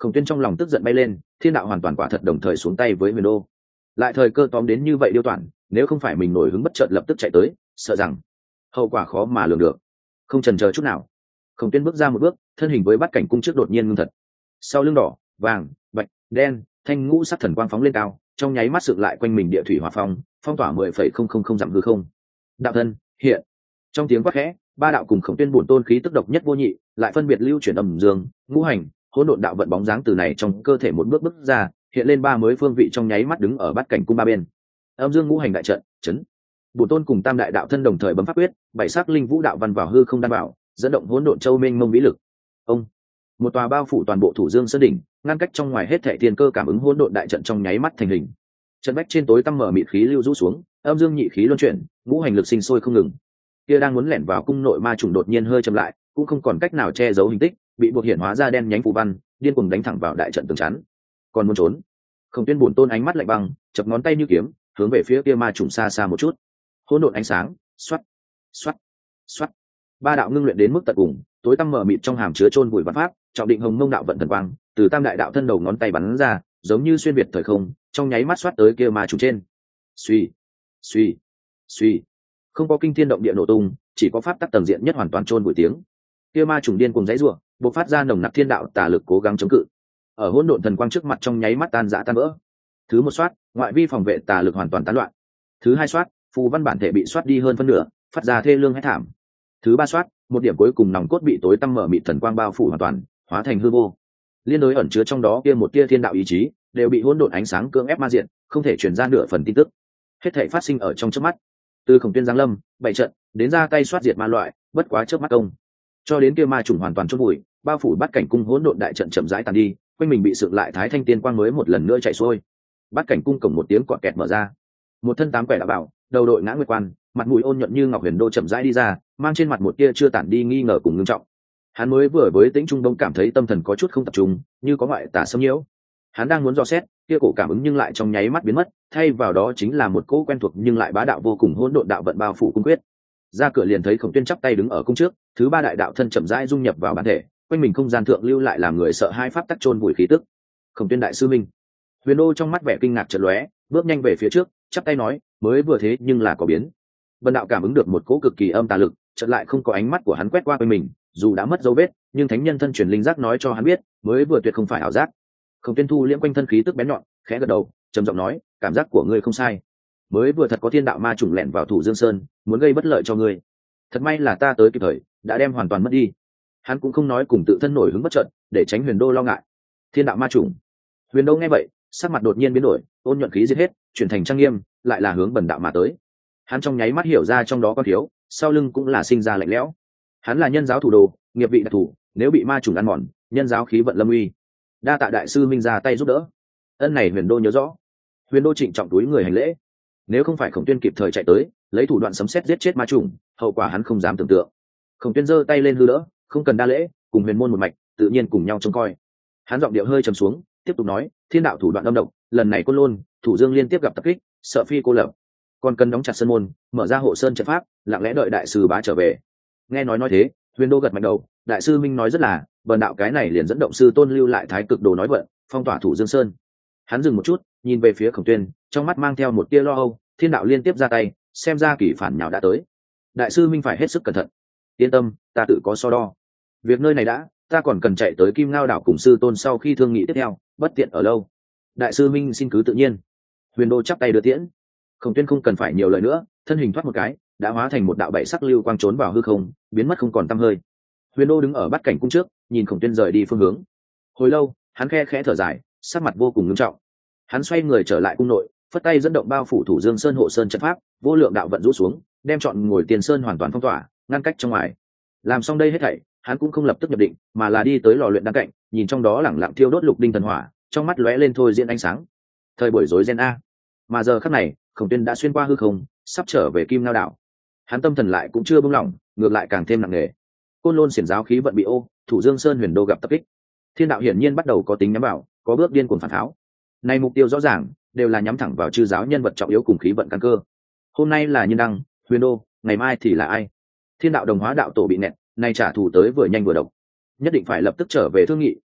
Khổng Tuyên trong lòng tức giận bay lên, thiên đạo hoàn toàn quả thật đồng thời xuống tay với Huyền Đô. Lại thời cơ tóm đến như vậy điêu toản, nếu không phải mình nổi hứng bất chợt lập tức chạy tới, sợ rằng hậu quả khó mà lường được. Không chần chờ chút nào, Khổng Tuyên bước ra một bước, thân hình với Bát Cảnh Cung trước đột nhiên ngưng thật. Sau lưng đỏ, vàng, bạch, đen, thanh ngũ sắc thần quang phóng lên cao, trong nháy mắt dựng lại quanh mình địa thủy hỏa phong, phong tỏa mười phẩy không không không dặm hư không. Đạo thân hiện. Trong tiếng quát khẽ, ba đạo cùng Khổng Tuyên bổn tôn khí tức độc nhất vô nhị, lại phân biệt lưu chuyển âm dương, ngũ hành, hỗn độn đạo vận bóng dáng từ này trong cơ thể một bước bước ra, hiện lên ba mới phương vị trong nháy mắt đứng ở Bát Cảnh Cung ba bên. Âm dương ngũ hành đại trận, chấn. Bổn tôn cùng tam đại đạo thân đồng thời bấm pháp quyết, bảy sắc linh vũ đạo văn vào hư không đan bảo, dẫn động hỗn độn châu mênh mông vĩ lực. Ông, một tòa bao phủ toàn bộ Thủ Dương Sơn đỉnh, ngăn cách trong ngoài hết thảy thiên cơ cảm ứng hỗn độn đại trận trong nháy mắt thành hình. Trận bách trên tối tăm mở mịt khí lưu rũ xuống, âm dương nhị khí luân chuyển, ngũ hành lực sinh sôi không ngừng. Kia đang muốn lẻn vào cung nội ma trùng đột nhiên hơi chậm lại, cũng không còn cách nào che giấu hình tích, bị buộc hiển hóa ra đen nhánh phù văn, điên cuồng đánh thẳng vào đại trận tường chắn. Còn muốn trốn? Khổng Tuyên bổn tôn ánh mắt lạnh băng, chập ngón tay như kiếm, hướng về phía kia ma trùng xa xa một chút. Hỗn độn ánh sáng, xoát, xoát, xoát. Ba đạo ngưng luyện đến mức tận cùng, tối tăm mở mịt trong hàm chứa chôn vùi văn pháp, trọng định hồng mông đạo vận thần quang, từ tam đại đạo thân đầu ngón tay bắn ra, giống như xuyên việt thời không, trong nháy mắt xoát tới kia ma trùng trên. Suy, suy, suy. Không có kinh thiên động địa nổ tung, chỉ có pháp tắc tầng diện nhất hoàn toàn chôn vùi tiếng. Kia ma trùng điên cuồng giãy giụa, bộc phát ra nồng nặc thiên đạo tà lực cố gắng chống cự. Ở hỗn độn thần quang trước mặt trong nháy mắt tan rã tan vỡ. Thứ một soát, ngoại vi phòng vệ tà lực hoàn toàn tán loạn. Thứ hai soát, phù văn bản thể bị soát đi hơn phân nửa, phát ra thê lương hét thảm. Thứ ba soát, một điểm cuối cùng nòng cốt bị tối tăm mở mịt thần quang bao phủ hoàn toàn, hóa thành hư vô. Liên đối ẩn chứa trong đó kia một tia thiên đạo ý chí, đều bị hỗn độn ánh sáng cưỡng ép ma diện, không thể truyền ra nửa phần tin tức. Hết thảy phát sinh ở trong chớp mắt. Từ Khổng Tuyên giáng lâm, bảy trận, đến ra tay soát diệt ma loại, bất quá chớp mắt công. Cho đến kia ma trùng hoàn toàn chôn vùi, bao phủ Bát Cảnh Cung hỗn độn đại trận chậm rãi tàn đi, quanh mình bị sượng lại thái thanh tiên quang mới một lần nữa chạy xuôi. Bát Cảnh Cung cổng một tiếng quạt kẹt mở ra, một thân tám quẻ đã bảo, đầu đội ngã nguyệt quan, mặt mũi ôn nhuận như ngọc huyền đô chậm rãi đi ra, mang trên mặt một tia chưa tản đi nghi ngờ cùng ngưng trọng. Hắn mới vừa với Tĩnh Trung Đông cảm thấy tâm thần có chút không tập trung, như có ngoại tà xâm nhiễu. Hắn đang muốn dò xét, kia cổ cảm ứng nhưng lại trong nháy mắt biến mất, thay vào đó chính là một cỗ quen thuộc nhưng lại bá đạo vô cùng hỗn độn đạo vận bao phủ cung quyết. Ra cửa liền thấy Khổng Tuyên chắp tay đứng ở cung trước, thứ ba đại đạo thân chậm rãi dung nhập vào bản thể, quanh mình không gian thượng lưu lại làm người sợ hai pháp tắc chôn vùi khí tức. Khổng Tuyên đại sư minh. Huyền Đô trong mắt vẻ kinh ngạc chợt lóe, bước nhanh về phía trước, chắp tay nói, mới vừa thế nhưng là có biến. Vân đạo cảm ứng được một cỗ cực kỳ âm tà lực, chợt lại không có ánh mắt của hắn quét qua bên mình, dù đã mất dấu vết, nhưng thánh nhân thân truyền linh giác nói cho hắn biết, mới vừa tuyệt không phải ảo giác. Khổng Tuyên thu liễm quanh thân khí tức bén nhọn, khẽ gật đầu, trầm giọng nói, cảm giác của ngươi không sai. Mới vừa thật có thiên đạo ma trùng lẻn vào Thủ Dương Sơn, muốn gây bất lợi cho ngươi. Thật may là ta tới kịp thời, đã đem hoàn toàn mất đi. Hắn cũng không nói cùng tự thân nổi hứng bất chợt, để tránh Huyền Đô lo ngại. Thiên đạo ma trùng. Huyền Đô nghe vậy, sắc mặt đột nhiên biến đổi, ôn nhuận khí giết hết, chuyển thành trang nghiêm, lại là hướng bần đạo mà tới. Hắn trong nháy mắt hiểu ra trong đó có thiếu, sau lưng cũng là sinh ra lạnh lẽo. Hắn là nhân giáo thủ đồ, nghiệp vị đặc thủ, nếu bị ma trùng ăn mòn, nhân giáo khí vận lâm uy. Đa tạ đại sư minh ra tay giúp đỡ. Ân này Huyền Đô nhớ rõ. Huyền Đô trịnh trọng túi người hành lễ. Nếu không phải Khổng Tuyên kịp thời chạy tới, lấy thủ đoạn sấm sét giết chết ma trùng, hậu quả hắn không dám tưởng tượng. Khổng Tuyên giơ tay lên hư đỡ, không cần đa lễ, cùng Huyền môn một mạch, tự nhiên cùng nhau trông coi. Hắn giọng điệu hơi trầm xuống, tiếp tục nói, thiên đạo thủ đoạn âm độc, lần này Côn Lôn, Thủ Dương liên tiếp gặp tập kích, sợ phi cô lập, còn cần đóng chặt sơn môn, mở ra hộ sơn trận pháp, lặng lẽ đợi đại sư bá trở về. Nghe nói nói thế, Huyền Đô gật mạnh đầu, đại sư minh nói rất là, bần đạo cái này liền dẫn động sư tôn lưu lại thái cực đồ nói vận, phong tỏa Thủ Dương Sơn. Hắn dừng một chút, nhìn về phía Khổng Tuyên, trong mắt mang theo một tia lo âu, thiên đạo liên tiếp ra tay, xem ra kỳ phản nhào đã tới. Đại sư minh phải hết sức cẩn thận. Yên tâm, ta tự có so đo. Việc nơi này đã, ta còn cần chạy tới Kim Ngao đảo cùng sư tôn sau khi thương nghị tiếp theo, bất tiện ở lâu. Đại sư minh xin cứ tự nhiên. Huyền Đô chắp tay đưa tiễn. Khổng Tuyên không cần phải nhiều lời nữa, thân hình thoát một cái, đã hóa thành một đạo bảy sắc lưu quang trốn vào hư không, biến mất không còn tăm hơi. Huyền Đô đứng ở Bát Cảnh Cung trước, nhìn Khổng Tuyên rời đi phương hướng. Hồi lâu, hắn khe khẽ thở dài, sắc mặt vô cùng nghiêm trọng. Hắn xoay người trở lại cung nội, phất tay dẫn động bao phủ Thủ Dương Sơn hộ sơn trận pháp, vô lượng đạo vận rũ xuống, đem chọn ngồi Tiền Sơn hoàn toàn phong tỏa, ngăn cách trong ngoài. Làm xong đây hết thảy, hắn cũng không lập tức nhập định, mà là đi tới lò luyện đan cạnh, nhìn trong đó lẳng lặng thiêu đốt lục đinh thần hỏa, trong mắt lóe lên thôi diễn ánh sáng. Thời buổi rối ren a. Mà giờ khắc này, Khổng Tuyên đã xuyên qua hư không, sắp trở về Kim Ngao đảo. Hắn tâm thần lại cũng chưa buông lỏng, ngược lại càng thêm nặng nề. Côn Lôn xiển giáo khí vận bị ô, Thủ Dương Sơn Huyền Đô gặp tập kích. Thiên đạo hiển nhiên bắt đầu có tính nhắm vào, có bước điên cuồng phản tháo. Nay mục tiêu rõ ràng, đều là nhắm thẳng vào chư giáo nhân vật trọng yếu cùng khí vận căn cơ. Hôm nay là Nhiên Đăng, Huyền Đô, ngày mai thì là ai? Thiên đạo đồng hóa đạo tổ bị nẹt, nay trả thù tới vừa nhanh vừa độc. Nhất định phải lập tức trở về thương nghị,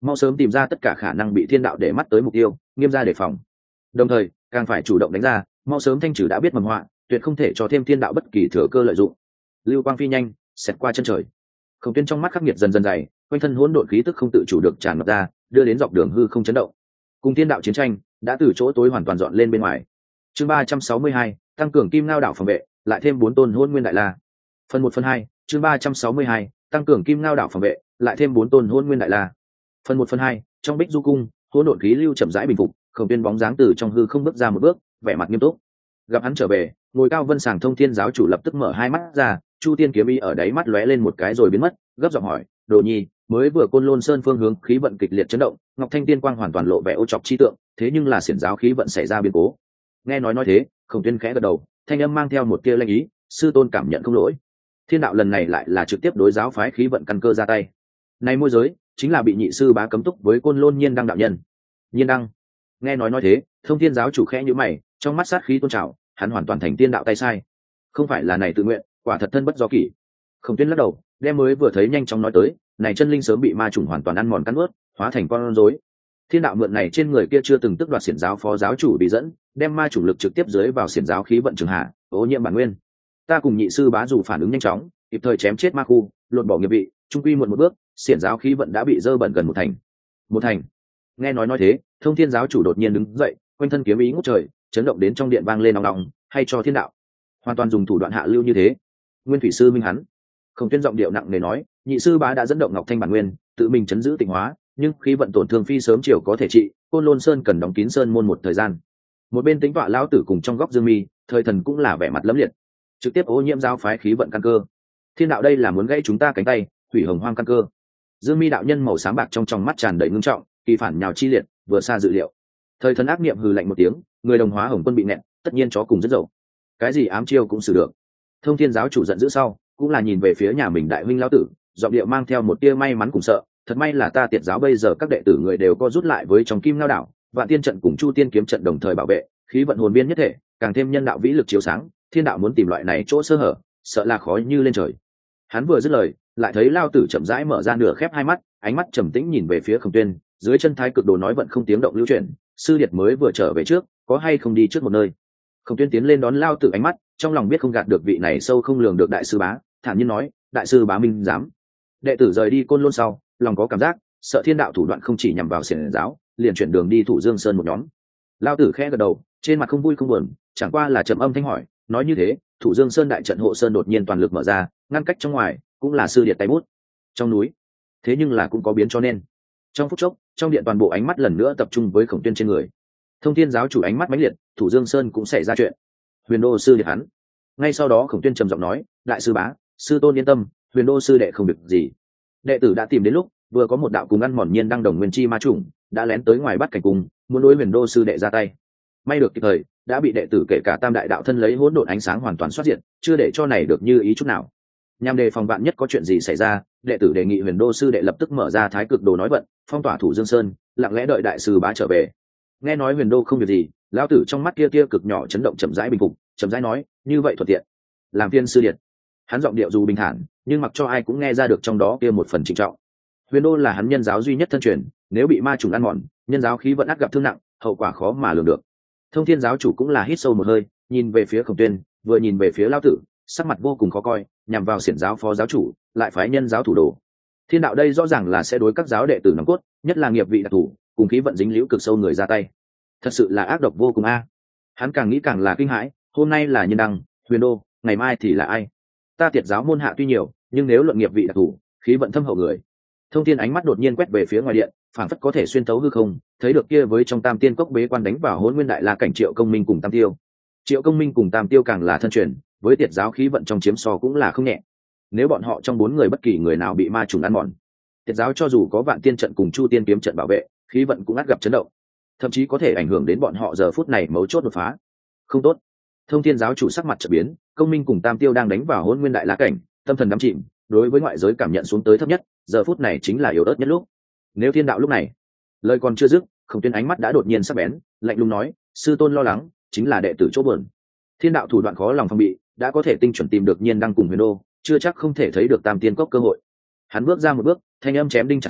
mau sớm tìm ra tất cả khả năng bị thiên đạo để mắt tới mục tiêu, nghiêm ra đề phòng. Đồng thời càng phải chủ động đánh ra, mau sớm thanh trừ đã biết mầm họa, tuyệt không thể cho thêm thiên đạo bất kỳ thừa cơ lợi dụng. Lưu quang phi nhanh xẹt qua chân trời, Khổng Tuyên trong mắt khắc nghiệt dần dần dày, quanh thân hỗn độn khí tức không tự chủ được tràn ngập ra, đưa đến dọc đường hư không chấn động. Cùng thiên đạo chiến tranh đã từ chỗ tối hoàn toàn dọn lên bên ngoài. Chương ba trăm sáu mươi hai, tăng cường kim ngao đảo phòng vệ, lại thêm bốn tôn hôn nguyên đại la. Phần một phần hai, chương ba trăm sáu mươi hai, tăng cường kim ngao đảo phòng vệ, lại thêm bốn tôn hôn nguyên đại la. Phần một phần hai, trong Bích Du cung, hỗn độn khí lưu chậm rãi bình phục, Khổng Tuyên bóng dáng từ trong hư không bước ra một bước, vẻ mặt nghiêm túc. Gặp hắn trở về, ngồi cao vân sàng thông thiên giáo chủ lập tức mở hai mắt ra, chu tiên kiếm ý ở đáy mắt lóe lên một cái rồi biến mất, gấp giọng hỏi: Đồ Nhi, mới vừa Côn Lôn Sơn phương hướng khí vận kịch liệt chấn động, Ngọc Thanh Tiên Quang hoàn toàn lộ vẻ ô chọc chi tượng, thế nhưng là xiển giáo khí vận xảy ra biến cố. Nghe nói nói thế, Khổng Tuyên khẽ gật đầu, thanh âm mang theo một tia lanh ý: sư tôn cảm nhận không lỗi. Thiên đạo lần này lại là trực tiếp đối giáo phái khí vận căn cơ ra tay. Này môi giới chính là bị nhị sư bá cấm túc với Côn Lôn Nhiên Đăng đạo nhân. Nhiên Đăng. Nghe nói nói thế, Thông Thiên giáo chủ khẽ nhíu mày, trong mắt sát khí tôn trào, hắn hoàn toàn thành tiên đạo tay sai. Không phải là này tự nguyện, quả thật thân bất do kỷ. Khổng Tuyên lắc đầu, đem mới vừa thấy nhanh chóng nói tới, này chân linh sớm bị ma chủng hoàn toàn ăn mòn cắn nuốt, hóa thành con rối. Thiên đạo mượn này trên người kia chưa từng tức đoạt xiển giáo phó giáo chủ bị dẫn, đem ma chủng lực trực tiếp dưới vào xiển giáo khí vận trường hạ, ô nhiễm bản nguyên. Ta cùng nhị sư bá dù phản ứng nhanh chóng, kịp thời chém chết ma khu, lột bỏ nghiệp vị, trung quy muộn một bước, xiển giáo khí vận đã bị dơ bẩn gần một thành. Một thành. Nghe nói nói thế, Thông Thiên giáo chủ đột nhiên đứng dậy, quanh thân kiếm ý ngút trời, chấn động đến trong điện vang lên nòng nòng, hay cho thiên đạo hoàn toàn dùng thủ đoạn hạ lưu như thế. Nguyên thủy sư minh hắn. Khổng Tuyên giọng điệu nặng nề nói, nhị sư bá đã dẫn động Ngọc Thanh bản nguyên, tự mình chấn giữ tịnh hóa, nhưng khí vận tổn thương phi sớm chiều có thể trị, Côn Lôn Sơn cần đóng kín sơn môn một thời gian. Một bên tính tọa lão tử cùng trong góc Dương Mi, thời thần cũng là vẻ mặt lấm liệt, trực tiếp ô nhiễm giáo phái khí vận căn cơ. Thiên đạo đây là muốn gãy chúng ta cánh tay, hủy hồng hoang căn cơ. Dương Mi đạo nhân màu sáng bạc trong trong mắt tràn đầy ngưng trọng, kỳ phản nhào chi liệt, vừa xa dự liệu. Thời thần ác niệm hừ lạnh một tiếng, người đồng hóa hồng quân bị nẹt, tất nhiên chó cùng rất dậu. Cái gì ám chiêu cũng xử được. Thông Thiên giáo chủ giận dữ sau, cũng là nhìn về phía nhà mình đại huynh lão tử, giọng điệu mang theo một tia may mắn cùng sợ. Thật may là ta tiệt giáo bây giờ các đệ tử người đều có rút lại với trong kim ngao đảo, vạn tiên trận cùng chu tiên kiếm trận đồng thời bảo vệ, khí vận hồn biên nhất thể, càng thêm nhân đạo vĩ lực chiếu sáng. Thiên đạo muốn tìm loại này chỗ sơ hở, sợ là khó như lên trời. Hắn vừa dứt lời, lại thấy lao tử chậm rãi mở ra nửa khép hai mắt, ánh mắt trầm tĩnh nhìn về phía Khổng Tuyên, dưới chân thái cực đồ nói vận không tiếng động lưu chuyển, sư điệt mới vừa trở về trước, có hay không đi trước một nơi. Khổng Tuyên tiến lên đón lao tử ánh mắt, trong lòng biết không gạt được vị này sâu không lường được đại sư bá, thản nhiên nói: đại sư bá minh dám. Đệ tử rời đi Côn Lôn sau, lòng có cảm giác sợ thiên đạo thủ đoạn không chỉ nhằm vào xiển giáo, liền chuyển đường đi Thủ Dương Sơn một nhóm. Lao tử khẽ gật đầu, trên mặt không vui không buồn, chẳng qua là trầm âm thanh hỏi: nói như thế, Thủ Dương Sơn đại trận hộ sơn đột nhiên toàn lực mở ra, ngăn cách trong ngoài, cũng là sư điệt tay bút. Trong núi, thế nhưng là cũng có biến cho nên. Trong phút chốc, trong điện toàn bộ ánh mắt lần nữa tập trung với Khổng Tuyên trên người. Thông Thiên giáo chủ ánh mắt mãnh liệt, Thủ Dương Sơn cũng xảy ra chuyện. Huyền Đô sư điệt hắn. Ngay sau đó Khổng Tuyên trầm giọng nói: đại sư bá, sư tôn yên tâm, Huyền Đô sư đệ không việc gì. Đệ tử đã tìm đến lúc, vừa có một đạo cùng ăn mòn nhiên đang đồng nguyên chi ma chủng, đã lén tới ngoài bắt cảnh cung, muốn đối Huyền Đô sư đệ ra tay. May được kịp thời, đã bị đệ tử kể cả tam đại đạo thân lấy hỗn độn ánh sáng hoàn toàn xuất diện, chưa để cho này được như ý chút nào. Nhằm đề phòng vạn nhất có chuyện gì xảy ra, đệ tử đề nghị Huyền Đô sư đệ lập tức mở ra thái cực đồ nói vận, phong tỏa Thủ Dương Sơn, lặng lẽ đợi đại sư bá trở về. Nghe nói Huyền Đô không việc gì, lão tử trong mắt kia tia cực nhỏ chấn động, chậm rãi bình phục, chậm rãi nói: như vậy thuận tiện. Làm phiên sư điệt. Hắn giọng điệu dù bình thản, nhưng mặc cho ai cũng nghe ra được trong đó kia một phần trịnh trọng. Huyền Đô là hắn nhân giáo duy nhất thân truyền, nếu bị ma trùng ăn mòn, nhân giáo khí vận ác gặp thương nặng, hậu quả khó mà lường được. Thông Thiên giáo chủ cũng là hít sâu một hơi, nhìn về phía Khổng Tuyên, vừa nhìn về phía lão tử, sắc mặt vô cùng khó coi, nhằm vào xiển giáo phó giáo chủ, lại phái nhân giáo thủ đồ. Thiên đạo đây rõ ràng là sẽ đối các giáo đệ tử nòng cốt, nhất là nghiệp vị đặc thủ, cùng khí vận dính liễu cực sâu người ra tay. Thật sự là ác độc vô cùng a. Hắn càng nghĩ càng là kinh hãi, hôm nay là Nhân Đăng, Huyền Đô, ngày mai thì là ai? Ta tiệt giáo môn hạ tuy nhiều, nhưng nếu luận nghiệp vị đặc thủ, khí vận thâm hậu người. Thông Thiên ánh mắt đột nhiên quét về phía ngoài điện, phảng phất có thể xuyên thấu hư không, thấy được kia với trong Tam Tiên cốc bế quan đánh vào Hỗn Nguyên Đại La cảnh Triệu Công Minh cùng Tam Tiêu. Triệu Công Minh cùng Tam Tiêu càng là thân truyền, với tiệt giáo khí vận trong chiếm so cũng là không nhẹ. Nếu bọn họ trong bốn người bất kỳ người nào bị ma trùng ăn mòn, tiệt giáo cho dù có Vạn Tiên trận cùng Chu Tiên kiếm trận bảo vệ, khí vận cũng ắt gặp chấn động, thậm chí có thể ảnh hưởng đến bọn họ giờ phút này mấu chốt đột phá. Không tốt. Thông Thiên giáo chủ sắc mặt chợt biến, Công Minh cùng Tam Tiêu đang đánh vào Hỗn Nguyên Đại La cảnh, tâm thần đắm chìm, đối với ngoại giới cảm nhận xuống tới thấp nhất, giờ phút này chính là yếu ớt nhất lúc. Nếu thiên đạo lúc này, lời còn chưa dứt, Khổng Tuyên ánh mắt đã đột nhiên sắc bén, lạnh lùng nói: sư tôn lo lắng, chính là đệ tử chỗ buồn. Thiên đạo thủ đoạn khó lòng phòng bị, đã có thể tinh chuẩn tìm được Nhiên Đăng cùng Huyền Đô, chưa chắc không thể thấy được Tam Tiên cốc cơ hội. Hắn bước ra một bước, thanh âm chém đinh chặt sắt,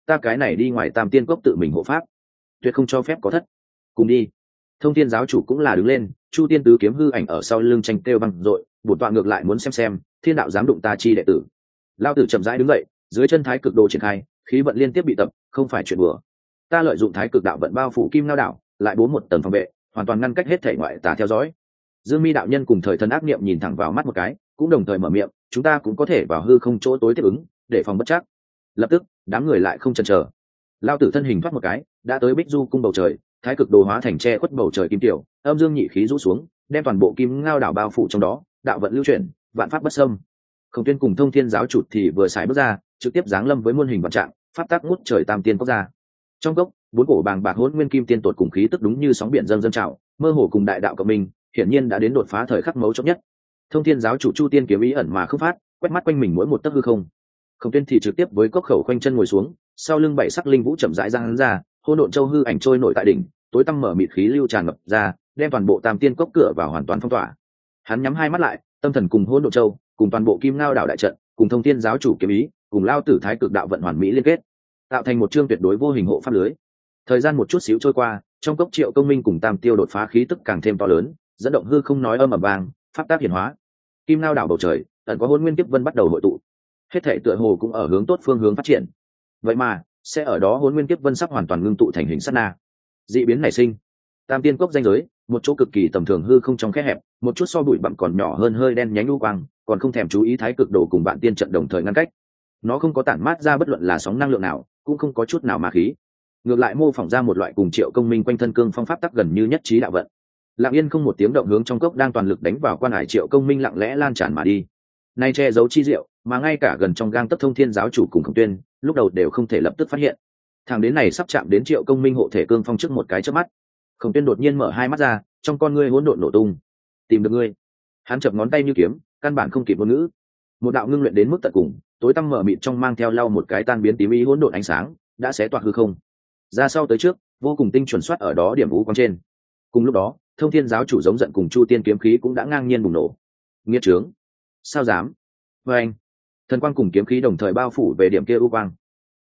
ta cái này đi ngoài tam tiên cốc tự mình hộ pháp, tuyệt không cho phép có thất. Cùng đi. Thông thiên giáo chủ cũng là đứng lên, chu tiên tứ kiếm hư ảnh ở sau lưng tranh kêu băng dội, bổn tọa ngược lại muốn xem xem thiên đạo dám đụng ta chi đệ tử. Lao tử chậm rãi đứng dậy, dưới chân thái cực đồ triển khai, khí vận liên tiếp bị tập, không phải chuyện bừa. Ta lợi dụng thái cực đạo vận bao phủ kim ngao đảo, lại bố một tầng phòng vệ, hoàn toàn ngăn cách hết thể ngoại tà theo dõi. Dương Mi đạo nhân cùng thời thần ác niệm nhìn thẳng vào mắt một cái, cũng đồng thời mở miệng, chúng ta cũng có thể vào hư không chỗ tối tiếp ứng, để phòng bất chắc. Lập tức, đám người lại không chần chờ. Lao tử thân hình thoát một cái, đã tới Bích Du cung bầu trời, thái cực đồ hóa thành che khuất bầu trời kim tiểu, âm dương nhị khí rũ xuống, đem toàn bộ kim ngao đảo bao phủ trong đó, đạo vận lưu chuyển, vạn pháp bất xâm. Khổng Tuyên cùng Thông Thiên giáo chủ thì vừa xài bước ra, trực tiếp giáng lâm với muôn hình vạn trạng, pháp tác ngút trời tam tiên cốc ra. Trong cốc, bốn cổ bàng bạc hỗn nguyên kim tiên tột cùng khí tức đúng như sóng biển dâng dâng trào, mơ hồ cùng đại đạo cộng minh, hiển nhiên đã đến đột phá thời khắc mấu chốt nhất. Thông Thiên giáo chủ Chu Tiên kiếm ý ẩn mà không phát, quét mắt quanh mình mỗi một tấc hư không. Khổng Tuyên thì trực tiếp với cốc khẩu khoanh chân ngồi xuống, sau lưng bảy sắc linh vũ chậm rãi ra hắn ra, hỗn độn châu hư ảnh trôi nổi tại đỉnh, tối tăm mở mịt khí lưu tràn ngập ra, đem toàn bộ tam tiên cốc cửa vào hoàn toàn phong tỏa. Hắn nhắm hai mắt lại, tâm thần cùng hỗn độn châu, cùng toàn bộ kim ngao đảo đại trận, cùng Thông Thiên giáo chủ kiếm ý, cùng lao tử thái cực đạo vận hoàn mỹ liên kết, tạo thành một chương tuyệt đối vô hình hộ pháp lưới. Thời gian một chút xíu trôi qua, trong cốc Triệu Công Minh cùng Tam Tiêu đột phá khí tức càng thêm to lớn, dẫn động hư không nói âm ầm vang, pháp tác hiển hóa. Kim ngao đảo bầu trời, ẩn có hỗn nguyên kiếp vân bắt đầu hội tụ. Hết thảy tựa hồ cũng ở hướng tốt phương hướng phát triển. Vậy mà, sẽ ở đó hỗn nguyên kiếp vân sắp hoàn toàn ngưng tụ thành hình sát na. Dị biến nảy sinh. Tam tiên cốc danh giới, một chỗ cực kỳ tầm thường hư không trong khe hẹp, một chút so bụi bặm còn nhỏ hơn hơi đen nhánh u quang, còn không thèm chú ý thái cực đồ cùng bạn tiên trận đồng thời ngăn cách. Nó không có tản mát ra bất luận là sóng năng lượng nào, cũng không có chút nào ma khí. Ngược lại mô phỏng ra một loại cùng Triệu Công Minh quanh thân cương phong pháp tắc gần như nhất trí đạo vận. Lặng yên không một tiếng động hướng trong cốc đang toàn lực đánh vào quan hải Triệu Công Minh lặng lẽ lan tràn mà đi. Nay che giấu chi diệu, mà ngay cả gần trong gang tấc Thông Thiên giáo chủ cùng Khổng Tuyên, lúc đầu đều không thể lập tức phát hiện. Thằng đến này sắp chạm đến Triệu Công Minh hộ thể cương phong trước một cái chớp mắt. Khổng Tuyên đột nhiên mở hai mắt ra, trong con ngươi hỗn độn nổ tung. Tìm được ngươi. Hắn chập ngón tay như kiếm, căn bản không kịp ngôn ngữ. Một đạo ngưng luyện đến mức tận cùng, tối tăm mở mịt trong mang theo lau một cái tan biến tím ý hỗn độn ánh sáng, đã xé toạc hư không. Ra sau tới trước, vô cùng tinh chuẩn soát ở đó điểm vũ quang trên. Cùng lúc đó, Thông Thiên giáo chủ giống giận cùng Chu Tiên kiếm khí cũng đã ngang nhiên bùng nổ. Nghiệt trướng, sao dám? Và anh, thần quang cùng kiếm khí đồng thời bao phủ về điểm kia u quang.